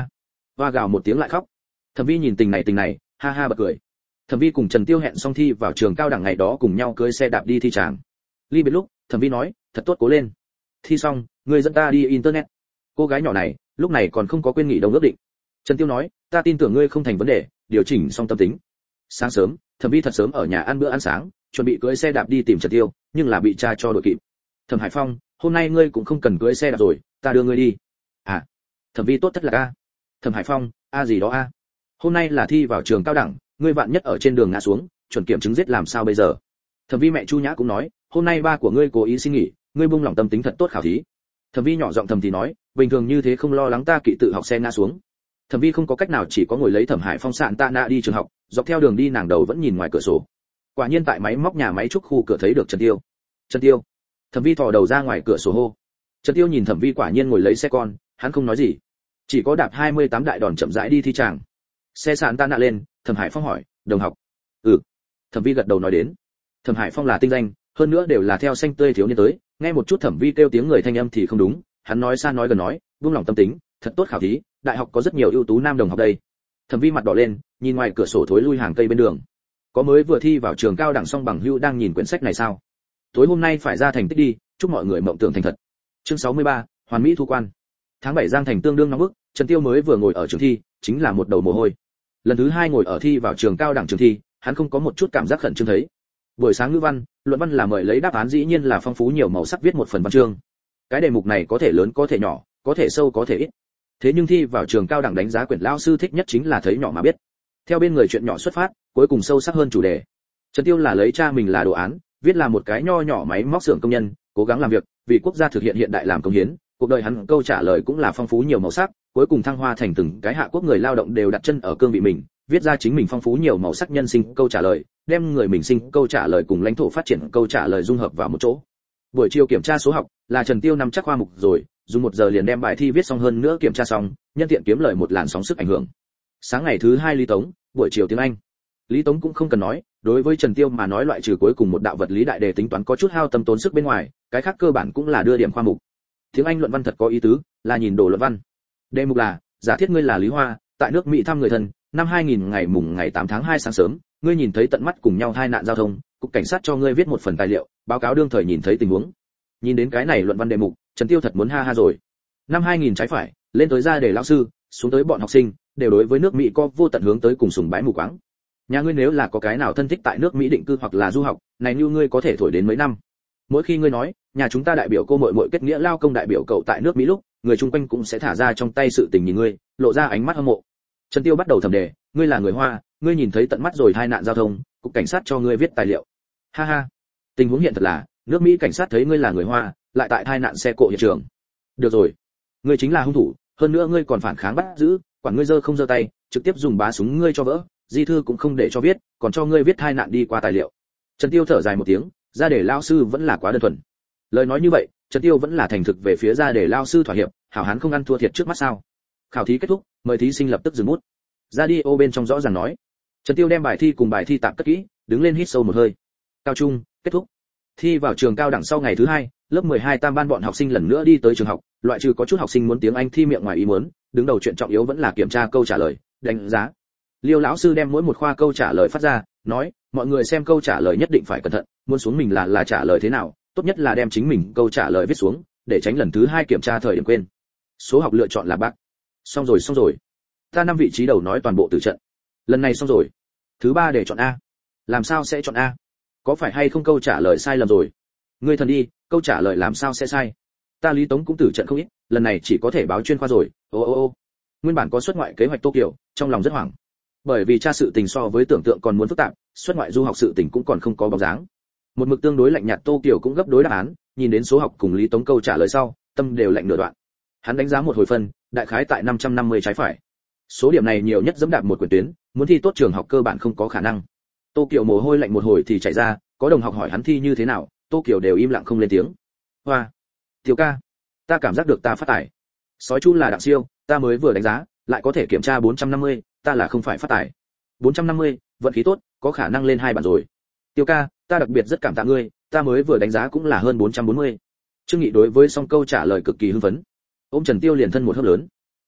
Hoa gào một tiếng lại khóc. Thẩm Vi nhìn tình này tình này, ha ha bật cười. Thẩm Vi cùng Trần Tiêu hẹn xong thi vào trường cao đẳng ngày đó cùng nhau cưỡi xe đạp đi thi tràng. Ly biệt lúc, Thẩm Vi nói, thật tốt cố lên. Thi xong, ngươi dẫn ta đi internet. Cô gái nhỏ này, lúc này còn không có quên nghỉ đông ước định. Trần Tiêu nói, ta tin tưởng ngươi không thành vấn đề, điều chỉnh xong tâm tính. Sáng sớm, Thẩm Vi thật sớm ở nhà ăn bữa ăn sáng, chuẩn bị cưỡi xe đạp đi tìm Trần Tiêu, nhưng là bị cha cho đội kịp. Thẩm Hải Phong, hôm nay ngươi cũng không cần cưỡi xe đạp rồi, ta đưa ngươi đi. À, Thẩm Vi tốt thất là a. Thẩm Hải Phong, a gì đó a. Hôm nay là thi vào trường cao đẳng, ngươi vạn nhất ở trên đường ngã xuống, chuẩn kiểm chứng giết làm sao bây giờ? Thẩm Vi mẹ Chu Nhã cũng nói, hôm nay ba của ngươi cố ý xin nghỉ, ngươi buông lòng tâm tính thật tốt khảo thí. Thẩm Vi nhỏ giọng thầm thì nói, bình thường như thế không lo lắng ta kỵ tự học xe ngã xuống. Thẩm Vi không có cách nào chỉ có ngồi lấy Thẩm Hải Phong sạn tạ nạ đi trường học, dọc theo đường đi nàng đầu vẫn nhìn ngoài cửa sổ. Quả nhiên tại máy móc nhà máy trúc khu cửa thấy được Trần Tiêu. Trần Tiêu. Thẩm Vi thò đầu ra ngoài cửa sổ hô. Trần Tiêu nhìn Thẩm Vi quả nhiên ngồi lấy xe con, hắn không nói gì, chỉ có đạp hai mươi tám đại đòn chậm rãi đi thi tràng. Xe sạn tạ nạ lên, Thẩm Hải Phong hỏi, đồng học. Ừ. Thẩm Vi gật đầu nói đến. Thẩm Hải Phong là tinh danh, hơn nữa đều là theo xanh tươi thiếu niên tới, nghe một chút Thẩm Vi kêu tiếng người thanh âm thì không đúng, hắn nói xa nói gần nói, buông lòng tâm tính, thật tốt khảo thí, đại học có rất nhiều ưu tú nam đồng học đây. Thẩm Vi mặt đỏ lên, nhìn ngoài cửa sổ thối lui hàng cây bên đường. Có mới vừa thi vào trường cao đẳng xong bằng hữu đang nhìn quyển sách này sao? Tối hôm nay phải ra thành tích đi, chúc mọi người mộng tưởng thành thật. Chương sáu mươi ba, hoàn mỹ thu quan. Tháng bảy Giang Thành tương đương nóng bức, Trần Tiêu mới vừa ngồi ở trường thi, chính là một đầu mồ hôi. Lần thứ hai ngồi ở thi vào trường cao đẳng trường thi, hắn không có một chút cảm giác khẩn trương thấy. Buổi sáng ngữ văn, luận văn là mời lấy đáp án dĩ nhiên là phong phú nhiều màu sắc viết một phần văn chương. Cái đề mục này có thể lớn có thể nhỏ, có thể sâu có thể ít. Thế nhưng thi vào trường cao đẳng đánh giá quyển lão sư thích nhất chính là thấy nhỏ mà biết. Theo bên người chuyện nhỏ xuất phát, cuối cùng sâu sắc hơn chủ đề. Trần Tiêu là lấy cha mình là đồ án, viết là một cái nho nhỏ máy móc xưởng công nhân, cố gắng làm việc, vì quốc gia thực hiện hiện đại làm công hiến. Cuộc đời hắn câu trả lời cũng là phong phú nhiều màu sắc, cuối cùng thăng hoa thành từng cái hạ quốc người lao động đều đặt chân ở cương vị mình, viết ra chính mình phong phú nhiều màu sắc nhân sinh câu trả lời, đem người mình sinh câu trả lời cùng lãnh thổ phát triển câu trả lời dung hợp vào một chỗ. Buổi chiều kiểm tra số học là Trần Tiêu nắm chắc khoa mục rồi, dùng một giờ liền đem bài thi viết xong, hơn nữa kiểm tra xong, nhân tiện kiếm lời một làn sóng sức ảnh hưởng. Sáng ngày thứ hai Lý Tống, buổi chiều tiếng Anh. Lý Tống cũng không cần nói, đối với Trần Tiêu mà nói loại trừ cuối cùng một đạo vật lý đại đề tính toán có chút hao tâm tốn sức bên ngoài, cái khác cơ bản cũng là đưa điểm khoa mục. Tiếng Anh luận văn thật có ý tứ, là nhìn đồ luận văn. Đề mục là, giả thiết ngươi là Lý Hoa, tại nước Mỹ thăm người thân, năm hai nghìn ngày mùng ngày tám tháng hai sáng sớm, ngươi nhìn thấy tận mắt cùng nhau hai nạn giao thông, cục cảnh sát cho ngươi viết một phần tài liệu, báo cáo đương thời nhìn thấy tình huống. Nhìn đến cái này luận văn đề mục, Trần Tiêu thật muốn ha ha rồi. Năm hai nghìn trái phải, lên tới ra đề lão sư, xuống tới bọn học sinh, đều đối với nước Mỹ có vô tận hướng tới cùng sùng bái mù quáng. Nhà ngươi nếu là có cái nào thân thích tại nước Mỹ định cư hoặc là du học, này như ngươi có thể thổi đến mấy năm. Mỗi khi ngươi nói, nhà chúng ta đại biểu cô muội muội kết nghĩa lao công đại biểu cậu tại nước Mỹ lúc, người chung quanh cũng sẽ thả ra trong tay sự tình nhìn ngươi, lộ ra ánh mắt hâm mộ. Trần Tiêu bắt đầu thầm đề, ngươi là người Hoa, ngươi nhìn thấy tận mắt rồi hai nạn giao thông, cục cảnh sát cho ngươi viết tài liệu. Ha ha. Tình huống hiện thật là, nước Mỹ cảnh sát thấy ngươi là người Hoa, lại tại hai nạn xe cộ hiện trường. Được rồi, ngươi chính là hung thủ, hơn nữa ngươi còn phản kháng bắt giữ, quản ngươi giơ không giơ tay, trực tiếp dùng bá súng ngươi cho vỡ, di thư cũng không để cho viết, còn cho ngươi viết hai nạn đi qua tài liệu. Trần Tiêu thở dài một tiếng, ra để lao sư vẫn là quá đơn thuần. Lời nói như vậy, Trần Tiêu vẫn là thành thực về phía ra để lao sư thỏa hiệp, hảo hán không ăn thua thiệt trước mắt sao? Khảo thí kết thúc, mời thí sinh lập tức dừng bút. Radio bên trong rõ ràng nói. Trần Tiêu đem bài thi cùng bài thi tạm cất kỹ, đứng lên hít sâu một hơi. Cao trung kết thúc. Thi vào trường cao đẳng sau ngày thứ hai, lớp mười hai tam ban bọn học sinh lần nữa đi tới trường học, loại trừ có chút học sinh muốn tiếng Anh thi miệng ngoài ý muốn, đứng đầu chuyện trọng yếu vẫn là kiểm tra câu trả lời, đánh giá. Liêu lão sư đem mỗi một khoa câu trả lời phát ra, nói, mọi người xem câu trả lời nhất định phải cẩn thận, muốn xuống mình là là trả lời thế nào, tốt nhất là đem chính mình câu trả lời viết xuống, để tránh lần thứ hai kiểm tra thời điểm quên. Số học lựa chọn là bác. Xong rồi xong rồi. Ta năm vị trí đầu nói toàn bộ từ trận. Lần này xong rồi. Thứ ba để chọn A. Làm sao sẽ chọn A? Có phải hay không câu trả lời sai lầm rồi? Ngươi thần đi, câu trả lời làm sao sẽ sai? Ta Lý Tống cũng từ trận không ít, lần này chỉ có thể báo chuyên khoa rồi. Ô ô ô. Nguyên bản có xuất ngoại kế hoạch Tô Kiều, trong lòng rất hoảng. Bởi vì tra sự tình so với tưởng tượng còn muốn phức tạp, xuất ngoại du học sự tình cũng còn không có bóng dáng. Một mực tương đối lạnh nhạt Tô Kiều cũng gấp đối đáp án, nhìn đến số học cùng Lý Tống câu trả lời sau, tâm đều lạnh nửa đoạn. Hắn đánh giá một hồi phân, đại khái tại năm trăm năm mươi trái phải. Số điểm này nhiều nhất dẫm đạp một quyển tuyến, muốn thi tốt trường học cơ bản không có khả năng. Tô Kiều mồ hôi lạnh một hồi thì chảy ra, có đồng học hỏi hắn thi như thế nào, Tô Kiều đều im lặng không lên tiếng. Hoa, Tiểu ca, ta cảm giác được ta phát tài. Sói chu là đặng siêu, ta mới vừa đánh giá, lại có thể kiểm tra bốn trăm năm mươi, ta là không phải phát tài. bốn trăm năm mươi, vận khí tốt, có khả năng lên hai bản rồi. Tiểu ca, ta đặc biệt rất cảm tạ ngươi, ta mới vừa đánh giá cũng là hơn bốn trăm bốn mươi. Trương Nghị đối với xong câu trả lời cực kỳ hưng phấn. Ôm Trần Tiêu liền thân một hớp lớn.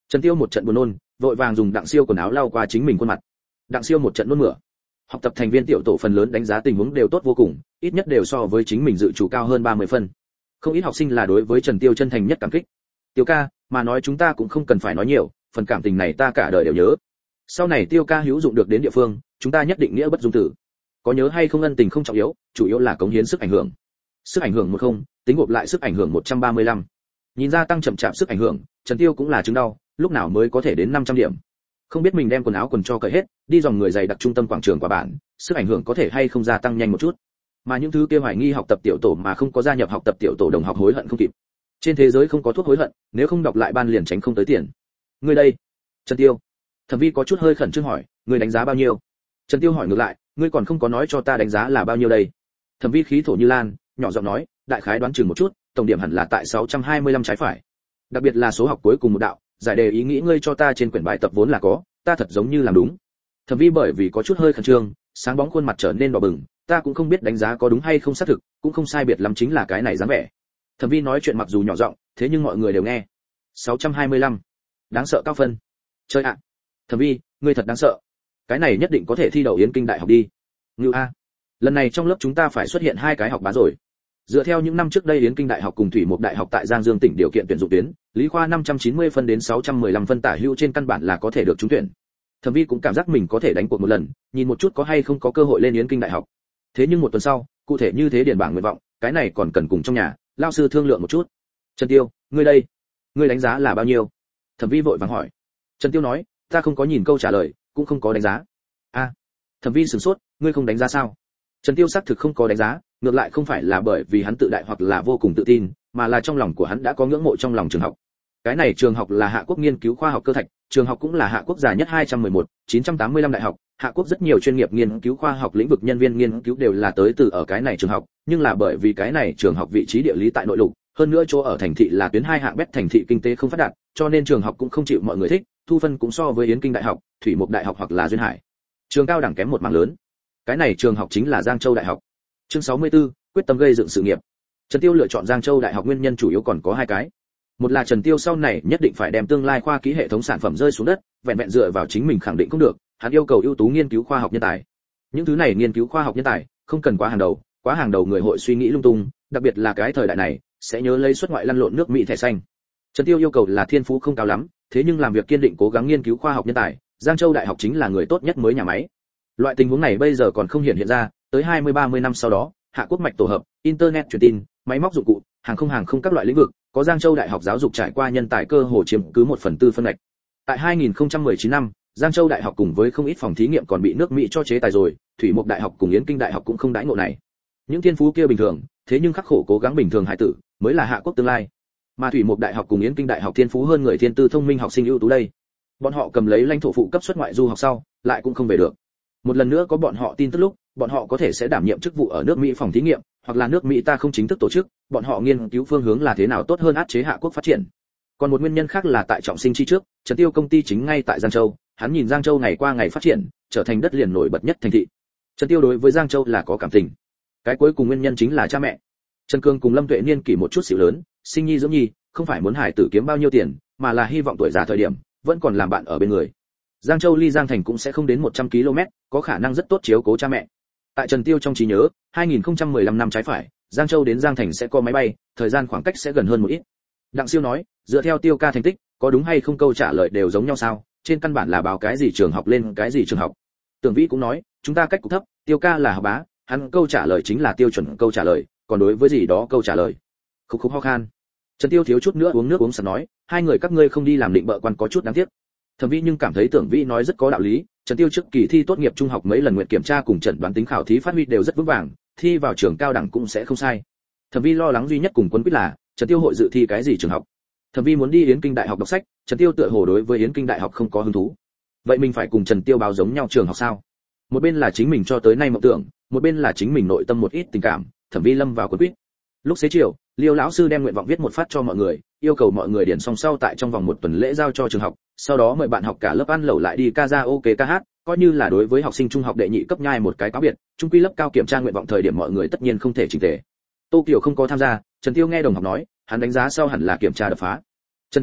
Trần Tiêu một trận buồn nôn, vội vàng dùng Đặng Siêu quần áo lau qua chính mình khuôn mặt. Đặng Siêu một trận nôn mửa. Học tập thành viên tiểu tổ phần lớn đánh giá tình huống đều tốt vô cùng, ít nhất đều so với chính mình dự chủ cao hơn ba mươi phân. Không ít học sinh là đối với Trần Tiêu chân thành nhất cảm kích. Tiêu ca, mà nói chúng ta cũng không cần phải nói nhiều, phần cảm tình này ta cả đời đều nhớ. Sau này Tiêu ca hữu dụng được đến địa phương, chúng ta nhất định nghĩa bất dung tử. Có nhớ hay không ân tình không trọng yếu, chủ yếu là cống hiến sức ảnh hưởng. Sức ảnh hưởng một không, tính gộp lại sức ảnh hưởng một trăm ba mươi lăm. Nhìn ra tăng chậm chạp sức ảnh hưởng, Trần Tiêu cũng là chứng đau, lúc nào mới có thể đến năm trăm điểm. Không biết mình đem quần áo quần cho cởi hết, đi dòng người dày đặc trung tâm quảng trường của bản, sức ảnh hưởng có thể hay không gia tăng nhanh một chút. Mà những thứ kia hoài nghi học tập tiểu tổ mà không có gia nhập học tập tiểu tổ đồng học hối hận không kịp. Trên thế giới không có thuốc hối hận, nếu không đọc lại ban liền tránh không tới tiền. Ngươi đây? Trần Tiêu. Thẩm Vi có chút hơi khẩn trương hỏi, ngươi đánh giá bao nhiêu? Trần Tiêu hỏi ngược lại, ngươi còn không có nói cho ta đánh giá là bao nhiêu đây? Thẩm Vi khí thổ như lan, nhỏ giọng nói, đại khái đoán chừng một chút, tổng điểm hẳn là tại sáu trăm hai mươi lăm trái phải. Đặc biệt là số học cuối cùng một đạo, giải đề ý nghĩ ngươi cho ta trên quyển bài tập vốn là có, ta thật giống như làm đúng. Thẩm Vi bởi vì có chút hơi khẩn trương, sáng bóng khuôn mặt trở nên đỏ bừng, ta cũng không biết đánh giá có đúng hay không xác thực, cũng không sai biệt lắm chính là cái này dáng vẻ. Thẩm Vi nói chuyện mặc dù nhỏ giọng, thế nhưng mọi người đều nghe. sáu trăm hai mươi lăm, đáng sợ cao phân. Chơi ạ. À. Thẩm Vi, ngươi thật đáng sợ. Cái này nhất định có thể thi đậu Yến Kinh đại học đi. Ngưu a. Lần này trong lớp chúng ta phải xuất hiện hai cái học bá rồi. Dựa theo những năm trước đây Yến Kinh đại học cùng Thủy Mục đại học tại Giang Dương tỉnh điều kiện tuyển dụng tuyến, lý khoa năm trăm chín mươi phân đến sáu trăm mười lăm phân tả hữu trên căn bản là có thể được trúng tuyển. Thẩm Vi cũng cảm giác mình có thể đánh cuộc một lần, nhìn một chút có hay không có cơ hội lên Yến Kinh đại học. Thế nhưng một tuần sau, cụ thể như thế điền bảng nguyện vọng, cái này còn cần cùng trong nhà lao sư thương lượng một chút. Trần Tiêu, ngươi đây, ngươi đánh giá là bao nhiêu? Thẩm Vi vội vàng hỏi. Trần Tiêu nói, ta không có nhìn câu trả lời, cũng không có đánh giá. A. À, Thẩm Vi sửng sốt, ngươi không đánh giá sao? Trần Tiêu xác thực không có đánh giá, ngược lại không phải là bởi vì hắn tự đại hoặc là vô cùng tự tin, mà là trong lòng của hắn đã có ngưỡng mộ trong lòng trường học. Cái này trường học là Hạ Quốc nghiên cứu khoa học cơ thạch, trường học cũng là Hạ Quốc già nhất hai trăm mười một, chín trăm tám mươi lăm đại học, Hạ Quốc rất nhiều chuyên nghiệp nghiên cứu khoa học lĩnh vực nhân viên nghiên cứu đều là tới từ ở cái này trường học, nhưng là bởi vì cái này trường học vị trí địa lý tại nội lục, hơn nữa chỗ ở thành thị là tuyến hai hạng bét thành thị kinh tế không phát đạt, cho nên trường học cũng không chịu mọi người thích, thu phân cũng so với Yến Kinh đại học, Thủy Mục đại học hoặc là Duyên Hải trường cao đẳng kém một mảng lớn. Cái này trường học chính là Giang Châu đại học. Chương sáu mươi tư, quyết tâm gây dựng sự nghiệp. Trần Tiêu lựa chọn Giang Châu đại học nguyên nhân chủ yếu còn có hai cái. Một là Trần Tiêu sau này nhất định phải đem tương lai khoa kỹ hệ thống sản phẩm rơi xuống đất, vẹn vẹn dựa vào chính mình khẳng định không được, hắn yêu cầu ưu tú nghiên cứu khoa học nhân tài. Những thứ này nghiên cứu khoa học nhân tài, không cần quá hàng đầu, quá hàng đầu người hội suy nghĩ lung tung, đặc biệt là cái thời đại này, sẽ nhớ lấy xuất ngoại lăn lộn nước Mỹ thẻ xanh. Trần Tiêu yêu cầu là thiên phú không cao lắm, thế nhưng làm việc kiên định cố gắng nghiên cứu khoa học nhân tài, Giang Châu đại học chính là người tốt nhất mới nhà máy. Loại tình huống này bây giờ còn không hiện hiện ra, tới hai mươi ba mươi năm sau đó, Hạ Quốc mạch tổ hợp, internet truyền tin, máy móc dụng cụ, hàng không hàng không các loại lĩnh vực, có Giang Châu đại học giáo dục trải qua nhân tài cơ hồ chiếm cứ một phần tư phân ngạch. Tại hai nghìn không trăm mười chín năm, Giang Châu đại học cùng với không ít phòng thí nghiệm còn bị nước Mỹ cho chế tài rồi, Thủy Mục đại học cùng Yến Kinh đại học cũng không đãi ngộ này. Những thiên phú kia bình thường, thế nhưng khắc khổ cố gắng bình thường hải tử, mới là Hạ Quốc tương lai. Mà Thủy Mục đại học cùng Yến Kinh đại học thiên phú hơn người thiên tư thông minh học sinh ưu tú đây. Bọn họ cầm lấy lãnh thổ phụ cấp xuất ngoại du học sau, lại cũng không về được. Một lần nữa có bọn họ tin tức lúc, bọn họ có thể sẽ đảm nhiệm chức vụ ở nước Mỹ phòng thí nghiệm, hoặc là nước Mỹ ta không chính thức tổ chức, bọn họ nghiên cứu phương hướng là thế nào tốt hơn áp chế Hạ Quốc phát triển. Còn một nguyên nhân khác là tại trọng sinh chi trước, Trần Tiêu công ty chính ngay tại Giang Châu, hắn nhìn Giang Châu ngày qua ngày phát triển, trở thành đất liền nổi bật nhất thành thị. Trần Tiêu đối với Giang Châu là có cảm tình. Cái cuối cùng nguyên nhân chính là cha mẹ. Trần Cương cùng Lâm Tuệ niên kỷ một chút xíu lớn, sinh nhi dưỡng nhi, không phải muốn hải tử kiếm bao nhiêu tiền, mà là hy vọng tuổi già thời điểm vẫn còn làm bạn ở bên người. Giang Châu ly Giang Thành cũng sẽ không đến một trăm ki lô mét, có khả năng rất tốt chiếu cố cha mẹ. Tại Trần Tiêu trong trí nhớ, hai nghìn không trăm mười lăm năm trái phải, Giang Châu đến Giang Thành sẽ có máy bay, thời gian khoảng cách sẽ gần hơn một ít. Đặng Siêu nói, dựa theo Tiêu ca thành tích, có đúng hay không câu trả lời đều giống nhau sao? Trên căn bản là báo cái gì trường học lên cái gì trường học. Tưởng Vĩ cũng nói, chúng ta cách cục thấp, Tiêu ca là học bá, hắn câu trả lời chính là tiêu chuẩn câu trả lời, còn đối với gì đó câu trả lời. Khúc khúc ho khan. Trần Tiêu thiếu chút nữa uống nước uống sặc nói, hai người các ngươi không đi làm định bợ quan có chút đáng tiếc. Thẩm Vĩ nhưng cảm thấy Tưởng Vĩ nói rất có đạo lý, Trần Tiêu trước kỳ thi tốt nghiệp trung học mấy lần nguyện kiểm tra cùng chẩn đoán tính khảo thí phát huy đều rất vững vàng, thi vào trường cao đẳng cũng sẽ không sai. Thẩm Vi lo lắng duy nhất cùng Quân Quyết là, Trần Tiêu hội dự thi cái gì trường học. Thẩm Vi muốn đi Yến Kinh đại học đọc sách, Trần Tiêu tựa hồ đối với Yến Kinh đại học không có hứng thú. Vậy mình phải cùng Trần Tiêu báo giống nhau trường học sao? Một bên là chính mình cho tới nay mộng tưởng, một bên là chính mình nội tâm một ít tình cảm, Thẩm Vi lâm vào Quân Quyết. Lúc xế chiều, Liêu lão sư đem nguyện vọng viết một phát cho mọi người, yêu cầu mọi người điền xong sau tại trong vòng một tuần lễ giao cho trường học, sau đó mời bạn học cả lớp ăn lẩu lại đi karaoke ca hát, coi như là đối với học sinh trung học đệ nhị cấp nhai một cái cáo biệt. Trung quy lớp cao kiểm tra nguyện vọng thời điểm mọi người tất nhiên không thể chỉnh tề. Tô Kiều không có tham gia, Trần Tiêu nghe đồng học nói, hắn đánh giá sau hẳn là kiểm tra đập phá. Trần Tiêu nói,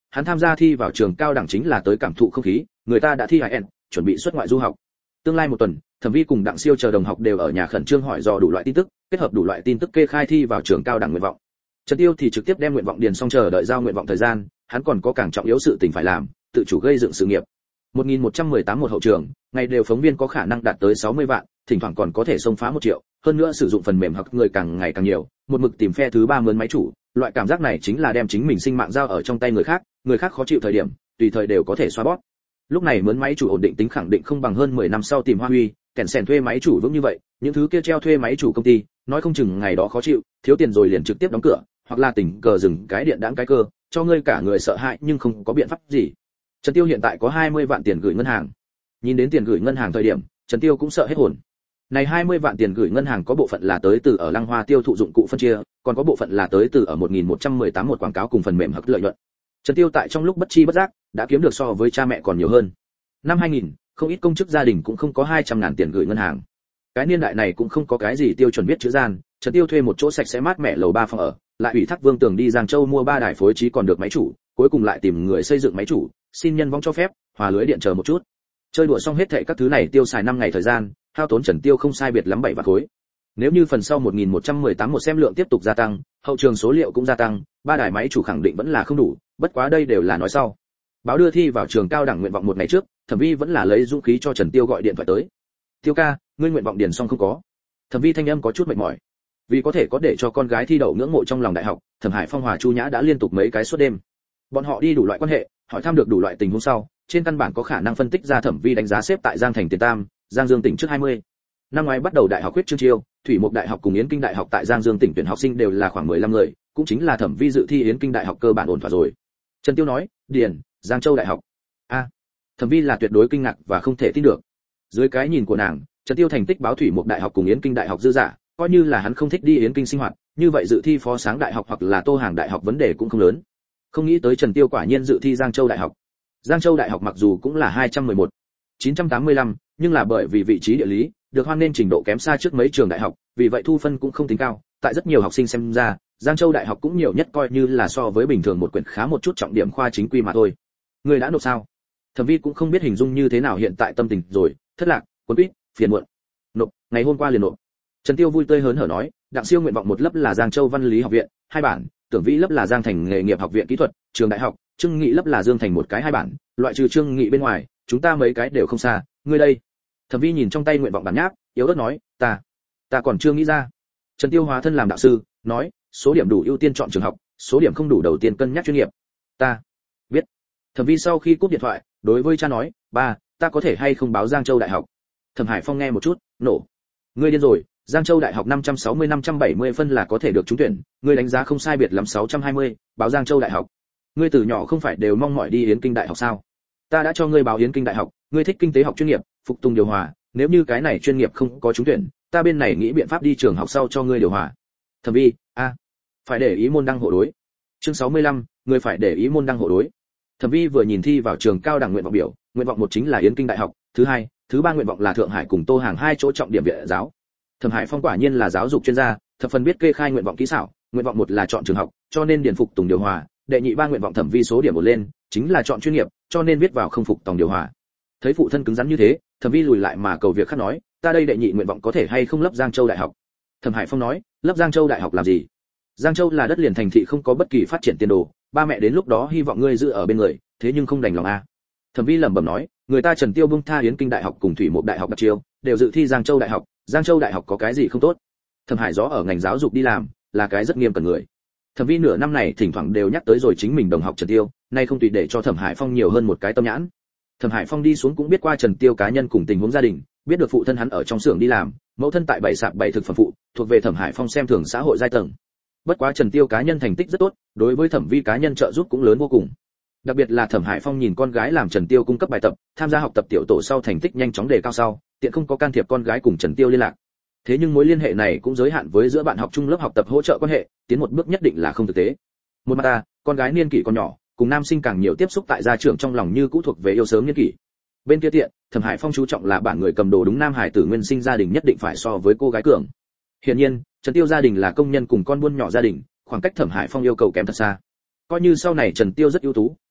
hắn tham gia thi vào trường cao đẳng chính là tới cảm thụ không khí, người ta đã thi ai en, chuẩn bị xuất ngoại du học. Tương lai một tuần, Thẩm Vi cùng Đặng Siêu chờ đồng học đều ở nhà khẩn trương hỏi dò đủ loại tin tức, kết hợp đủ loại tin tức kê khai thi vào trường cao đẳng nguyện vọng. Trần Tiêu thì trực tiếp đem nguyện vọng điền xong chờ đợi giao nguyện vọng thời gian, hắn còn có càng trọng yếu sự tình phải làm, tự chủ gây dựng sự nghiệp. một nghìn một trăm mười tám một hậu trường, ngày đều phóng viên có khả năng đạt tới sáu mươi vạn, thỉnh thoảng còn có thể xông phá một triệu, hơn nữa sử dụng phần mềm hoặc người càng ngày càng nhiều, một mực tìm phe thứ ba mướn máy chủ, loại cảm giác này chính là đem chính mình sinh mạng giao ở trong tay người khác, người khác khó chịu thời điểm, tùy thời đều có thể xóa bóp. Lúc này mướn máy chủ ổn định tính khẳng định không bằng hơn mười năm sau tìm Hoa Huy, kèn sèn thuê máy chủ vững như vậy, những thứ kia treo thuê máy chủ công ty, nói không chừng ngày đó khó chịu, thiếu tiền rồi liền trực tiếp đóng cửa, hoặc là tình cờ dừng cái điện đãng cái cơ, cho ngươi cả người sợ hãi nhưng không có biện pháp gì. Trần Tiêu hiện tại có hai mươi vạn tiền gửi ngân hàng. Nhìn đến tiền gửi ngân hàng thời điểm, Trần Tiêu cũng sợ hết hồn. Này hai mươi vạn tiền gửi ngân hàng có bộ phận là tới từ ở Lăng Hoa tiêu thụ dụng cụ phân chia, còn có bộ phận là tới từ ở một nghìn một trăm mười tám một quảng cáo cùng phần mềm hắc lợi nhuận. Trần Tiêu tại trong lúc bất chi bất giác đã kiếm được so với cha mẹ còn nhiều hơn. Năm hai nghìn, không ít công chức gia đình cũng không có hai trăm ngàn tiền gửi ngân hàng. Cái niên đại này cũng không có cái gì tiêu chuẩn viết chữ gian, Trần Tiêu thuê một chỗ sạch sẽ mát mẻ lầu ba phòng ở, lại ủy thác Vương Tường đi Giang Châu mua ba đài phối trí còn được máy chủ, cuối cùng lại tìm người xây dựng máy chủ, xin nhân vong cho phép, hòa lưới điện chờ một chút. Chơi đùa xong hết thảy các thứ này tiêu xài năm ngày thời gian, hao tốn Trần Tiêu không sai biệt lắm bảy vạn khối. Nếu như phần sau một nghìn một trăm mười tám một xem lượng tiếp tục gia tăng, hậu trường số liệu cũng gia tăng, ba đài máy chủ khẳng định vẫn là không đủ, bất quá đây đều là nói sau. Báo đưa thi vào trường cao đẳng nguyện vọng một ngày trước, Thẩm Vi vẫn là lấy dũng khí cho Trần Tiêu gọi điện thoại tới. "Tiêu ca, ngươi nguyện vọng điền xong không có?" Thẩm Vi thanh âm có chút mệt mỏi. Vì có thể có để cho con gái thi đậu ngưỡng mộ trong lòng đại học, Thẩm Hải Phong Hòa Chu Nhã đã liên tục mấy cái suốt đêm. Bọn họ đi đủ loại quan hệ, hỏi thăm được đủ loại tình huống sau, trên căn bản có khả năng phân tích ra Thẩm Vi đánh giá xếp tại Giang Thành tiền tam, Giang Dương tỉnh trước hai mươi. Năm ngoái bắt đầu đại học huyết chương chiêu, Thủy Mục Đại học cùng Yến Kinh Đại học tại Giang Dương tỉnh tuyển học sinh đều là khoảng mười lăm người, cũng chính là Thẩm Vi dự thi Yến Kinh Đại học cơ bản ổn thỏa rồi. Trần Tiêu nói, "Điền, Giang Châu Đại học." A. Thẩm Vi là tuyệt đối kinh ngạc và không thể tin được. Dưới cái nhìn của nàng, Trần Tiêu thành tích báo Thủy Mục Đại học cùng Yến Kinh Đại học dư giả, coi như là hắn không thích đi Yến Kinh sinh hoạt, như vậy dự thi Phó Sáng Đại học hoặc là Tô Hàng Đại học vấn đề cũng không lớn. Không nghĩ tới Trần Tiêu quả nhiên dự thi Giang Châu Đại học. Giang Châu Đại học mặc dù cũng là hai trăm mười một, chín trăm tám mươi lăm, nhưng là bởi vì vị trí địa lý, được hoan nên trình độ kém xa trước mấy trường đại học, vì vậy thu phân cũng không tính cao. Tại rất nhiều học sinh xem ra, Giang Châu Đại học cũng nhiều nhất coi như là so với bình thường một quyển khá một chút trọng điểm khoa chính quy mà thôi. Người đã nộp sao? Thẩm Vi cũng không biết hình dung như thế nào hiện tại tâm tình rồi, thất lạc, cuốn quýt, phiền muộn. Nộp, ngày hôm qua liền nộp. Trần Tiêu vui tươi hớn hở nói, Đặng Siêu nguyện vọng một lớp là Giang Châu Văn lý học viện, hai bản, Tưởng Vĩ lớp là Giang Thành nghề nghiệp học viện kỹ thuật, trường đại học, Trương Nghị lớp là Dương Thành một cái hai bản, loại trừ Trương Nghị bên ngoài, chúng ta mấy cái đều không xa, ngươi đây. Thẩm Vi nhìn trong tay nguyện vọng bản nháp, yếu ớt nói, ta, ta còn chưa nghĩ ra. Trần Tiêu hóa thân làm đạo sư, nói, số điểm đủ ưu tiên chọn trường học, số điểm không đủ đầu tiên cân nhắc chuyên nghiệp. Ta biết. Thẩm Vi sau khi cúp điện thoại, đối với cha nói, ba, ta có thể hay không báo Giang Châu Đại học? Thẩm Hải Phong nghe một chút, nổ. Ngươi điên rồi, Giang Châu Đại học năm trăm sáu mươi năm trăm bảy mươi phân là có thể được trúng tuyển, ngươi đánh giá không sai biệt lắm sáu trăm hai mươi, báo Giang Châu Đại học. Ngươi từ nhỏ không phải đều mong mỏi đi Yến Kinh Đại học sao? Ta đã cho ngươi báo Yến Kinh Đại học, ngươi thích kinh tế học chuyên nghiệp, phục tùng điều hòa, nếu như cái này chuyên nghiệp không có trúng tuyển, ta bên này nghĩ biện pháp đi trường học sau cho ngươi điều hòa. Thẩm Vi, a, à, phải để ý môn đăng hộ đối. Chương sáu mươi lăm, ngươi phải để ý môn đăng hộ đối. Thẩm Vi vừa nhìn thi vào trường cao đẳng nguyện vọng biểu, nguyện vọng một chính là Yến Kinh Đại học, thứ hai, thứ ba nguyện vọng là Thượng Hải cùng Tô Hàng hai chỗ trọng điểm viện giáo. Thẩm Hải Phong quả nhiên là giáo dục chuyên gia, thập phần biết kê khai nguyện vọng kỹ xảo, nguyện vọng một là chọn trường học, cho nên điền phục tùng điều hòa, đệ nhị ba nguyện vọng Thẩm Vi số điểm một lên, chính là chọn chuyên nghiệp, cho nên viết vào không phục tòng điều hòa. Thấy phụ thân cứng rắn như thế, Thẩm Vi lùi lại mà cầu việc khác nói, ta đây đệ nhị nguyện vọng có thể hay không lấp Giang Châu Đại học? Thẩm Hải Phong nói, lấp Giang Châu Đại học làm gì? Giang Châu là đất liền thành thị không có bất kỳ phát triển tiền đồ, ba mẹ đến lúc đó hy vọng ngươi giữ ở bên người, thế nhưng không đành lòng a. Thẩm Vi lẩm bẩm nói, người ta Trần Tiêu bung tha Yến Kinh Đại học cùng Thủy Mục Đại học đặc chiêu, đều dự thi Giang Châu Đại học, Giang Châu Đại học có cái gì không tốt? Thẩm Hải Gió ở ngành giáo dục đi làm, là cái rất nghiêm cẩn người. Thẩm Vi nửa năm này thỉnh thoảng đều nhắc tới rồi chính mình đồng học Trần Tiêu, nay không tùy để cho Thẩm Hải Phong nhiều hơn một cái tâm nhãn. Thẩm Hải Phong đi xuống cũng biết qua Trần Tiêu cá nhân cùng tình huống gia đình, biết được phụ thân hắn ở trong xưởng đi làm, mẫu thân tại bảy sạp bảy thực phẩm phụ, thuộc về Thẩm Hải Phong xem thường xã hội giai tầng. Bất quá Trần Tiêu cá nhân thành tích rất tốt, đối với Thẩm Vi cá nhân trợ giúp cũng lớn vô cùng. Đặc biệt là Thẩm Hải Phong nhìn con gái làm Trần Tiêu cung cấp bài tập, tham gia học tập tiểu tổ sau thành tích nhanh chóng đề cao sau, tiện không có can thiệp con gái cùng Trần Tiêu liên lạc. Thế nhưng mối liên hệ này cũng giới hạn với giữa bạn học chung lớp học tập hỗ trợ quan hệ, tiến một bước nhất định là không thực tế. Một mặt ta, con gái niên kỷ còn nhỏ, cùng nam sinh càng nhiều tiếp xúc tại gia trưởng trong lòng như cũ thuộc về yêu sớm niên kỷ. Bên kia tiện, Thẩm Hải Phong chú trọng là bản người cầm đồ đúng nam hải tử nguyên sinh gia đình nhất định phải so với cô gái cường. Hiển nhiên, Trần Tiêu gia đình là công nhân cùng con buôn nhỏ gia đình, khoảng cách Thẩm Hải Phong yêu cầu kém thật xa. Coi như sau này Trần Tiêu rất ưu tú,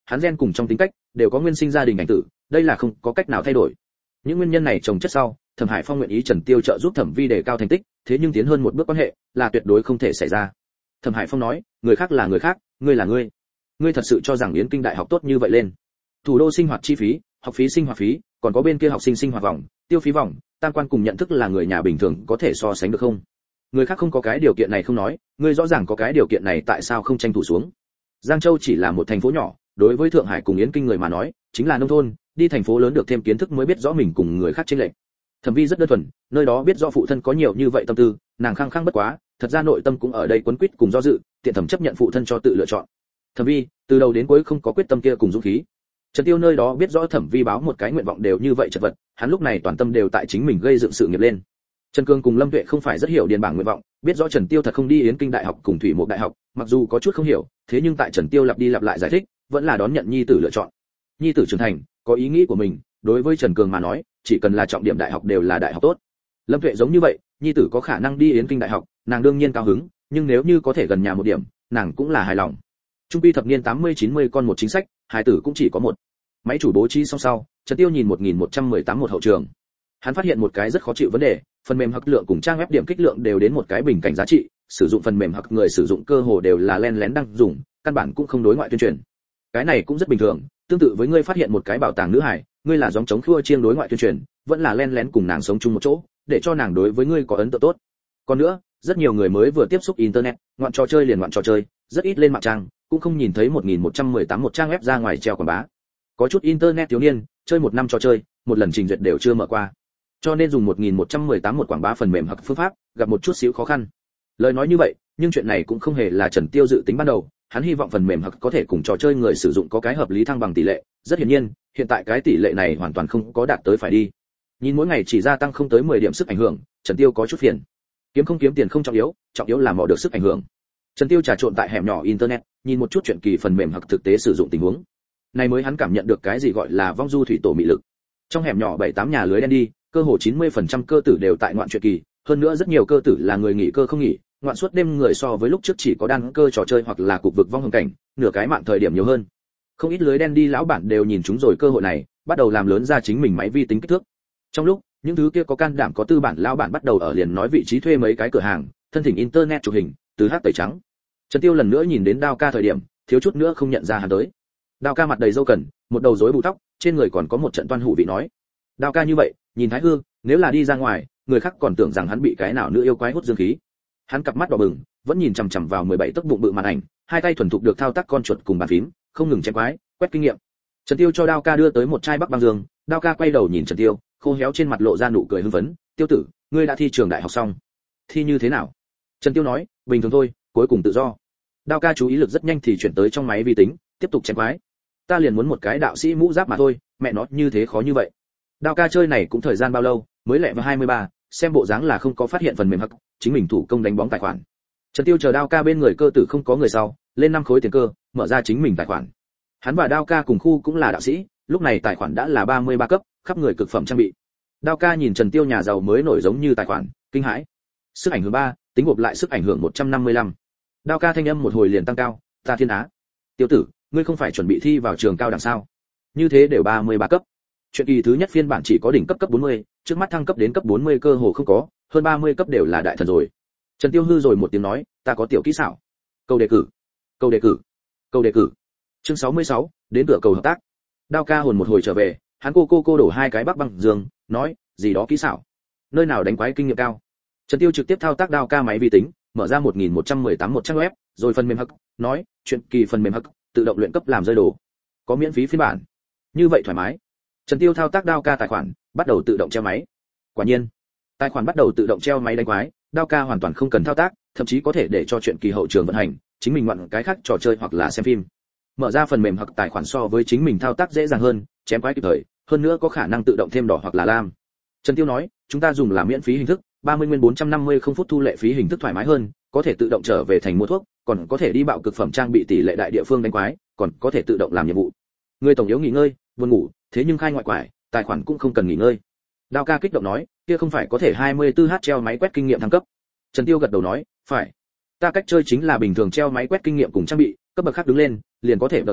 hắn gen cùng trong tính cách đều có nguyên sinh gia đình ảnh tử, đây là không có cách nào thay đổi. Những nguyên nhân này chồng chất sau, Thẩm Hải Phong nguyện ý Trần Tiêu trợ giúp Thẩm Vi đề cao thành tích, thế nhưng tiến hơn một bước quan hệ là tuyệt đối không thể xảy ra. Thẩm Hải Phong nói, người khác là người khác, ngươi là ngươi. Ngươi thật sự cho rằng Yến Kinh đại học tốt như vậy lên? Thủ đô sinh hoạt chi phí, học phí sinh hoạt phí, còn có bên kia học sinh sinh hoạt vòng, tiêu phí vòng, tam quan cùng nhận thức là người nhà bình thường có thể so sánh được không? Người khác không có cái điều kiện này không nói, ngươi rõ ràng có cái điều kiện này tại sao không tranh thủ xuống? Giang Châu chỉ là một thành phố nhỏ, đối với Thượng Hải cùng Yến Kinh người mà nói, chính là nông thôn, đi thành phố lớn được thêm kiến thức mới biết rõ mình cùng người khác chênh lệch. Thẩm Vi rất đơn thuần, nơi đó biết rõ phụ thân có nhiều như vậy tâm tư, nàng khăng khăng bất quá, thật ra nội tâm cũng ở đây quấn quýt cùng do dự, tiện thẩm chấp nhận phụ thân cho tự lựa chọn. Thẩm Vi từ đầu đến cuối không có quyết tâm kia cùng dũng khí. Trần Tiêu nơi đó biết rõ Thẩm Vi báo một cái nguyện vọng đều như vậy chật vật, hắn lúc này toàn tâm đều tại chính mình gây dựng sự nghiệp lên. Trần Cương cùng Lâm Tuệ không phải rất hiểu điền bảng nguyện vọng, biết rõ Trần Tiêu thật không đi Yến Kinh đại học cùng Thủy Mục đại học, mặc dù có chút không hiểu, thế nhưng tại Trần Tiêu lặp đi lặp lại giải thích, vẫn là đón nhận nhi tử lựa chọn. Nhi tử trưởng thành, có ý nghĩ của mình, đối với Trần Cường mà nói, chỉ cần là trọng điểm đại học đều là đại học tốt. Lâm Tuệ giống như vậy, nhi tử có khả năng đi Yến Kinh đại học, nàng đương nhiên cao hứng, nhưng nếu như có thể gần nhà một điểm, nàng cũng là hài lòng. Trung quy thập niên tám mươi chín mươi con một chính sách, hài tử cũng chỉ có một. Máy chủ bố trí xong sau, Trần Tiêu nhìn một nghìn một trăm mười tám một hậu trường. Hắn phát hiện một cái rất khó chịu vấn đề, phần mềm hặc lượng cùng trang web điểm kích lượng đều đến một cái bình cảnh giá trị, sử dụng phần mềm hặc người sử dụng cơ hồ đều là len lén đăng dùng, căn bản cũng không đối ngoại tuyên truyền. Cái này cũng rất bình thường, tương tự với ngươi phát hiện một cái bảo tàng nữ hải, ngươi là gióng chống khua chiêng đối ngoại tuyên truyền, vẫn là len lén cùng nàng sống chung một chỗ, để cho nàng đối với ngươi có ấn tượng tốt. Còn nữa, rất nhiều người mới vừa tiếp xúc internet, ngoạn trò chơi liền ngoạn trò chơi, rất ít lên mạng trang, cũng không nhìn thấy một nghìn một trăm mười tám một trang web ra ngoài treo quảng bá. Có chút internet thiếu niên, chơi một năm trò chơi, một lần trình duyệt đều chưa mở qua. Cho nên dùng một nghìn một trăm mười tám một quảng bá phần mềm hoặc phương pháp, gặp một chút xíu khó khăn. Lời nói như vậy, nhưng chuyện này cũng không hề là Trần Tiêu dự tính ban đầu, hắn hy vọng phần mềm hoặc có thể cùng trò chơi người sử dụng có cái hợp lý thăng bằng tỷ lệ, rất hiển nhiên, hiện tại cái tỷ lệ này hoàn toàn không có đạt tới phải đi. Nhìn mỗi ngày chỉ gia tăng không tới mười điểm sức ảnh hưởng, Trần Tiêu có chút phiền. Kiếm không kiếm tiền không trọng yếu, trọng yếu là mò được sức ảnh hưởng. Trần Tiêu trà trộn tại hẻm nhỏ internet, nhìn một chút chuyện kỳ phần mềm hoặc thực tế sử dụng tình huống. Này mới hắn cảm nhận được cái gì gọi là vong du thủy tổ mị lực. Trong hẻm nhỏ bảy tám nhà lưới đen đi, cơ hồ chín mươi phần trăm cơ tử đều tại ngoạn chuyện kỳ, hơn nữa rất nhiều cơ tử là người nghỉ cơ không nghỉ, ngoạn suốt đêm người so với lúc trước chỉ có đăng cơ trò chơi hoặc là cục vực vong hồng cảnh, nửa cái mạng thời điểm nhiều hơn. Không ít lưới đen đi lão bản đều nhìn chúng rồi cơ hội này, bắt đầu làm lớn ra chính mình máy vi tính kích thước. Trong lúc, những thứ kia có can đảm có tư bản lão bản bắt đầu ở liền nói vị trí thuê mấy cái cửa hàng, thân thỉnh internet chụp hình, từ hát tẩy trắng. Trần Tiêu lần nữa nhìn đến Đao Ca thời điểm, thiếu chút nữa không nhận ra hắn tới. Đao Ca mặt đầy râu cần, một đầu rối bù tóc, trên người còn có một trận toan hủ vị nói. Đao Ca như vậy, nhìn Thái Hương, nếu là đi ra ngoài, người khác còn tưởng rằng hắn bị cái nào nữ yêu quái hút dương khí. Hắn cặp mắt đỏ bừng, vẫn nhìn chằm chằm vào mười bảy tấc bụng bự màn ảnh, hai tay thuần thục được thao tác con chuột cùng bàn phím, không ngừng chém quái, quét kinh nghiệm. Trần Tiêu cho Đao Ca đưa tới một chai Bắc Băng Dương, Đao Ca quay đầu nhìn Trần Tiêu, khô héo trên mặt lộ ra nụ cười hưng phấn, "Tiêu tử, ngươi đã thi trường đại học xong. Thi như thế nào?" Trần Tiêu nói, "Bình thường thôi, cuối cùng tự do." Đao Ca chú ý lực rất nhanh thì chuyển tới trong máy vi tính, tiếp tục chém quái. "Ta liền muốn một cái đạo sĩ mũ giáp mà thôi, mẹ nó như thế khó như vậy." Đao Ca chơi này cũng thời gian bao lâu, mới lẹ vào hai mươi ba, xem bộ dáng là không có phát hiện phần mềm hắc, chính mình thủ công đánh bóng tài khoản. Trần Tiêu chờ Đao Ca bên người cơ tử không có người sau, lên năm khối tiền cơ, mở ra chính mình tài khoản. Hắn và Đao Ca cùng khu cũng là đạo sĩ, lúc này tài khoản đã là ba mươi ba cấp, khắp người cực phẩm trang bị. Đao Ca nhìn Trần Tiêu nhà giàu mới nổi giống như tài khoản, kinh hãi. Sức ảnh hưởng ba, tính gộp lại sức ảnh hưởng một trăm năm mươi lăm. Đao Ca thanh âm một hồi liền tăng cao, "Ta thiên á. Tiêu tử, ngươi không phải chuẩn bị thi vào trường cao đẳng sao? Như thế đều ba mươi ba cấp." Chuyện kỳ thứ nhất phiên bản chỉ có đỉnh cấp cấp bốn mươi, trước mắt thăng cấp đến cấp bốn mươi cơ hồ không có, hơn ba mươi cấp đều là đại thần rồi. Trần Tiêu hư rồi một tiếng nói, "Ta có tiểu kỹ xảo." Câu đề cử, câu đề cử, câu đề cử. Chương sáu mươi sáu, đến cửa cầu hợp tác. Đao Ca hồn một hồi trở về, hắn cô cô cô đổ hai cái Bắc Băng Dương, nói, "Gì đó kỹ xảo? Nơi nào đánh quái kinh nghiệm cao?" Trần Tiêu trực tiếp thao tác Đao Ca máy vi tính, mở ra một nghìn một trăm mười tám một trang web, rồi phần mềm hắc, nói, "Chuyện kỳ phần mềm hắc, tự động luyện cấp làm rơi đồ. Có miễn phí phiên bản." Như vậy thoải mái. Trần Tiêu thao tác Đao Ca tài khoản, bắt đầu tự động treo máy. Quả nhiên, tài khoản bắt đầu tự động treo máy đánh quái, Đao Ca hoàn toàn không cần thao tác, thậm chí có thể để cho chuyện kỳ hậu trường vận hành, chính mình ngoạn cái khác trò chơi hoặc là xem phim. Mở ra phần mềm hoặc tài khoản so với chính mình thao tác dễ dàng hơn, chém quái kịp thời, hơn nữa có khả năng tự động thêm đỏ hoặc là lam. Trần Tiêu nói, "Chúng ta dùng là miễn phí hình thức, ba mươi nguyên bốn trăm năm mươi không phút thu lệ phí hình thức thoải mái hơn, có thể tự động trở về thành mua thuốc, còn có thể đi bạo cực phẩm trang bị tỷ lệ đại địa phương đánh quái, còn có thể tự động làm nhiệm vụ. Người tổng yếu nghỉ ngơi, buồn ngủ, thế nhưng khai ngoại quải, tài khoản cũng không cần nghỉ ngơi." Đao Ca kích động nói, "Kia không phải có thể hai mươi tư h treo máy quét kinh nghiệm thăng cấp?" Trần Tiêu gật đầu nói, "Phải. Ta cách chơi chính là bình thường treo máy quét kinh nghiệm cùng trang bị, cấp bậc khác đứng lên, liền có thể bờ cờ,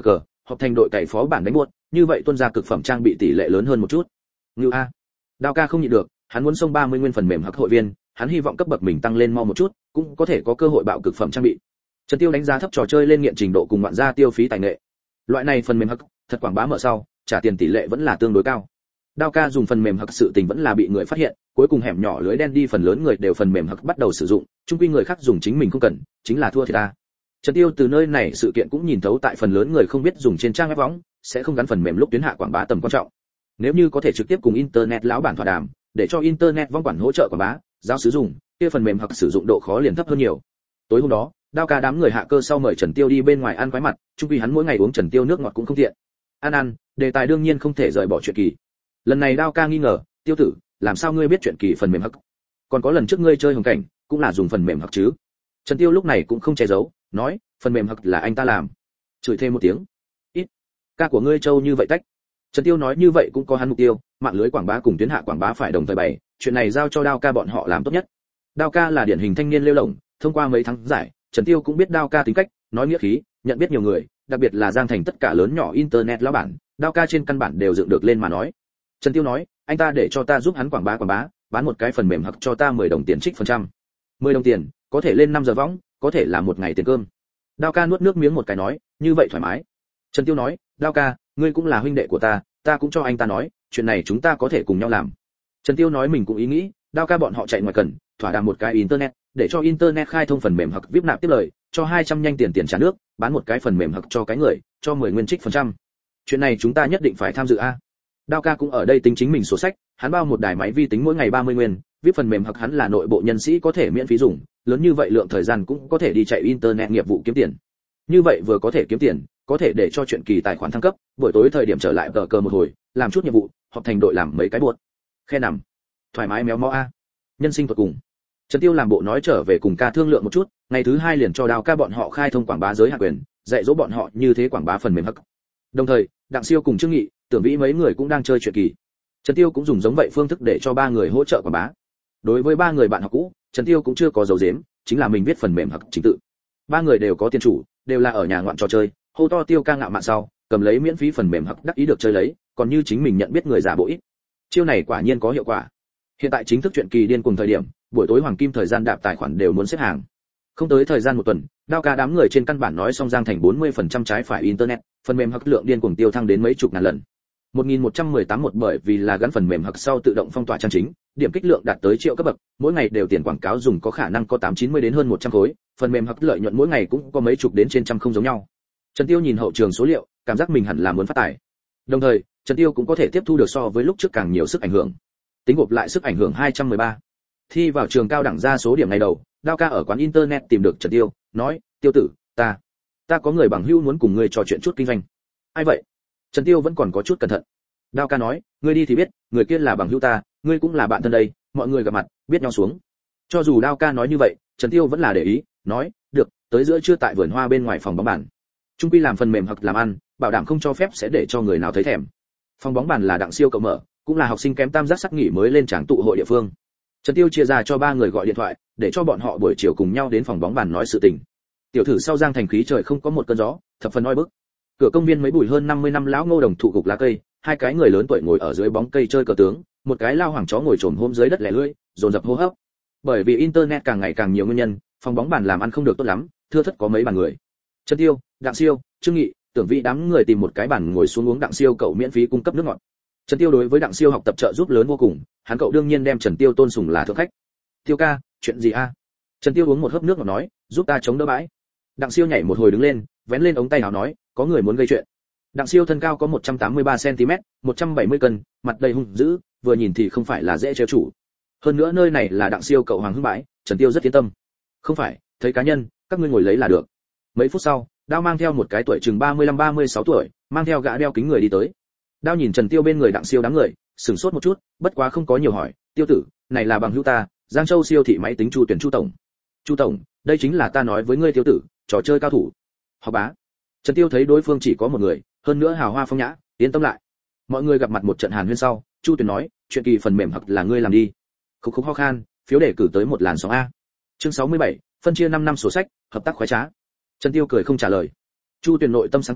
họp thành đội cày phó bản đánh buốt, như vậy tuân ra cực phẩm trang bị tỷ lệ lớn hơn một chút. Ngưu a. Đao ca không nhịn được, hắn muốn xông ba mươi nguyên phần mềm hắc hội viên, hắn hy vọng cấp bậc mình tăng lên mau một chút, cũng có thể có cơ hội bạo cực phẩm trang bị. Trần Tiêu đánh giá thấp trò chơi lên nghiện trình độ cùng ngoạn gia tiêu phí tài nghệ. Loại này phần mềm hắc, thật quảng bá mở sau, trả tiền tỷ lệ vẫn là tương đối cao. Đao ca dùng phần mềm hắc sự tình vẫn là bị người phát hiện, cuối cùng hẻm nhỏ lưới đen đi phần lớn người đều phần mềm hắc bắt đầu sử dụng, chung quy người khác dùng chính mình không cần, chính là thua thiệt ta. Trần Tiêu từ nơi này sự kiện cũng nhìn thấu tại phần lớn người không biết dùng trên trang web võng, sẽ không gắn phần mềm lúc tuyến hạ quảng bá tầm quan trọng. Nếu như có thể trực tiếp cùng internet lão bản thỏa đàm, để cho internet vong quản hỗ trợ quảng bá, giao sử dụng, kia phần mềm hoặc sử dụng độ khó liền thấp hơn nhiều. Tối hôm đó, Đao ca đám người hạ cơ sau mời Trần Tiêu đi bên ngoài ăn quái mặt, chung quy hắn mỗi ngày uống Trần Tiêu nước ngọt cũng không tiện. Ăn ăn, đề tài đương nhiên không thể rời bỏ chuyện kỳ. Lần này Đao ca nghi ngờ, Tiêu tử, làm sao ngươi biết chuyện kỳ phần mềm hắc? Còn có lần trước ngươi chơi hồng cảnh, cũng là dùng phần mềm hắc chứ? Trần Tiêu lúc này cũng không che giấu, nói, phần mềm hắc là anh ta làm. Chửi thêm một tiếng. Ít, ca của ngươi trâu như vậy tách. Trần Tiêu nói như vậy cũng có hắn mục tiêu, mạng lưới quảng bá cùng tuyến hạ quảng bá phải đồng thời bày, chuyện này giao cho Đao ca bọn họ làm tốt nhất. Đao ca là điển hình thanh niên lêu lổng, thông qua mấy tháng giải, Trần Tiêu cũng biết Đao ca tính cách, nói nghĩa khí, nhận biết nhiều người, đặc biệt là Giang Thành tất cả lớn nhỏ internet lão bản, Đao ca trên căn bản đều dựng được lên mà nói. Trần Tiêu nói, anh ta để cho ta giúp hắn quảng bá quảng bá, bán một cái phần mềm hoặc cho ta mười đồng tiền trích phần trăm. mười đồng tiền, có thể lên năm giờ võng, có thể là một ngày tiền cơm. Đao ca nuốt nước miếng một cái nói, như vậy thoải mái. Trần Tiêu nói, Đao ca, ngươi cũng là huynh đệ của ta, ta cũng cho anh ta nói, chuyện này chúng ta có thể cùng nhau làm. Trần Tiêu nói mình cũng ý nghĩ, Đao ca bọn họ chạy ngoài cần, thỏa đàm một cái internet, để cho internet khai thông phần mềm hoặc vip nạp tiếp lời, cho hai trăm nhanh tiền tiền trả nước, bán một cái phần mềm hoặc cho cái người, cho mười nguyên trích phần trăm. Chuyện này chúng ta nhất định phải tham dự a. Đao ca cũng ở đây tính chính mình sổ sách, hắn bao một đài máy vi tính mỗi ngày ba mươi nguyên, vip phần mềm hoặc hắn là nội bộ nhân sĩ có thể miễn phí dùng, lớn như vậy lượng thời gian cũng có thể đi chạy internet nghiệp vụ kiếm tiền. Như vậy vừa có thể kiếm tiền, có thể để cho chuyện kỳ tài khoản thăng cấp, buổi tối thời điểm trở lại tờ cờ một hồi, làm chút nhiệm vụ, họp thành đội làm mấy cái buột. Khe nằm, thoải mái méo mó a. Nhân sinh tuột cùng. Trần Tiêu làm bộ nói trở về cùng ca thương lượng một chút, ngày thứ hai liền cho Đao ca bọn họ khai thông quảng bá giới hạn quyền, dạy dỗ bọn họ như thế quảng bá phần mềm hắc. Đồng thời, Đặng Siêu cùng Trương Nghị, Tưởng Vĩ mấy người cũng đang chơi chuyện kỳ. Trần Tiêu cũng dùng giống vậy phương thức để cho ba người hỗ trợ quảng bá. Đối với ba người bạn học cũ, Trần Tiêu cũng chưa có giấu giếm, chính là mình viết phần mềm hắc chính tự. Ba người đều có tiền chủ, đều là ở nhà ngoạn trò chơi, hô to Tiêu ca ngạo mạn sau, cầm lấy miễn phí phần mềm hắc đắc ý được chơi lấy, còn như chính mình nhận biết người giả bộ ít. Chiêu này quả nhiên có hiệu quả. Hiện tại chính thức chuyện kỳ điên cùng thời điểm, buổi tối hoàng kim thời gian đạp tài khoản đều muốn xếp hàng. Không tới thời gian một tuần, Đao ca đám người trên căn bản nói xong Giang Thành bốn mươi phần trăm trái phải internet, phần mềm hắc lượng điên cuồng tiêu thăng đến mấy chục ngàn lần. một nghìn một trăm mười tám một bởi vì là gắn phần mềm hắc sau tự động phong tỏa trang chính, điểm kích lượng đạt tới triệu cấp bậc, mỗi ngày đều tiền quảng cáo dùng có khả năng có tám chín mươi đến hơn một trăm khối, phần mềm hắc lợi nhuận mỗi ngày cũng có mấy chục đến trên trăm không giống nhau. Trần Tiêu nhìn hậu trường số liệu, cảm giác mình hẳn là muốn phát tài. Đồng thời, Trần Tiêu cũng có thể tiếp thu được so với lúc trước càng nhiều sức ảnh hưởng. Tính gộp lại sức ảnh hưởng hai trăm mười ba. Thi vào trường cao đẳng ra số điểm ngày đầu, Đao ca ở quán internet tìm được Trần Tiêu, nói, Tiêu tử, ta, ta có người bằng hữu muốn cùng ngươi trò chuyện chút kinh doanh. Ai vậy? Trần Tiêu vẫn còn có chút cẩn thận. Đao ca nói, ngươi đi thì biết, người kia là bằng hữu ta, ngươi cũng là bạn thân đây, mọi người gặp mặt, biết nhau xuống. Cho dù Đao ca nói như vậy, Trần Tiêu vẫn là để ý, nói, được, tới giữa trưa tại vườn hoa bên ngoài phòng bóng bàn. Trung quy làm phần mềm hoặc làm ăn, bảo đảm không cho phép sẽ để cho người nào thấy thèm. Phòng bóng bàn là Đặng Siêu cậu mở, cũng là học sinh kém tam giác sắc nghỉ mới lên tráng tụ hội địa phương. Trần Tiêu chia ra cho ba người gọi điện thoại, để cho bọn họ buổi chiều cùng nhau đến phòng bóng bàn nói sự tình. Tiểu thử sau Giang Thành khí trời không có một cơn gió, thập phần oi bức. Cửa công viên mấy bụi hơn năm mươi năm lão ngô đồng thụ gục lá cây, hai cái người lớn tuổi ngồi ở dưới bóng cây chơi cờ tướng, một cái lao hoàng chó ngồi trồm hôm dưới đất lẻ lưỡi, dồn dập hô hấp. Bởi vì internet càng ngày càng nhiều nguyên nhân, phòng bóng bàn làm ăn không được tốt lắm, thưa thất có mấy bàn người. Trần Tiêu, Đặng Siêu, Trương Nghị, Tưởng Vĩ đám người tìm một cái bàn ngồi xuống uống Đặng Siêu cậu miễn phí cung cấp nước ngọt. Trần Tiêu đối với Đặng Siêu học tập trợ giúp lớn vô cùng, hắn cậu đương nhiên đem Trần Tiêu tôn sùng là thượng khách. Tiêu ca, chuyện gì a? Trần Tiêu uống một hớp nước ngọt nói, giúp ta chống đỡ bãi. Đặng Siêu nhảy một hồi đứng lên, vén lên ống tay áo nói, có người muốn gây chuyện. Đặng Siêu thân cao có một trăm tám mươi ba xăng ti mét, một trăm bảy mươi cân, mặt đầy hung dữ, vừa nhìn thì không phải là dễ trêu chủ. Hơn nữa nơi này là Đặng Siêu cậu hoàng hưng bãi, Trần Tiêu rất yên tâm. Không phải, thấy cá nhân, các ngươi ngồi lấy là được. Mấy phút sau, Đao mang theo một cái tuổi chừng ba mươi lăm ba mươi sáu tuổi, mang theo gã đeo kính người đi tới. Đao nhìn Trần Tiêu bên người Đặng Siêu đám người, sửng sốt một chút, bất quá không có nhiều hỏi, Tiêu tử, này là bằng hữu ta, Giang Châu siêu thị máy tính Chu Tuyển Chu tổng. Chu tổng, đây chính là ta nói với ngươi Tiêu tử, trò chơi cao thủ. Học bá. Trần Tiêu thấy đối phương chỉ có một người, hơn nữa hào hoa phong nhã, yên tâm lại. Mọi người gặp mặt một trận hàn huyên sau, Chu Tuyển nói, chuyện kỳ phần mềm hoặc là ngươi làm đi. Khúc khúc ho khan, phiếu đề cử tới một làn sóng a. Chương sáu mươi bảy, phân chia năm năm sổ sách, hợp tác khoái trá. Trần Tiêu cười không trả lời. Chu Tuyển nội tâm sáng tỏ,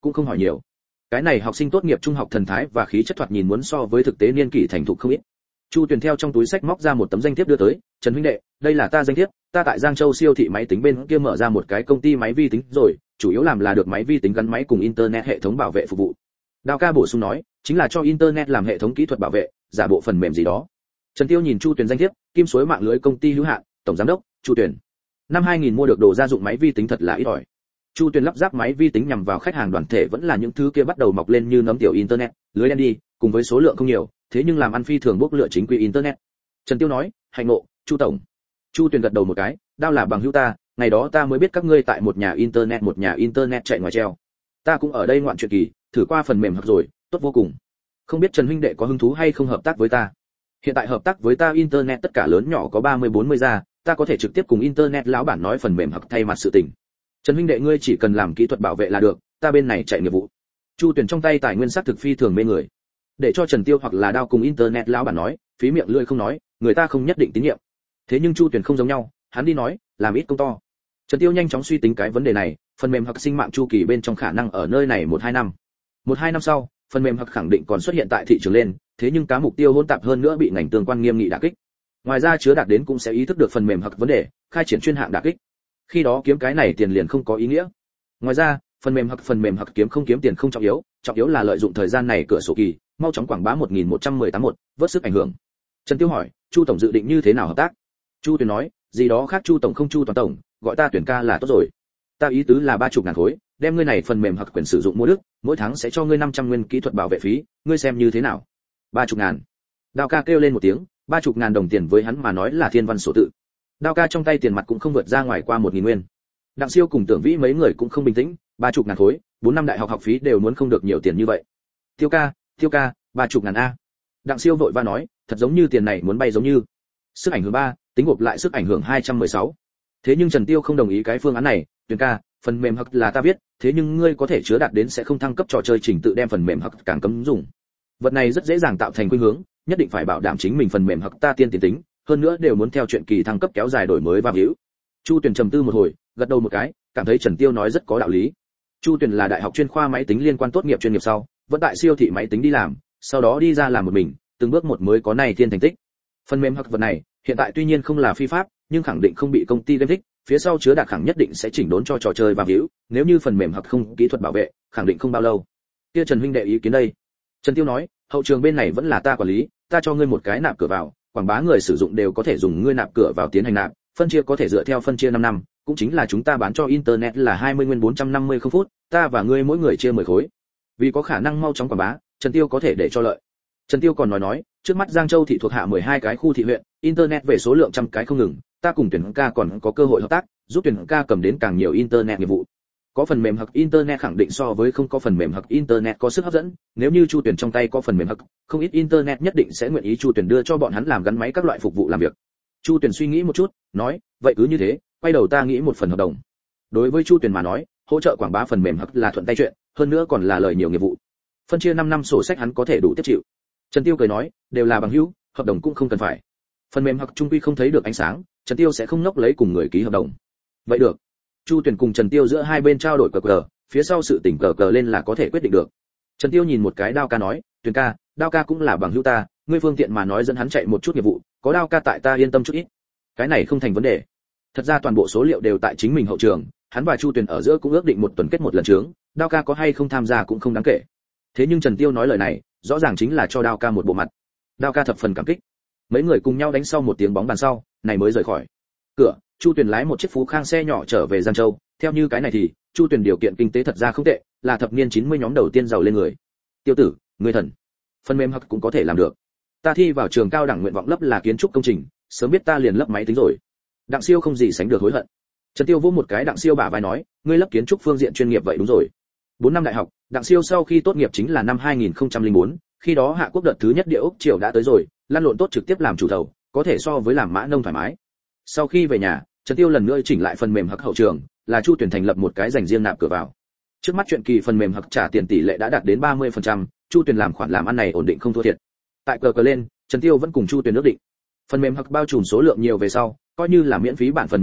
cũng không hỏi nhiều. Cái này học sinh tốt nghiệp trung học thần thái và khí chất thoạt nhìn muốn so với thực tế niên kỷ thành thục không ít. Chu Tuyền theo trong túi sách móc ra một tấm danh thiếp đưa tới, "Trần huynh đệ, đây là ta danh thiếp, ta tại Giang Châu siêu thị máy tính bên kia mở ra một cái công ty máy vi tính rồi, chủ yếu làm là được máy vi tính gắn máy cùng internet hệ thống bảo vệ phục vụ." Đao ca bổ sung nói, "Chính là cho internet làm hệ thống kỹ thuật bảo vệ, giả bộ phần mềm gì đó." Trần Tiêu nhìn Chu Tuyền danh thiếp, "Kim Suối mạng lưới công ty hữu hạn, tổng giám đốc, Chu Tuyền. Năm hai nghìn mua được đồ gia dụng máy vi tính thật là ít ỏi." Chu Tuyền lắp ráp máy vi tính nhằm vào khách hàng đoàn thể vẫn là những thứ kia bắt đầu mọc lên như nấm tiểu internet, lưới đen đi, cùng với số lượng không nhiều, thế nhưng làm ăn phi thường bốc lựa chính quy internet. Trần Tiêu nói, "Hạnh ngộ, Chu tổng." Chu Tuyền gật đầu một cái, "Đao là bằng hữu ta, ngày đó ta mới biết các ngươi tại một nhà internet một nhà internet chạy ngoài treo. Ta cũng ở đây ngoạn chuyện kỳ, thử qua phần mềm học rồi, tốt vô cùng. Không biết Trần huynh đệ có hứng thú hay không hợp tác với ta? Hiện tại hợp tác với ta internet tất cả lớn nhỏ có ba mươi bốn mươi gia, ta có thể trực tiếp cùng internet lão bản nói phần mềm học thay mặt sự tình. Trần huynh đệ ngươi chỉ cần làm kỹ thuật bảo vệ là được, ta bên này chạy nghiệp vụ." Chu Tuyền trong tay tài nguyên sắc thực phi thường mê người. Để cho Trần Tiêu hoặc là Đao cùng internet lão bản nói, phí miệng lưỡi không nói, người ta không nhất định tín nhiệm. Thế nhưng Chu Tuyền không giống nhau, hắn đi nói, làm ít công to. Trần Tiêu nhanh chóng suy tính cái vấn đề này, phần mềm học sinh mạng chu kỳ bên trong khả năng ở nơi này một hai năm. Một hai năm sau, phần mềm học khẳng định còn xuất hiện tại thị trường lên, thế nhưng cá mục tiêu hỗn tạp hơn nữa bị ngành tương quan nghiêm nghị đả kích. Ngoài ra chứa đạt đến cũng sẽ ý thức được phần mềm học vấn đề, khai triển chuyên hạng đả kích. Khi đó kiếm cái này tiền liền không có ý nghĩa. Ngoài ra, phần mềm học phần mềm học kiếm không kiếm tiền không trọng yếu, trọng yếu là lợi dụng thời gian này cửa sổ kỳ, mau chóng quảng bá một nghìn một trăm mười tám một, vớt sức ảnh hưởng. Trần Tiêu hỏi, "Chu tổng dự định như thế nào hợp tác?" Chu Tuyền nói, "Gì đó khác Chu tổng không Chu toàn tổng, gọi ta Tuyển ca là tốt rồi. Ta ý tứ là ba chục ngàn khối, đem ngươi này phần mềm học quyền sử dụng mua đức, mỗi tháng sẽ cho ngươi năm trăm nguyên kỹ thuật bảo vệ phí, ngươi xem như thế nào?" Ba chục ngàn. Đao ca kêu lên một tiếng, ba chục ngàn đồng tiền với hắn mà nói là thiên văn số tự. Đao ca trong tay tiền mặt cũng không vượt ra ngoài qua một nghìn nguyên. Đặng Siêu cùng Tưởng Vĩ mấy người cũng không bình tĩnh, ba chục ngàn khối, bốn năm đại học học phí đều muốn không được nhiều tiền như vậy. Tiêu ca, Tiêu ca, ba chục ngàn a. Đặng Siêu vội va nói, thật giống như tiền này muốn bay giống như. Sức ảnh hưởng ba, tính gộp lại sức ảnh hưởng hai trăm mười sáu. Thế nhưng Trần Tiêu không đồng ý cái phương án này, Tuyền ca, phần mềm học là ta viết, thế nhưng ngươi có thể chứa đạt đến sẽ không thăng cấp trò chơi trình tự đem phần mềm học càng cấm dùng. Vật này rất dễ dàng tạo thành khuynh hướng, nhất định phải bảo đảm chính mình phần mềm học ta tiên tiến tính, hơn nữa đều muốn theo chuyện kỳ thăng cấp kéo dài đổi mới và hữu. Chu Tuyền trầm tư một hồi, gật đầu một cái, cảm thấy Trần Tiêu nói rất có đạo lý. Chu Tuyền là đại học chuyên khoa máy tính liên quan tốt nghiệp chuyên nghiệp sau, vẫn tại siêu thị máy tính đi làm, sau đó đi ra làm một mình, từng bước một mới có này thiên thành tích. Phần mềm học vật này, hiện tại tuy nhiên không là phi pháp, nhưng khẳng định không bị công ty game thích, phía sau chứa đạt khẳng nhất định sẽ chỉnh đốn cho trò chơi và hữu, nếu như phần mềm học không kỹ thuật bảo vệ, khẳng định không bao lâu. Kia Trần huynh đệ ý kiến đây. Trần Tiêu nói, hậu trường bên này vẫn là ta quản lý, ta cho ngươi một cái nạp cửa vào, quảng bá người sử dụng đều có thể dùng ngươi nạp cửa vào tiến hành nạp, phân chia có thể dựa theo phân chia năm năm, cũng chính là chúng ta bán cho internet là hai mươi nguyên bốn trăm năm mươi không phút, ta và ngươi mỗi người chia mười khối. Vì có khả năng mau chóng quảng bá, Trần Tiêu có thể để cho lợi. Trần Tiêu còn nói nói, trước mắt Giang Châu thị thuộc hạ mười hai cái khu thị huyện, internet về số lượng trăm cái không ngừng, ta cùng Tuyển ca còn có cơ hội hợp tác, giúp Tuyển ca cầm đến càng nhiều internet nghiệp vụ. Có phần mềm hoặc internet khẳng định so với không có phần mềm hoặc internet có sức hấp dẫn, nếu như Chu Tuyển trong tay có phần mềm hoặc, không ít internet nhất định sẽ nguyện ý Chu Tuyển đưa cho bọn hắn làm gắn máy các loại phục vụ làm việc. Chu Tuyển suy nghĩ một chút, nói, vậy cứ như thế, quay đầu ta nghĩ một phần hợp đồng. Đối với Chu Tuyển mà nói, hỗ trợ quảng bá phần mềm hoặc là thuận tay chuyện, hơn nữa còn là lời nhiều nghiệp vụ. Phân chia năm năm sổ sách hắn có thể đủ tiếp chịu. Trần Tiêu cười nói, đều là bằng hữu, hợp đồng cũng không cần phải. Phần mềm hoặc trung quy không thấy được ánh sáng, Trần Tiêu sẽ không nốc lấy cùng người ký hợp đồng. Vậy được. Chu Tuyển cùng Trần Tiêu giữa hai bên trao đổi cờ cờ, phía sau sự tỉnh cờ cờ lên là có thể quyết định được. Trần Tiêu nhìn một cái Đao ca nói, Tuyển ca, Đao ca cũng là bằng hữu ta, ngươi phương tiện mà nói dẫn hắn chạy một chút nghiệp vụ, có Đao ca tại ta yên tâm chút ít. Cái này không thành vấn đề. Thật ra toàn bộ số liệu đều tại chính mình hậu trường, hắn và Chu Tuyển ở giữa cũng ước định một tuần kết một lần chướng, Đao ca có hay không tham gia cũng không đáng kể. Thế nhưng Trần Tiêu nói lời này, rõ ràng chính là cho Đao ca một bộ mặt. Đao ca thập phần cảm kích. Mấy người cùng nhau đánh sau một tiếng bóng bàn sau, này mới rời khỏi. Cửa, Chu Tuyển lái một chiếc Phú Khang xe nhỏ trở về Giang Châu, theo như cái này thì, Chu Tuyển điều kiện kinh tế thật ra không tệ, là thập niên chín mươi nhóm đầu tiên giàu lên người. Tiêu tử, người thần. Phần mềm học cũng có thể làm được. Ta thi vào trường cao đẳng nguyện vọng lấp là kiến trúc công trình, sớm biết ta liền lấp máy tính rồi. Đặng Siêu không gì sánh được hối hận. Trần Tiêu vỗ một cái Đặng Siêu bả vai nói, ngươi lấp kiến trúc phương diện chuyên nghiệp vậy đúng rồi. bốn năm đại học, Đặng Siêu sau khi tốt nghiệp chính là năm hai nghìn không trăm lẻ bốn, khi đó Hạ Quốc đợt thứ nhất địa ốc triều đã tới rồi, lăn lộn tốt trực tiếp làm chủ thầu, có thể so với làm mã nông thoải mái. Sau khi về nhà, Trần Tiêu lần nữa chỉnh lại phần mềm hắc hậu trường, là Chu Tuyển thành lập một cái dành riêng nạp cửa vào. Trước mắt chuyện kỳ phần mềm hắc trả tiền tỷ lệ đã đạt đến ba mươi phần trăm, Chu Tuyển làm khoản làm ăn này ổn định không thua thiệt. Tại cờ cờ lên, Trần Tiêu vẫn cùng Chu Tuyển ước định. Phần mềm hắc bao trùm số lượng nhiều về sau, coi như là miễn phí bản phần mềm hắc,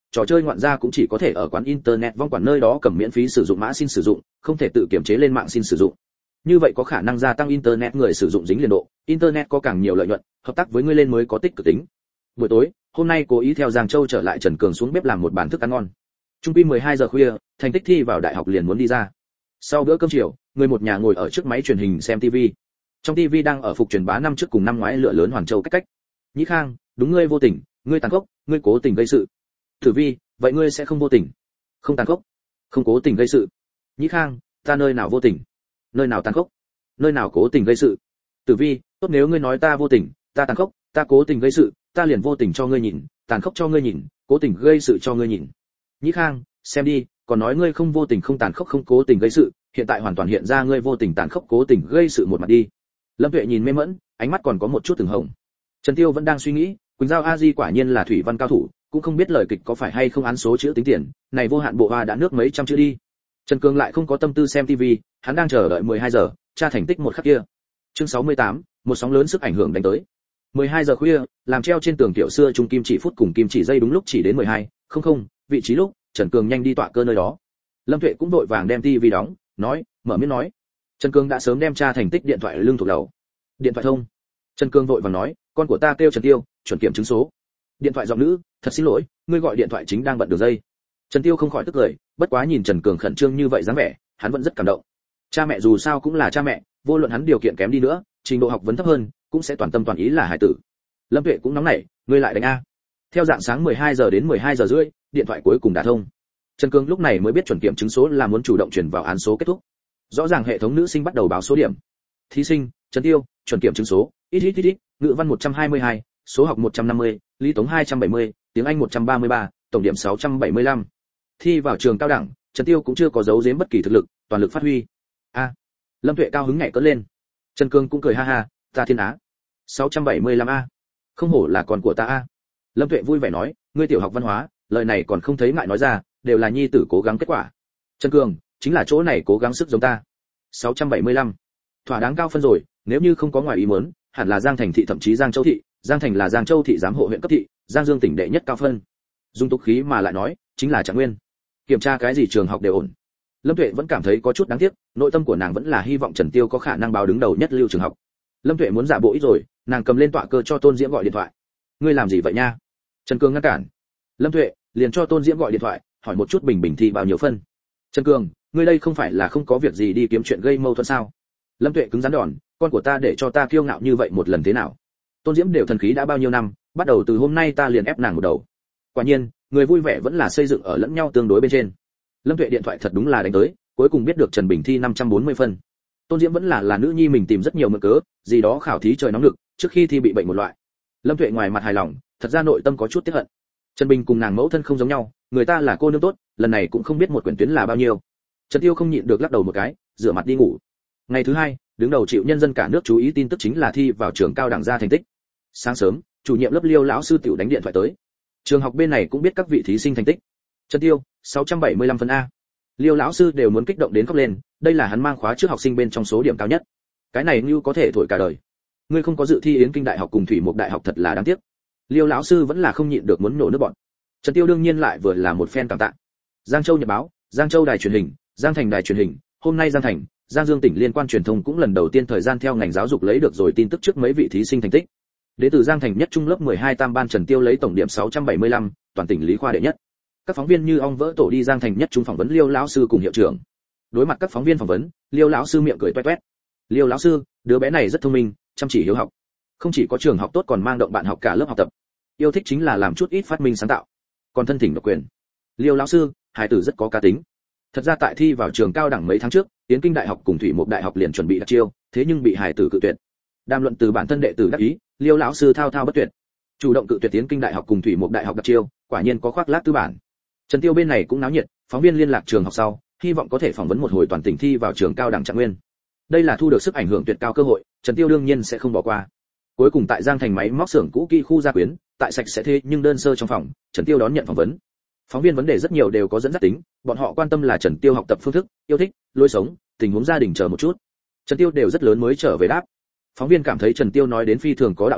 trò chơi ngoạn gia cũng chỉ có thể ở quán internet vong quản nơi đó cầm miễn phí sử dụng mã xin sử dụng, không thể tự kiểm chế lên mạng xin sử dụng. Như vậy có khả năng gia tăng internet người sử dụng dính liền độ, internet có càng nhiều lợi nhuận, hợp tác với ngươi lên mới có tích cực tính. Buổi tối, hôm nay cố ý theo Giang Châu trở lại Trần Cường xuống bếp làm một bàn thức ăn ngon. Trung quy mười hai giờ khuya, thành tích thi vào đại học liền muốn đi ra. Sau bữa cơm chiều, người một nhà ngồi ở trước máy truyền hình xem tivi. Trong tivi đang ở phục truyền bá năm trước cùng năm ngoái lửa lớn Hoàn Châu cách cách. Nhĩ Khang, đúng ngươi vô tình, ngươi tàn khốc, ngươi cố tình gây sự. Tử Vi, vậy ngươi sẽ không vô tình? Không tàn khốc, không cố tình gây sự. Nhĩ Khang, ta nơi nào vô tình? Nơi nào tàn khốc? Nơi nào cố tình gây sự? Tử Vi, tốt nếu ngươi nói ta vô tình, ta tàn khốc, ta cố tình gây sự, ta liền vô tình cho ngươi nhìn, tàn khốc cho ngươi nhìn, cố tình gây sự cho ngươi nhìn. Nhĩ Khang, xem đi, còn nói ngươi không vô tình không tàn khốc không cố tình gây sự, hiện tại hoàn toàn hiện ra ngươi vô tình tàn khốc cố tình gây sự một mặt đi. Lâm Tuệ nhìn mê mẫn, ánh mắt còn có một chút từng hồng. Trần Tiêu vẫn đang suy nghĩ, Quỳnh Giao A Di quả nhiên là thủy văn cao thủ, cũng không biết lời kịch có phải hay không án số chữ tính tiền, này vô hạn bộ hoa đã nước mấy trăm chữ đi. Trần Cường lại không có tâm tư xem tivi, hắn đang chờ đợi mười hai giờ, tra thành tích một khắc kia. Chương sáu mươi tám, một sóng lớn sức ảnh hưởng đánh tới. mười hai giờ khuya, làm treo trên tường tiểu xưa trung kim chỉ phút cùng kim chỉ giây đúng lúc chỉ đến mười hai, không không, vị trí lúc, Trần Cường nhanh đi tọa cơ nơi đó. Lâm Tuệ cũng vội vàng đem tivi đóng, nói, mở miệng nói. Trần Cường đã sớm đem tra thành tích điện thoại lưng thuộc đầu. Điện thoại thông. Trần Cường vội vàng nói, con của ta kêu Trần Tiêu, chuẩn kiểm chứng số. Điện thoại giọng nữ, thật xin lỗi, ngươi gọi điện thoại chính đang bận đường dây. Trần Tiêu không khỏi tức cười, bất quá nhìn Trần Cường khẩn trương như vậy dáng vẻ, hắn vẫn rất cảm động. Cha mẹ dù sao cũng là cha mẹ, vô luận hắn điều kiện kém đi nữa, trình độ học vấn thấp hơn, cũng sẽ toàn tâm toàn ý là hải tử. Lâm Tuệ cũng nóng nảy, ngươi lại đánh a. Theo dạng sáng mười hai giờ đến mười hai giờ rưỡi, điện thoại cuối cùng đã thông. Trần Cường lúc này mới biết chuẩn kiểm chứng số là muốn chủ động chuyển vào án số kết thúc. Rõ ràng hệ thống nữ sinh bắt đầu báo số điểm. Thí sinh, Trần Tiêu, chuẩn kiểm chứng số, ít ít ít ít, ngữ văn một trăm hai mươi hai, số học một trăm năm mươi, lý tống hai trăm bảy mươi, tiếng Anh một trăm ba mươi ba, tổng điểm sáu trăm bảy mươi lăm. Thi vào trường cao đẳng, Trần Tiêu cũng chưa có giấu giếm bất kỳ thực lực, toàn lực phát huy. A. Lâm Tuệ cao hứng nhảy cất lên. Trần Cường cũng cười ha ha, ta thiên á. sáu trăm bảy mươi lăm a. Không hổ là con của ta a. Lâm Tuệ vui vẻ nói, ngươi tiểu học văn hóa, lời này còn không thấy ngại nói ra, đều là nhi tử cố gắng kết quả. Trần Cường, chính là chỗ này cố gắng sức giống ta. sáu trăm bảy mươi lăm. Thỏa đáng cao phân rồi, nếu như không có ngoài ý muốn, hẳn là Giang Thành thị thậm chí Giang Châu thị, Giang Thành là Giang Châu thị giám hộ huyện cấp thị, Giang Dương tỉnh đệ nhất cao phân. Dung tục khí mà lại nói, chính là Trạng Nguyên. Kiểm tra cái gì trường học đều ổn. Lâm Tuệ vẫn cảm thấy có chút đáng tiếc, nội tâm của nàng vẫn là hy vọng Trần Tiêu có khả năng báo đứng đầu nhất lưu trường học. Lâm Tuệ muốn giả bộ ít rồi, nàng cầm lên tọa cơ cho Tôn Diễm gọi điện thoại. Ngươi làm gì vậy nha? Trần Cường ngăn cản. Lâm Tuệ liền cho Tôn Diễm gọi điện thoại, hỏi một chút Bình Bình thi bao nhiêu phân. Trần Cường, ngươi đây không phải là không có việc gì đi kiếm chuyện gây mâu thuẫn sao? Lâm Tuệ cứng rắn đòn, con của ta để cho ta kiêu ngạo như vậy một lần thế nào? Tôn Diễm đều thần khí đã bao nhiêu năm, bắt đầu từ hôm nay ta liền ép nàng một đầu. Quả nhiên, người vui vẻ vẫn là xây dựng ở lẫn nhau tương đối bên trên. Lâm Tuệ điện thoại thật đúng là đánh tới, cuối cùng biết được Trần Bình thi năm trăm bốn mươi phân. Tôn Diễm vẫn là là nữ nhi mình tìm rất nhiều mượn cớ, gì đó khảo thí trời nóng lực, trước khi thi bị bệnh một loại. Lâm Tuệ ngoài mặt hài lòng, thật ra nội tâm có chút tiếc hận. Trần Bình cùng nàng mẫu thân không giống nhau, người ta là cô nương tốt, lần này cũng không biết một quyển tuyến là bao nhiêu. Trần Tiêu không nhịn được lắc đầu một cái, rửa mặt đi ngủ. Ngày thứ hai, đứng đầu chịu nhân dân cả nước chú ý tin tức chính là thi vào trường cao đẳng ra thành tích. Sáng sớm, chủ nhiệm lớp Liêu lão sư tiểu đánh điện thoại tới. Trường học bên này cũng biết các vị thí sinh thành tích. Trần Tiêu, sáu trăm bảy mươi lăm phân a. Liêu lão sư đều muốn kích động đến khóc lên, đây là hắn mang khóa trước học sinh bên trong số điểm cao nhất. Cái này như có thể thổi cả đời. Ngươi không có dự thi Yến Kinh Đại học cùng Thủy Mục Đại học thật là đáng tiếc. Liêu lão sư vẫn là không nhịn được muốn nổ nước bọt. Trần Tiêu đương nhiên lại vừa là một fan cảm tạ. Giang Châu Nhật báo, Giang Châu Đài truyền hình, Giang Thành Đài truyền hình, hôm nay Giang Thành, Giang Dương tỉnh liên quan truyền thông cũng lần đầu tiên thời gian theo ngành giáo dục lấy được rồi tin tức trước mấy vị thí sinh thành tích. Đến từ Giang Thành nhất trung lớp mười hai tam ban Trần Tiêu lấy tổng điểm sáu trăm bảy mươi lăm, toàn tỉnh lý khoa đệ nhất. Các phóng viên như ong vỡ tổ đi Giang Thành nhất trung phỏng vấn Liêu lão sư cùng hiệu trưởng. Đối mặt các phóng viên phỏng vấn, Liêu lão sư miệng cười toét toét. Liêu lão sư, đứa bé này rất thông minh, chăm chỉ hiếu học. Không chỉ có trường học tốt còn mang động bạn học cả lớp học tập. Yêu thích chính là làm chút ít phát minh sáng tạo. Còn thân thỉnh độc quyền. Liêu lão sư, hài tử rất có cá tính. Thật ra tại thi vào trường cao đẳng mấy tháng trước, Yến Kinh Đại học cùng Thủy Mục Đại học liền chuẩn bị đặt chiêu, thế nhưng bị hài tử cự tuyệt. Đàm luận từ bản thân đệ tử đắc ý, Liêu lão sư thao thao bất tuyệt. Chủ động cự tuyệt Yến Kinh Đại học cùng Thủy Mục Đại học đặt chiêu, quả nhiên có khoác lác tư bản. Trần Tiêu bên này cũng náo nhiệt, phóng viên liên lạc trường học sau, hy vọng có thể phỏng vấn một hồi toàn tỉnh thi vào trường cao đẳng Trạng Nguyên. Đây là thu được sức ảnh hưởng tuyệt cao cơ hội, Trần Tiêu đương nhiên sẽ không bỏ qua. Cuối cùng tại Giang Thành máy móc xưởng cũ kỹ khu gia quyến, tại sạch sẽ thế nhưng đơn sơ trong phòng, Trần Tiêu đón nhận phỏng vấn. Phóng viên vấn đề rất nhiều đều có dẫn dắt tính, bọn họ quan tâm là Trần Tiêu học tập phương thức, yêu thích, lối sống, tình huống gia đình chờ một chút. Trần Tiêu đều rất lớn mới trở về đáp. Phóng viên cảm thấy Trần Tiêu nói đến phi thường có đạo lý,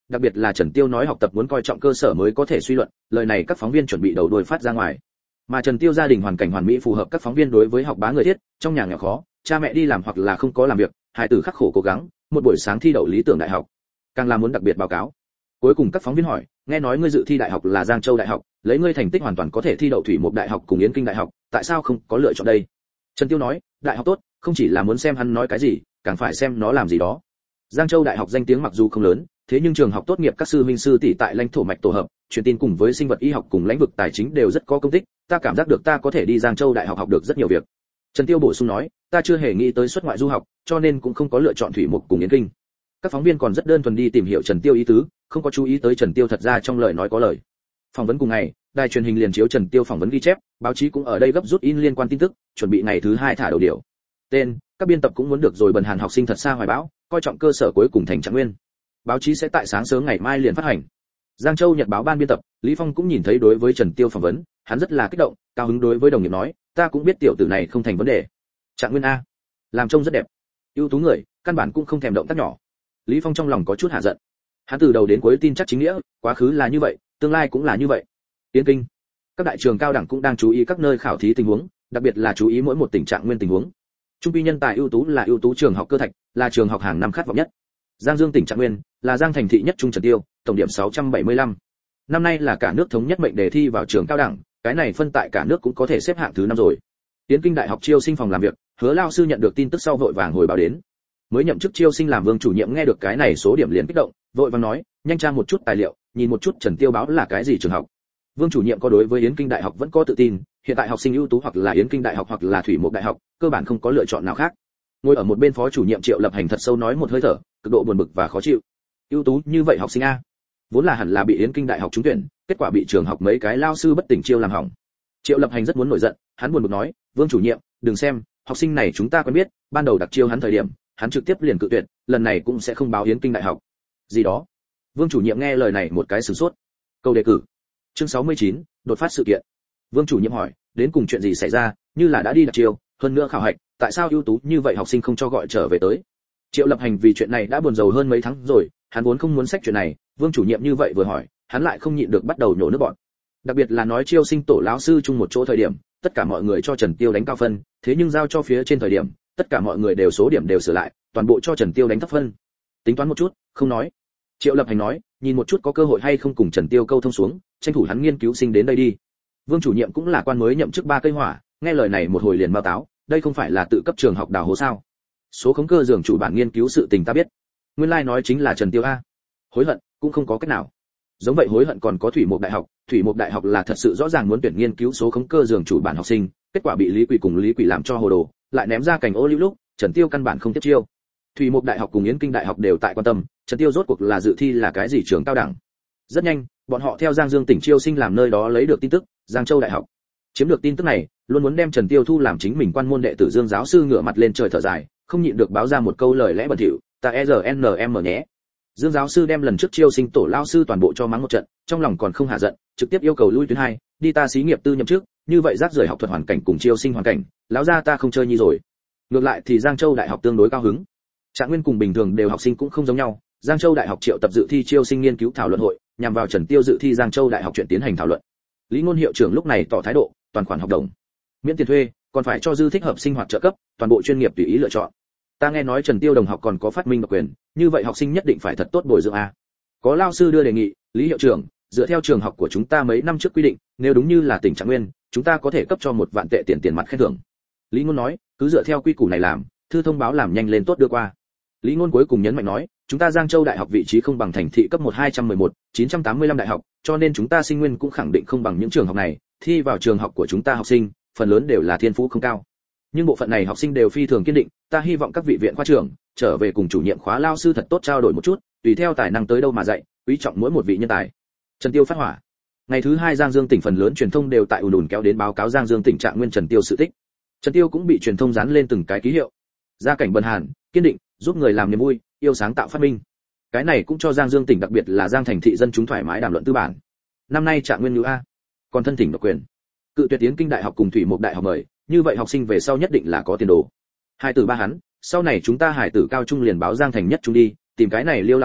đặc biệt là Trần Tiêu nói học tập muốn coi trọng cơ sở mới có thể suy luận, lời này các phóng viên chuẩn bị đầu đuôi phát ra ngoài. Mà Trần Tiêu gia đình hoàn cảnh hoàn mỹ phù hợp các phóng viên đối với học bá người thiết, trong nhà nghèo khó, cha mẹ đi làm hoặc là không có làm việc, hài tử khắc khổ cố gắng, một buổi sáng thi đậu lý tưởng đại học, càng là muốn đặc biệt báo cáo. Cuối cùng các phóng viên hỏi, nghe nói ngươi dự thi đại học là Giang Châu đại học, lấy ngươi thành tích hoàn toàn có thể thi đậu Thủy Mục đại học cùng Yến Kinh đại học, tại sao không có lựa chọn đây? Trần Tiêu nói, đại học tốt, không chỉ là muốn xem hắn nói cái gì, càng phải xem nó làm gì đó. Giang Châu đại học danh tiếng mặc dù không lớn, thế nhưng trường học tốt nghiệp các sư huynh sư tỷ tại lãnh thổ mạch tổ hợp, truyền tin cùng với sinh vật y học cùng lĩnh vực tài chính đều rất có công tích, ta cảm giác được ta có thể đi Giang Châu đại học học được rất nhiều việc. Trần Tiêu bổ sung nói, ta chưa hề nghĩ tới xuất ngoại du học, cho nên cũng không có lựa chọn Thủy Mục cùng Yến Kinh. Các phóng viên còn rất đơn thuần đi tìm hiểu Trần Tiêu ý tứ, không có chú ý tới Trần Tiêu thật ra trong lời nói có lời. Phỏng vấn cùng ngày, đài truyền hình liền chiếu Trần Tiêu phỏng vấn ghi chép, báo chí cũng ở đây gấp rút in liên quan tin tức, chuẩn bị ngày thứ hai thả đầu điều. Tên, các biên tập cũng muốn được rồi bần hàn học sinh thật xa hoài bão, coi trọng cơ sở cuối cùng thành trạng nguyên. Báo chí sẽ tại sáng sớm ngày mai liền phát hành. Giang Châu Nhật báo ban biên tập, Lý Phong cũng nhìn thấy đối với Trần Tiêu phỏng vấn, hắn rất là kích động, cao hứng đối với đồng nghiệp nói, ta cũng biết tiểu tử này không thành vấn đề. Trạng nguyên a, làm trông rất đẹp. Ưu tú người, căn bản cũng không thèm động tác nhỏ. Lý Phong trong lòng có chút hạ giận. Hắn từ đầu đến cuối tin chắc chính nghĩa, quá khứ là như vậy, tương lai cũng là như vậy. Yến Kinh, các đại trường cao đẳng cũng đang chú ý các nơi khảo thí tình huống, đặc biệt là chú ý mỗi một tình trạng nguyên tình huống. Trung quy nhân tài ưu tú là ưu tú trường học cơ thạch, là trường học hàng năm khát vọng nhất. Giang Dương tỉnh Trạng Nguyên là Giang thành thị nhất trung Trần Tiêu, tổng điểm sáu trăm bảy mươi lăm. Năm nay là cả nước thống nhất mệnh đề thi vào trường cao đẳng, cái này phân tại cả nước cũng có thể xếp hạng thứ năm rồi. Yến Kinh đại học chiêu sinh phòng làm việc, Hứa lao sư nhận được tin tức sau vội vàng hồi báo đến. Mới nhậm chức chiêu sinh làm Vương chủ nhiệm nghe được cái này số điểm liền kích động, vội vàng nói, nhanh tra một chút tài liệu, nhìn một chút Trần Tiêu báo là cái gì trường học. Vương chủ nhiệm có đối với Yến Kinh đại học vẫn có tự tin, hiện tại học sinh ưu tú hoặc là Yến Kinh đại học hoặc là Thủy Mục đại học, cơ bản không có lựa chọn nào khác. Ngồi ở một bên phó chủ nhiệm Triệu Lập Hành thật sâu nói một hơi thở, cực độ buồn bực và khó chịu. Ưu tú như vậy học sinh a, vốn là hẳn là bị Yến Kinh đại học trúng tuyển, kết quả bị trường học mấy cái lao sư bất tỉnh chiêu làm hỏng. Triệu Lập Hành rất muốn nổi giận, hắn buồn bực nói, Vương chủ nhiệm, đừng xem, học sinh này chúng ta quen biết, ban đầu đặc chiêu hắn thời điểm, hắn trực tiếp liền cự tuyệt, lần này cũng sẽ không báo Yến Kinh đại học. Gì đó? Vương chủ nhiệm nghe lời này một cái sửng sốt. Câu đề cử. Chương sáu mươi chín, đột phát sự kiện. Vương chủ nhiệm hỏi, đến cùng chuyện gì xảy ra, như là đã đi đặc chiêu, hơn nữa khảo hạch, tại sao ưu tú như vậy học sinh không cho gọi trở về tới? Triệu Lập Hành vì chuyện này đã buồn rầu hơn mấy tháng rồi, hắn vốn không muốn xách chuyện này, Vương chủ nhiệm như vậy vừa hỏi, hắn lại không nhịn được bắt đầu nhổ nước bọt. Đặc biệt là nói chiêu sinh tổ lão sư chung một chỗ thời điểm, tất cả mọi người cho Trần Tiêu đánh cao phân, thế nhưng giao cho phía trên thời điểm, tất cả mọi người đều số điểm đều sửa lại, toàn bộ cho Trần Tiêu đánh thấp phân. Tính toán một chút, không nói. Triệu Lập Hành nói, nhìn một chút có cơ hội hay không cùng Trần Tiêu câu thông xuống, tranh thủ hắn nghiên cứu sinh đến đây đi. Vương chủ nhiệm cũng là quan mới nhậm chức ba cây hỏa, nghe lời này một hồi liền bao táo, đây không phải là tự cấp trường học đào hố sao? Số khống cơ dường chủ bản nghiên cứu sự tình ta biết. Nguyên lai like nói chính là Trần Tiêu a. Hối hận, cũng không có cách nào. Giống vậy hối hận còn có Thủy Mục đại học, Thủy Mục đại học là thật sự rõ ràng muốn tuyển nghiên cứu số khống cơ dường chủ bản học sinh, kết quả bị Lý Quỷ cùng Lý Quỷ làm cho hồ đồ, lại ném ra cảnh ô liu lúc, Trần Tiêu căn bản không tiếp chiêu. Thủy Mục đại học cùng Yến Kinh đại học đều tại quan tâm, Trần Tiêu rốt cuộc là dự thi là cái gì trường cao đẳng. Rất nhanh, bọn họ theo Giang Dương tỉnh chiêu sinh làm nơi đó lấy được tin tức, Giang Châu đại học. Chiếm được tin tức này, luôn muốn đem Trần Tiêu thu làm chính mình quan môn đệ tử Dương giáo sư ngửa mặt lên trời thở dài, không nhịn được báo ra một câu lời lẽ bẩn thỉu, ta e rờ en em nhé. Dương giáo sư đem lần trước chiêu sinh tổ lao sư toàn bộ cho mắng một trận, trong lòng còn không hạ giận, trực tiếp yêu cầu lui tuyến hai, đi ta xí nghiệp tư nhậm trước, như vậy rác rưởi học thuật hoàn cảnh cùng chiêu sinh hoàn cảnh, lão gia ta không chơi nhi rồi. Ngược lại thì Giang Châu đại học tương đối cao hứng. Trạng nguyên cùng bình thường đều học sinh cũng không giống nhau, Giang Châu đại học triệu tập dự thi chiêu sinh nghiên cứu thảo luận hội, nhằm vào Trần Tiêu dự thi Giang Châu đại học chuyện tiến hành thảo luận. Lý Ngôn hiệu trưởng lúc này tỏ thái độ, toàn khoản học đồng, miễn tiền thuê, còn phải cho dư thích hợp sinh hoạt trợ cấp, toàn bộ chuyên nghiệp tùy ý lựa chọn. Ta nghe nói Trần Tiêu đồng học còn có phát minh độc quyền, như vậy học sinh nhất định phải thật tốt bồi dưỡng a. Có lao sư đưa đề nghị, Lý hiệu trưởng, dựa theo trường học của chúng ta mấy năm trước quy định, nếu đúng như là tỉnh Trạng Nguyên, chúng ta có thể cấp cho một vạn tệ tiền tiền mặt khen thưởng. Lý Ngôn nói, cứ dựa theo quy củ này làm, thư thông báo làm nhanh lên tốt đưa qua. Lý Ngôn cuối cùng nhấn mạnh nói, chúng ta Giang Châu đại học vị trí không bằng thành thị cấp một hai trăm mười một, chín trăm tám mươi lăm đại học, cho nên chúng ta sinh nguyên cũng khẳng định không bằng những trường học này, thi vào trường học của chúng ta học sinh, phần lớn đều là thiên phú không cao. Nhưng bộ phận này học sinh đều phi thường kiên định, ta hy vọng các vị viện khoa trưởng trở về cùng chủ nhiệm khóa lao sư thật tốt trao đổi một chút, tùy theo tài năng tới đâu mà dạy, quý trọng mỗi một vị nhân tài. Trần Tiêu phát hỏa. Ngày thứ hai Giang Dương tỉnh phần lớn truyền thông đều tại ùn ùn kéo đến báo cáo Giang Dương tỉnh Trạng Nguyên Trần Tiêu sự tích. Trần Tiêu cũng bị truyền thông dán lên từng cái ký hiệu. Gia cảnh bần hàn, kiên định, giúp người làm niềm vui, yêu sáng tạo phát minh. Cái này cũng cho Giang Dương tỉnh đặc biệt là Giang thành thị dân chúng thoải mái đàm luận tư bản. Năm nay Trạng Nguyên nữ a, còn thân thỉnh độc quyền. Cự tuyệt Yến Kinh đại học cùng Thủy Mục đại học mời, như vậy học sinh về sau nhất định là có tiền đồ. Hai từ ba hắn, sau này chúng ta hải tử cao trung liền báo Giang thành nhất trung đi, tìm cái này Liêu lão sư,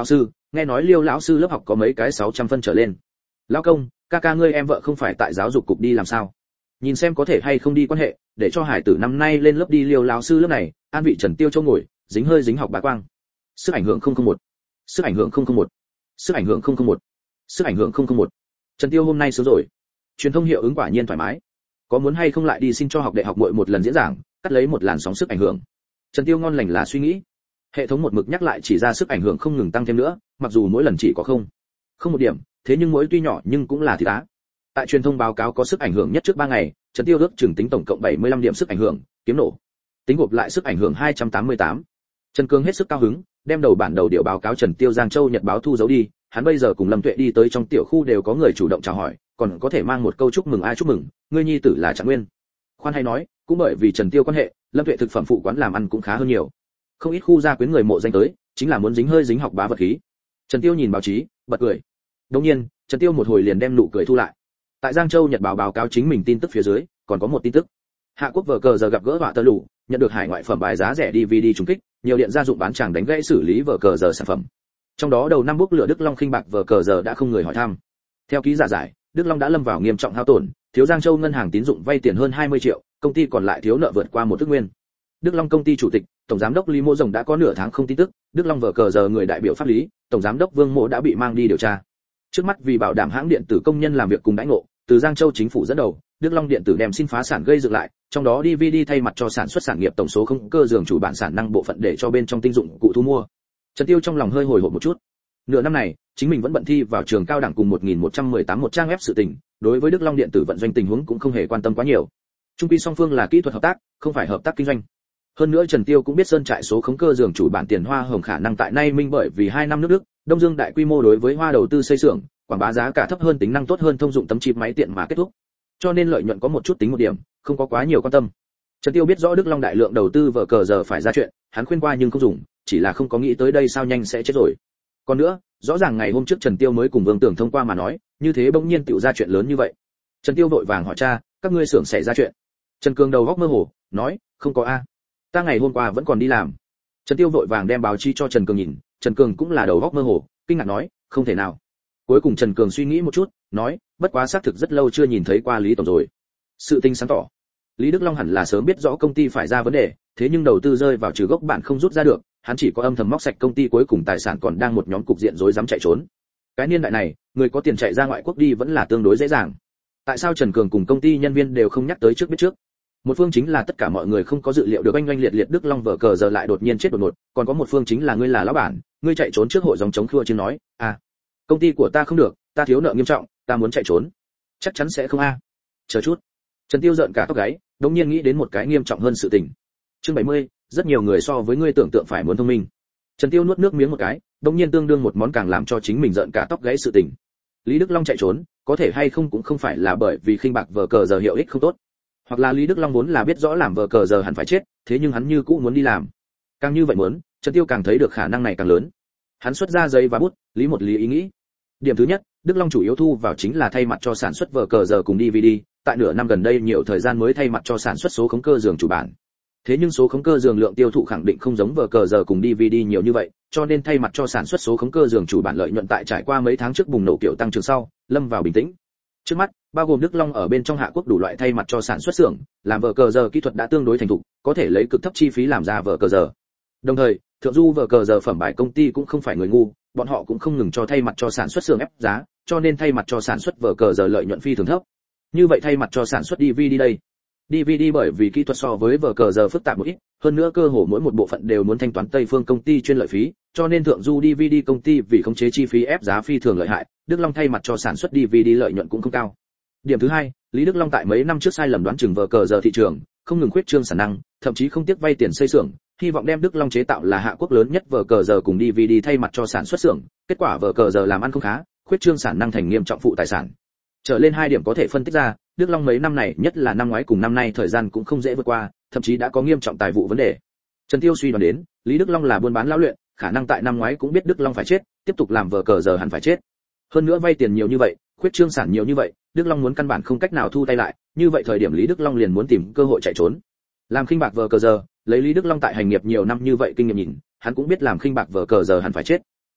nghe nói Liêu lão sư lớp học có mấy cái sáu trăm phân trở lên. Lão công, ca ca ngươi em vợ không phải tại giáo dục cục đi làm sao? Nhìn xem có thể hay không đi quan hệ, để cho hải tử năm nay lên lớp đi Liêu lão sư lớp này, an vị Trần Tiêu châu ngồi, dính hơi dính học bá quang. Sức ảnh hưởng không không một. Sức ảnh hưởng không không một. Sức ảnh hưởng không không một. Sức ảnh hưởng không không một. Trần Tiêu hôm nay sướng rồi. Truyền thông hiệu ứng quả nhiên thoải mái. Có muốn hay không lại đi xin cho học đại học muội một lần diễn giảng, cắt lấy một làn sóng sức ảnh hưởng. Trần Tiêu ngon lành là suy nghĩ. Hệ thống một mực nhắc lại chỉ ra sức ảnh hưởng không ngừng tăng thêm nữa, mặc dù mỗi lần chỉ có không không một điểm, thế nhưng mỗi tuy nhỏ nhưng cũng là thị tá. Tại truyền thông báo cáo có sức ảnh hưởng nhất trước ba ngày, Trần Tiêu ước chừng tính tổng cộng bảy mươi lăm điểm sức ảnh hưởng, kiếm nổ. Tính gộp lại sức ảnh hưởng hai trăm tám mươi tám. Trần Cương hết sức cao hứng, đem đầu bản đầu điệu báo cáo Trần Tiêu Giang Châu Nhật báo thu giấu đi, hắn bây giờ cùng Lâm Tuệ đi tới trong tiểu khu đều có người chủ động chào hỏi, còn có thể mang một câu chúc mừng ai chúc mừng, ngươi nhi tử là Trạng Nguyên. Khoan hay nói, cũng bởi vì Trần Tiêu quan hệ, Lâm Tuệ thực phẩm phụ quán làm ăn cũng khá hơn nhiều. Không ít khu gia quyến người mộ danh tới, chính là muốn dính hơi dính học bá vật khí. Trần Tiêu nhìn báo chí, bật cười. Đương nhiên, Trần Tiêu một hồi liền đem nụ cười thu lại. Tại Giang Châu Nhật báo báo cáo chính mình tin tức phía dưới, còn có một tin tức. Hạ Quốc vở cờ giờ gặp gỡ họa tơ lũ, nhận được hải ngoại phẩm bài giá rẻ đê vê đê trùng kích, nhiều điện gia dụng bán chàng đánh gãy xử lý vở cờ giờ sản phẩm. Trong đó đầu năm bốc lửa Đức Long khinh bạc vở cờ giờ đã không người hỏi thăm. Theo ký giả giải, Đức Long đã lâm vào nghiêm trọng hao tổn, thiếu Giang Châu ngân hàng tín dụng vay tiền hơn hai mươi triệu, công ty còn lại thiếu nợ vượt qua một ức nguyên. Đức Long công ty chủ tịch, tổng giám đốc Lý Mộ Rồng đã có nửa tháng không tin tức, Đức Long vở cờ giờ người đại biểu pháp lý, tổng giám đốc Vương Mộ đã bị mang đi điều tra. Trước mắt vì bảo đảm hãng điện tử công nhân làm việc cùng đãi ngộ, từ Giang Châu chính phủ dẫn đầu, Đức Long điện tử đem xin phá sản gây dựng lại, trong đó đê vê đê thay mặt cho sản xuất sản nghiệp tổng số không cơ giường chủ bản sản năng bộ phận để cho bên trong tinh dụng cụ thu mua. Trần Tiêu trong lòng hơi hồi hộp một chút. Nửa năm này, chính mình vẫn bận thi vào trường cao đẳng cùng một nghìn một trăm mười tám một trang web sự tình, đối với Đức Long điện tử vận doanh tình huống cũng không hề quan tâm quá nhiều. Trung quy song phương là kỹ thuật hợp tác, không phải hợp tác kinh doanh. Hơn nữa Trần Tiêu cũng biết sơn trại số khống cơ giường chủ bản tiền hoa hồng khả năng tại nay minh bởi vì hai năm nước Đức, Đông Dương đại quy mô đối với hoa đầu tư xây xưởng, quảng bá giá cả thấp hơn tính năng tốt hơn thông dụng tấm chip máy tiện mà kết thúc. Cho nên lợi nhuận có một chút tính một điểm, không có quá nhiều quan tâm. Trần Tiêu biết rõ Đức Long đại lượng đầu tư vở cờ giờ phải ra chuyện, hắn khuyên qua nhưng không dùng, chỉ là không có nghĩ tới đây sao nhanh sẽ chết rồi. Còn nữa, rõ ràng ngày hôm trước Trần Tiêu mới cùng Vương Tưởng thông qua mà nói, như thế bỗng nhiên tựu ra chuyện lớn như vậy. Trần Tiêu vội vàng hỏi cha, các ngươi xưởng xảy ra chuyện? Trần Cường đầu góc mơ hồ, nói, không có a, ta ngày hôm qua vẫn còn đi làm. Trần Tiêu vội vàng đem báo chí cho Trần Cường nhìn, Trần Cường cũng là đầu góc mơ hồ, kinh ngạc nói, không thể nào. Cuối cùng Trần Cường suy nghĩ một chút, nói, bất quá xác thực rất lâu chưa nhìn thấy qua Lý tổng rồi. Sự tình sáng tỏ. Lý Đức Long hẳn là sớm biết rõ công ty phải ra vấn đề, thế nhưng đầu tư rơi vào trừ gốc bạn không rút ra được, hắn chỉ có âm thầm móc sạch công ty, cuối cùng tài sản còn đang một nhóm cục diện rối rắm chạy trốn. Cái niên đại này, người có tiền chạy ra ngoại quốc đi vẫn là tương đối dễ dàng. Tại sao Trần Cường cùng công ty nhân viên đều không nhắc tới trước biết trước? Một phương chính là tất cả mọi người không có dự liệu được oanh oanh liệt liệt Đức Long vở cờ giờ lại đột nhiên chết đột ngột, còn có một phương chính là ngươi là lão bản, ngươi chạy trốn trước hội dòng chống khua chứ nói, à, công ty của ta không được, ta thiếu nợ nghiêm trọng, ta muốn chạy trốn. Chắc chắn sẽ không a. Chờ chút. Trần Tiêu giận cả tóc gáy, đống nhiên nghĩ đến một cái nghiêm trọng hơn sự tình. Chương bảy mươi, rất nhiều người so với ngươi tưởng tượng phải muốn thông minh. Trần Tiêu nuốt nước miếng một cái, đống nhiên tương đương một món càng làm cho chính mình giận cả tóc gáy sự tình. Lý Đức Long chạy trốn, có thể hay không cũng không phải là bởi vì khinh bạc vở cờ giờ hiệu ích không tốt, hoặc là Lý Đức Long muốn là biết rõ làm vở cờ giờ hẳn phải chết, thế nhưng hắn như cũ muốn đi làm. Càng như vậy muốn, Trần Tiêu càng thấy được khả năng này càng lớn. Hắn xuất ra giấy và bút, lý một lý ý nghĩ. Điểm thứ nhất, Đức Long chủ yếu thu vào chính là thay mặt cho sản xuất vở cờ giờ cùng đê vê đê, tại nửa năm gần đây nhiều thời gian mới thay mặt cho sản xuất số khống cơ giường chủ bản. Thế nhưng số khống cơ giường lượng tiêu thụ khẳng định không giống vở cờ giờ cùng đê vê đê nhiều như vậy, cho nên thay mặt cho sản xuất số khống cơ giường chủ bản lợi nhuận tại trải qua mấy tháng trước bùng nổ kiểu tăng trưởng sau, lâm vào bình tĩnh. Trước mắt, bao gồm Đức Long ở bên trong Hạ Quốc đủ loại thay mặt cho sản xuất xưởng, làm vở cờ giờ kỹ thuật đã tương đối thành thục, có thể lấy cực thấp chi phí làm ra vở cờ giờ. Đồng thời, thượng du vở cờ giờ phẩm bài công ty cũng không phải người ngu, bọn họ cũng không ngừng cho thay mặt cho sản xuất xưởng ép giá, cho nên thay mặt cho sản xuất vở cờ giờ lợi nhuận phi thường thấp. Như vậy thay mặt cho sản xuất đê vê đê đây. đê vê đê bởi vì kỹ thuật so với vở cờ giờ phức tạp một ít, hơn nữa cơ hồ mỗi một bộ phận đều muốn thanh toán Tây phương công ty chuyên lợi phí, cho nên thượng du đê vê đê công ty vì khống chế chi phí ép giá phi thường lợi hại, Đức Long thay mặt cho sản xuất đê vê đê lợi nhuận cũng không cao. Điểm thứ hai, Lý Đức Long tại mấy năm trước sai lầm đoán chừng vở cờ giờ thị trường, không ngừng khuyết trương sản năng, thậm chí không tiếc vay tiền xây xưởng, hy vọng đem Đức Long chế tạo là Hạ Quốc lớn nhất vở cờ giờ cùng đê vê đê thay mặt cho sản xuất xưởng, kết quả vở cờ giờ làm ăn không khá, khuyết trương sản năng thành nghiêm trọng phụ tài sản. Trở lên hai điểm có thể phân tích ra, Đức Long mấy năm này, nhất là năm ngoái cùng năm nay thời gian cũng không dễ vượt qua, thậm chí đã có nghiêm trọng tài vụ vấn đề. Trần Tiêu suy đoán đến, Lý Đức Long là buôn bán lão luyện, khả năng tại năm ngoái cũng biết Đức Long phải chết, tiếp tục làm vở cờ giờ hẳn phải chết. Hơn nữa vay tiền nhiều như vậy, khuyết trương sản nhiều như vậy, Đức Long muốn căn bản không cách nào thu tay lại, như vậy thời điểm Lý Đức Long liền muốn tìm cơ hội chạy trốn. Làm khinh bạc vở cờ giờ, lấy Lý Đức Long tại hành nghiệp nhiều năm như vậy kinh nghiệm nhìn, hắn cũng biết làm khinh bạc vở cờ giờ hẳn phải chết.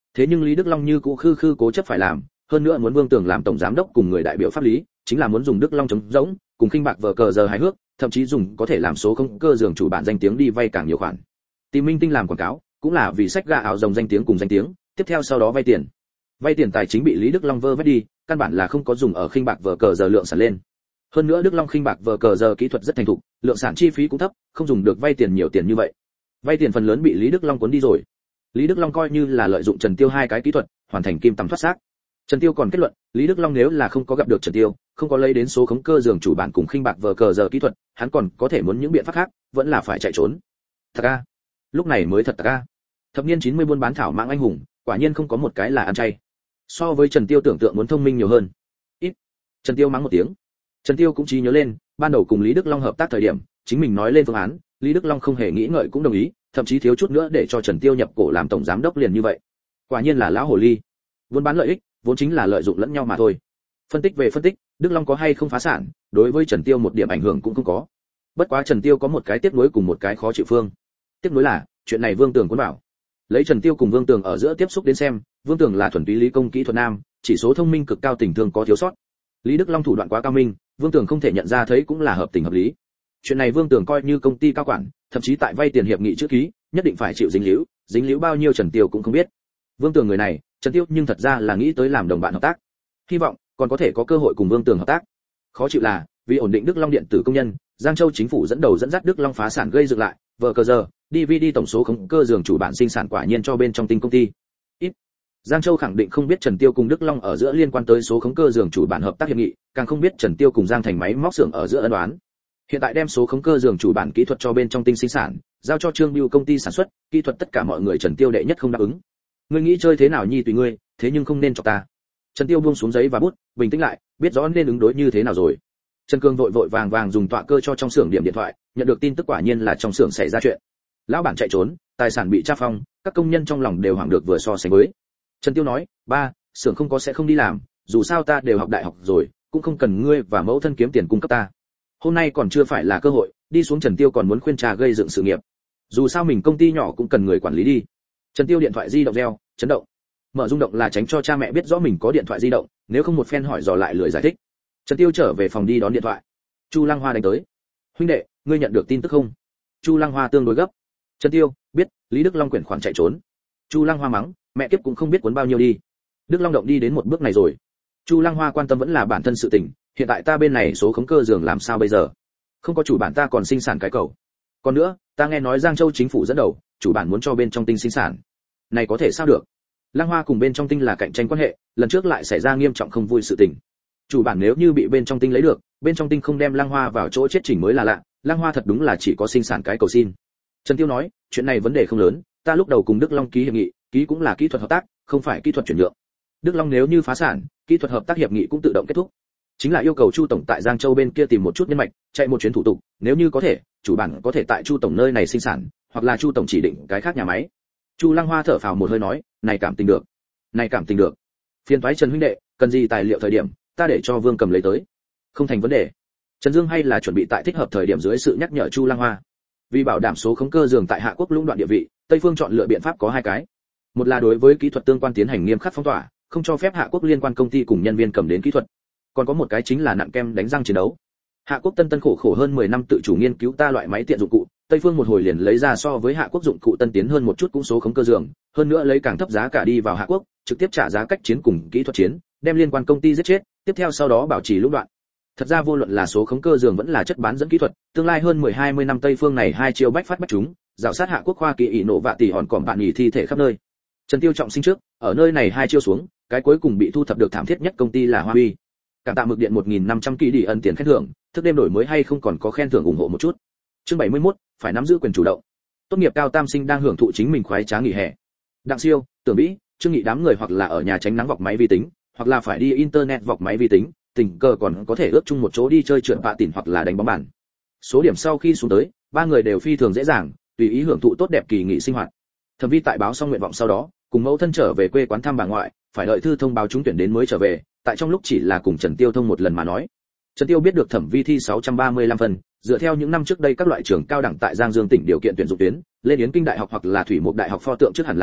Thế nhưng Lý Đức Long như cũ khư khư cố chấp phải làm, hơn nữa muốn Vương Tường làm tổng giám đốc cùng người đại biểu pháp lý, chính là muốn dùng Đức Long chống rỗng, cùng khinh bạc vờ cờ giờ hài hước, thậm chí dùng có thể làm số không cơ giường chủ bản danh tiếng đi vay càng nhiều khoản. Tìm minh tinh làm quảng cáo, cũng là vì sách gà áo rồng danh tiếng cùng danh tiếng, tiếp theo sau đó vay tiền. Vay tiền tài chính bị Lý Đức Long vơ vét đi, căn bản là không có dùng ở khinh bạc vờ cờ giờ lượng sản lên. Hơn nữa Đức Long khinh bạc vờ cờ giờ kỹ thuật rất thành thục, lượng sản chi phí cũng thấp, không dùng được vay tiền nhiều tiền như vậy. Vay tiền phần lớn bị Lý Đức Long cuốn đi rồi. Lý Đức Long coi như là lợi dụng Trần Tiêu hai cái kỹ thuật, hoàn thành kim tầm thoát xác. Trần Tiêu còn kết luận, Lý Đức Long nếu là không có gặp được Trần Tiêu, không có lấy đến số khống cơ giường chủ bản cùng khinh bạc vờ cờ giờ kỹ thuật, hắn còn có thể muốn những biện pháp khác, vẫn là phải chạy trốn. Thật a, lúc này mới thật a. Thập niên chín mươi buôn bán thảo mạng anh hùng, quả nhiên không có một cái là ăn chay. So với Trần Tiêu tưởng tượng muốn thông minh nhiều hơn. Ít. Trần Tiêu mắng một tiếng. Trần Tiêu cũng chỉ nhớ lên, ban đầu cùng Lý Đức Long hợp tác thời điểm, chính mình nói lên phương án, Lý Đức Long không hề nghĩ ngợi cũng đồng ý, thậm chí thiếu chút nữa để cho Trần Tiêu nhập cổ làm tổng giám đốc liền như vậy. Quả nhiên là lão hồ ly. Buôn bán lợi ích, vốn chính là lợi dụng lẫn nhau mà thôi. Phân tích về phân tích, Đức Long có hay không phá sản, đối với Trần Tiêu một điểm ảnh hưởng cũng không có. Bất quá Trần Tiêu có một cái tiếc nuối cùng một cái khó chịu phương. Tiếc nuối là, chuyện này Vương Tường cuốn bảo. Lấy Trần Tiêu cùng Vương Tường ở giữa tiếp xúc đến xem, Vương Tường là thuần túy lý công kỹ thuật nam, chỉ số thông minh cực cao, tình thương có thiếu sót. Lý Đức Long thủ đoạn quá cao minh, Vương Tường không thể nhận ra thấy cũng là hợp tình hợp lý. Chuyện này Vương Tường coi như công ty cao quản, thậm chí tại vay tiền hiệp nghị trước ký, nhất định phải chịu dính líu, dính líu bao nhiêu Trần Tiêu cũng không biết. Vương Tường người này, Trần Tiêu nhưng thật ra là nghĩ tới làm đồng bạn hợp tác. Hy vọng còn có thể có cơ hội cùng Vương Tường hợp tác. Khó chịu là, vì ổn định Đức Long điện tử công nhân, Giang Châu chính phủ dẫn đầu dẫn dắt Đức Long phá sản gây dựng lại, vờ cờ giờ, đê vê đê tổng số khống cơ giường chủ bản sinh sản quả nhiên cho bên trong tinh công ty. Ít. Giang Châu khẳng định không biết Trần Tiêu cùng Đức Long ở giữa liên quan tới số khống cơ giường chủ bản hợp tác hiệp nghị, càng không biết Trần Tiêu cùng Giang Thành máy móc xưởng ở giữa ân oán. Hiện tại đem số khống cơ giường chủ bản kỹ thuật cho bên trong tinh sinh sản, giao cho Trương Bưu công ty sản xuất, kỹ thuật tất cả mọi người Trần Tiêu đệ nhất không đáp ứng. Ngươi nghĩ chơi thế nào nhi tùy ngươi, thế nhưng không nên chọc ta. Trần Tiêu buông xuống giấy và bút, bình tĩnh lại, biết rõ nên ứng đối như thế nào rồi. Trần Cương vội vội vàng vàng dùng tọa cơ cho trong xưởng điểm điện thoại, nhận được tin tức quả nhiên là trong xưởng xảy ra chuyện. Lão bản chạy trốn, tài sản bị tra phong, các công nhân trong lòng đều hoảng được vừa so sánh với. Trần Tiêu nói, ba, xưởng không có sẽ không đi làm, dù sao ta đều học đại học rồi, cũng không cần ngươi và mẫu thân kiếm tiền cung cấp ta. Hôm nay còn chưa phải là cơ hội, đi xuống. Trần Tiêu còn muốn khuyên trà gây dựng sự nghiệp. Dù sao mình công ty nhỏ cũng cần người quản lý đi. Trần Tiêu điện thoại di động reo, chấn động. Mở rung động là tránh cho cha mẹ biết rõ mình có điện thoại di động, nếu không một phen hỏi dò lại lười giải thích. Trần Tiêu trở về phòng đi đón điện thoại. Chu Lăng Hoa đánh tới. Huynh đệ, ngươi nhận được tin tức không? Chu Lăng Hoa tương đối gấp. Trần Tiêu, biết, Lý Đức Long quyển khoản chạy trốn. Chu Lăng Hoa mắng, mẹ kiếp cũng không biết cuốn bao nhiêu đi. Đức Long động đi đến một bước này rồi. Chu Lăng Hoa quan tâm vẫn là bản thân sự tình, hiện tại ta bên này số khống cơ giường làm sao bây giờ? Không có chủ bản ta còn sinh sản cái cầu. Còn nữa, ta nghe nói Giang Châu chính phủ dẫn đầu, chủ bản muốn cho bên trong tinh sinh sản. Này có thể sao được? Lăng Hoa cùng bên trong tinh là cạnh tranh quan hệ, lần trước lại xảy ra nghiêm trọng không vui sự tình. Chủ bản nếu như bị bên trong tinh lấy được, bên trong tinh không đem Lăng Hoa vào chỗ chết chỉnh mới là lạ, Lăng Hoa thật đúng là chỉ có sinh sản cái cầu xin. Trần Tiêu nói, chuyện này vấn đề không lớn, ta lúc đầu cùng Đức Long ký hiệp nghị, ký cũng là kỹ thuật hợp tác, không phải kỹ thuật chuyển nhượng. Đức Long nếu như phá sản, kỹ thuật hợp tác hiệp nghị cũng tự động kết thúc. Chính là yêu cầu Chu tổng tại Giang Châu bên kia tìm một chút nhân mạch, chạy một chuyến thủ tục, nếu như có thể, chủ bản có thể tại Chu tổng nơi này sinh sản, hoặc là Chu tổng chỉ định cái khác nhà máy. Chu Lăng Hoa thở phào một hơi nói, này cảm tình được, này cảm tình được. Phiền toái Trần huynh đệ, cần gì tài liệu thời điểm, ta để cho Vương Cầm lấy tới. Không thành vấn đề. Trần Dương hay là chuẩn bị tại thích hợp thời điểm dưới sự nhắc nhở Chu Lăng Hoa. Vì bảo đảm số khống cơ giường tại Hạ Quốc lũng đoạn địa vị, Tây Phương chọn lựa biện pháp có hai cái. Một là đối với kỹ thuật tương quan tiến hành nghiêm khắc phong tỏa, không cho phép Hạ Quốc liên quan công ty cùng nhân viên cầm đến kỹ thuật. Còn có một cái chính là nặng kem đánh răng chiến đấu. Hạ Quốc tân tân khổ khổ hơn mười năm tự chủ nghiên cứu ta loại máy tiện dụng cụ, Tây Phương một hồi liền lấy ra so với Hạ Quốc dụng cụ tân tiến hơn một chút cũng số khống cơ giường, hơn nữa lấy càng thấp giá cả đi vào Hạ Quốc, trực tiếp trả giá cách chiến cùng kỹ thuật chiến, đem liên quan công ty giết chết, tiếp theo sau đó bảo trì lũng đoạn. Thật ra vô luận là số khống cơ giường vẫn là chất bán dẫn kỹ thuật, tương lai hơn mười hai mươi năm Tây Phương này hai chiêu bách phát bách chúng, rào sát Hạ Quốc khoa kỳ ỷ nổ vạ tỷ hòn cỏm bạn nhỉ thi thể khắp nơi. Trần Tiêu trọng sinh trước, ở nơi này hai chiêu xuống, cái cuối cùng bị thu thập được thảm thiết nhất công ty là Hoa Huy. Cảm tạ mực điện một nghìn năm trăm kỳ đi ân tiền khen thưởng, thức đêm đổi mới hay không còn có khen thưởng ủng hộ một chút. Chương bảy mươi mốt, phải nắm giữ quyền chủ động. Tốt nghiệp cao tam sinh đang hưởng thụ chính mình khoái trá nghỉ hè. Đặng Siêu, Tưởng Vĩ, Trương Nghị đám người hoặc là ở nhà tránh nắng vọc máy vi tính, hoặc là phải đi internet vọc máy vi tính, tình cờ còn có thể ước chung một chỗ đi chơi trượt bạ tỉn hoặc là đánh bóng bàn. Số điểm sau khi xuống tới, ba người đều phi thường dễ dàng, tùy ý hưởng thụ tốt đẹp kỳ nghỉ sinh hoạt. Thẩm Vi tại báo xong nguyện vọng sau đó, cùng mẫu thân trở về quê quán thăm bà ngoại, phải đợi thư thông báo trúng tuyển đến mới trở về, tại trong lúc chỉ là cùng Trần Tiêu thông một lần mà nói. Trần Tiêu biết được Thẩm Vi thi sáu trăm ba mươi lăm phần, dựa theo những năm trước đây các loại trường cao đẳng tại Giang Dương tỉnh điều kiện tuyển dụng tuyến, lên Yến Kinh Đại học hoặc là Thủy Mục Đại học pho tượng trước hẳn là ổn,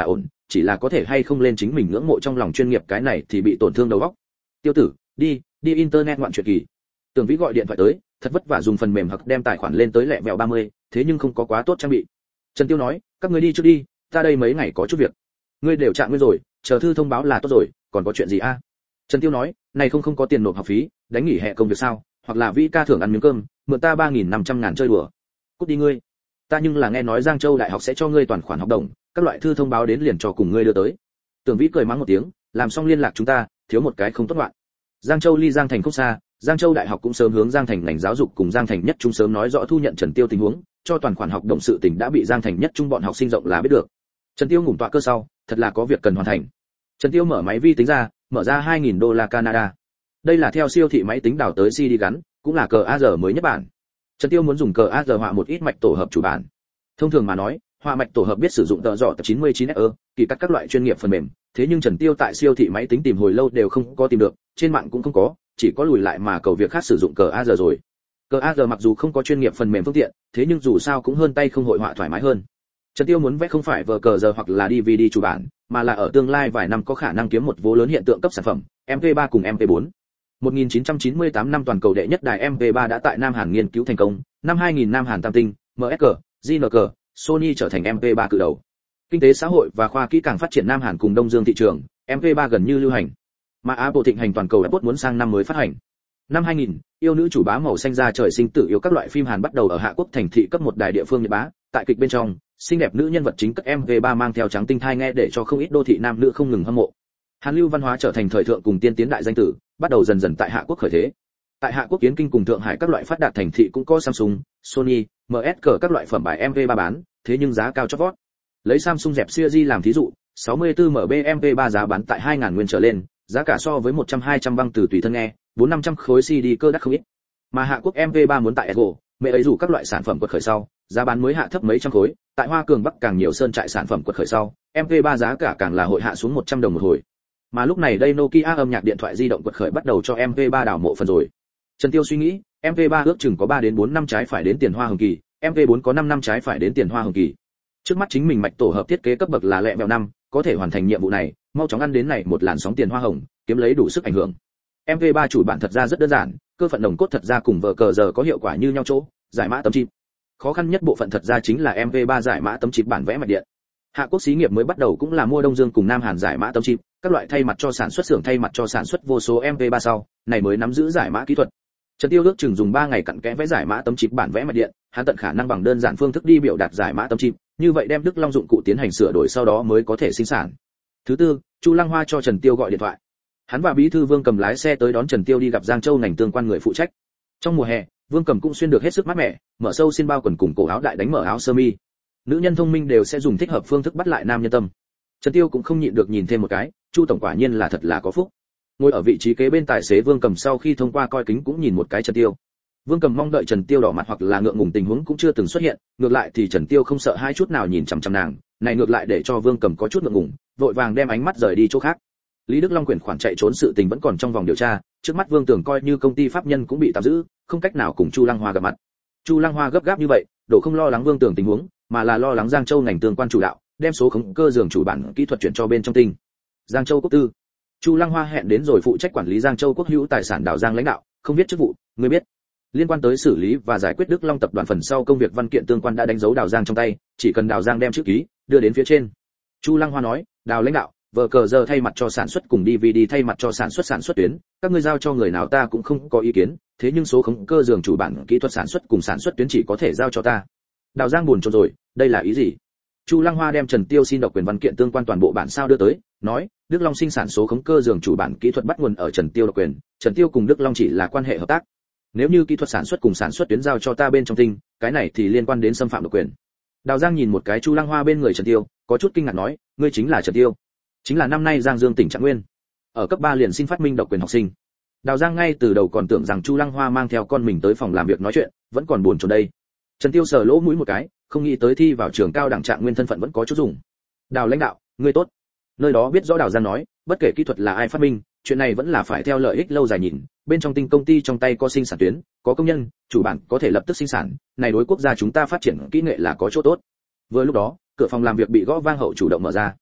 chỉ là có thể hay không lên chính mình ngưỡng mộ trong lòng chuyên nghiệp cái này thì bị tổn thương đầu óc. Tiêu tử, đi, đi internet ngoạn chuyện kỳ. Tưởng Vĩ gọi điện thoại tới, thật vất vả dùng phần mềm hoặc đem tài khoản lên tới lẹ vẹo ba mươi, thế nhưng không có quá tốt trang bị. Trần Tiêu nói, các ngươi đi trước đi, ta đây mấy ngày có chút việc. Ngươi đều trạng nguyên rồi, chờ thư thông báo là tốt rồi, còn có chuyện gì a? Trần Tiêu nói, này không không có tiền nộp học phí, đánh nghỉ hè công việc sao, hoặc là Vĩ ca thưởng ăn miếng cơm, mượn ta ba nghìn năm trăm ngàn chơi đùa. Cút đi ngươi. Ta nhưng là nghe nói Giang Châu đại học sẽ cho ngươi toàn khoản học đồng, các loại thư thông báo đến liền cho cùng ngươi đưa tới. Tưởng Vĩ cười mắng một tiếng, làm xong liên lạc chúng ta, thiếu một cái không tốt loạn. Giang Châu ly Giang Thành không xa, Giang Châu đại học cũng sớm hướng Giang Thành ngành giáo dục cùng Giang Thành nhất trung sớm nói rõ thu nhận Trần Tiêu tình huống, cho toàn khoản học đồng sự tình đã bị Giang Thành nhất trung bọn học sinh rộng là biết được. Trần Tiêu ngủm tọa cơ sau, thật là có việc cần hoàn thành. Trần Tiêu mở máy vi tính ra, mở ra hai nghìn đô la Canada. Đây là theo siêu thị máy tính đào tới xê đê gắn, cũng là cờ a rờ mới nhất bản. Trần Tiêu muốn dùng cờ a rờ họa một ít mạch tổ hợp chủ bản. Thông thường mà nói, họa mạch tổ hợp biết sử dụng tờ dọ tập chín mươi chín e, kỳ cắt các loại chuyên nghiệp phần mềm, thế nhưng Trần Tiêu tại siêu thị máy tính tìm hồi lâu đều không có tìm được, trên mạng cũng không có, chỉ có lùi lại mà cầu việc khác sử dụng cờ a rờ rồi. Cờ a rờ mặc dù không có chuyên nghiệp phần mềm phương tiện, thế nhưng dù sao cũng hơn tay không hội họa thoải mái hơn. Trần Tiêu muốn vẽ không phải vờ cờ giờ hoặc là đê vê đê chủ bản, mà là ở tương lai vài năm có khả năng kiếm một vố lớn hiện tượng cấp sản phẩm, em pê ba cùng em pê bốn. một nghìn chín trăm chín mươi tám năm toàn cầu đệ nhất đài em pê ba đã tại Nam Hàn nghiên cứu thành công, năm hai nghìn Nam Hàn Tam Tinh, em ét xê, giê en xê, Sony trở thành em pê ba cự đầu. Kinh tế xã hội và khoa kỹ càng phát triển Nam Hàn cùng Đông Dương thị trường, em pê ba gần như lưu hành. Mà Apple thịnh hành toàn cầu Apple muốn sang năm mới phát hành. Năm hai nghìn, yêu nữ chủ bá màu xanh da trời sinh tử yêu các loại phim Hàn bắt đầu ở Hạ Quốc thành thị cấp một đài địa phương Nhật bá, tại kịch bên trong, xinh đẹp nữ nhân vật chính cấp em pê ba mang theo trắng tinh thai nghe để cho không ít đô thị nam nữ không ngừng hâm mộ. Hàn lưu văn hóa trở thành thời thượng cùng tiên tiến đại danh tử, bắt đầu dần dần tại Hạ Quốc khởi thế. Tại Hạ Quốc Kiến Kinh cùng Thượng Hải các loại phát đạt thành thị cũng có Samsung, Sony, em ét xê các loại phẩm bài em pê ba bán, thế nhưng giá cao chót vót. Lấy Samsung dẹp series làm thí dụ, sáu mươi tư em bê em pê ba giá bán tại hai nghìn nguyên trở lên, giá cả so với một trăm hai trăm băng từ tùy thân nghe, bốn năm trăm khối xê đê cơ đắt không ít. Mà Hạ Quốc em pê ba muốn tại Apple, mẹ ấy rủ các loại sản phẩm quật khởi sau, giá bán mới hạ thấp mấy trăm khối, tại Hoa Cường Bắc càng nhiều sơn trại sản phẩm quật khởi sau, em pê ba giá cả càng là hội hạ xuống một trăm đồng một hồi. Mà lúc này đây Nokia âm nhạc điện thoại di động quật khởi bắt đầu cho em pê ba đào mộ phần rồi. Trần Tiêu suy nghĩ, em pê ba ước chừng có ba đến bốn năm trái phải đến tiền hoa hồng kỳ, em pê bốn có năm năm trái phải đến tiền hoa hồng kỳ. Trước mắt chính mình mạch tổ hợp thiết kế cấp bậc là lẹ mèo năm, có thể hoàn thành nhiệm vụ này, mau chóng ăn đến này một làn sóng tiền hoa hồng, kiếm lấy đủ sức ảnh hưởng. em pê ba chủ bản thật ra rất đơn giản, cơ phận đồng cốt thật ra cùng vở cờ giờ có hiệu quả như nhau chỗ, giải mã tấm chip. Khó khăn nhất bộ phận thật ra chính là em pê ba giải mã tấm chip bản vẽ mạch điện. Hạ Quốc xí nghiệp mới bắt đầu cũng là mua Đông Dương cùng Nam Hàn giải mã tấm chip, các loại thay mặt cho sản xuất xưởng thay mặt cho sản xuất vô số em pê ba sau, này mới nắm giữ giải mã kỹ thuật. Trần Tiêu ước chừng dùng ba ngày cặn kẽ vẽ giải mã tấm chip bản vẽ mạch điện, hắn tận khả năng bằng đơn giản phương thức đi biểu đạt giải mã tấm chip, như vậy đem Đức Long dụng cụ tiến hành sửa đổi sau đó mới có thể sinh sản. Thứ tư, Chu Lăng Hoa cho Trần Tiêu gọi điện thoại. Hắn và Bí thư Vương Cầm lái xe tới đón Trần Tiêu đi gặp Giang Châu ngành tương quan người phụ trách. Trong mùa hè, Vương Cầm cũng xuyên được hết sức mát mẻ, mở sâu xin bao quần cùng cổ áo đại đánh mở áo sơ mi. Nữ nhân thông minh đều sẽ dùng thích hợp phương thức bắt lại nam nhân tâm. Trần Tiêu cũng không nhịn được nhìn thêm một cái, Chu tổng quả nhiên là thật là có phúc. Ngồi ở vị trí kế bên tài xế Vương Cầm sau khi thông qua coi kính cũng nhìn một cái Trần Tiêu. Vương Cầm mong đợi Trần Tiêu đỏ mặt hoặc là ngượng ngùng tình huống cũng chưa từng xuất hiện, ngược lại thì Trần Tiêu không sợ hai chút nào nhìn chằm chằm nàng, này ngược lại để cho Vương Cầm có chút ngượng ngùng, vội vàng đem ánh mắt rời đi chỗ khác. Lý Đức Long quyển khoản chạy trốn sự tình vẫn còn trong vòng điều tra, trước mắt Vương Tưởng coi như công ty pháp nhân cũng bị tạm giữ, không cách nào cùng Chu Lăng Hoa gặp mặt. Chu Lăng Hoa gấp gáp như vậy, đổ không lo lắng Vương Tưởng tình huống, mà là lo lắng Giang Châu ngành tương quan chủ đạo, đem số khống cơ giường chủ bản kỹ thuật chuyển cho bên trong tinh. Giang Châu quốc tư. Chu Lăng Hoa hẹn đến rồi phụ trách quản lý Giang Châu quốc hữu tài sản đảo Giang lãnh đạo, không biết chức vụ, người biết. Liên quan tới xử lý và giải quyết Đức Long tập đoàn phần sau công việc văn kiện tương quan đã đánh dấu Đào Giang trong tay, chỉ cần Đào Giang đem chữ ký, đưa đến phía trên. Chu Lăng Hoa nói, Đào lãnh đạo, vở cờ giờ thay mặt cho sản xuất cùng đê vê đê thay mặt cho sản xuất sản xuất tuyến, các ngươi giao cho người nào ta cũng không có ý kiến, thế nhưng số khống cơ giường chủ bản kỹ thuật sản xuất cùng sản xuất tuyến chỉ có thể giao cho ta. Đào Giang buồn chồn rồi, đây là ý gì? Chu Lăng Hoa đem Trần Tiêu xin độc quyền văn kiện tương quan toàn bộ bản sao đưa tới, nói, Đức Long sinh sản số khống cơ giường chủ bản kỹ thuật bắt nguồn ở Trần Tiêu độc quyền, Trần Tiêu cùng Đức Long chỉ là quan hệ hợp tác. Nếu như kỹ thuật sản xuất cùng sản xuất tuyến giao cho ta bên trong tinh, cái này thì liên quan đến xâm phạm độc quyền. Đào Giang nhìn một cái Chu Lăng Hoa bên người Trần Tiêu, có chút kinh ngạc nói, ngươi chính là Trần Tiêu, chính là năm nay Giang Dương tỉnh Trạng Nguyên, ở cấp ba liền xin phát minh độc quyền học sinh. Đào Giang ngay từ đầu còn tưởng rằng Chu Lăng Hoa mang theo con mình tới phòng làm việc nói chuyện, vẫn còn buồn chồn đây. Trần Tiêu sờ lỗ mũi một cái, không nghĩ tới thi vào trường cao đẳng Trạng Nguyên thân phận vẫn có chút dùng. Đào lãnh đạo, ngươi tốt. Nơi đó biết rõ Đào Giang nói, bất kể kỹ thuật là ai phát minh, chuyện này vẫn là phải theo lợi ích lâu dài nhìn, bên trong tinh công ty trong tay có sinh sản tuyến, có công nhân, chủ bản có thể lập tức sinh sản, này đối quốc gia chúng ta phát triển kỹ nghệ là có chỗ tốt. Vừa lúc đó, cửa phòng làm việc bị gõ vang hậu chủ động mở ra.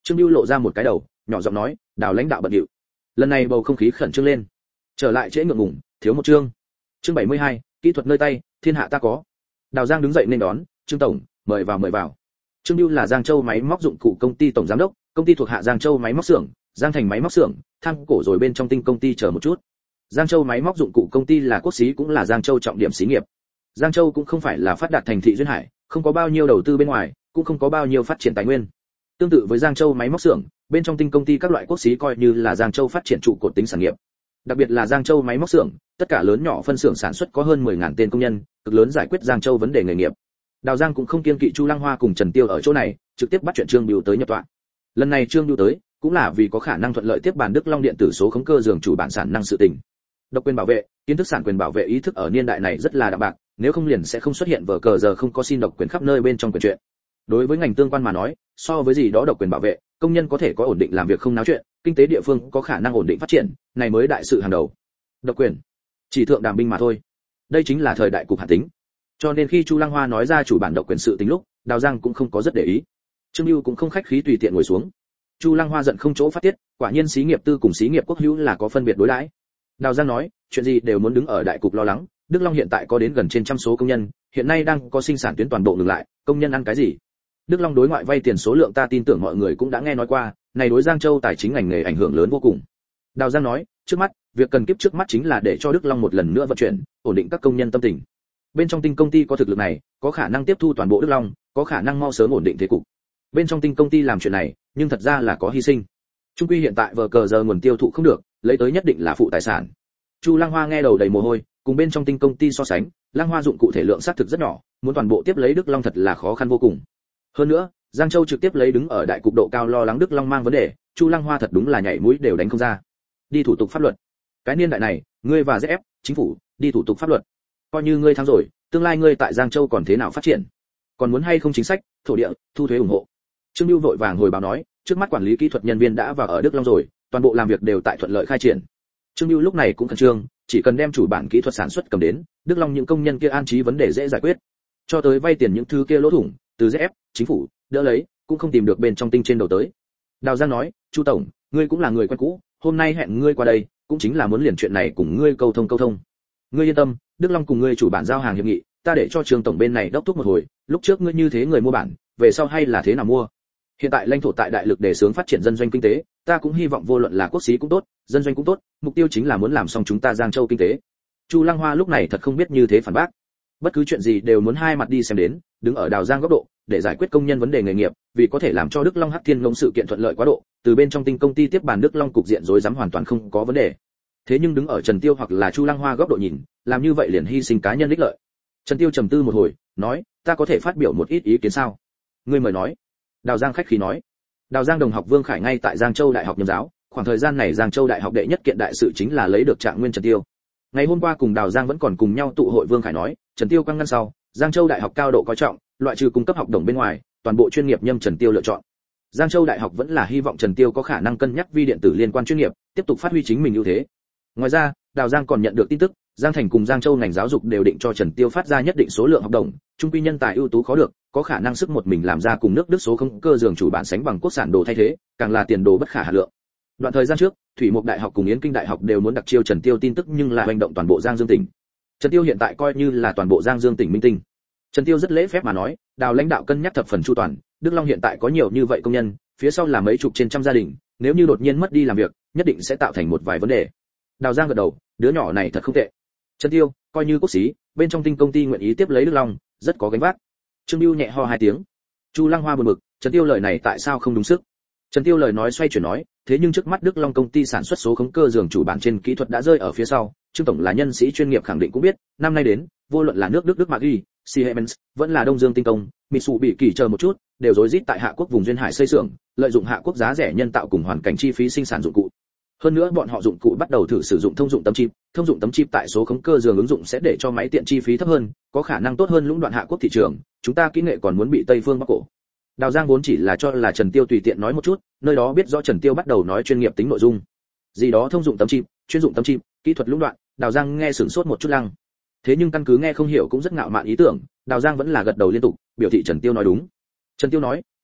Trương Bưu lộ ra một cái đầu, nhỏ giọng nói, Đào lãnh đạo bận rộn. Lần này bầu không khí khẩn trương lên. Trở lại trễ ngượng ngùng, thiếu một chương. Chương bảy mươi hai, kỹ thuật nơi tay, thiên hạ ta có. Đào Giang đứng dậy nên đón, Trương tổng, mời vào mời vào. Trương Bưu là Giang Châu máy móc dụng cụ công ty tổng giám đốc, công ty thuộc hạ Giang Châu máy móc xưởng, Giang Thành máy móc xưởng, Thăng Cổ rồi bên trong Tinh công ty chờ một chút. Giang Châu máy móc dụng cụ công ty là quốc xí cũng là Giang Châu trọng điểm xí nghiệp. Giang Châu cũng không phải là phát đạt thành thị duyên hải, không có bao nhiêu đầu tư bên ngoài, cũng không có bao nhiêu phát triển tài nguyên. Tương tự với Giang Châu máy móc xưởng, bên trong Tinh công ty các loại quốc xí coi như là Giang Châu phát triển trụ cột tính sản nghiệp. Đặc biệt là Giang Châu máy móc xưởng, tất cả lớn nhỏ phân xưởng sản xuất có hơn mười nghìn tên công nhân, cực lớn giải quyết Giang Châu vấn đề nghề nghiệp. Đào Giang cũng không kiêng kỵ Chu Lăng Hoa cùng Trần Tiêu ở chỗ này, trực tiếp bắt chuyện Trương Bưu tới nhập tọa. Lần này Trương Bưu tới, cũng là vì có khả năng thuận lợi tiếp bàn Đức Long điện tử số khống cơ giường chủ bản sản năng sự tình. Độc quyền bảo vệ, kiến thức sản quyền bảo vệ ý thức ở niên đại này rất là đạm bạc, nếu không liền sẽ không xuất hiện vở cờ giờ không có xin độc quyền khắp nơi bên trong quyền chuyện. Đối với ngành tương quan mà nói, so với gì đó độc quyền bảo vệ, công nhân có thể có ổn định làm việc không náo chuyện, kinh tế địa phương có khả năng ổn định phát triển, này mới đại sự hàng đầu. Độc quyền, chỉ thượng đàm binh mà thôi. Đây chính là thời đại cục hạt tính. Cho nên khi Chu Lăng Hoa nói ra chủ bản độc quyền sự tình lúc, Đào Giang cũng không có rất để ý. Trương Bưu cũng không khách khí tùy tiện ngồi xuống. Chu Lăng Hoa giận không chỗ phát tiết, quả nhiên xí nghiệp tư cùng xí nghiệp quốc hữu là có phân biệt đối đãi. Đào Giang nói, chuyện gì đều muốn đứng ở đại cục lo lắng, Đức Long hiện tại có đến gần trên trăm số công nhân, hiện nay đang có sinh sản tuyến toàn bộ ngừng lại, công nhân ăn cái gì? Đức Long đối ngoại vay tiền số lượng ta tin tưởng mọi người cũng đã nghe nói qua, này đối Giang Châu tài chính ngành nghề ảnh hưởng lớn vô cùng. Đào Giang nói, trước mắt, việc cần kiếp trước mắt chính là để cho Đức Long một lần nữa vận chuyển, ổn định các công nhân tâm tình. Bên trong Tinh công ty có thực lực này, có khả năng tiếp thu toàn bộ Đức Long, có khả năng mau sớm ổn định thế cục. Bên trong Tinh công ty làm chuyện này, nhưng thật ra là có hy sinh. Trung quy hiện tại vờ cờ giờ nguồn tiêu thụ không được, lấy tới nhất định là phụ tài sản. Chu Lăng Hoa nghe đầu đầy mồ hôi, cùng bên trong Tinh công ty so sánh, Lăng Hoa dụng cụ thể lượng xác thực rất nhỏ, muốn toàn bộ tiếp lấy Đức Long thật là khó khăn vô cùng. Hơn nữa, Giang Châu trực tiếp lấy đứng ở đại cục độ cao lo lắng Đức Long mang vấn đề, Chu Lăng Hoa thật đúng là nhảy mũi đều đánh không ra. Đi thủ tục pháp luật. Cái niên đại này, ngươi và dê ép, chính phủ, đi thủ tục pháp luật. Coi như ngươi thắng rồi, tương lai ngươi tại Giang Châu còn thế nào phát triển? Còn muốn hay không chính sách, thổ địa, thu thuế ủng hộ. Trương Bưu vội vàng hồi báo nói, trước mắt quản lý kỹ thuật nhân viên đã vào ở Đức Long rồi, toàn bộ làm việc đều tại thuận lợi khai triển. Trương Bưu lúc này cũng khẩn trương, chỉ cần đem chủ bản kỹ thuật sản xuất cầm đến, Đức Long những công nhân kia an trí vấn đề dễ giải quyết. Cho tới vay tiền những thứ kia lỗ thủng, từ dê ép, chính phủ, đỡ lấy, cũng không tìm được bên trong Tinh trên đầu tới. Đào Giang nói, Chu tổng, ngươi cũng là người quen cũ, hôm nay hẹn ngươi qua đây, cũng chính là muốn liền chuyện này cùng ngươi câu thông câu thông. Ngươi yên tâm, Đức Long cùng ngươi chủ bản giao hàng hiệp nghị, ta để cho Trường tổng bên này đốc thúc một hồi, lúc trước ngươi như thế người mua bản, về sau hay là thế nào mua? Hiện tại lãnh thổ tại đại lực để sướng phát triển dân doanh kinh tế, ta cũng hy vọng vô luận là quốc xí cũng tốt, dân doanh cũng tốt, mục tiêu chính là muốn làm xong chúng ta Giang Châu kinh tế. Chu Lăng Hoa lúc này thật không biết như thế phản bác. Bất cứ chuyện gì đều muốn hai mặt đi xem đến, đứng ở Đào Giang góc độ, để giải quyết công nhân vấn đề nghề nghiệp, vì có thể làm cho Đức Long Hắc Thiên Ngông sự kiện thuận lợi quá độ, từ bên trong Tinh công ty tiếp bàn Đức Long cục diện rối rắm hoàn toàn không có vấn đề. Thế nhưng đứng ở Trần Tiêu hoặc là Chu Lăng Hoa góc độ nhìn, làm như vậy liền hy sinh cá nhân ích lợi. Trần Tiêu trầm tư một hồi, nói, ta có thể phát biểu một ít ý kiến sao? Ngươi mời nói. Đào Giang khách khí nói. Đào Giang đồng học Vương Khải ngay tại Giang Châu Đại học nhâm giáo, khoảng thời gian này Giang Châu Đại học đệ nhất kiện đại sự chính là lấy được trạng nguyên Trần Tiêu. Ngày hôm qua cùng Đào Giang vẫn còn cùng nhau tụ hội, Vương Khải nói, Trần Tiêu quăng ngăn sau, Giang Châu Đại học cao độ coi trọng, loại trừ cung cấp học đồng bên ngoài, toàn bộ chuyên nghiệp nhâm Trần Tiêu lựa chọn. Giang Châu Đại học vẫn là hy vọng Trần Tiêu có khả năng cân nhắc vi điện tử liên quan chuyên nghiệp, tiếp tục phát huy chính mình ưu thế. Ngoài ra, Đào Giang còn nhận được tin tức, Giang Thành cùng Giang Châu ngành giáo dục đều định cho Trần Tiêu phát ra nhất định số lượng học đồng, trung quy nhân tài ưu tú khó được, có khả năng sức một mình làm ra cùng nước Đức số không cơ giường chủ bản sánh bằng quốc sản đồ thay thế, càng là tiền đồ bất khả hà lượng. Đoạn thời gian trước, Thủy Mục Đại học cùng Yến Kinh Đại học đều muốn đặc chiêu Trần Tiêu tin tức nhưng là hành động toàn bộ Giang Dương tỉnh. Trần Tiêu hiện tại coi như là toàn bộ Giang Dương tỉnh minh tinh. Trần Tiêu rất lễ phép mà nói, Đào lãnh đạo cân nhắc thập phần chu toàn, Đức Long hiện tại có nhiều như vậy công nhân, phía sau là mấy chục trên trăm gia đình, nếu như đột nhiên mất đi làm việc, nhất định sẽ tạo thành một vài vấn đề. Đào Giang gật đầu, đứa nhỏ này thật không tệ. Trần Tiêu, coi như quốc xí, bên trong Tinh công ty nguyện ý tiếp lấy Đức Long, rất có gánh vác. Trương Bưu nhẹ ho hai tiếng. Chu Lăng Hoa buồn bực, Trần Tiêu lời này tại sao không đúng sức? Trần Tiêu lời nói xoay chuyển nói, thế nhưng trước mắt Đức Long công ty sản xuất số khống cơ giường chủ bản trên kỹ thuật đã rơi ở phía sau, Trương tổng là nhân sĩ chuyên nghiệp khẳng định cũng biết, năm nay đến, vô luận là nước Đức Đức Magi, Siemens, vẫn là Đông Dương Tinh công, Mitsubishi chờ một chút, đều rối rít tại Hạ Quốc vùng duyên hải xây xưởng, lợi dụng Hạ Quốc giá rẻ nhân tạo cùng hoàn cảnh chi phí sinh sản dụng cụ. Hơn nữa bọn họ dụng cụ bắt đầu thử sử dụng thông dụng tấm chip, thông dụng tấm chip tại số khống cơ giường ứng dụng sẽ để cho máy tiện chi phí thấp hơn, có khả năng tốt hơn lũng đoạn Hạ Quốc thị trường, chúng ta kỹ nghệ còn muốn bị Tây phương bóc cổ. Đào Giang vốn chỉ là cho là Trần Tiêu tùy tiện nói một chút, nơi đó biết rõ Trần Tiêu bắt đầu nói chuyên nghiệp tính nội dung. Gì đó thông dụng tấm chip, chuyên dụng tấm chip, kỹ thuật lũng đoạn, Đào Giang nghe sửng sốt một chút lăng. Thế nhưng căn cứ nghe không hiểu cũng rất ngạo mạn ý tưởng, Đào Giang vẫn là gật đầu liên tục, biểu thị Trần Tiêu nói đúng. Trần Tiêu nói, trước mắt,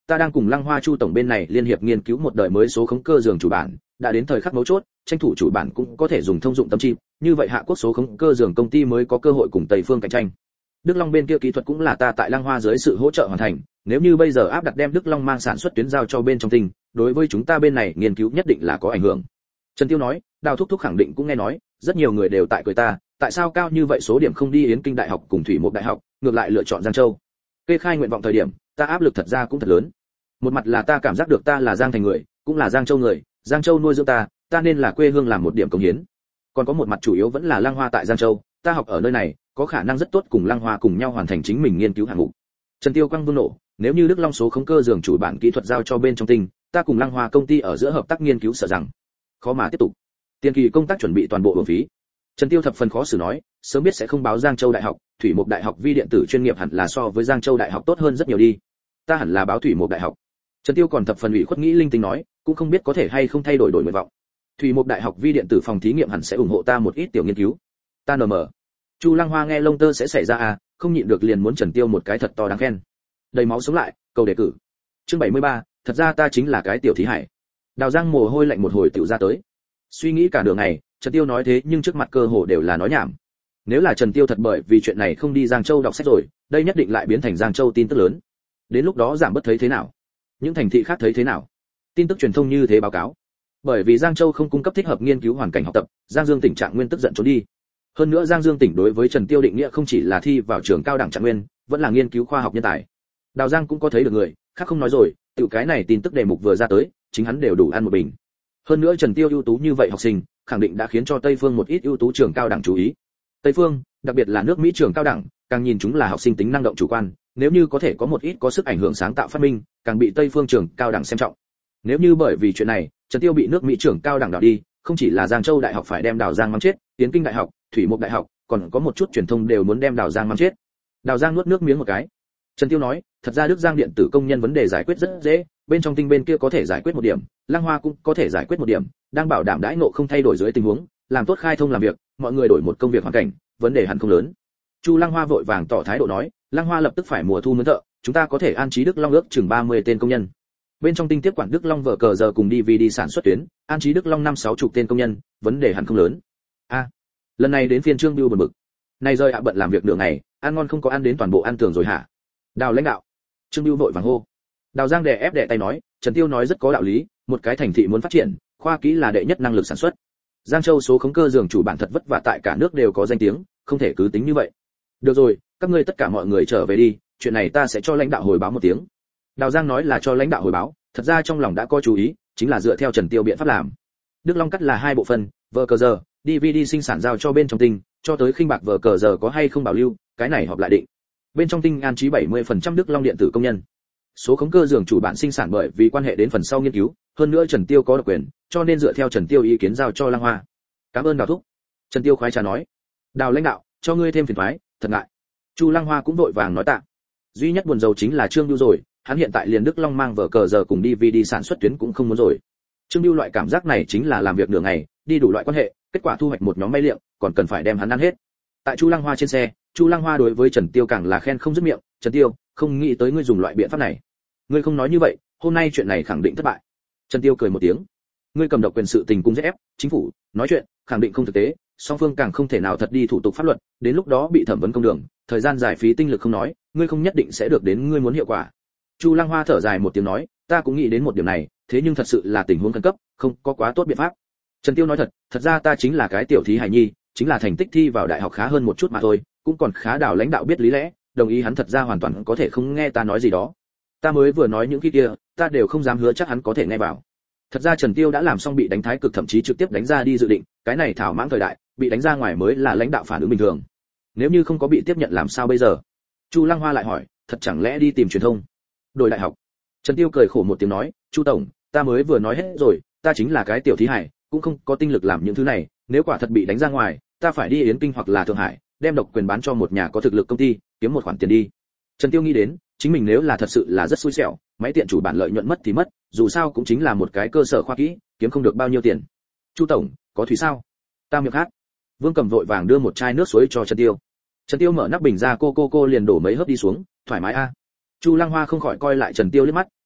ta đang cùng Lăng Hoa Chu tổng bên này liên hiệp nghiên cứu một đời mới số khống cơ giường chủ bản, đã đến thời khắc mấu chốt, tranh thủ chủ bản cũng có thể dùng thông dụng tâm chip, như vậy hạ quốc số khống cơ giường công ty mới có cơ hội cùng Tây phương cạnh tranh. Đức Long bên kia kỹ thuật cũng là ta tại Lăng Hoa dưới sự hỗ trợ hoàn thành, nếu như bây giờ áp đặt đem Đức Long mang sản xuất tuyến giao cho bên trong Tinh, đối với chúng ta bên này nghiên cứu nhất định là có ảnh hưởng. Trần Tiêu nói, Đào thúc thúc khẳng định cũng nghe nói, rất nhiều người đều tại cười ta, tại sao cao như vậy số điểm không đi Yến Kinh Đại học cùng Thủy Mục Đại học, ngược lại lựa chọn Giang Châu. Kê khai nguyện vọng thời điểm, ta áp lực thật ra cũng thật lớn. Một mặt là ta cảm giác được ta là Giang Thành người, cũng là Giang Châu người, Giang Châu nuôi dưỡng ta, ta nên là quê hương làm một điểm cống hiến. Còn có một mặt chủ yếu vẫn là Lăng Hoa tại Giang Châu, ta học ở nơi này, có khả năng rất tốt cùng Lăng Hoa cùng nhau hoàn thành chính mình nghiên cứu hạng mục. Trần Tiêu quang vương nổ, nếu như Đức Long số khống cơ giường chủ bản kỹ thuật giao cho bên trong Tinh, ta cùng Lăng Hoa công ty ở giữa hợp tác nghiên cứu sợ rằng khó mà tiếp tục. Tiền kỳ công tác chuẩn bị toàn bộ uổng phí. Trần Tiêu thập phần khó xử nói, sớm biết sẽ không báo Giang Châu Đại học, Thủy Mục Đại học vi điện tử chuyên nghiệp hẳn là so với Giang Châu Đại học tốt hơn rất nhiều đi. Ta hẳn là báo Thủy Mục Đại học. Trần Tiêu còn thập phần ủy khuất nghĩ linh tinh nói, cũng không biết có thể hay không thay đổi đổi nguyện vọng. Thủy Mục Đại học vi điện tử phòng thí nghiệm hẳn sẽ ủng hộ ta một ít tiểu nghiên cứu. Ta nờ mờ. Chu Lăng Hoa nghe lông tơ sẽ xảy ra à, không nhịn được liền muốn Trần Tiêu một cái thật to đáng khen. Đầy máu sống lại, cầu đề cử. Chương bảy mươi ba, thật ra ta chính là cái tiểu thí hải. Đào Giang mồ hôi lạnh một hồi tiểu ra tới. Suy nghĩ cả đường ngày, Trần Tiêu nói thế nhưng trước mặt cơ hồ đều là nói nhảm. Nếu là Trần Tiêu thật bởi vì chuyện này không đi Giang Châu đọc sách rồi, đây nhất định lại biến thành Giang Châu tin tức lớn. Đến lúc đó giảm bất thấy thế nào? Những thành thị khác thấy thế nào? Tin tức truyền thông như thế báo cáo. Bởi vì Giang Châu không cung cấp thích hợp nghiên cứu hoàn cảnh học tập, Giang Dương tỉnh trạng nguyên tức giận trốn đi. Hơn nữa Giang Dương tỉnh đối với Trần Tiêu định nghĩa không chỉ là thi vào trường cao đẳng trạng nguyên, vẫn là nghiên cứu khoa học nhân tài. Đào Giang cũng có thấy được người, khác không nói rồi, tiểu cái này tin tức đề mục vừa ra tới, chính hắn đều đủ ăn một bình. Hơn nữa Trần Tiêu ưu tú như vậy học sinh, khẳng định đã khiến cho Tây Phương một ít ưu tú trường cao đẳng chú ý. Tây Phương, đặc biệt là nước Mỹ trường cao đẳng, càng nhìn chúng là học sinh tính năng động chủ quan, nếu như có thể có một ít có sức ảnh hưởng sáng tạo phát minh, càng bị Tây Phương trường cao đẳng xem trọng. Nếu như bởi vì chuyện này, Trần Tiêu bị nước Mỹ trường cao đẳng đảo đi, không chỉ là Giang Châu Đại học phải đem Đào Giang mắng chết, Yến Kinh Đại học, Thủy Mục Đại học, còn có một chút truyền thông đều muốn đem Đào Giang mắng chết. Đào Giang nuốt nước miếng một cái. Trần Tiêu nói, thật ra Đức Giang điện tử công nhân vấn đề giải quyết rất dễ, bên trong Tinh bên kia có thể giải quyết một điểm, Lăng Hoa cũng có thể giải quyết một điểm, đang bảo đảm đãi ngộ không thay đổi dưới tình huống, làm tốt khai thông làm việc, mọi người đổi một công việc hoàn cảnh, vấn đề hẳn không lớn. Chu Lăng Hoa vội vàng tỏ thái độ nói, Lăng Hoa lập tức phải mùa thu mướn thợ, chúng ta có thể an trí Đức Long ước chừng ba mươi tên công nhân. Bên trong Tinh tiếp quản Đức Long vở cờ giờ cùng đê vê đê sản xuất tuyến, an trí Đức Long năm sáu chục tên công nhân, vấn đề hẳn không lớn. A, à, lần này đến phiên Trương Bưu buồn bực. Này rơi ạ bận làm việc nửa ngày, ăn ngon không có ăn đến toàn bộ ăn tưởng rồi hả? Đào lãnh đạo. Trương Bưu vội vàng hô. Đào Giang đè ép đè tay nói, Trần Tiêu nói rất có đạo lý, một cái thành thị muốn phát triển, khoa kỹ là đệ nhất năng lực sản xuất. Giang Châu số khống cơ giường chủ bản thật vất vả tại cả nước đều có danh tiếng, không thể cứ tính như vậy. Được rồi, các ngươi tất cả mọi người trở về đi, chuyện này ta sẽ cho lãnh đạo hồi báo một tiếng. Đào Giang nói là cho lãnh đạo hồi báo, thật ra trong lòng đã có chú ý, chính là dựa theo Trần Tiêu biện pháp làm. Đức Long cắt là hai bộ phận, vở cờ giờ, đê vê đê sinh sản giao cho bên trong Tinh, cho tới khinh bạc vở cờ giờ có hay không bảo lưu, cái này họp lại định. Bên trong Tinh an trí bảy mươi phần trăm Đức Long điện tử công nhân. Số khống cơ giường chủ bản sinh sản bởi vì quan hệ đến phần sau nghiên cứu, hơn nữa Trần Tiêu có độc quyền, cho nên dựa theo Trần Tiêu ý kiến giao cho Lăng Hoa. Cảm ơn Đào thúc. Trần Tiêu khoái trà nói. Đào lãnh đạo, cho ngươi thêm phiền toái, thật ngại. Chu Lăng Hoa cũng vội vàng nói tạ. Duy nhất buồn rầu chính là Trương Bưu rồi, hắn hiện tại liền Đức Long mang vở cờ giờ cùng đê vê đê sản xuất tuyến cũng không muốn rồi. Trương Bưu loại cảm giác này chính là làm việc nửa ngày, đi đủ loại quan hệ, kết quả thu hoạch một nhóm may liệng, còn cần phải đem hắn ăn hết. Tại Chu Lăng Hoa trên xe, Chu Lăng Hoa đối với Trần Tiêu càng là khen không dứt miệng, Trần Tiêu, không nghĩ tới ngươi dùng loại biện pháp này. Ngươi không nói như vậy, hôm nay chuyện này khẳng định thất bại. Trần Tiêu cười một tiếng. Ngươi cầm độc quyền sự tình cung ép, chính phủ, nói chuyện, khẳng định không thực tế, song phương càng không thể nào thật đi thủ tục pháp luật, đến lúc đó bị thẩm vấn công đường, thời gian giải phí tinh lực không nói, ngươi không nhất định sẽ được đến ngươi muốn hiệu quả. Chu Lăng Hoa thở dài một tiếng nói, ta cũng nghĩ đến một điểm này, thế nhưng thật sự là tình huống khẩn cấp, không có quá tốt biện pháp. Trần Tiêu nói thật, thật ra ta chính là cái tiểu thí hài nhi, chính là thành tích thi vào đại học khá hơn một chút mà thôi, cũng còn khá Đào lãnh đạo biết lý lẽ, đồng ý hắn thật ra hoàn toàn có thể không nghe ta nói gì đó. Ta mới vừa nói những cái kia, ta đều không dám hứa chắc hắn có thể nghe vào. Thật ra Trần Tiêu đã làm xong bị đánh thái cực thậm chí trực tiếp đánh ra đi dự định, cái này thảo mãng thời đại, bị đánh ra ngoài mới là lãnh đạo phản ứng bình thường. Nếu như không có bị tiếp nhận làm sao bây giờ? Chu Lăng Hoa lại hỏi, thật chẳng lẽ đi tìm truyền thông? Đổi đại học. Trần Tiêu cười khổ một tiếng nói, Chu tổng, ta mới vừa nói hết rồi, ta chính là cái tiểu thí hải, cũng không có tinh lực làm những thứ này, nếu quả thật bị đánh ra ngoài, ta phải đi Yến Kinh hoặc là Thượng Hải, đem độc quyền bán cho một nhà có thực lực công ty, kiếm một khoản tiền đi. Trần Tiêu nghĩ đến, chính mình nếu là thật sự là rất xui xẻo, máy tiện chủ bản lợi nhuận mất thì mất, dù sao cũng chính là một cái cơ sở khoa kỹ, kiếm không được bao nhiêu tiền. Chu tổng, có thủy sao? Ta miệng khát. Vương Cầm vội vàng đưa một chai nước suối cho Trần Tiêu. Trần Tiêu mở nắp bình ra, cô cô cô liền đổ mấy hớp đi xuống, thoải mái a. Chu Lăng Hoa không khỏi coi lại Trần Tiêu liếc mắt,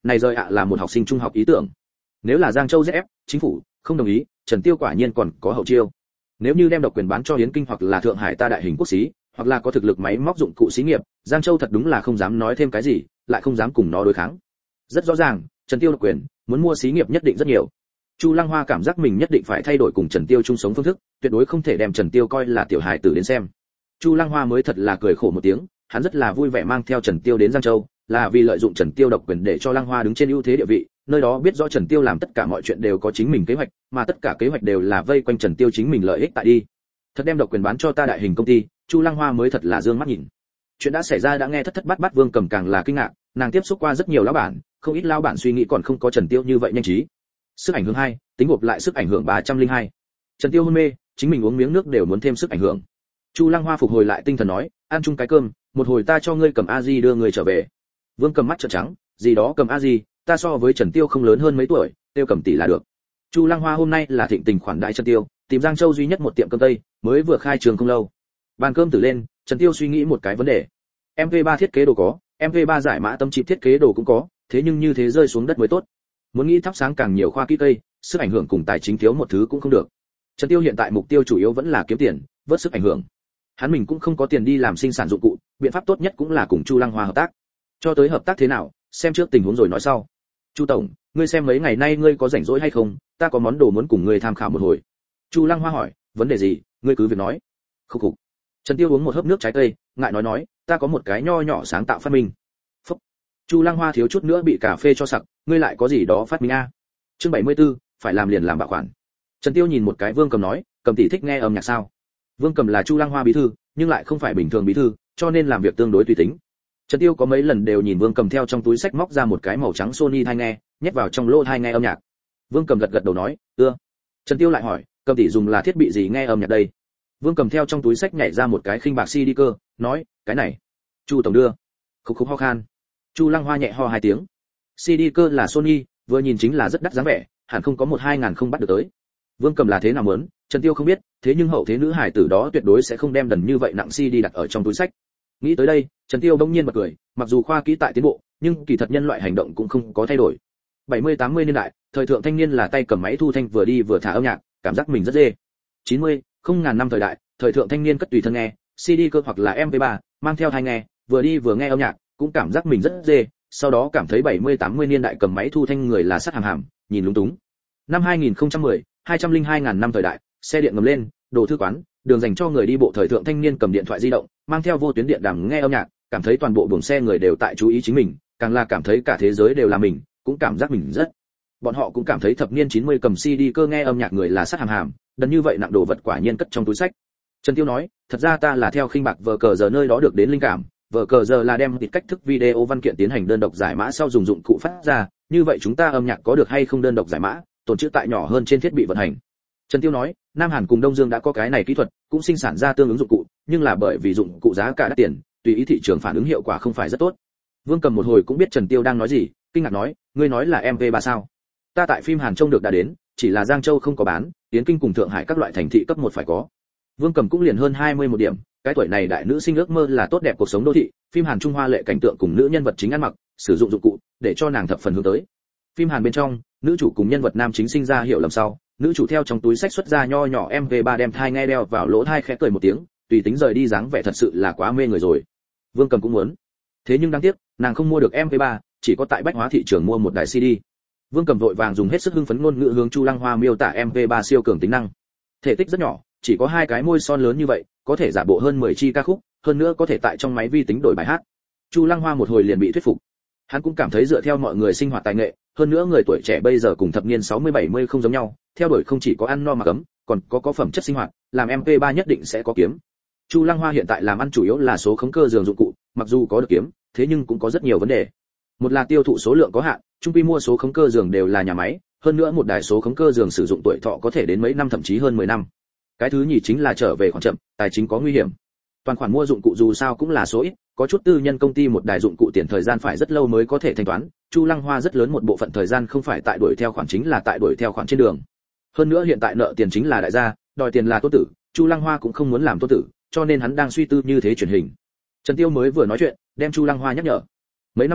này rời ạ là một học sinh trung học ý tưởng. Nếu là Giang Châu dét ép, chính phủ không đồng ý, Trần Tiêu quả nhiên còn có hậu chiêu. Nếu như đem độc quyền bán cho Yến Kinh hoặc là Thượng Hải ta đại hình quốc xí, hoặc là có thực lực máy móc dụng cụ xí nghiệp, Giang Châu thật đúng là không dám nói thêm cái gì, lại không dám cùng nó đối kháng. Rất rõ ràng, Trần Tiêu độc quyền, muốn mua xí nghiệp nhất định rất nhiều. Chu Lăng Hoa cảm giác mình nhất định phải thay đổi cùng Trần Tiêu chung sống phương thức, tuyệt đối không thể đem Trần Tiêu coi là tiểu hài tử đến xem. Chu Lăng Hoa mới thật là cười khổ một tiếng, hắn rất là vui vẻ mang theo Trần Tiêu đến Giang Châu, là vì lợi dụng Trần Tiêu độc quyền để cho Lăng Hoa đứng trên ưu thế địa vị, nơi đó biết rõ Trần Tiêu làm tất cả mọi chuyện đều có chính mình kế hoạch, mà tất cả kế hoạch đều là vây quanh Trần Tiêu chính mình lợi ích tại đi. Thật đem độc quyền bán cho ta đại hình công ty, Chu Lăng Hoa mới thật là dương mắt nhìn. Chuyện đã xảy ra đã nghe thất thất bát bát, Vương Cầm càng là kinh ngạc, nàng tiếp xúc qua rất nhiều lão bản, không ít lão bản suy nghĩ còn không có Trần Tiêu như vậy nhanh trí. Sức ảnh hưởng hai, tính gộp lại sức ảnh hưởng ba trăm lẻ hai. Trần Tiêu hôn mê, chính mình uống miếng nước đều muốn thêm sức ảnh hưởng. Chu Lăng Hoa phục hồi lại tinh thần nói, ăn chung cái cơm, một hồi ta cho ngươi cầm a di đưa người trở về. Vương Cầm mắt trợn trắng, gì đó cầm a di, ta so với Trần Tiêu không lớn hơn mấy tuổi, tiêu cầm tỷ là được. Chu Lăng Hoa hôm nay là thịnh tình khoản đại Trần Tiêu, tìm Giang Châu duy nhất một tiệm cơm tây, mới vừa khai trường không lâu. Bàn cơm từ lên, Trần Tiêu suy nghĩ một cái vấn đề. em pê ba thiết kế đồ có, em pê ba giải mã tâm chip thiết kế đồ cũng có, thế nhưng như thế rơi xuống đất mới tốt. Muốn nghĩ thắp sáng càng nhiều khoa kỹ cây, sức ảnh hưởng cùng tài chính thiếu một thứ cũng không được. Trần Tiêu hiện tại mục tiêu chủ yếu vẫn là kiếm tiền, vớt sức ảnh hưởng. Hắn mình cũng không có tiền đi làm sinh sản dụng cụ, biện pháp tốt nhất cũng là cùng Chu Lăng Hoa hợp tác. Cho tới hợp tác thế nào, xem trước tình huống rồi nói sau. Chu tổng, ngươi xem mấy ngày nay ngươi có rảnh rỗi hay không, ta có món đồ muốn cùng ngươi tham khảo một hồi. Chu Lăng Hoa hỏi, vấn đề gì, ngươi cứ việc nói. Khục khục. Trần Tiêu uống một hớp nước trái cây, ngại nói nói, ta có một cái nho nhỏ sáng tạo phát minh. Phúc. Chu Lăng Hoa thiếu chút nữa bị cà phê cho sặc, ngươi lại có gì đó phát minh a? Chương bảy mươi tư, phải làm liền làm bảo khoản. Trần Tiêu nhìn một cái Vương Cầm nói, Cầm tỷ thích nghe âm nhạc sao? Vương Cầm là Chu Lăng Hoa bí thư, nhưng lại không phải bình thường bí thư, cho nên làm việc tương đối tùy tính. Trần Tiêu có mấy lần đều nhìn Vương Cầm theo trong túi sách móc ra một cái màu trắng Sony tai nghe, nhét vào trong lỗ tai nghe âm nhạc. Vương Cầm gật gật đầu nói, "Ưa." Trần Tiêu lại hỏi, "Cầm tỷ dùng là thiết bị gì nghe âm nhạc đây?" Vương Cầm theo trong túi sách nhảy ra một cái khinh bạc xê đê cơ, nói, "Cái này, Chu tổng đưa." Khục khục ho khan. Chu Lăng Hoa nhẹ ho hai tiếng. xê đê cơ là Sony, vừa nhìn chính là rất đắt dáng vẻ, hẳn không có một hai ngàn không bắt được tới. Vương Cầm là thế nào muốn, Trần Tiêu không biết, thế nhưng hậu thế nữ hài tử đó tuyệt đối sẽ không đem đần như vậy nặng xê đê đặt ở trong túi sách. Nghĩ tới đây, Trần Tiêu bỗng nhiên bật cười, mặc dù khoa kỹ tại tiến bộ, nhưng kỳ thật nhân loại hành động cũng không có thay đổi. bảy mươi tám mươi niên đại, thời thượng thanh niên là tay cầm máy thu thanh vừa đi vừa thả âm nhạc, cảm giác mình rất dê. chín mươi, không ngàn năm thời đại, thời thượng thanh niên cất tùy thân nghe, xê đê cơ hoặc là em pê ba, mang theo tai nghe, vừa đi vừa nghe âm nhạc, cũng cảm giác mình rất dê, sau đó cảm thấy bảy mươi tám mươi niên đại cầm máy thu thanh người là sắt hàm hàm, nhìn lúng túng. Năm hai nghìn không trăm mười, hai trăm lẻ hai ngàn năm thời đại, xe điện ngầm lên, đồ thư quán, đường dành cho người đi bộ thời thượng thanh niên cầm điện thoại di động, mang theo vô tuyến điện đàm nghe âm nhạc, cảm thấy toàn bộ buồng xe người đều tại chú ý chính mình, càng là cảm thấy cả thế giới đều là mình, cũng cảm giác mình rất. Bọn họ cũng cảm thấy thập niên chín mươi cầm xê đê cơ nghe âm nhạc người là sắt hàm hàm, đần như vậy nặng đồ vật quả nhiên cất trong túi sách. Trần Tiêu nói, thật ra ta là theo khinh bạc vờ cờ giờ nơi đó được đến linh cảm, vờ cờ giờ là đem tịt cách thức video văn kiện tiến hành đơn độc giải mã sau dùng dụng cụ phát ra, như vậy chúng ta âm nhạc có được hay không đơn độc giải mã, tồn trữ tại nhỏ hơn trên thiết bị vận hành. Trần Tiêu nói, Nam Hàn cùng Đông Dương đã có cái này kỹ thuật, cũng sinh sản ra tương ứng dụng cụ, nhưng là bởi vì dụng cụ giá cả đắt tiền, tùy ý thị trường phản ứng hiệu quả không phải rất tốt. Vương Cầm một hồi cũng biết Trần Tiêu đang nói gì, kinh ngạc nói, ngươi nói là em pê ba sao? Ta tại phim Hàn trông được đã đến, chỉ là Giang Châu không có bán, Yến Kinh cùng Thượng Hải các loại thành thị cấp một phải có. Vương Cầm cũng liền hơn hai mươi một điểm, cái tuổi này đại nữ sinh ước mơ là tốt đẹp cuộc sống đô thị, phim Hàn Trung Hoa lệ cảnh tượng cùng nữ nhân vật chính ăn mặc, sử dụng dụng cụ để cho nàng thập phần hướng tới. Phim Hàn bên trong, nữ chủ cùng nhân vật nam chính sinh ra hiểu lầm sau, nữ chủ theo trong túi sách xuất ra nho nhỏ em pê ba đem thai nghe đeo vào lỗ thai khẽ cười một tiếng, tùy tính rời đi dáng vẻ thật sự là quá mê người rồi. Vương Cầm cũng muốn, thế nhưng đáng tiếc, nàng không mua được em pê ba, chỉ có tại bách hóa thị trường mua một đài xê đê. Vương Cầm vội vàng dùng hết sức hưng phấn ngôn ngữ hướng Chu Lăng Hoa miêu tả em pê ba siêu cường tính năng. Thể tích rất nhỏ, chỉ có hai cái môi son lớn như vậy, có thể giả bộ hơn mười chi ca khúc, hơn nữa có thể tại trong máy vi tính đổi bài hát. Chu Lăng Hoa một hồi liền bị thuyết phục. Hắn cũng cảm thấy dựa theo mọi người sinh hoạt tài nghệ, hơn nữa người tuổi trẻ bây giờ cùng thập niên sáu mươi bảy mươi không giống nhau, theo đuổi không chỉ có ăn no mà cấm, còn có có phẩm chất sinh hoạt, làm em pê ba nhất định sẽ có kiếm. Chu Lăng Hoa hiện tại làm ăn chủ yếu là số khống cơ giường dụng cụ, mặc dù có được kiếm, thế nhưng cũng có rất nhiều vấn đề. Một là tiêu thụ số lượng có hạn, trung quy mua số khống cơ giường đều là nhà máy, hơn nữa một đài số khống cơ giường sử dụng tuổi thọ có thể đến mấy năm thậm chí hơn mười năm. Cái thứ nhì chính là trở về khoản chậm, tài chính có nguy hiểm. Toàn khoản mua dụng cụ dù sao cũng là số ít, có chút tư nhân công ty một đài dụng cụ tiền thời gian phải rất lâu mới có thể thanh toán, Chu Lăng Hoa rất lớn một bộ phận thời gian không phải tại đuổi theo khoản chính là tại đuổi theo khoản trên đường. Hơn nữa hiện tại nợ tiền chính là đại gia, đòi tiền là tốt tử, Chu Lăng Hoa cũng không muốn làm tốt tử, cho nên hắn đang suy tư như thế chuyển hình. Trần Tiêu mới vừa nói chuyện, đem Chu Lăng Hoa nhắc nhở. Mấy năm này,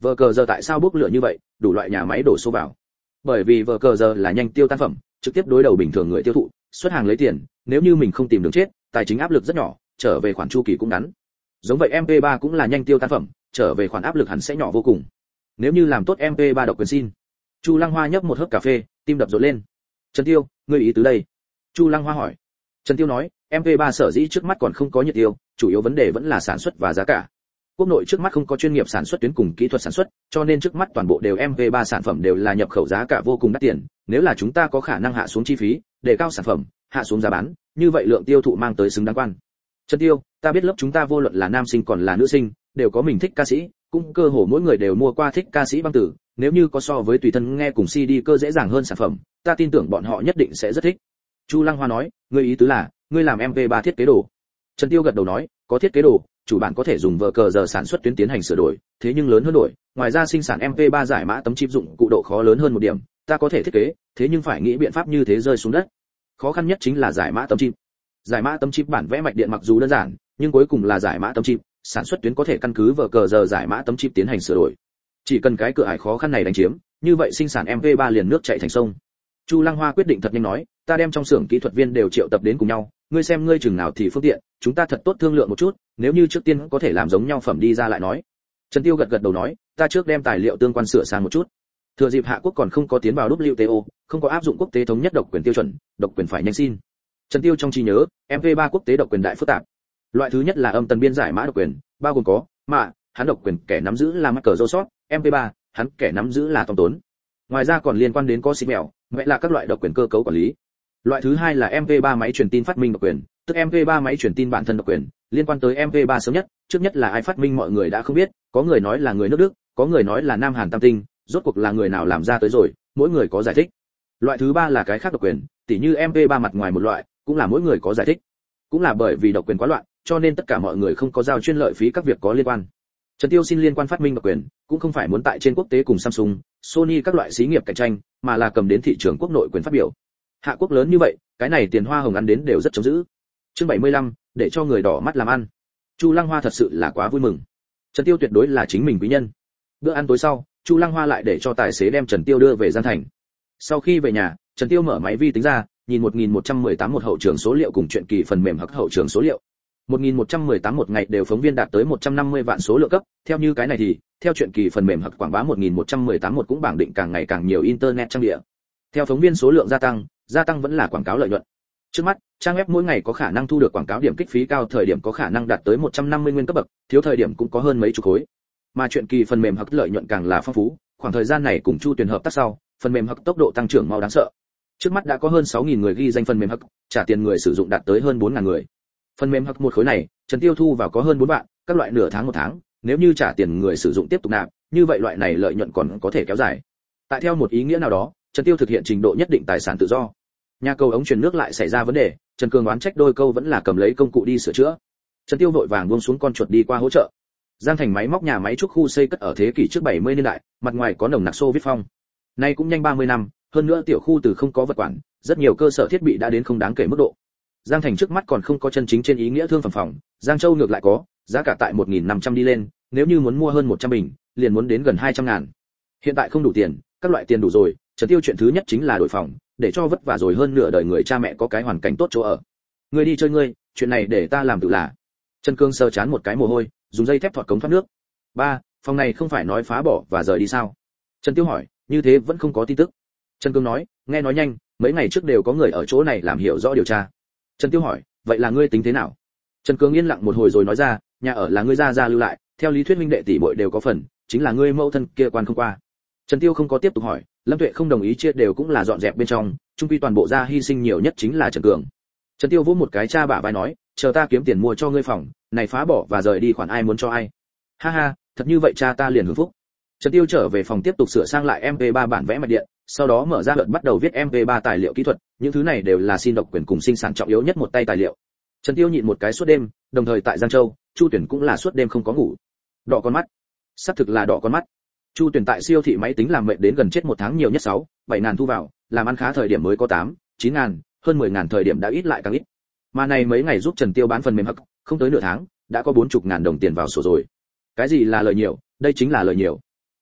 vờ cờ giờ tại sao bốc lửa như vậy, đủ loại nhà máy đổ xô vào. Bởi vì vờ cờ giờ là nhanh tiêu tan phẩm, trực tiếp đối đầu bình thường người tiêu thụ, xuất hàng lấy tiền, nếu như mình không tìm đường chết, tài chính áp lực rất nhỏ, trở về khoản chu kỳ cũng ngắn. Giống vậy em pê ba cũng là nhanh tiêu tan phẩm, trở về khoản áp lực hẳn sẽ nhỏ vô cùng. Nếu như làm tốt em pê ba độc quyền xin. Chu Lăng Hoa nhấp một hớp cà phê, tim đập rộn lên. Trần Tiêu, ngươi ý tứ đây? Chu Lăng Hoa hỏi. Trần Tiêu nói, em pê ba sở dĩ trước mắt còn không có nhiệt tiêu, chủ yếu vấn đề vẫn là sản xuất và giá cả. Quốc nội trước mắt không có chuyên nghiệp sản xuất tuyến cùng kỹ thuật sản xuất, cho nên trước mắt toàn bộ đều em pê ba sản phẩm đều là nhập khẩu giá cả vô cùng đắt tiền, nếu là chúng ta có khả năng hạ xuống chi phí, để cao sản phẩm, hạ xuống giá bán, như vậy lượng tiêu thụ mang tới xứng đáng quan. Trần Tiêu, ta biết lớp chúng ta vô luận là nam sinh còn là nữ sinh, đều có mình thích ca sĩ, cũng cơ hồ mỗi người đều mua qua thích ca sĩ băng tử, nếu như có so với tùy thân nghe cùng xê đê cơ dễ dàng hơn sản phẩm, ta tin tưởng bọn họ nhất định sẽ rất thích. Chu Lăng Hoa nói, ngươi ý tứ là, ngươi làm em pê ba thiết kế đồ. Trần Tiêu gật đầu nói, có thiết kế đồ, chủ bản có thể dùng vờ cờ giờ sản xuất tuyến tiến hành sửa đổi, thế nhưng lớn hơn đổi, ngoài ra sinh sản em pê ba giải mã tấm chip dụng cụ độ khó lớn hơn một điểm, ta có thể thiết kế, thế nhưng phải nghĩ biện pháp như thế rơi xuống đất. Khó khăn nhất chính là giải mã tấm chip. Giải mã tấm chip bản vẽ mạch điện mặc dù đơn giản, nhưng cuối cùng là giải mã tấm chip, sản xuất tuyến có thể căn cứ vờ cờ giờ giải mã tấm chip tiến hành sửa đổi. Chỉ cần cái cửa ải khó khăn này đánh chiếm, như vậy sinh sản em pê ba liền nước chảy thành sông. Chu Lăng Hoa quyết định thật nhanh nói, ta đem trong xưởng kỹ thuật viên đều triệu tập đến cùng nhau, ngươi xem ngươi chừng nào thì phương tiện, chúng ta thật tốt thương lượng một chút, nếu như trước tiên có thể làm giống nhau phẩm đi ra lại nói. Trần Tiêu gật gật đầu nói, ta trước đem tài liệu tương quan sửa sang một chút. Thừa dịp Hạ Quốc còn không có tiến vào đắp liu ti ô, không có áp dụng quốc tế thống nhất độc quyền tiêu chuẩn, độc quyền phải nhanh xin. Trần Tiêu trong trí nhớ, em pê ba quốc tế độc quyền đại phức tạp. Loại thứ nhất là âm tần biên giải mã độc quyền, bao gồm có mạ, hắn độc quyền kẻ nắm giữ là Microsoft, em pê ba, hắn kẻ nắm giữ là Tom Tốn. Ngoài ra còn liên quan đến có xí mèo, vậy là các loại độc quyền cơ cấu quản lý. Loại thứ hai là em pê ba máy truyền tin phát minh độc quyền, tức em pê ba máy truyền tin bản thân độc quyền, liên quan tới em pê ba sớm nhất, trước nhất là ai phát minh mọi người đã không biết, có người nói là người nước Đức, có người nói là Nam Hàn Tam Tinh, rốt cuộc là người nào làm ra tới rồi, mỗi người có giải thích. Loại thứ ba là cái khác độc quyền, tỉ như em pê ba mặt ngoài một loại, cũng là mỗi người có giải thích. Cũng là bởi vì độc quyền quá loạn, cho nên tất cả mọi người không có giao chuyên lợi phí các việc có liên quan. Trần Tiêu xin liên quan phát minh độc quyền, cũng không phải muốn tại trên quốc tế cùng Samsung, Sony các loại xí nghiệp cạnh tranh, mà là cầm đến thị trường quốc nội quyền phát biểu. Hạ Quốc lớn như vậy, cái này tiền hoa hồng ăn đến đều rất chống giữ. Chương bảy mươi lăm, để cho người đỏ mắt làm ăn. Chu Lăng Hoa thật sự là quá vui mừng. Trần Tiêu tuyệt đối là chính mình quý nhân. Bữa ăn tối sau, Chu Lăng Hoa lại để cho tài xế đem Trần Tiêu đưa về Giang Thành. Sau khi về nhà, Trần Tiêu mở máy vi tính ra, nhìn một nghìn một trăm mười tám một hậu trường số liệu cùng truyện kỳ phần mềm hoặc hậu trường số liệu. một nghìn một trăm mười tám một ngày đều phóng viên đạt tới một trăm năm mươi vạn số lượng cấp, theo như cái này thì, theo truyện kỳ phần mềm hoặc quảng bá một nghìn một trăm mười tám một cũng bảng định càng ngày càng nhiều internet trang địa. Theo phóng viên số lượng gia tăng, gia tăng vẫn là quảng cáo lợi nhuận. Trước mắt, trang web mỗi ngày có khả năng thu được quảng cáo điểm kích phí cao thời điểm có khả năng đạt tới một trăm năm mươi nguyên cấp bậc, thiếu thời điểm cũng có hơn mấy chục khối. Mà truyện kỳ phần mềm hoặc lợi nhuận càng là phong phú, khoảng thời gian này cùng Chu Tuyền hợp tác sau, phần mềm hoặc tốc độ tăng trưởng mau đáng sợ. Trước mắt đã có hơn sáu nghìn người ghi danh phần mềm hoặc, trả tiền người sử dụng đạt tới hơn bốn nghìn người. Phần mềm hoặc một khối này, Trần Tiêu thu vào có hơn bốn vạn, các loại nửa tháng một tháng, nếu như trả tiền người sử dụng tiếp tục nạp, như vậy loại này lợi nhuận còn có thể kéo dài. Tại theo một ý nghĩa nào đó, Trần Tiêu thực hiện trình độ nhất định tài sản tự do. Nhà cầu ống truyền nước lại xảy ra vấn đề, Trần Cường oán trách đôi câu vẫn là cầm lấy công cụ đi sửa chữa. Trần Tiêu vội vàng buông xuống con chuột đi qua hỗ trợ. Giang Thành máy móc nhà máy trúc khu xây cất ở thế kỷ trước bảy mươi niên đại, mặt ngoài có nồng nặc xô viết phong. Nay cũng nhanh ba mươi năm, hơn nữa tiểu khu từ không có vật quản, rất nhiều cơ sở thiết bị đã đến không đáng kể mức độ. Giang Thành trước mắt còn không có chân chính trên ý nghĩa thương phẩm phòng, Giang Châu ngược lại có, giá cả tại một nghìn năm trăm đi lên, nếu như muốn mua hơn một trăm bình, liền muốn đến gần hai trăm ngàn. Hiện tại không đủ tiền, các loại tiền đủ rồi, Trần Tiêu chuyện thứ nhất chính là đổi phòng, để cho vất vả rồi hơn nửa đời người cha mẹ có cái hoàn cảnh tốt chỗ ở. Ngươi đi chơi ngươi, chuyện này để ta làm tự là. Trần Cương sờ chán một cái mồ hôi, dùng dây thép thọt cống thoát nước. Ba, phòng này không phải nói phá bỏ và rời đi sao? Trần Tiêu hỏi, như thế vẫn không có tin tức. Trần Cương nói, nghe nói nhanh, mấy ngày trước đều có người ở chỗ này làm hiểu rõ điều tra. Trần Tiêu hỏi, vậy là ngươi tính thế nào? Trần Cương yên lặng một hồi rồi nói ra, nhà ở là ngươi gia gia lưu lại, theo lý thuyết huynh đệ tỷ muội đều có phần, chính là ngươi mẫu thân kia quan không qua. Trần Tiêu không có tiếp tục hỏi, Lâm Tuệ không đồng ý chia đều cũng là dọn dẹp bên trong, chung quy toàn bộ gia hy sinh nhiều nhất chính là Trần Cường. Trần Tiêu vỗ một cái cha bả vai nói, chờ ta kiếm tiền mua cho ngươi phòng, này phá bỏ và rời đi khoản ai muốn cho ai. Ha ha, thật như vậy cha ta liền hưởng phúc. Trần Tiêu trở về phòng tiếp tục sửa sang lại em pê ba bản vẽ mạch điện, sau đó mở ra luận bắt đầu viết em pê ba tài liệu kỹ thuật, những thứ này đều là xin độc quyền cùng sinh sản trọng yếu nhất một tay tài liệu. Trần Tiêu nhịn một cái suốt đêm, đồng thời tại Giang Châu, Chu Tuyển cũng là suốt đêm không có ngủ. Đỏ con mắt. Sắp thực là đỏ con mắt. Chu Tuyển tại siêu thị máy tính làm mệt đến gần chết một tháng nhiều nhất sáu, bảy ngàn thu vào, làm ăn khá thời điểm mới có tám, chín ngàn, hơn mười ngàn thời điểm đã ít lại càng ít. Mà này mấy ngày giúp Trần Tiêu bán phần mềm hắc, không tới nửa tháng, đã có bốn chục ngàn đồng tiền vào sổ rồi. Cái gì là lời nhiều, đây chính là lời nhiều.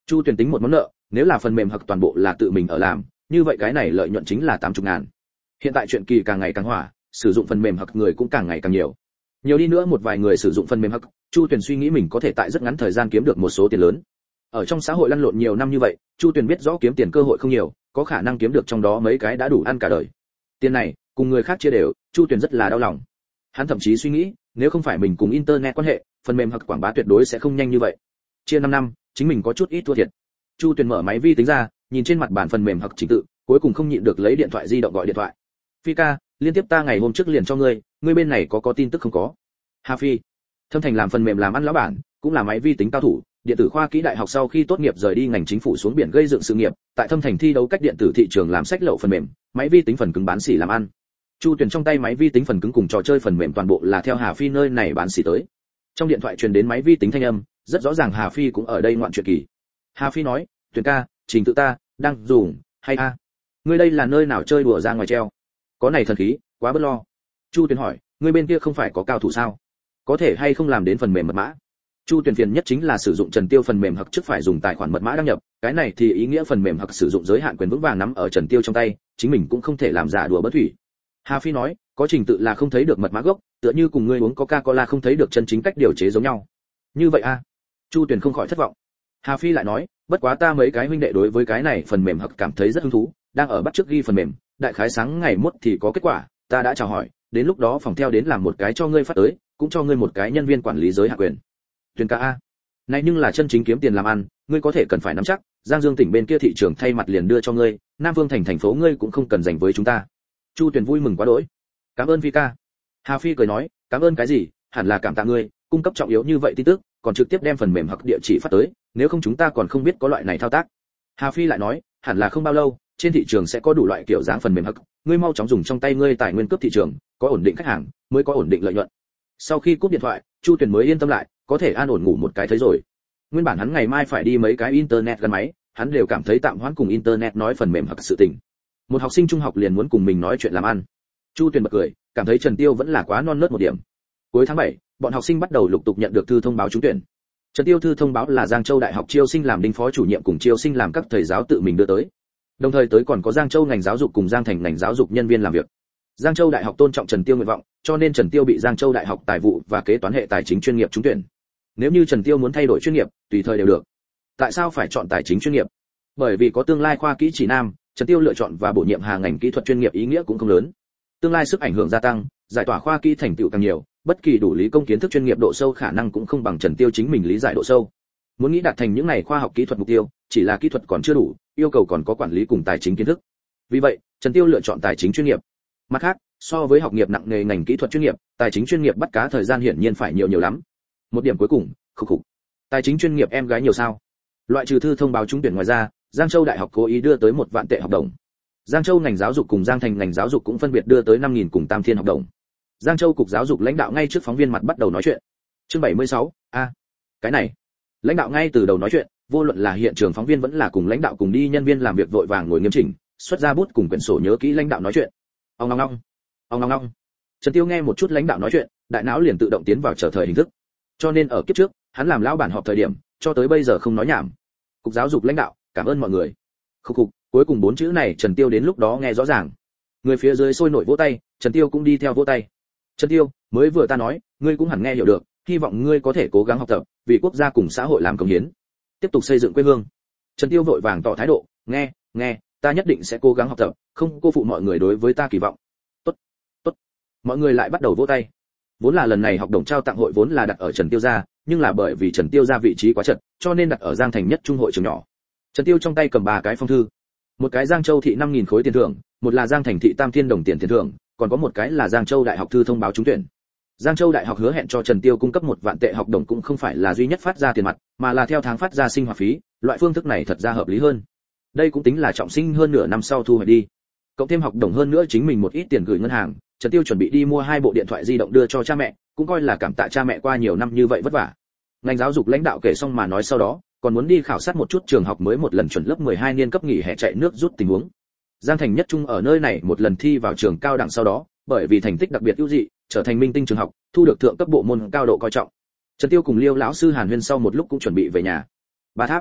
Chu Tuyền tính một món nợ, nếu là phần mềm hoặc toàn bộ là tự mình ở làm, như vậy cái này lợi nhuận chính là tám mươi ngàn. Hiện tại chuyện kỳ càng ngày càng hỏa, sử dụng phần mềm hoặc người cũng càng ngày càng nhiều. Nhiều đi nữa một vài người sử dụng phần mềm hoặc, Chu Tuyền suy nghĩ mình có thể tại rất ngắn thời gian kiếm được một số tiền lớn. Ở trong xã hội lăn lộn nhiều năm như vậy, Chu Tuyền biết rõ kiếm tiền cơ hội không nhiều, có khả năng kiếm được trong đó mấy cái đã đủ ăn cả đời. Tiền này, cùng người khác chia đều, Chu Tuyền rất là đau lòng. Hắn thậm chí suy nghĩ, nếu không phải mình cùng internet quan hệ, phần mềm hoặc quảng bá tuyệt đối sẽ không nhanh như vậy. Chia năm năm, chính mình có chút ít thua thiệt. Chu Tuyền mở máy vi tính ra, nhìn trên mặt bàn phần mềm hoặc trình tự, cuối cùng không nhịn được lấy điện thoại di động gọi điện thoại. Phi ca, liên tiếp ta ngày hôm trước liền cho ngươi, ngươi bên này có có tin tức không có? Hà Phi, Thâm Thành làm phần mềm làm ăn lão bản, cũng là máy vi tính cao thủ, điện tử khoa kỹ đại học sau khi tốt nghiệp rời đi ngành chính phủ xuống biển gây dựng sự nghiệp, tại Thâm Thành thi đấu cách điện tử thị trường làm sách lậu phần mềm, máy vi tính phần cứng bán xỉ làm ăn. Chu Tuyền trong tay máy vi tính phần cứng cùng trò chơi phần mềm toàn bộ là theo Hà Phi nơi này bán xỉ tới. Trong điện thoại truyền đến máy vi tính thanh âm, rất rõ ràng Hà Phi cũng ở đây ngoạn chuyện kỳ. Hà Phi nói, Tuyền ca, trình tự ta đang dùng hay a? Ngươi đây là nơi nào chơi đùa ra ngoài treo? Có này thần khí, quá bất lo. Chu Tuyền hỏi, ngươi bên kia không phải có cao thủ sao? Có thể hay không làm đến phần mềm mật mã? Chu Tuyền phiền nhất chính là sử dụng Trần Tiêu phần mềm hoặc trước phải dùng tài khoản mật mã đăng nhập, cái này thì ý nghĩa phần mềm hoặc sử dụng giới hạn quyền vững vàng nắm ở Trần Tiêu trong tay, chính mình cũng không thể làm giả đùa bất thủy. Hà Phi nói, có trình tự là không thấy được mật mã gốc, tựa như cùng ngươi uống Coca-Cola không thấy được chân chính cách điều chế giống nhau. Như vậy a? Chu Tuyền không khỏi thất vọng. Hà Phi lại nói, bất quá ta mấy cái huynh đệ đối với cái này phần mềm hoặc cảm thấy rất hứng thú, đang ở bắt trước ghi phần mềm, đại khái sáng ngày mốt thì có kết quả, ta đã chào hỏi, đến lúc đó phòng theo đến làm một cái cho ngươi phát tới, cũng cho ngươi một cái nhân viên quản lý giới hạn quyền. Tuyền ca a, này nhưng là chân chính kiếm tiền làm ăn, ngươi có thể cần phải nắm chắc, Giang Dương tỉnh bên kia thị trường thay mặt liền đưa cho ngươi, Nam Vương thành thành phố ngươi cũng không cần dành với chúng ta. Chu Tuyền vui mừng quá đỗi. Cảm ơn Phi ca. Hà Phi cười nói, cảm ơn cái gì, hẳn là cảm tạ ngươi, cung cấp trọng yếu như vậy tin tức, còn trực tiếp đem phần mềm hoặc địa chỉ phát tới, nếu không chúng ta còn không biết có loại này thao tác. Hà Phi lại nói, hẳn là không bao lâu, trên thị trường sẽ có đủ loại kiểu dáng phần mềm hoặc, ngươi mau chóng dùng trong tay ngươi tài nguyên cướp thị trường, có ổn định khách hàng, mới có ổn định lợi nhuận. Sau khi cúp điện thoại, Chu Tuyền mới yên tâm lại, có thể an ổn ngủ một cái thấy rồi. Nguyên bản hắn ngày mai phải đi mấy cái internet gắn máy, hắn đều cảm thấy tạm hoãn cùng internet nói phần mềm hoặc sự tình. Một học sinh trung học liền muốn cùng mình nói chuyện làm ăn. Chu Tuyền bật cười, cảm thấy Trần Tiêu vẫn là quá non nớt một điểm. Cuối tháng bảy, bọn học sinh bắt đầu lục tục nhận được thư thông báo trúng tuyển. Trần Tiêu thư thông báo là Giang Châu Đại học chiêu sinh làm đinh phó chủ nhiệm cùng chiêu sinh làm các thầy giáo tự mình đưa tới. Đồng thời tới còn có Giang Châu ngành giáo dục cùng Giang Thành ngành giáo dục nhân viên làm việc. Giang Châu Đại học tôn trọng Trần Tiêu nguyện vọng, cho nên Trần Tiêu bị Giang Châu Đại học Tài vụ và Kế toán hệ tài chính chuyên nghiệp trúng tuyển. Nếu như Trần Tiêu muốn thay đổi chuyên nghiệp, tùy thời đều được. Tại sao phải chọn tài chính chuyên nghiệp? Bởi vì có tương lai khoa kỹ chỉ nam, Trần Tiêu lựa chọn và bổ nhiệm hà ngành kỹ thuật chuyên nghiệp ý nghĩa cũng không lớn. Tương lai sức ảnh hưởng gia tăng, giải tỏa khoa kỹ thành tựu càng nhiều, bất kỳ đủ lý công kiến thức chuyên nghiệp độ sâu khả năng cũng không bằng Trần Tiêu chính mình lý giải độ sâu. Muốn nghĩ đạt thành những này khoa học kỹ thuật mục tiêu, chỉ là kỹ thuật còn chưa đủ, yêu cầu còn có quản lý cùng tài chính kiến thức. Vì vậy, Trần Tiêu lựa chọn tài chính chuyên nghiệp. Mặt khác, so với học nghiệp nặng nghề ngành kỹ thuật chuyên nghiệp, tài chính chuyên nghiệp bắt cá thời gian hiển nhiên phải nhiều nhiều lắm. Một điểm cuối cùng, khục khục. Tài chính chuyên nghiệp em gái nhiều sao? Loại trừ thư thông báo trúng tuyển ngoài ra, Giang Châu Đại học cố ý đưa tới một vạn tệ học đồng. Giang Châu ngành giáo dục cùng Giang Thành ngành giáo dục cũng phân biệt đưa tới năm nghìn cùng Tam Thiên học đồng. Giang Châu cục giáo dục lãnh đạo ngay trước phóng viên mặt bắt đầu nói chuyện. Chương bảy mươi sáu, a, cái này. Lãnh đạo ngay từ đầu nói chuyện, vô luận là hiện trường phóng viên vẫn là cùng lãnh đạo cùng đi nhân viên làm việc vội vàng ngồi nghiêm chỉnh, xuất ra bút cùng quyển sổ nhớ kỹ lãnh đạo nói chuyện. Ông long long, ông long long. Trần Tiêu nghe một chút lãnh đạo nói chuyện, đại não liền tự động tiến vào chờ thời hình thức. Cho nên ở kiếp trước, hắn làm lão bản họp thời điểm, cho tới bây giờ không nói nhảm. Cục giáo dục lãnh đạo, cảm ơn mọi người. Khục khục, cuối cùng bốn chữ này Trần Tiêu đến lúc đó nghe rõ ràng. Người phía dưới sôi nổi vỗ tay, Trần Tiêu cũng đi theo vỗ tay. Trần Tiêu, mới vừa ta nói, ngươi cũng hẳn nghe hiểu được, hy vọng ngươi có thể cố gắng học tập, vì quốc gia cùng xã hội làm công hiến, tiếp tục xây dựng quê hương. Trần Tiêu vội vàng tỏ thái độ, nghe, nghe, ta nhất định sẽ cố gắng học tập, không cô phụ mọi người đối với ta kỳ vọng. Tốt, tốt. Mọi người lại bắt đầu vỗ tay. Vốn là lần này học đồng trao tặng hội vốn là đặt ở Trần Tiêu gia, nhưng là bởi vì Trần Tiêu gia vị trí quá chật, cho nên đặt ở Giang Thành nhất trung hội trường nhỏ. Trần Tiêu trong tay cầm ba cái phong thư, một cái Giang Châu thị năm nghìn khối tiền thưởng, một là Giang Thành thị Tam Thiên đồng tiền tiền thưởng, còn có một cái là Giang Châu Đại học thư thông báo trúng tuyển. Giang Châu Đại học hứa hẹn cho Trần Tiêu cung cấp một vạn tệ học đồng cũng không phải là duy nhất phát ra tiền mặt, mà là theo tháng phát ra sinh hoạt phí, loại phương thức này thật ra hợp lý hơn. Đây cũng tính là trọng sinh hơn nửa năm sau thu hồi đi. Cộng thêm học đồng hơn nữa chính mình một ít tiền gửi ngân hàng, Trần Tiêu chuẩn bị đi mua hai bộ điện thoại di động đưa cho cha mẹ, cũng coi là cảm tạ cha mẹ qua nhiều năm như vậy vất vả. Ngành giáo dục lãnh đạo kể xong mà nói sau đó, còn muốn đi khảo sát một chút trường học mới một lần chuẩn lớp mười hai niên cấp nghỉ hè chạy nước rút tình huống. Giang Thành nhất trung ở nơi này một lần thi vào trường cao đẳng sau đó, bởi vì thành tích đặc biệt ưu dị, trở thành minh tinh trường học, thu được thượng cấp bộ môn cao độ coi trọng. Trần Tiêu cùng Liêu lão sư Hàn Huyên sau một lúc cũng chuẩn bị về nhà. Ba Tháp,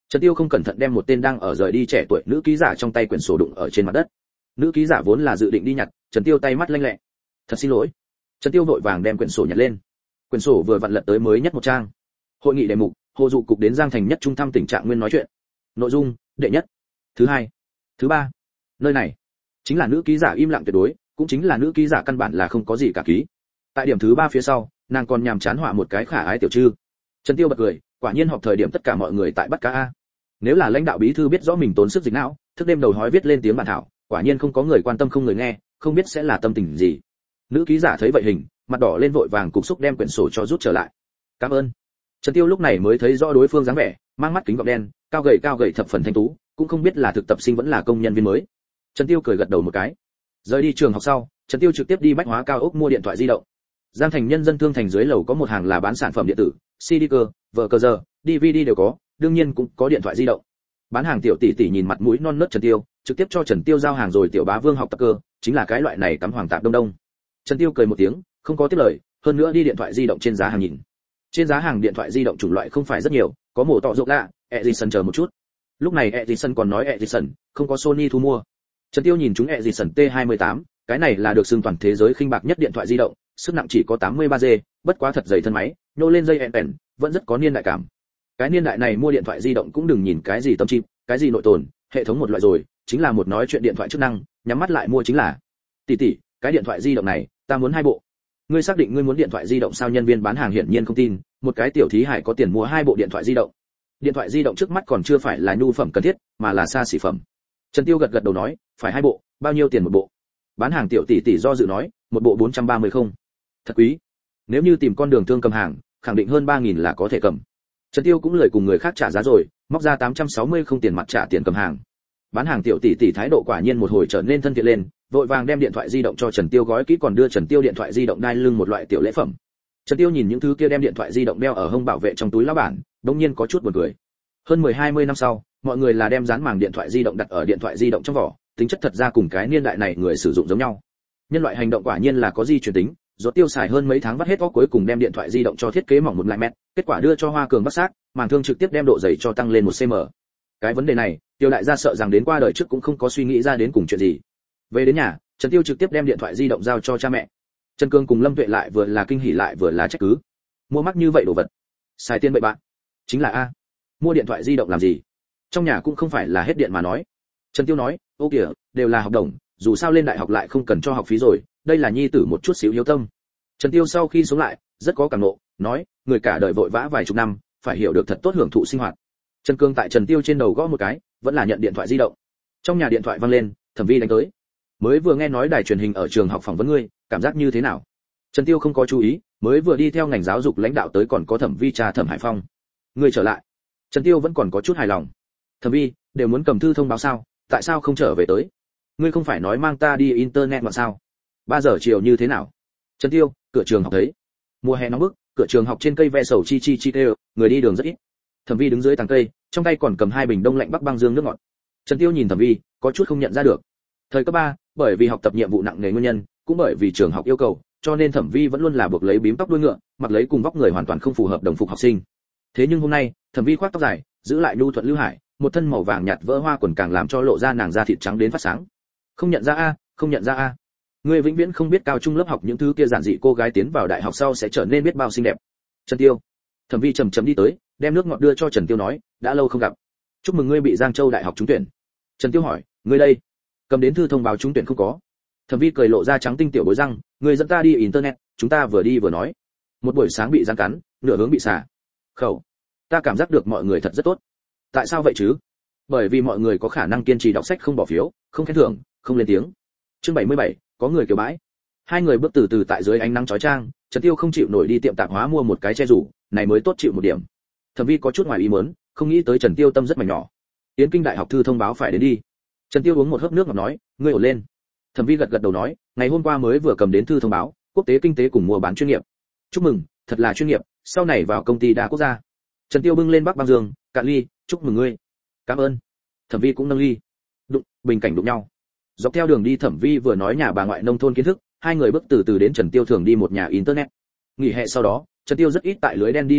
Trần Tiêu không cẩn thận đem một tên đang ở rời đi trẻ tuổi nữ ký giả trong tay quyển sổ đụng ở trên mặt đất. Nữ ký giả vốn là dự định đi nhặt, Trần Tiêu tay mắt lanh lẹ. Thật xin lỗi. Trần Tiêu vội vàng đem quyển sổ nhặt lên. Quyển sổ vừa vặn lật tới mới nhất một trang. Hội nghị đề mục, Hồ Dụ cục đến Giang Thành nhất trung thăm tình trạng nguyên nói chuyện. Nội dung, đệ nhất, thứ hai, thứ ba. Nơi này chính là nữ ký giả im lặng tuyệt đối, cũng chính là nữ ký giả căn bản là không có gì cả ký. Tại điểm thứ ba phía sau, nàng còn nhàm chán họa một cái khả ái tiểu trư. Trần Tiêu bật cười, quả nhiên họp thời điểm tất cả mọi người tại bắt cá a. Nếu là lãnh đạo bí thư biết rõ mình tốn sức dịch não, thức đêm đầu hói viết lên tiếng bản thảo, quả nhiên không có người quan tâm không người nghe, không biết sẽ là tâm tình gì. Nữ ký giả thấy vậy hình, mặt đỏ lên vội vàng cục xúc đem quyển sổ cho rút trở lại. Cảm ơn. Trần Tiêu lúc này mới thấy rõ đối phương dáng vẻ, mang mắt kính gọng đen, cao gầy cao gầy thập phần thanh tú, cũng không biết là thực tập sinh vẫn là công nhân viên mới. Trần Tiêu cười gật đầu một cái. Rời đi trường học sau, Trần Tiêu trực tiếp đi bách hóa cao ốc mua điện thoại di động. Giang Thành nhân dân thương thành dưới lầu có một hàng là bán sản phẩm điện tử, xê đê cơ, vờ cờ giờ, đê vê đê đều có, đương nhiên cũng có điện thoại di động. Bán hàng tiểu tỷ tỷ nhìn mặt mũi non nớt Trần Tiêu, trực tiếp cho Trần Tiêu giao hàng rồi tiểu bá vương học tập cơ, chính là cái loại này cắm hoàng tạp đông đông. Trần Tiêu cười một tiếng, không có tiếp lời, hơn nữa đi điện thoại di động trên giá hàng nhìn. Trên giá hàng điện thoại di động chủng loại không phải rất nhiều, có mổ tọ rộng lạ, Edison chờ một chút. Lúc này Edison còn nói Edison, không có Sony thu mua. Trần Tiêu nhìn chúng Edison T hai mươi tám, cái này là được xưng toàn thế giới khinh bạc nhất điện thoại di động, sức nặng chỉ có tám mươi ba gi, bất quá thật dày thân máy, nhô lên dây pen, vẫn rất có niên đại cảm. Cái niên đại này mua điện thoại di động cũng đừng nhìn cái gì tâm chip, cái gì nội tồn, hệ thống một loại rồi, chính là một nói chuyện điện thoại chức năng, nhắm mắt lại mua chính là. Tỷ tỷ, cái điện thoại di động này, ta muốn hai bộ. Ngươi xác định ngươi muốn điện thoại di động sao? Nhân viên bán hàng hiển nhiên không tin, một cái tiểu thí hải có tiền mua hai bộ điện thoại di động. Điện thoại di động trước mắt còn chưa phải là nhu phẩm cần thiết, mà là xa xỉ phẩm. Trần Tiêu gật gật đầu nói, phải hai bộ, bao nhiêu tiền một bộ? Bán hàng tiểu tỷ tỷ do dự nói, một bộ bốn trăm ba mươi không. Thật quý. Nếu như tìm con đường thương cầm hàng, khẳng định hơn ba nghìn là có thể cầm. Trần Tiêu cũng lười cùng người khác trả giá rồi, móc ra tám trăm sáu mươi không tiền mặt trả tiền cầm hàng. Bán hàng tiểu tỷ tỷ thái độ quả nhiên một hồi trở nên thân thiện lên, vội vàng đem điện thoại di động cho Trần Tiêu gói kỹ, còn đưa Trần Tiêu điện thoại di động đai lưng một loại tiểu lễ phẩm. Trần Tiêu nhìn những thứ kia đem điện thoại di động đeo ở hông bảo vệ trong túi lão bản, đống nhiên có chút buồn cười. Hơn mười hai mươi năm sau, mọi người là đem dán màng điện thoại di động đặt ở điện thoại di động trong vỏ, tính chất thật ra cùng cái niên đại này người sử dụng giống nhau. Nhân loại hành động quả nhiên là có di truyền tính, rốt Tiêu xài hơn mấy tháng vắt hết óc cuối cùng đem điện thoại di động cho thiết kế mỏng một lại mét, kết quả đưa cho Hoa Cường bắt xác, màng thương trực tiếp đem độ dày cho tăng lên một xăng-ti-mét. Cái vấn đề này, Tiêu đại gia sợ rằng đến qua đời trước cũng không có suy nghĩ ra đến cùng chuyện gì. Về đến nhà, Trần Tiêu trực tiếp đem điện thoại di động giao cho cha mẹ. Trần Cương cùng Lâm Tuệ lại vừa là kinh hỉ lại vừa là trách cứ. Mua mắc như vậy đồ vật, xài tiền bậy bạn. Chính là a. Mua điện thoại di động làm gì? Trong nhà cũng không phải là hết điện mà nói. Trần Tiêu nói, ô kìa, đều là học đồng, dù sao lên đại học lại không cần cho học phí rồi, đây là nhi tử một chút xíu hiếu tâm. Trần Tiêu sau khi sống lại, rất có cảm ngộ, nói, người cả đời vội vã vài chục năm, phải hiểu được thật tốt hưởng thụ sinh hoạt. Trần Cương tại Trần Tiêu trên đầu gõ một cái, vẫn là nhận điện thoại di động. Trong nhà điện thoại vang lên, Thẩm Vi đánh tới. Mới vừa nghe nói đài truyền hình ở trường học phỏng vấn ngươi, cảm giác như thế nào? Trần Tiêu không có chú ý, mới vừa đi theo ngành giáo dục lãnh đạo tới, còn có Thẩm Vi cha Thẩm Hải Phong. Ngươi trở lại. Trần Tiêu vẫn còn có chút hài lòng. Thẩm Vi, đều muốn cầm thư thông báo sao, tại sao không trở về tới? Ngươi không phải nói mang ta đi internet mà sao? ba giờ chiều như thế nào? Trần Tiêu, cửa trường học thấy. Mùa hè nóng bức, cửa trường học trên cây ve sầu chi chi chi kêu, người đi đường rất ít. Thẩm Vi đứng dưới tàng cây, trong tay còn cầm hai bình đông lạnh bắc băng dương nước ngọt. Trần Tiêu nhìn Thẩm Vi, có chút không nhận ra được. Thời cấp ba, bởi vì học tập nhiệm vụ nặng nề nguyên nhân, cũng bởi vì trường học yêu cầu, cho nên Thẩm Vi vẫn luôn là buộc lấy bím tóc đuôi ngựa, mặc lấy cùng vóc người hoàn toàn không phù hợp đồng phục học sinh. Thế nhưng hôm nay, Thẩm Vi khoác tóc dài, giữ lại nhu thuận lưu hải, một thân màu vàng nhạt vỡ hoa quần càng làm cho lộ ra nàng da thịt trắng đến phát sáng. Không nhận ra a, không nhận ra a. Ngươi vĩnh viễn không biết cao trung lớp học những thứ kia giản dị cô gái tiến vào đại học sau sẽ trở nên biết bao xinh đẹp. Trần Tiêu. Thẩm Vi chậm chậm đi tới, đem nước ngọt đưa cho Trần Tiêu nói, đã lâu không gặp. Chúc mừng ngươi bị Giang Châu đại học trúng tuyển. Trần Tiêu hỏi, ngươi đây, cầm đến thư thông báo trúng tuyển không có? Thẩm Vi cười lộ ra trắng tinh tiểu bối răng, ngươi dẫn ta đi internet, chúng ta vừa đi vừa nói. Một buổi sáng bị răng cắn, nửa hướng bị xả. Khẩu. Ta cảm giác được mọi người thật rất tốt. Tại sao vậy chứ? Bởi vì mọi người có khả năng kiên trì đọc sách không bỏ phiếu, không khen thưởng, không lên tiếng. Chương bảy mươi bảy, có người kiểu bãi. Hai người bước từ từ tại dưới ánh nắng chói chang, Trần Tiêu không chịu nổi đi tiệm tạp hóa mua một cái che rủ, này mới tốt chịu một điểm. Thẩm Vi có chút ngoài ý muốn, không nghĩ tới Trần Tiêu tâm rất mảnh nhỏ. Yến Kinh đại học thư thông báo phải đến đi. Trần Tiêu uống một hớp nước ngọt nói, ngươi ổn lên. Thẩm Vi gật gật đầu nói, ngày hôm qua mới vừa cầm đến thư thông báo, quốc tế kinh tế cùng mua bán chuyên nghiệp. Chúc mừng, thật là chuyên nghiệp, sau này vào công ty đa quốc gia. Trần Tiêu bưng lên bắc băng dương, cạn ly, chúc mừng ngươi. Cảm ơn. Thẩm Vi cũng nâng ly. Đụng, bình cảnh đụng nhau. Dọc theo đường đi Thẩm Vi vừa nói nhà bà ngoại nông thôn kiến thức, hai người bước từ từ đến Trần Tiêu thường đi một nhà internet. Nghỉ hè sau đó, Trần Tiêu rất ít tại lưới đen đi lên mạng,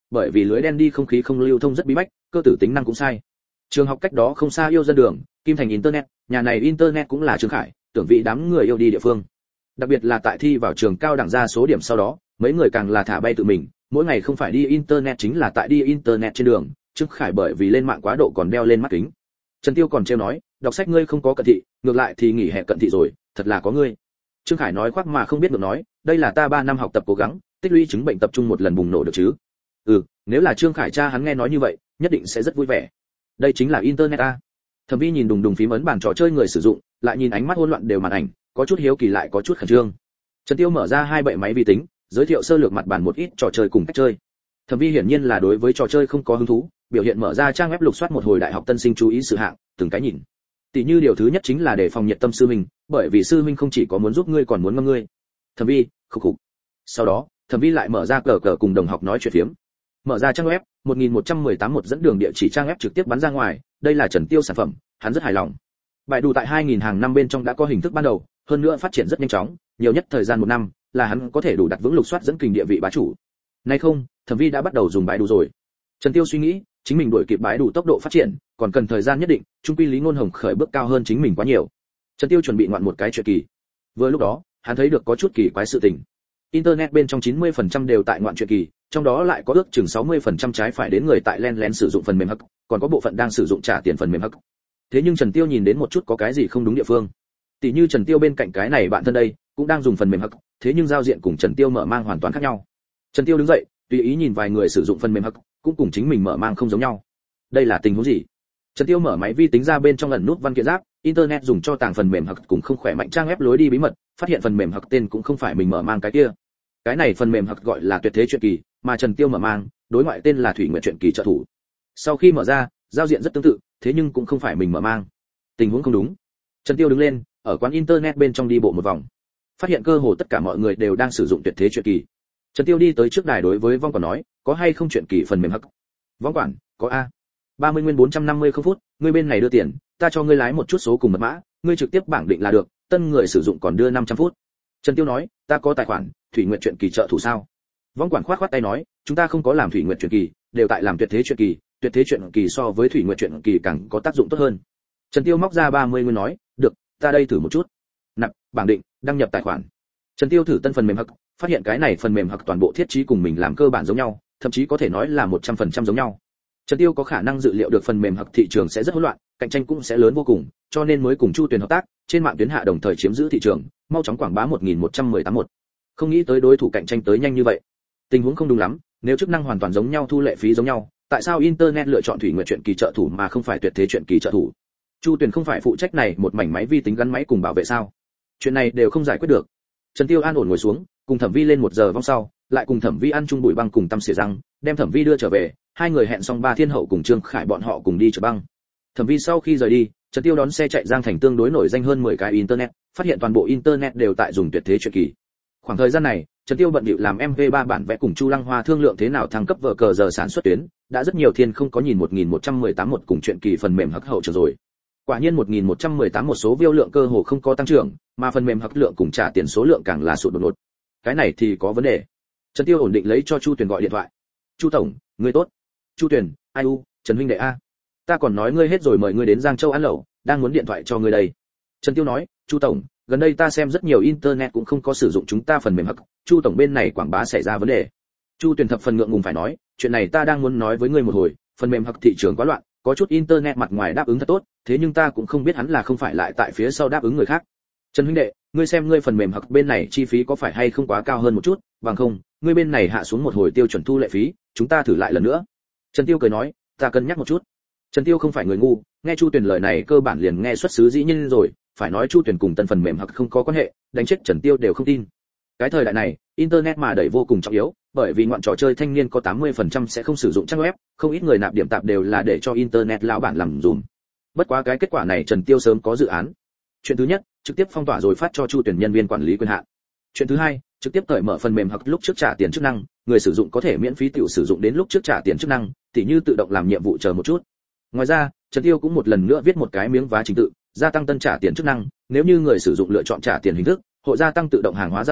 bởi vì lưới đen đi không khí không lưu thông rất bí bách, cơ tử tính năng cũng sai. Trường học cách đó không xa yêu dân đường, Kim Thành internet, nhà này internet cũng là Trương Khải, tưởng vị đám người yêu đi địa phương. Đặc biệt là tại thi vào trường cao đẳng ra số điểm sau đó, mấy người càng là thả bay tự mình, mỗi ngày không phải đi internet chính là tại đi internet trên đường. Trương Khải bởi vì lên mạng quá độ còn đeo lên mắt kính. Trần Tiêu còn trêu nói, đọc sách ngươi không có cận thị, ngược lại thì nghỉ hè cận thị rồi, thật là có ngươi. Trương Khải nói khoác mà không biết được nói, đây là ta ba năm học tập cố gắng, tích lũy chứng bệnh tập trung một lần bùng nổ được chứ. Ừ, nếu là Trương Khải cha hắn nghe nói như vậy, nhất định sẽ rất vui vẻ. Đây chính là internet a. Thẩm Vi nhìn đùng đùng phím ấn bàn trò chơi người sử dụng, lại nhìn ánh mắt hỗn loạn đều màn ảnh, có chút hiếu kỳ lại có chút khẩn trương. Trần Tiêu mở ra hai bệ máy vi tính, giới thiệu sơ lược mặt bàn một ít trò chơi cùng cách chơi. Thẩm Vi hiển nhiên là đối với trò chơi không có hứng thú, biểu hiện mở ra trang web lục soát một hồi đại học tân sinh chú ý sự hạng, từng cái nhìn. Tỷ như điều thứ nhất chính là để phòng nhiệt tâm sư huynh, bởi vì sư huynh không chỉ có muốn giúp ngươi còn muốn ngâm ngươi. Thẩm Vi, khục khục. Sau đó, Thẩm Vi lại mở ra cờ cờ cùng đồng học nói chuyện phiếm. Mở ra trang web, một nghìn một trăm mười tám một dẫn đường địa chỉ trang web trực tiếp bắn ra ngoài, đây là Trần Tiêu sản phẩm, hắn rất hài lòng. Bài đủ tại hai nghìn hàng năm bên trong đã có hình thức ban đầu, hơn nữa phát triển rất nhanh chóng, nhiều nhất thời gian một năm, là hắn có thể đủ đặt vững lục soát dẫn kình địa vị bá chủ. Nay không, Thẩm Vi đã bắt đầu dùng bài đủ rồi. Trần Tiêu suy nghĩ, chính mình đuổi kịp bái đủ tốc độ phát triển, còn cần thời gian nhất định, chung quy Lý Ngôn Hồng khởi bước cao hơn chính mình quá nhiều. Trần Tiêu chuẩn bị ngoạn một cái chuyện kỳ. Vừa lúc đó, hắn thấy được có chút kỳ quái sự tình. Internet bên trong chín mươi phần trăm đều tại ngoạn chuyện kỳ, trong đó lại có ước chừng sáu mươi phần trăm trái phải đến người tại len lén sử dụng phần mềm hack, còn có bộ phận đang sử dụng trả tiền phần mềm hack. Thế nhưng Trần Tiêu nhìn đến một chút có cái gì không đúng địa phương. Tỷ như Trần Tiêu bên cạnh cái này bạn thân đây, cũng đang dùng phần mềm hack, thế nhưng giao diện cùng Trần Tiêu mở mang hoàn toàn khác nhau. Trần Tiêu đứng dậy, tùy ý nhìn vài người sử dụng phần mềm hack, cũng cùng chính mình mở mang không giống nhau. Đây là tình huống gì? Trần Tiêu mở máy vi tính ra bên trong ẩn nút văn kiện giáp, internet dùng cho tàng phần mềm hack cùng không khỏe mạnh trang web lối đi bí mật, phát hiện phần mềm hack tên cũng không phải mình mở mang cái kia. Cái này phần mềm hack gọi là tuyệt thế truyện kỳ, mà Trần Tiêu mở mang, đối ngoại tên là Thủy Nguyệt truyện kỳ trợ thủ. Sau khi mở ra, giao diện rất tương tự, thế nhưng cũng không phải mình mở mang. Tình huống không đúng. Trần Tiêu đứng lên, ở quán internet bên trong đi bộ một vòng, phát hiện cơ hồ tất cả mọi người đều đang sử dụng tuyệt thế truyện kỳ. Trần Tiêu đi tới trước đài đối với Vong Quản nói, có hay không truyện kỳ phần mềm hack? Vong Quản, có a. ba mươi nguyên bốn trăm năm mươi không phút, ngươi bên này đưa tiền, ta cho ngươi lái một chút số cùng mật mã, ngươi trực tiếp bảng định là được, tân người sử dụng còn đưa năm trăm phút. Trần Tiêu nói, ta có tài khoản, Thủy Nguyệt truyện kỳ trợ thủ sao? Vong Quản khoát khoát tay nói, chúng ta không có làm Thủy Nguyệt truyện kỳ, đều tại làm tuyệt thế truyện kỳ, tuyệt thế truyện kỳ so với Thủy Nguyệt truyện kỳ càng có tác dụng tốt hơn. Trần Tiêu móc ra ba mươi nguyên nói, được, ta đây thử một chút. Nạp, bảng định, đăng nhập tài khoản. Trần Tiêu thử tân phần mềm hack, phát hiện cái này phần mềm hack toàn bộ thiết trí cùng mình làm cơ bản giống nhau, thậm chí có thể nói là một trăm phần trăm giống nhau. Trần Tiêu có khả năng dự liệu được phần mềm hack thị trường sẽ rất hỗn loạn, cạnh tranh cũng sẽ lớn vô cùng, cho nên mới cùng Chu Tuyền hợp tác, trên mạng tuyến hạ đồng thời chiếm giữ thị trường, mau chóng quảng bá một nghìn một trăm mười tám một. Không nghĩ tới đối thủ cạnh tranh tới nhanh như vậy. Tình huống không đúng lắm, nếu chức năng hoàn toàn giống nhau thu lệ phí giống nhau, tại sao internet lựa chọn Thủy Nguyệt truyện kỳ trợ thủ mà không phải tuyệt thế truyện kỳ trợ thủ? Chu Tuyền không phải phụ trách này một mảnh máy vi tính gắn máy cùng bảo vệ sao? Chuyện này đều không giải quyết được. Trần Tiêu an ổn ngồi xuống, cùng Thẩm Vi lên một giờ vòng sau, lại cùng Thẩm Vi ăn chung bụi băng cùng tăm xỉa răng, đem Thẩm Vi đưa trở về, hai người hẹn xong ba thiên hậu cùng Trương Khải bọn họ cùng đi chở băng. Thẩm Vi sau khi rời đi, Trần Tiêu đón xe chạy Giang Thành tương đối nổi danh hơn mười cái internet, phát hiện toàn bộ internet đều tại dùng tuyệt thế truyện kỳ. Khoảng thời gian này, Trần Tiêu bận bịu làm em vê ba bản vẽ cùng Chu Lăng Hoa thương lượng thế nào thăng cấp vở cờ giờ sản xuất tuyến, đã rất nhiều thiên không có nhìn một nghìn một trăm mười tám một cùng truyện kỳ phần mềm hắc hậu trở rồi. Quả nhiên một nghìn một trăm mười tám một số view lượng cơ hồ không có tăng trưởng, mà phần mềm hắc lượng cùng trả tiền số lượng càng là sụt đột ngột. Cái này thì có vấn đề. Trần Tiêu ổn định lấy cho Chu Tuyền gọi điện thoại. Chu tổng, ngươi tốt. Chu Tuyền, ai u, Trần huynh đệ a. Ta còn nói ngươi hết rồi mời ngươi đến Giang Châu ăn lẩu, đang muốn điện thoại cho ngươi đây. Trần Tiêu nói, Chu tổng, gần đây ta xem rất nhiều internet cũng không có sử dụng chúng ta phần mềm hắc, Chu tổng bên này quảng bá xảy ra vấn đề. Chu Tuyền thập phần ngượng ngùng phải nói, chuyện này ta đang muốn nói với ngươi một hồi, phần mềm hắc thị trường quá loạn, có chút internet mặt ngoài đáp ứng thật tốt, thế nhưng ta cũng không biết hắn là không phải lại tại phía sau đáp ứng người khác. Trần huynh đệ, ngươi xem ngươi phần mềm hắc bên này chi phí có phải hay không quá cao hơn một chút, bằng không, ngươi bên này hạ xuống một hồi tiêu chuẩn thu lệ phí, chúng ta thử lại lần nữa. Trần Tiêu cười nói, ta cân nhắc một chút. Trần Tiêu không phải người ngu, nghe Chu Tuyền lời này cơ bản liền nghe xuất xứ dĩ nhiên rồi, phải nói Chu Tuyền cùng tân phần mềm hắc không có quan hệ, đánh chết Trần Tiêu đều không tin. Cái thời đại này, internet mà đẩy vô cùng trọng yếu, bởi vì ngoạn trò chơi thanh niên có tám mươi phần trăm sẽ không sử dụng trang web, không ít người nạp điểm tạp đều là để cho internet lão bản làm dùm. Bất quá cái kết quả này Trần Tiêu sớm có dự án. Chuyện thứ nhất, trực tiếp phong tỏa rồi phát cho Chu Tuyền nhân viên quản lý quyền hạn. Chuyện thứ hai, trực tiếp cởi mở phần mềm hoặc lúc trước trả tiền chức năng, người sử dụng có thể miễn phí tiểu sử dụng đến lúc trước trả tiền chức năng, tỉ như tự động làm nhiệm vụ chờ một chút. Ngoài ra, Trần Tiêu cũng một lần nữa viết một cái miếng vá trình tự, gia tăng tân trả tiền chức năng, nếu như người sử dụng lựa chọn trả tiền hình thức, hội gia tăng tự động hàng hóa giao dịch,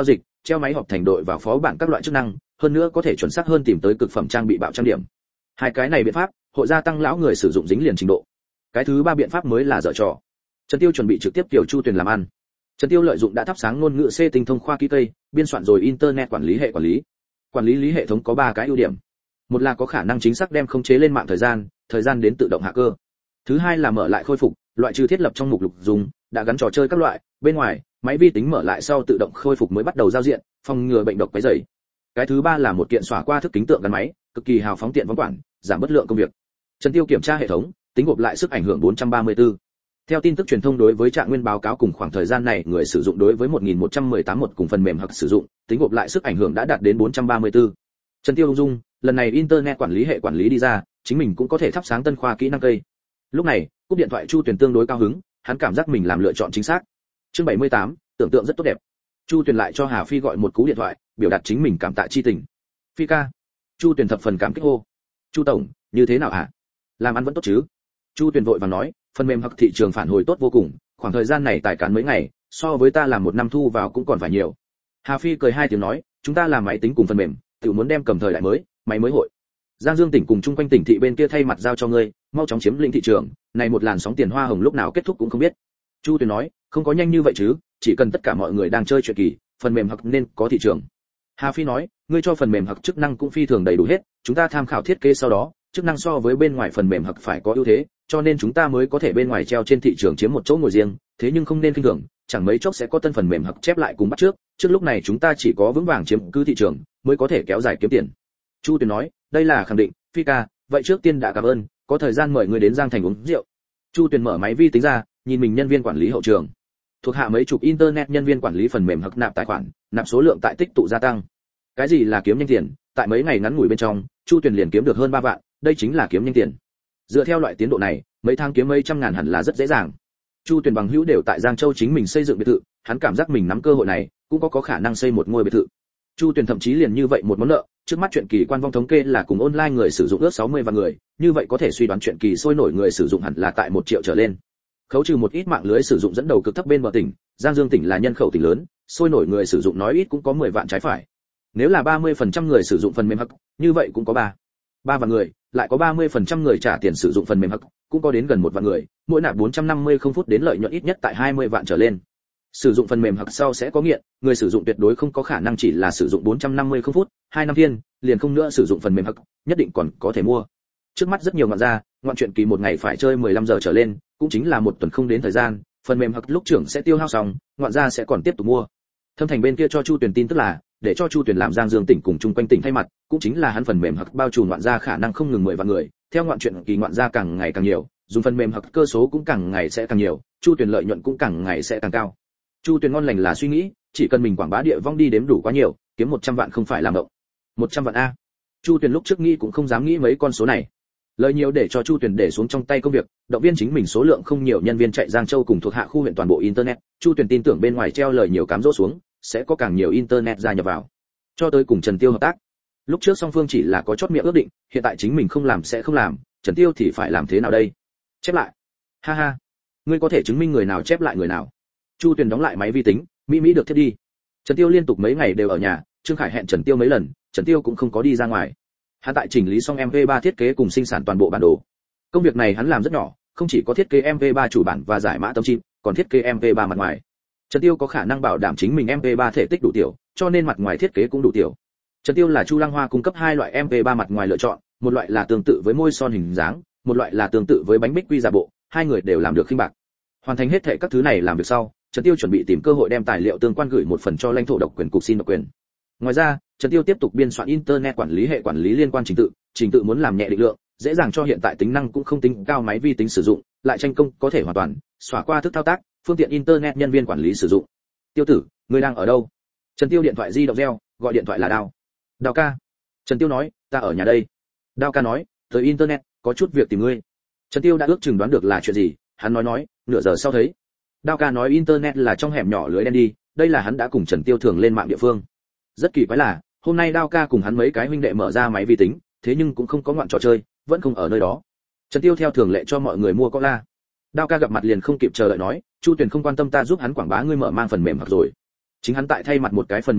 treo máy họp thành đội vào phó bản các loại chức năng, hơn nữa có thể chuẩn xác hơn tìm tới cực phẩm trang bị bạo trang điểm. Hai cái này biện pháp, hội gia tăng lão người sử dụng dính liền trình độ. Cái thứ ba biện pháp mới là dở trò. Trần Tiêu chuẩn bị trực tiếp tiểu Chu Tuyền làm ăn. Trần Tiêu lợi dụng đã thắp sáng ngôn ngữ C tinh thông khoa kỹ cây, biên soạn rồi internet quản lý hệ quản lý. Quản lý lý hệ thống có ba cái ưu điểm. Một là có khả năng chính xác đem khống chế lên mạng thời gian, thời gian đến tự động hạ cơ. Thứ hai là mở lại khôi phục, loại trừ thiết lập trong mục lục dùng, đã gắn trò chơi các loại, bên ngoài, máy vi tính mở lại sau tự động khôi phục mới bắt đầu giao diện, phòng ngừa bệnh độc quấy rầy. Cái thứ ba là một kiện xóa qua thức kính tượng gắn máy, cực kỳ hào phóng tiện võng quản, giảm bất lượng công việc. Trần Tiêu kiểm tra hệ thống, tính gộp lại sức ảnh hưởng bốn trăm ba mươi tư. Theo tin tức truyền thông đối với trạng nguyên báo cáo cùng khoảng thời gian này người sử dụng đối với một nghìn một trăm mười tám một cùng phần mềm hoặc sử dụng, tính gộp lại sức ảnh hưởng đã đạt đến bốn trăm ba mươi tư. Trần Tiêu ung dung, lần này internet quản lý hệ quản lý đi ra, chính mình cũng có thể thắp sáng tân khoa kỹ năng cây. Lúc này, cúp điện thoại Chu Tuyền tương đối cao hứng, hắn cảm giác mình làm lựa chọn chính xác. Chương bảy mươi tám, tưởng tượng rất tốt đẹp. Chu Tuyền lại cho Hà Phi gọi một cú điện thoại, biểu đạt chính mình cảm tạ chi tình. Phi ca. Chu Tuyền thập phần cảm kích hô. Chu tổng, như thế nào hả? Làm ăn vẫn tốt chứ? Chu Tuyền vội vàng nói, phần mềm hoặc thị trường phản hồi tốt vô cùng, khoảng thời gian này tài cán mấy ngày, so với ta làm một năm thu vào cũng còn phải nhiều. Hà Phi cười hai tiếng nói, chúng ta làm máy tính cùng phần mềm, tự muốn đem cầm thời đại mới, máy mới hội. Giang Dương tỉnh cùng chung quanh tỉnh thị bên kia thay mặt giao cho ngươi, mau chóng chiếm lĩnh thị trường, này một làn sóng tiền hoa hồng lúc nào kết thúc cũng không biết. Chu Tuyền nói, không có nhanh như vậy chứ, chỉ cần tất cả mọi người đang chơi chuyện kỳ, phần mềm hoặc nên có thị trường. Hà Phi nói, ngươi cho phần mềm hoặc chức năng cũng phi thường đầy đủ hết, chúng ta tham khảo thiết kế sau đó, chức năng so với bên ngoài phần mềm hoặc phải có ưu thế, cho nên chúng ta mới có thể bên ngoài treo trên thị trường chiếm một chỗ ngồi riêng, thế nhưng không nên khinh thường, chẳng mấy chốc sẽ có tân phần mềm hoặc chép lại cùng bắt trước, trước lúc này chúng ta chỉ có vững vàng chiếm cứ thị trường, mới có thể kéo dài kiếm tiền. Chu Tuyền nói, đây là khẳng định, Phi ca, vậy trước tiên đã cảm ơn, có thời gian mời người đến Giang Thành uống rượu. Chu Tuyền mở máy vi tính ra, nhìn mình nhân viên quản lý hậu trường. Thuộc hạ mấy chục internet nhân viên quản lý phần mềm hoặc nạp tài khoản, nạp số lượng tại tích tụ gia tăng. Cái gì là kiếm nhanh tiền, tại mấy ngày ngắn ngủi bên trong, Chu Tuyền liền kiếm được hơn ba vạn, đây chính là kiếm nhanh tiền. Dựa theo loại tiến độ này, mấy tháng kiếm mấy trăm ngàn hẳn là rất dễ dàng. Chu Tuyền bằng hữu đều tại Giang Châu chính mình xây dựng biệt thự, hắn cảm giác mình nắm cơ hội này, cũng có có khả năng xây một ngôi biệt thự. Chu Tuyền thậm chí liền như vậy một món nợ, trước mắt chuyện kỳ quan vong thống kê là cùng online người sử dụng ước sáu mươi vạn người, như vậy có thể suy đoán chuyện kỳ sôi nổi người sử dụng hẳn là tại một triệu trở lên. Khấu trừ một ít mạng lưới sử dụng dẫn đầu cực thấp bên bờ tỉnh, Giang Dương tỉnh là nhân khẩu tỉnh lớn, sôi nổi người sử dụng nói ít cũng có mười vạn trái phải. Nếu là ba mươi phần trăm người sử dụng phần mềm hắc, như vậy cũng có ba ba vạn người, lại có ba mươi phần trăm người trả tiền sử dụng phần mềm hắc, cũng có đến gần một vạn người, mỗi nạp bốn trăm năm mươi không phút đến lợi nhuận ít nhất tại hai mươi vạn trở lên. Sử dụng phần mềm hắc sau sẽ có nghiện, người sử dụng tuyệt đối không có khả năng chỉ là sử dụng bốn trăm năm mươi không phút, hai năm thiên, liền không nữa sử dụng phần mềm hắc, nhất định còn có thể mua. Trước mắt rất nhiều ngoạn gia, ngoạn chuyện kỳ một ngày phải chơi mười lăm giờ trở lên, cũng chính là một tuần không đến thời gian, phần mềm hắc lúc trưởng sẽ tiêu hao xong, ngoạn gia sẽ còn tiếp tục mua. Thâm Thành bên kia cho Chu Tuyền tin tức là, để cho Chu Tuyền làm Giang Dương tỉnh cùng chung quanh tỉnh thay mặt, cũng chính là hắn phần mềm hắc bao trùm ngoạn gia khả năng không ngừng mười vạn người, theo ngoạn chuyện kỳ ngoạn gia càng ngày càng nhiều, dùng phần mềm hắc cơ số cũng càng ngày sẽ càng nhiều, Chu Tuyền lợi nhuận cũng càng ngày sẽ càng cao. Chu Tuyền ngon lành là suy nghĩ, chỉ cần mình quảng bá địa vong đi đếm đủ quá nhiều, kiếm một trăm vạn không phải làm động. một trăm vạn a. Chu Tuyền lúc trước nghĩ cũng không dám nghĩ mấy con số này. Lời nhiều để cho Chu Tuyền để xuống trong tay công việc, động viên chính mình số lượng không nhiều nhân viên chạy Giang Châu cùng thuộc hạ khu huyện toàn bộ internet, Chu Tuyền tin tưởng bên ngoài treo lời nhiều cám dỗ xuống, sẽ có càng nhiều internet gia nhập vào. Cho tới cùng Trần Tiêu hợp tác. Lúc trước song phương chỉ là có chót miệng ước định, hiện tại chính mình không làm sẽ không làm, Trần Tiêu thì phải làm thế nào đây? Chép lại. Ha ha. Ngươi có thể chứng minh người nào chép lại người nào? Chu Tuyền đóng lại máy vi tính, mỹ mỹ được thiết đi. Trần Tiêu liên tục mấy ngày đều ở nhà, Trương Khải hẹn Trần Tiêu mấy lần, Trần Tiêu cũng không có đi ra ngoài. Hắn tại chỉnh lý xong em pê ba thiết kế cùng sinh sản toàn bộ bản đồ. Công việc này hắn làm rất nhỏ, không chỉ có thiết kế em pê ba chủ bản và giải mã tâm chip, còn thiết kế em pê ba mặt ngoài. Trần Tiêu có khả năng bảo đảm chính mình em pê ba thể tích đủ tiểu, cho nên mặt ngoài thiết kế cũng đủ tiểu. Trần Tiêu là Chu Lăng Hoa cung cấp hai loại em pê ba mặt ngoài lựa chọn, một loại là tương tự với môi son hình dáng, một loại là tương tự với bánh bích quy giả bộ, hai người đều làm được khinh bạc. Hoàn thành hết thảy các thứ này làm việc sau, Trần Tiêu chuẩn bị tìm cơ hội đem tài liệu tương quan gửi một phần cho lãnh thổ độc quyền cục xin độc quyền. Ngoài ra, Trần Tiêu tiếp tục biên soạn internet quản lý hệ quản lý liên quan trình tự, trình tự muốn làm nhẹ định lượng, dễ dàng cho hiện tại tính năng cũng không tính cao máy vi tính sử dụng, lại tranh công có thể hoàn toàn xóa qua thức thao tác, phương tiện internet nhân viên quản lý sử dụng. Tiêu tử, ngươi đang ở đâu? Trần Tiêu điện thoại di động reo, gọi điện thoại là Đao. Đao ca. Trần Tiêu nói, ta ở nhà đây. Đao ca nói, tới internet, có chút việc tìm ngươi. Trần Tiêu đã ước chừng đoán được là chuyện gì, hắn nói nói, nửa giờ sau thấy. Đao ca nói internet là trong hẻm nhỏ lưới đen đi, đây là hắn đã cùng Trần Tiêu thường lên mạng địa phương. Rất kỳ quái là, hôm nay Đao ca cùng hắn mấy cái huynh đệ mở ra máy vi tính, thế nhưng cũng không có ngoạn trò chơi, vẫn không ở nơi đó. Trần Tiêu theo thường lệ cho mọi người mua cola. Đao ca gặp mặt liền không kịp chờ đợi nói, Chu Tuyền không quan tâm ta giúp hắn quảng bá ngươi mở mang phần mềm hắc rồi. Chính hắn tại thay mặt một cái phần mềm hắc,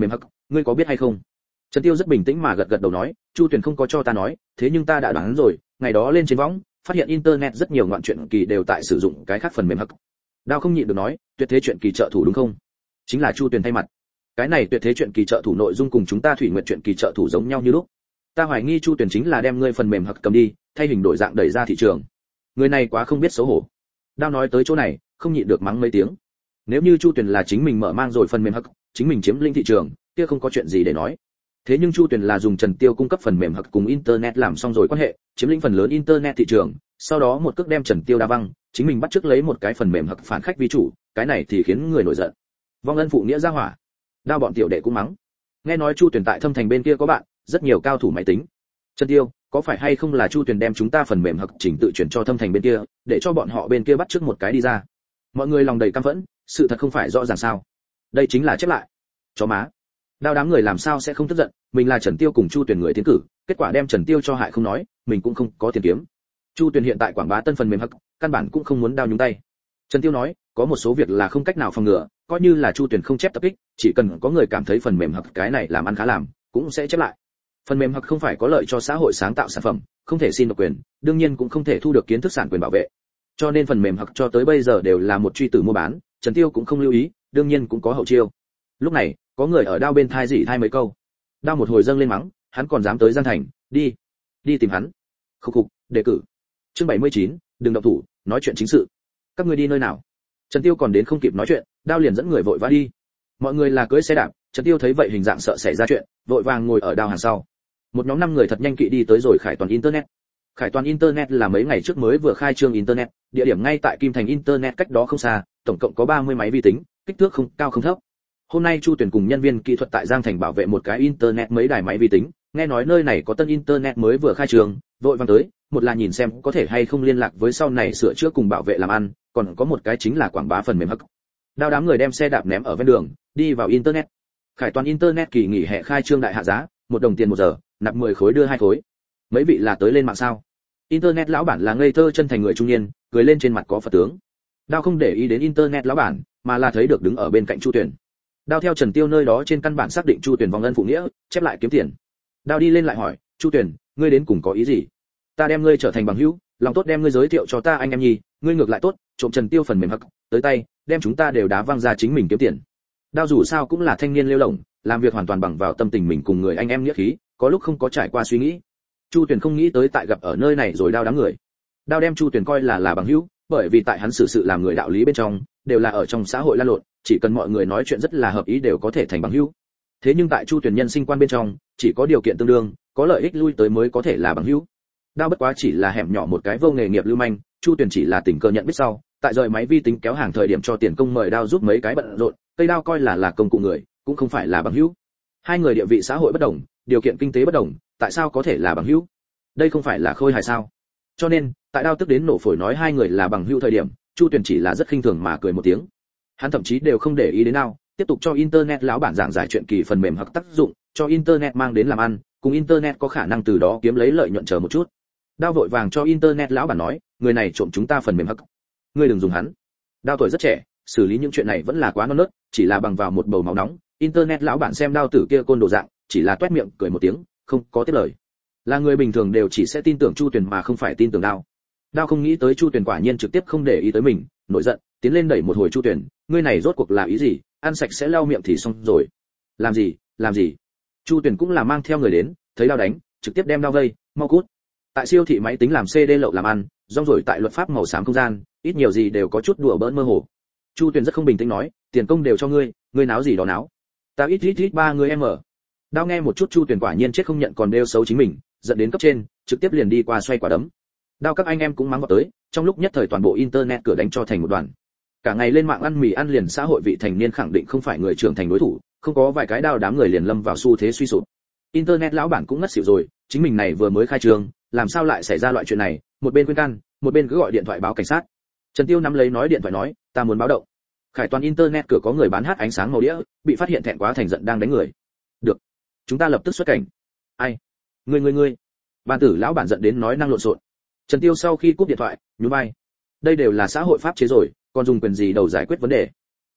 ngươi có biết hay không? Trần Tiêu rất bình tĩnh mà gật gật đầu nói, Chu Tuyền không có cho ta nói, thế nhưng ta đã đoán rồi, ngày đó lên trên võng, phát hiện internet rất nhiều ngoạn truyện kỳ đều tại sử dụng cái khác phần mềm hắc. Đao không nhịn được nói, tuyệt thế truyện kỳ trợ thủ đúng không? Chính là Chu Tuyền thay mặt. Cái này tuyệt thế truyện kỳ trợ thủ nội dung cùng chúng ta thủy nguyện truyện kỳ trợ thủ giống nhau như lúc. Ta hoài nghi Chu Tuyền chính là đem ngươi phần mềm hắc cầm đi, thay hình đổi dạng đẩy ra thị trường. Người này quá không biết xấu hổ. Đao nói tới chỗ này, không nhịn được mắng mấy tiếng. Nếu như Chu Tuyền là chính mình mở mang rồi phần mềm hắc, chính mình chiếm lĩnh thị trường, kia không có chuyện gì để nói. Thế nhưng Chu Tuyền là dùng Trần Tiêu cung cấp phần mềm hắc cùng internet làm xong rồi quan hệ, chiếm lĩnh phần lớn internet thị trường, sau đó một cước đem Trần Tiêu đá văng, chính mình bắt trước lấy một cái phần mềm hắc phản khách vi chủ, cái này thì khiến người nổi giận. Vong ân phụ nghĩa ra hỏa. Đao bọn tiểu đệ cũng mắng. Nghe nói Chu Tuyền tại Thâm Thành bên kia có bạn, rất nhiều cao thủ máy tính. Trần Tiêu, có phải hay không là Chu Tuyền đem chúng ta phần mềm hắc chỉnh tự chuyển cho Thâm Thành bên kia, để cho bọn họ bên kia bắt trước một cái đi ra. Mọi người lòng đầy căm phẫn, sự thật không phải rõ ràng sao? Đây chính là chép lại. Chó má. Đao đám người làm sao sẽ không tức giận, mình là Trần Tiêu cùng Chu Tuyền người tiến cử, kết quả đem Trần Tiêu cho hại không nói, mình cũng không có tiền kiếm. Chu Tuyền hiện tại quảng bá tân phần mềm hắc, căn bản cũng không muốn Đao nhúng tay. Trần Tiêu nói, có một số việc là không cách nào phòng ngừa, coi như là Chu Tuyền không chép tập kích, chỉ cần có người cảm thấy phần mềm hắc cái này làm ăn khá làm, cũng sẽ chép lại. Phần mềm hắc không phải có lợi cho xã hội sáng tạo sản phẩm, không thể xin độc quyền, đương nhiên cũng không thể thu được kiến thức sản quyền bảo vệ. Cho nên phần mềm hắc cho tới bây giờ đều là một truy tử mua bán, Trần Tiêu cũng không lưu ý, đương nhiên cũng có hậu chiêu. Lúc này, có người ở Đao bên thai rỉ thai mấy câu. Đao một hồi dâng lên mắng, hắn còn dám tới Giang Thành, đi, đi tìm hắn. Khục khục, đề cử. Chương bảy mươi chín, đừng động thủ, nói chuyện chính sự. Các ngươi đi nơi nào? Trần Tiêu còn đến không kịp nói chuyện, Đao liền dẫn người vội vã đi. Mọi người là cưỡi xe đạp, Trần Tiêu thấy vậy hình dạng sợ xảy ra chuyện, vội vàng ngồi ở Đao hàng sau. Một nhóm năm người thật nhanh kỵ đi tới rồi Khải Toàn Internet. Khải Toàn Internet là mấy ngày trước mới vừa khai trương Internet, địa điểm ngay tại Kim Thành Internet cách đó không xa, tổng cộng có ba mươi máy vi tính, kích thước không cao không thấp. Hôm nay Chu Tuyền cùng nhân viên kỹ thuật tại Giang Thành bảo vệ một cái internet mấy đài máy vi tính, nghe nói nơi này có tân internet mới vừa khai trương, vội vàng tới, một là nhìn xem có thể hay không liên lạc với sau này sửa chữa cùng bảo vệ làm ăn, còn có một cái chính là quảng bá phần mềm hắc. Đao đám người đem xe đạp ném ở ven đường, đi vào internet. Khải Toàn Internet kỳ nghỉ hè khai trương đại hạ giá, một đồng tiền một giờ, nạp mười khối đưa hai khối. Mấy vị là tới lên mạng sao? Internet lão bản là ngây thơ chân thành người trung niên, cười lên trên mặt có Phật tướng. Đao không để ý đến internet lão bản, mà là thấy được đứng ở bên cạnh Chu Tuyền. Đao theo Trần Tiêu nơi đó trên căn bản xác định Chu Tuyền vong ân phụ nghĩa, chép lại kiếm tiền. Đao đi lên lại hỏi, Chu Tuyền, ngươi đến cùng có ý gì? Ta đem ngươi trở thành bằng hữu, lòng tốt đem ngươi giới thiệu cho ta anh em nhì, ngươi ngược lại tốt, trộm Trần Tiêu phần mềm hắc, tới tay, đem chúng ta đều đá văng ra chính mình kiếm tiền. Đao dù sao cũng là thanh niên lêu lổng, làm việc hoàn toàn bằng vào tâm tình mình cùng người anh em nghĩa khí, có lúc không có trải qua suy nghĩ. Chu Tuyền không nghĩ tới tại gặp ở nơi này rồi Đao đám người. Đao đem Chu Tuyền coi là là bằng hữu, bởi vì tại hắn xử sự làm người đạo lý bên trong, đều là ở trong xã hội lan lộn, chỉ cần mọi người nói chuyện rất là hợp ý đều có thể thành bằng hữu. Thế nhưng tại Chu Tuyền nhân sinh quan bên trong, chỉ có điều kiện tương đương, có lợi ích lui tới mới có thể là bằng hữu. Đao bất quá chỉ là hẻm nhỏ một cái vô nghề nghiệp lưu manh, Chu Tuyền chỉ là tình cờ nhận biết sau, tại rời máy vi tính kéo hàng thời điểm cho tiền công mời Đao giúp mấy cái bận rộn, cây Đao coi là là công cụ người, cũng không phải là bằng hữu. Hai người địa vị xã hội bất đồng, điều kiện kinh tế bất đồng, tại sao có thể là bằng hữu? Đây không phải là khôi hài sao? Cho nên, tại Đao tức đến nổ phổi nói hai người là bằng hữu thời điểm, Chu Tuyền chỉ là rất khinh thường mà cười một tiếng. Hắn thậm chí đều không để ý đến Đao, tiếp tục cho internet lão bản giảng giải chuyện kỳ phần mềm hoặc tác dụng, cho internet mang đến làm ăn, cùng internet có khả năng từ đó kiếm lấy lợi nhuận chờ một chút. Đao vội vàng cho internet lão bản nói, người này trộm chúng ta phần mềm hắc, ngươi đừng dùng hắn. Đao tuổi rất trẻ, xử lý những chuyện này vẫn là quá non nớt, chỉ là bằng vào một bầu máu nóng. Internet lão bản xem Đao tử kia côn đồ dạng, chỉ là toét miệng cười một tiếng, không có tiếp lời. Là người bình thường đều chỉ sẽ tin tưởng Chu Tuyền mà không phải tin tưởng Đao. Đao không nghĩ tới Chu Tuyền quả nhiên trực tiếp không để ý tới mình, nổi giận, tiến lên đẩy một hồi Chu Tuyền, ngươi này rốt cuộc là ý gì, ăn sạch sẽ lau miệng thì xong rồi. Làm gì, làm gì? Chu Tuyền cũng là mang theo người đến, thấy Đao đánh, trực tiếp đem Đao vây, mau cút. Tại siêu thị máy tính làm xê đê lậu làm ăn, rong rồi tại luật pháp màu xám không gian, ít nhiều gì đều có chút đùa bỡn mơ hồ. Chu Tuyền rất không bình tĩnh nói, tiền công đều cho ngươi, ngươi náo gì đó náo. Ta ít ít ít ba người em ở. Đao nghe một chút Chu Tuyền quả nhiên chết không nhận còn đeo xấu chính mình, giận đến cấp trên, trực tiếp liền đi qua xoay quả đấm. Đao các anh em cũng mắng vào tới, trong lúc nhất thời toàn bộ internet cửa đánh cho thành một đoàn. Cả ngày lên mạng ăn mì ăn liền xã hội vị thành niên khẳng định không phải người trưởng thành đối thủ, không có vài cái Đao đám người liền lâm vào xu thế suy sụp. Internet lão bản cũng ngất xỉu rồi, chính mình này vừa mới khai trương, làm sao lại xảy ra loại chuyện này, một bên khuyên can, một bên cứ gọi điện thoại báo cảnh sát. Trần Tiêu nắm lấy nói điện thoại nói, ta muốn báo động. Khải Toàn Internet cửa có người bán hát ánh sáng màu đĩa, bị phát hiện thẹn quá thành giận đang đánh người. Được, chúng ta lập tức xuất cảnh. Ai? Ngươi ngươi ngươi. Ban tử lão bản giận đến nói năng lộn xộn. Trần Tiêu sau khi cúp điện thoại, nhún vai. Đây đều là xã hội pháp chế rồi, còn dùng quyền gì đầu giải quyết vấn đề.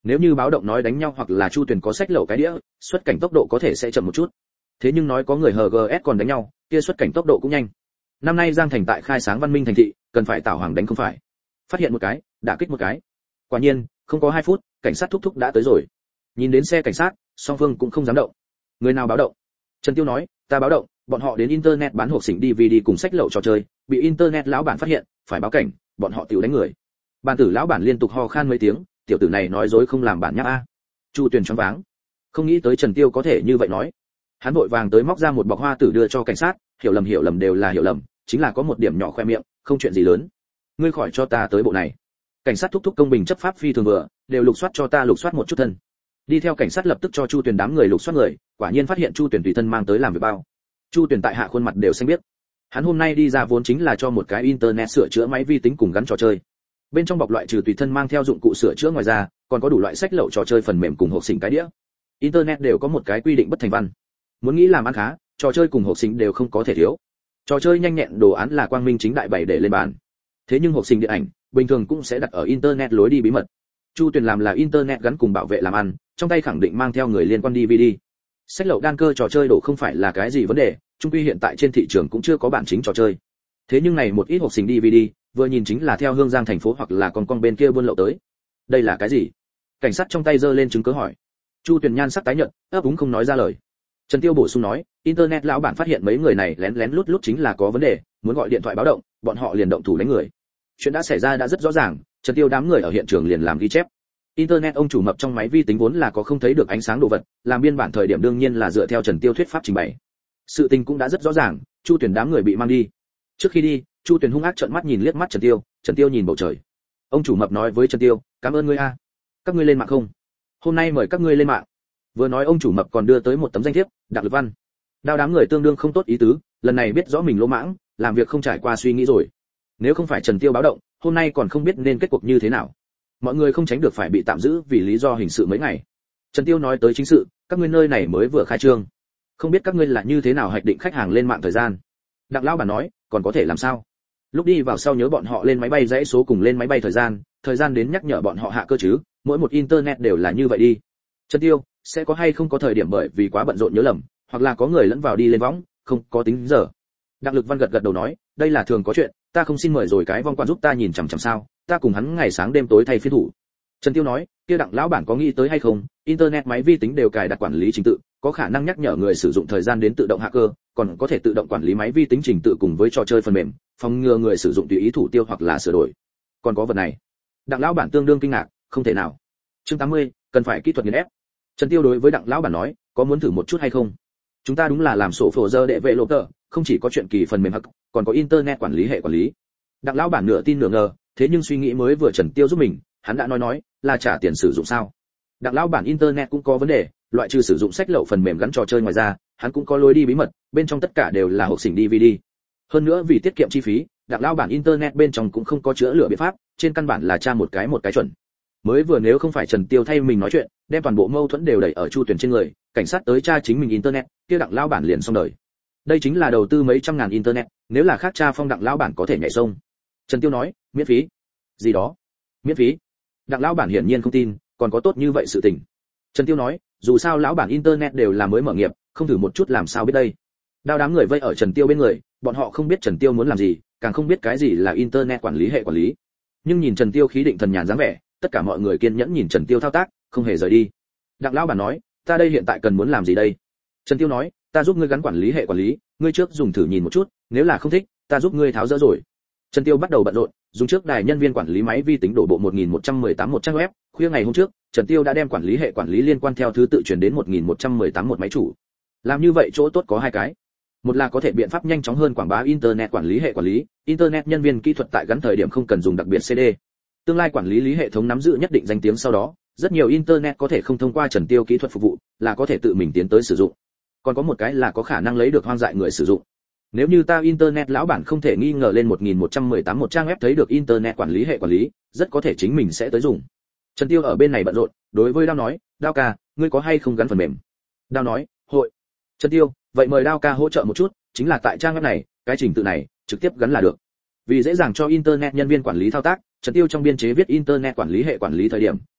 Nếu như báo động nói đánh nhau hoặc là Chu Tuyền có sách lậu cái đĩa, xuất cảnh tốc độ có thể sẽ chậm một chút. Thế nhưng nói có người hờ giê ét còn đánh nhau, kia xuất cảnh tốc độ cũng nhanh. Năm nay Giang Thành tại khai sáng văn minh thành thị, cần phải tạo hoàng đánh không phải. Phát hiện một cái, đả kích một cái. Quả nhiên, không có hai phút, cảnh sát thúc thúc đã tới rồi. Nhìn đến xe cảnh sát, song phương cũng không dám động. Người nào báo động? Trần Tiêu nói, ta báo động, bọn họ đến internet bán hộp xỉn đê vê đê cùng sách lậu trò chơi, bị internet lão bản phát hiện, phải báo cảnh, bọn họ tiểu đánh người. Bản tử lão bản liên tục ho khan mấy tiếng, tiểu tử này nói dối không làm bản nháp a. Chu Tuyền choáng váng, không nghĩ tới Trần Tiêu có thể như vậy nói. Hắn vội vàng tới móc ra một bọc hoa tử đưa cho cảnh sát, hiểu lầm hiểu lầm đều là hiểu lầm, chính là có một điểm nhỏ khoe miệng, không chuyện gì lớn. Ngươi khỏi cho ta tới bộ này. Cảnh sát thúc thúc công bình chấp pháp phi thường vừa, đều lục soát cho ta lục soát một chút thân. Đi theo cảnh sát lập tức cho Chu Tuyền đám người lục soát người, quả nhiên phát hiện Chu Tuyền tùy thân mang tới làm việc bao. Chu Tuyền tại hạ khuôn mặt đều xanh biết. Hắn hôm nay đi ra vốn chính là cho một cái internet sửa chữa máy vi tính cùng gắn trò chơi. Bên trong bọc loại trừ tùy thân mang theo dụng cụ sửa chữa ngoài ra, còn có đủ loại sách lậu trò chơi phần mềm cùng hộp xỉn cái đĩa. Internet đều có một cái quy định bất thành văn. Muốn nghĩ làm ăn khá, trò chơi cùng hộp xỉn đều không có thể thiếu. Trò chơi nhanh nhẹn đồ án là quang minh chính đại bày để lên bàn. Thế nhưng hộp xỉn điện ảnh, bình thường cũng sẽ đặt ở internet lối đi bí mật. Chu Tuyền làm là internet gắn cùng bảo vệ làm ăn, trong tay khẳng định mang theo người liên quan đê vê đê. Sách lậu đan cơ trò chơi đổ không phải là cái gì vấn đề, chung quy hiện tại trên thị trường cũng chưa có bản chính trò chơi. Thế nhưng này một ít hộp xỉn đê vê đê, vừa nhìn chính là theo Hương Giang thành phố hoặc là con con bên kia buôn lậu tới. Đây là cái gì? Cảnh sát trong tay giơ lên chứng cứ hỏi. Chu Tuyền nhan sắc tái nhợt, ấp úng không nói ra lời. Trần Tiêu bổ sung nói, internet lão bản phát hiện mấy người này lén lén lút lút chính là có vấn đề, muốn gọi điện thoại báo động, bọn họ liền động thủ đánh người. Chuyện đã xảy ra đã rất rõ ràng, Trần Tiêu đám người ở hiện trường liền làm ghi chép. Internet ông chủ mập trong máy vi tính vốn là có không thấy được ánh sáng đồ vật, làm biên bản thời điểm đương nhiên là dựa theo Trần Tiêu thuyết pháp trình bày. Sự tình cũng đã rất rõ ràng, Chu Tuyền đám người bị mang đi. Trước khi đi, Chu Tuyền hung ác trợn mắt nhìn liếc mắt Trần Tiêu, Trần Tiêu nhìn bầu trời. Ông chủ mập nói với Trần Tiêu, cảm ơn ngươi a. Các ngươi lên mạng không? Hôm nay mời các ngươi lên mạng. Vừa nói ông chủ mập còn đưa tới một tấm danh thiếp, Đặng Lực Văn. Đao đám người tương đương không tốt ý tứ, lần này biết rõ mình lỗ mãng, làm việc không trải qua suy nghĩ rồi. Nếu không phải Trần Tiêu báo động, hôm nay còn không biết nên kết cục như thế nào. Mọi người không tránh được phải bị tạm giữ vì lý do hình sự mấy ngày. Trần Tiêu nói tới chính sự, các ngươi nơi này mới vừa khai trương, không biết các ngươi là như thế nào hoạch định khách hàng lên mạng thời gian. Đặng lão bản nói, còn có thể làm sao? Lúc đi vào sau nhớ bọn họ lên máy bay dãy số cùng lên máy bay thời gian, thời gian đến nhắc nhở bọn họ hạ cơ chứ, mỗi một internet đều là như vậy đi. Trần Tiêu, sẽ có hay không có thời điểm bởi vì quá bận rộn nhớ lầm, hoặc là có người lẫn vào đi lên võng, không có tính giờ. Đặng Lực Văn gật gật đầu nói, đây là thường có chuyện, ta không xin mời rồi cái vong quan giúp ta nhìn chằm chằm sao, ta cùng hắn ngày sáng đêm tối thay phiên thủ. Trần Tiêu nói, kia Đặng lão bản có nghĩ tới hay không, internet máy vi tính đều cài đặt quản lý trình tự, có khả năng nhắc nhở người sử dụng thời gian đến tự động hacker, còn có thể tự động quản lý máy vi tính trình tự cùng với trò chơi phần mềm, phòng ngừa người sử dụng tùy ý thủ tiêu hoặc là sửa đổi. Còn có vật này. Đặng lão bản tương đương kinh ngạc, không thể nào. Chương tám mươi, cần phải kỹ thuật nghiền ép. Trần Tiêu đối với Đặng lão bản nói, có muốn thử một chút hay không? Chúng ta đúng là làm sổ phổ dơ đệ vệ lộ tờ, không chỉ có chuyện kỳ phần mềm hắc, còn có internet quản lý hệ quản lý. Đặng lão bản nửa tin nửa ngờ, thế nhưng suy nghĩ mới vừa Trần Tiêu giúp mình, hắn đã nói nói, là trả tiền sử dụng sao? Đặng lão bản internet cũng có vấn đề, loại trừ sử dụng sách lậu phần mềm gắn trò chơi ngoài ra, hắn cũng có lối đi bí mật, bên trong tất cả đều là hộp xỉn đê vê đê. Hơn nữa vì tiết kiệm chi phí, Đặng lão bản internet bên trong cũng không có chữa lửa biện pháp, trên căn bản là tra một cái một cái chuẩn. Mới vừa nếu không phải Trần Tiêu thay mình nói chuyện, đem toàn bộ mâu thuẫn đều đẩy ở Chu Tuyền trên người, cảnh sát tới tra chính mình internet, kia Đặng lão bản liền xong đời. Đây chính là đầu tư mấy trăm ngàn internet, nếu là khác tra phong Đặng lão bản có thể nhảy sông. Trần Tiêu nói, miễn phí? Gì đó? Miễn phí? Đặng lão bản hiển nhiên không tin, còn có tốt như vậy sự tình. Trần Tiêu nói, dù sao lão bản internet đều là mới mở nghiệp, không thử một chút làm sao biết đây. Đao đám người vây ở Trần Tiêu bên người, bọn họ không biết Trần Tiêu muốn làm gì, càng không biết cái gì là internet quản lý hệ quản lý. Nhưng nhìn Trần Tiêu khí định thần nhàn dáng vẻ, tất cả mọi người kiên nhẫn nhìn Trần Tiêu thao tác, không hề rời đi. Đặng lão bản nói, ta đây hiện tại cần muốn làm gì đây? Trần Tiêu nói, ta giúp ngươi gắn quản lý hệ quản lý, ngươi trước dùng thử nhìn một chút, nếu là không thích, ta giúp ngươi tháo dỡ rồi. Trần Tiêu bắt đầu bận rộn, dùng trước đài nhân viên quản lý máy vi tính đổ bộ một nghìn một trăm mười tám một trang web, khuya ngày hôm trước, Trần Tiêu đã đem quản lý hệ quản lý liên quan theo thứ tự chuyển đến một nghìn một trăm mười tám một máy chủ. Làm như vậy chỗ tốt có hai cái. Một là có thể biện pháp nhanh chóng hơn quảng bá internet quản lý hệ quản lý, internet nhân viên kỹ thuật tại gắn thời điểm không cần dùng đặc biệt xê đê. Tương lai quản lý lý hệ thống nắm giữ nhất định danh tiếng sau đó, rất nhiều internet có thể không thông qua Trần Tiêu kỹ thuật phục vụ, là có thể tự mình tiến tới sử dụng. Còn có một cái là có khả năng lấy được hoang dại người sử dụng. Nếu như ta internet lão bản không thể nghi ngờ lên một nghìn một trăm mười tám một trang web thấy được internet quản lý hệ quản lý, rất có thể chính mình sẽ tới dùng. Trần Tiêu ở bên này bận rộn, đối với Đao nói, Đao ca, ngươi có hay không gắn phần mềm? Đao nói, hội. Trần Tiêu, vậy mời Đao ca hỗ trợ một chút, chính là tại trang web này, cái trình tự này, trực tiếp gắn là được. Vì dễ dàng cho internet nhân viên quản lý thao tác, Trần Tiêu trong biên chế viết internet quản lý hệ quản lý thời điểm,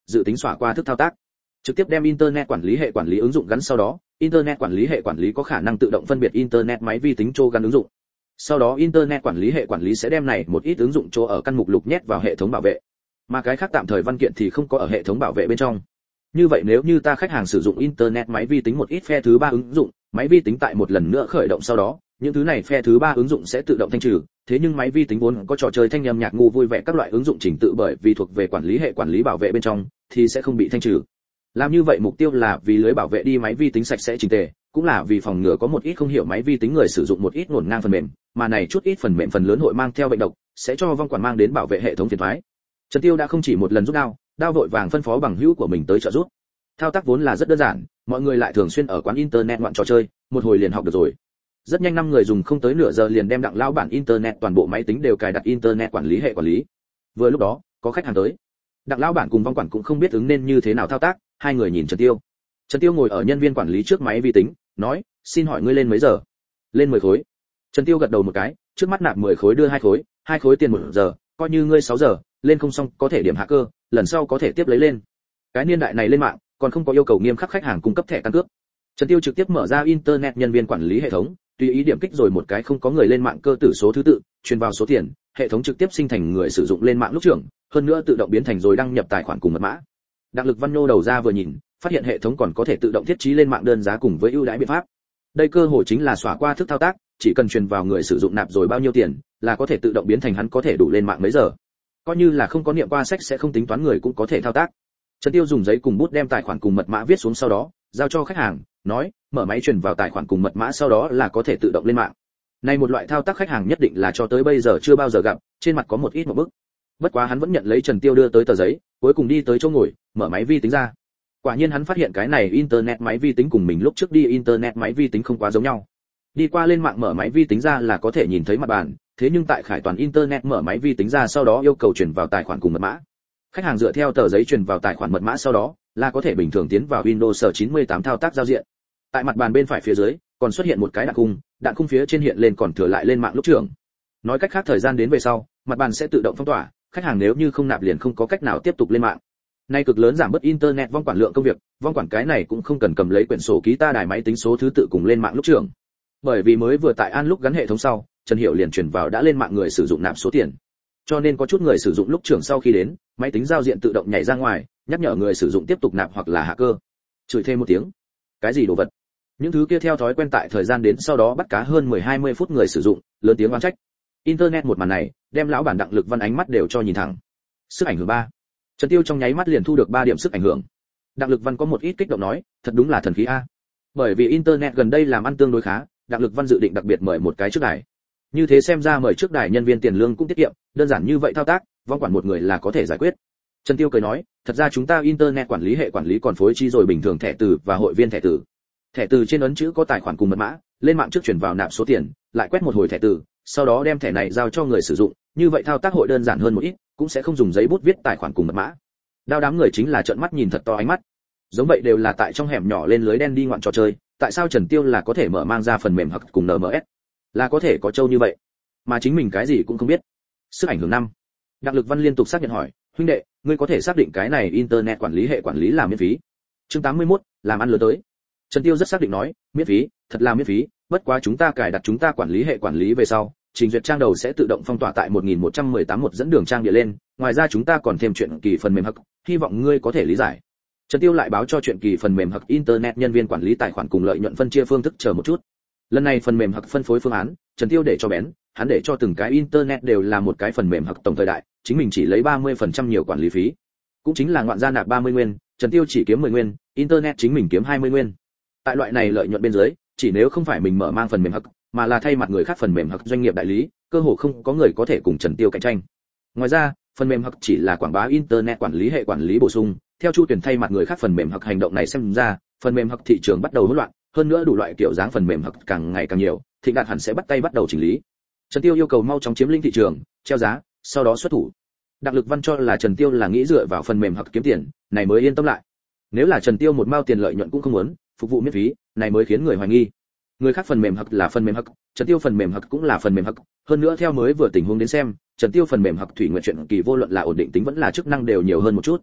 dự tính xóa qua thức thao tác. Trực tiếp đem internet quản lý hệ quản lý ứng dụng gắn sau đó, internet quản lý hệ quản lý có khả năng tự động phân biệt internet máy vi tính chỗ gắn ứng dụng. Sau đó internet quản lý hệ quản lý sẽ đem này một ít ứng dụng chỗ ở căn mục lục nhét vào hệ thống bảo vệ, mà cái khác tạm thời văn kiện thì không có ở hệ thống bảo vệ bên trong. Như vậy nếu như ta khách hàng sử dụng internet máy vi tính một ít phe thứ ba ứng dụng, máy vi tính tại một lần nữa khởi động sau đó, những thứ này phe thứ ba ứng dụng sẽ tự động thanh trừ, thế nhưng máy vi tính vốn có trò chơi thanh âm nhạc ngu vui vẻ các loại ứng dụng trình tự bởi vì thuộc về quản lý hệ quản lý bảo vệ bên trong thì sẽ không bị thanh trừ. Làm như vậy mục tiêu là vì lưới bảo vệ đi máy vi tính sạch sẽ chỉnh tề, cũng là vì phòng ngừa có một ít không hiểu máy vi tính người sử dụng một ít ngổn ngang phần mềm, mà này chút ít phần mềm phần lớn hội mang theo bệnh độc, sẽ cho vong quản mang đến bảo vệ hệ thống phiền toái. Trần Tiêu đã không chỉ một lần giúp đao, đao vội vàng phân phó bằng hữu của mình tới trợ giúp. Thao tác vốn là rất đơn giản, mọi người lại thường xuyên ở quán internet ngoạn trò chơi, một hồi liền học được rồi. Rất nhanh năm người dùng không tới nửa giờ liền đem đặng lão bản internet toàn bộ máy tính đều cài đặt internet quản lý hệ quản lý. Vừa lúc đó, có khách hàng tới. Đặng lão bản cùng vong quản cũng không biết ứng nên như thế nào thao tác, hai người nhìn Trần Tiêu. Trần Tiêu ngồi ở nhân viên quản lý trước máy vi tính, nói, xin hỏi ngươi lên mấy giờ? Lên mười khối. Trần Tiêu gật đầu một cái, trước mắt nạp mười khối đưa hai khối, hai khối tiền một giờ, coi như ngươi sáu giờ, lên không xong có thể điểm hạ cơ, lần sau có thể tiếp lấy lên. Cái niên đại này lên mạng, còn không có yêu cầu nghiêm khắc khách hàng cung cấp thẻ căn cước. Trần Tiêu trực tiếp mở ra internet nhân viên quản lý hệ thống, tùy ý điểm kích rồi một cái không có người lên mạng cơ tử số thứ tự, truyền vào số tiền, hệ thống trực tiếp sinh thành người sử dụng lên mạng lúc trưởng, hơn nữa tự động biến thành rồi đăng nhập tài khoản cùng mật mã. Đặng Lực Văn nô đầu ra vừa nhìn, phát hiện hệ thống còn có thể tự động thiết trí lên mạng đơn giá cùng với ưu đãi biện pháp. Đây cơ hội chính là xóa qua thức thao tác, chỉ cần truyền vào người sử dụng nạp rồi bao nhiêu tiền, là có thể tự động biến thành hắn có thể đủ lên mạng mấy giờ. Coi như là không có niệm qua sách sẽ không tính toán người cũng có thể thao tác. Trần Tiêu dùng giấy cùng bút đem tài khoản cùng mật mã viết xuống sau đó, giao cho khách hàng, nói, mở máy truyền vào tài khoản cùng mật mã sau đó là có thể tự động lên mạng. Này một loại thao tác khách hàng nhất định là cho tới bây giờ chưa bao giờ gặp, trên mặt có một ít một bức. Bất quá hắn vẫn nhận lấy Trần Tiêu đưa tới tờ giấy, cuối cùng đi tới chỗ ngồi, mở máy vi tính ra. Quả nhiên hắn phát hiện cái này internet máy vi tính cùng mình lúc trước đi internet máy vi tính không quá giống nhau. Đi qua lên mạng mở máy vi tính ra là có thể nhìn thấy mặt bàn, thế nhưng tại Khải Toàn internet mở máy vi tính ra sau đó yêu cầu truyền vào tài khoản cùng mật mã. Khách hàng dựa theo tờ giấy truyền vào tài khoản mật mã sau đó, là có thể bình thường tiến vào Windows chín mươi tám thao tác giao diện. Tại mặt bàn bên phải phía dưới, còn xuất hiện một cái đạn khung, đạn khung phía trên hiện lên còn thừa lại lên mạng lúc trưởng. Nói cách khác thời gian đến về sau, mặt bàn sẽ tự động phong tỏa, khách hàng nếu như không nạp liền không có cách nào tiếp tục lên mạng. Nay cực lớn giảm bớt internet vong quản lượng công việc, vong quản cái này cũng không cần cầm lấy quyển sổ ký ta đài máy tính số thứ tự cùng lên mạng lúc trưởng. Bởi vì mới vừa tại an lúc gắn hệ thống sau, Trần Hiểu liền chuyển vào đã lên mạng người sử dụng nạp số tiền. Cho nên có chút người sử dụng lúc trưởng sau khi đến, máy tính giao diện tự động nhảy ra ngoài, nhắc nhở người sử dụng tiếp tục nạp hoặc là hạ cơ. Chửi thêm một tiếng. Cái gì đồ vật? Những thứ kia theo thói quen tại thời gian đến sau đó bắt cá hơn mười hai mươi phút người sử dụng, lớn tiếng oán trách. Internet một màn này, đem lão bản Đặng Lực Văn ánh mắt đều cho nhìn thẳng. Sức ảnh hưởng ba. Trần Tiêu trong nháy mắt liền thu được ba điểm sức ảnh hưởng. Đặng Lực Văn có một ít kích động nói, thật đúng là thần khí a. Bởi vì internet gần đây làm ăn tương đối khá, Đặng Lực Văn dự định đặc biệt mời một cái trước đài. Như thế xem ra mời trước đài nhân viên tiền lương cũng tiết kiệm, đơn giản như vậy thao tác, vong quản một người là có thể giải quyết. Trần Tiêu cười nói, thật ra chúng ta internet quản lý hệ quản lý còn phối chi rồi bình thường thẻ từ và hội viên thẻ từ. Thẻ từ trên ấn chữ có tài khoản cùng mật mã, lên mạng trước chuyển vào nạp số tiền, lại quét một hồi thẻ từ, sau đó đem thẻ này giao cho người sử dụng, như vậy thao tác hội đơn giản hơn một ít, cũng sẽ không dùng giấy bút viết tài khoản cùng mật mã. Đao đám người chính là trợn mắt nhìn thật to ánh mắt. Giống vậy đều là tại trong hẻm nhỏ lên lưới đen đi ngoạn trò chơi, tại sao Trần Tiêu là có thể mở mang ra phần mềm hoặc cùng en em ét, là có thể có trâu như vậy, mà chính mình cái gì cũng không biết. Sức ảnh hưởng năm. Đặng Lực Văn liên tục xác nhận hỏi, huynh đệ, ngươi có thể xác định cái này internet quản lý hệ quản lý là miễn phí? Chương tám mươi mốt, làm ăn lớn tới. Trần Tiêu rất xác định nói, miễn phí, thật là miễn phí, bất quá chúng ta cài đặt chúng ta quản lý hệ quản lý về sau, trình duyệt trang đầu sẽ tự động phong tỏa tại một nghìn một trăm mười tám một dẫn đường trang địa lên, ngoài ra chúng ta còn thêm chuyện kỳ phần mềm hắc, hy vọng ngươi có thể lý giải. Trần Tiêu lại báo cho chuyện kỳ phần mềm hắc internet nhân viên quản lý tài khoản cùng lợi nhuận phân chia phương thức chờ một chút. Lần này phần mềm hắc phân phối phương án, Trần Tiêu để cho bén, hắn để cho từng cái internet đều là một cái phần mềm hắc tổng thời đại, chính mình chỉ lấy ba mươi phần trăm nhiều quản lý phí. Cũng chính là ngoạn gia nạp ba mươi nguyên, Trần Tiêu chỉ kiếm mười nguyên, internet chính mình kiếm hai mươi nguyên. Tại loại này lợi nhuận bên dưới, chỉ nếu không phải mình mở mang phần mềm hắc, mà là thay mặt người khác phần mềm hắc doanh nghiệp đại lý, cơ hồ không có người có thể cùng Trần Tiêu cạnh tranh. Ngoài ra, phần mềm hắc chỉ là quảng bá internet quản lý hệ quản lý bổ sung, theo Chu Tuyển thay mặt người khác phần mềm hắc hành động này xem ra, phần mềm hắc thị trường bắt đầu hỗn loạn, hơn nữa đủ loại kiểu dáng phần mềm hắc càng ngày càng nhiều, Thịnh Đạt hẳn sẽ bắt tay bắt đầu chỉnh lý. Trần Tiêu yêu cầu mau chóng chiếm lĩnh thị trường, treo giá, sau đó xuất thủ. Đặng Lực Văn cho là Trần Tiêu là nghĩ dựa vào phần mềm hắc kiếm tiền, này mới yên tâm lại. Nếu là Trần Tiêu một mao tiền lợi nhuận cũng không muốn, phục vụ miễn phí, này mới khiến người hoài nghi. Người khác phần mềm hắc là phần mềm hắc, Trần Tiêu phần mềm hắc cũng là phần mềm hắc, hơn nữa theo mới vừa tình huống đến xem, Trần Tiêu phần mềm hắc thủy nguyện chuyện kỳ vô luận là ổn định tính vẫn là chức năng đều nhiều hơn một chút.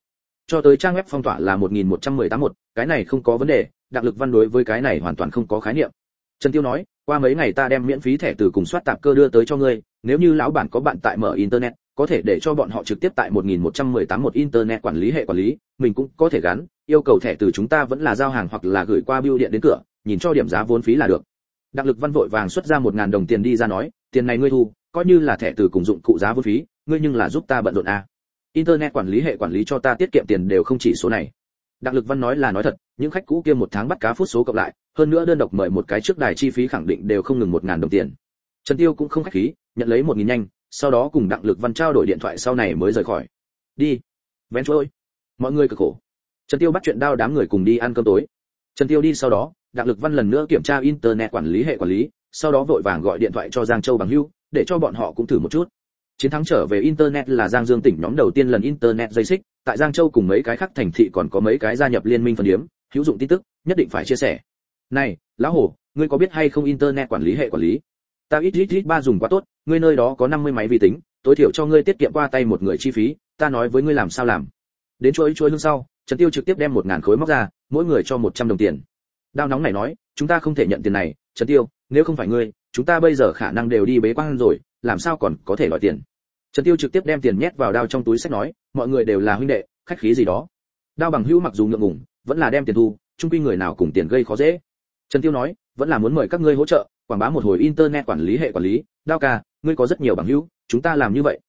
Cho tới trang web phong tỏa là một nghìn một trăm mười tám một, cái này không có vấn đề, Đặng Lực Văn đối với cái này hoàn toàn không có khái niệm. Trần Tiêu nói, qua mấy ngày ta đem miễn phí thẻ từ cùng soát tạp cơ đưa tới cho ngươi, nếu như lão bản có bạn tại mở internet, có thể để cho bọn họ trực tiếp tại một nghìn một trăm mười tám một internet quản lý hệ quản lý, mình cũng có thể gắn, yêu cầu thẻ từ chúng ta vẫn là giao hàng hoặc là gửi qua bưu điện đến cửa, nhìn cho điểm giá vốn phí là được. Đặng Lực Văn vội vàng xuất ra một ngàn đồng tiền đi ra nói, tiền này ngươi thu, coi như là thẻ từ cùng dụng cụ giá vốn phí, ngươi nhưng là giúp ta bận rộn a. Internet quản lý hệ quản lý cho ta tiết kiệm tiền đều không chỉ số này. Đặng Lực Văn nói là nói thật, những khách cũ kia một tháng bắt cá phút số cộng lại, hơn nữa đơn độc mời một cái trước đài chi phí khẳng định đều không ngừng một ngàn đồng tiền. Trần Tiêu cũng không khách khí, nhận lấy một nghìn nhanh, sau đó cùng Đặng Lực Văn trao đổi điện thoại sau này mới rời khỏi. Đi, vén trôi. Mọi người cực khổ. Trần Tiêu bắt chuyện đao đám người cùng đi ăn cơm tối. Trần Tiêu đi sau đó, Đặng Lực Văn lần nữa kiểm tra internet quản lý hệ quản lý, sau đó vội vàng gọi điện thoại cho Giang Châu bằng hữu, để cho bọn họ cũng thử một chút. Chiến thắng trở về internet là Giang Dương tỉnh nhóm đầu tiên lần internet dây xích, tại Giang Châu cùng mấy cái khác thành thị còn có mấy cái gia nhập liên minh phân điếm, hữu dụng tin tức, nhất định phải chia sẻ. Này, lão hổ, ngươi có biết hay không internet quản lý hệ quản lý? Ta ít ít ít ba dùng quá tốt, ngươi nơi đó có năm mươi máy vi tính, tối thiểu cho ngươi tiết kiệm qua tay một người chi phí, ta nói với ngươi làm sao làm. Đến chuỗi chuỗi lưng sau, Trần Tiêu trực tiếp đem một ngàn khối móc ra, mỗi người cho một trăm đồng tiền. Đao nóng này nói, chúng ta không thể nhận tiền này, Trần Tiêu, nếu không phải ngươi, chúng ta bây giờ khả năng đều đi bế quan rồi, làm sao còn có thể đòi tiền. Trần Tiêu trực tiếp đem tiền nhét vào Đao trong túi sách nói, mọi người đều là huynh đệ, khách khí gì đó. Đao bằng hữu mặc dù ngượng ngùng, vẫn là đem tiền thu, chung quy người nào cùng tiền gây khó dễ. Trần Tiêu nói, vẫn là muốn mời các ngươi hỗ trợ, quảng bá một hồi internet quản lý hệ quản lý, Đao ca, ngươi có rất nhiều bằng hữu, chúng ta làm như vậy.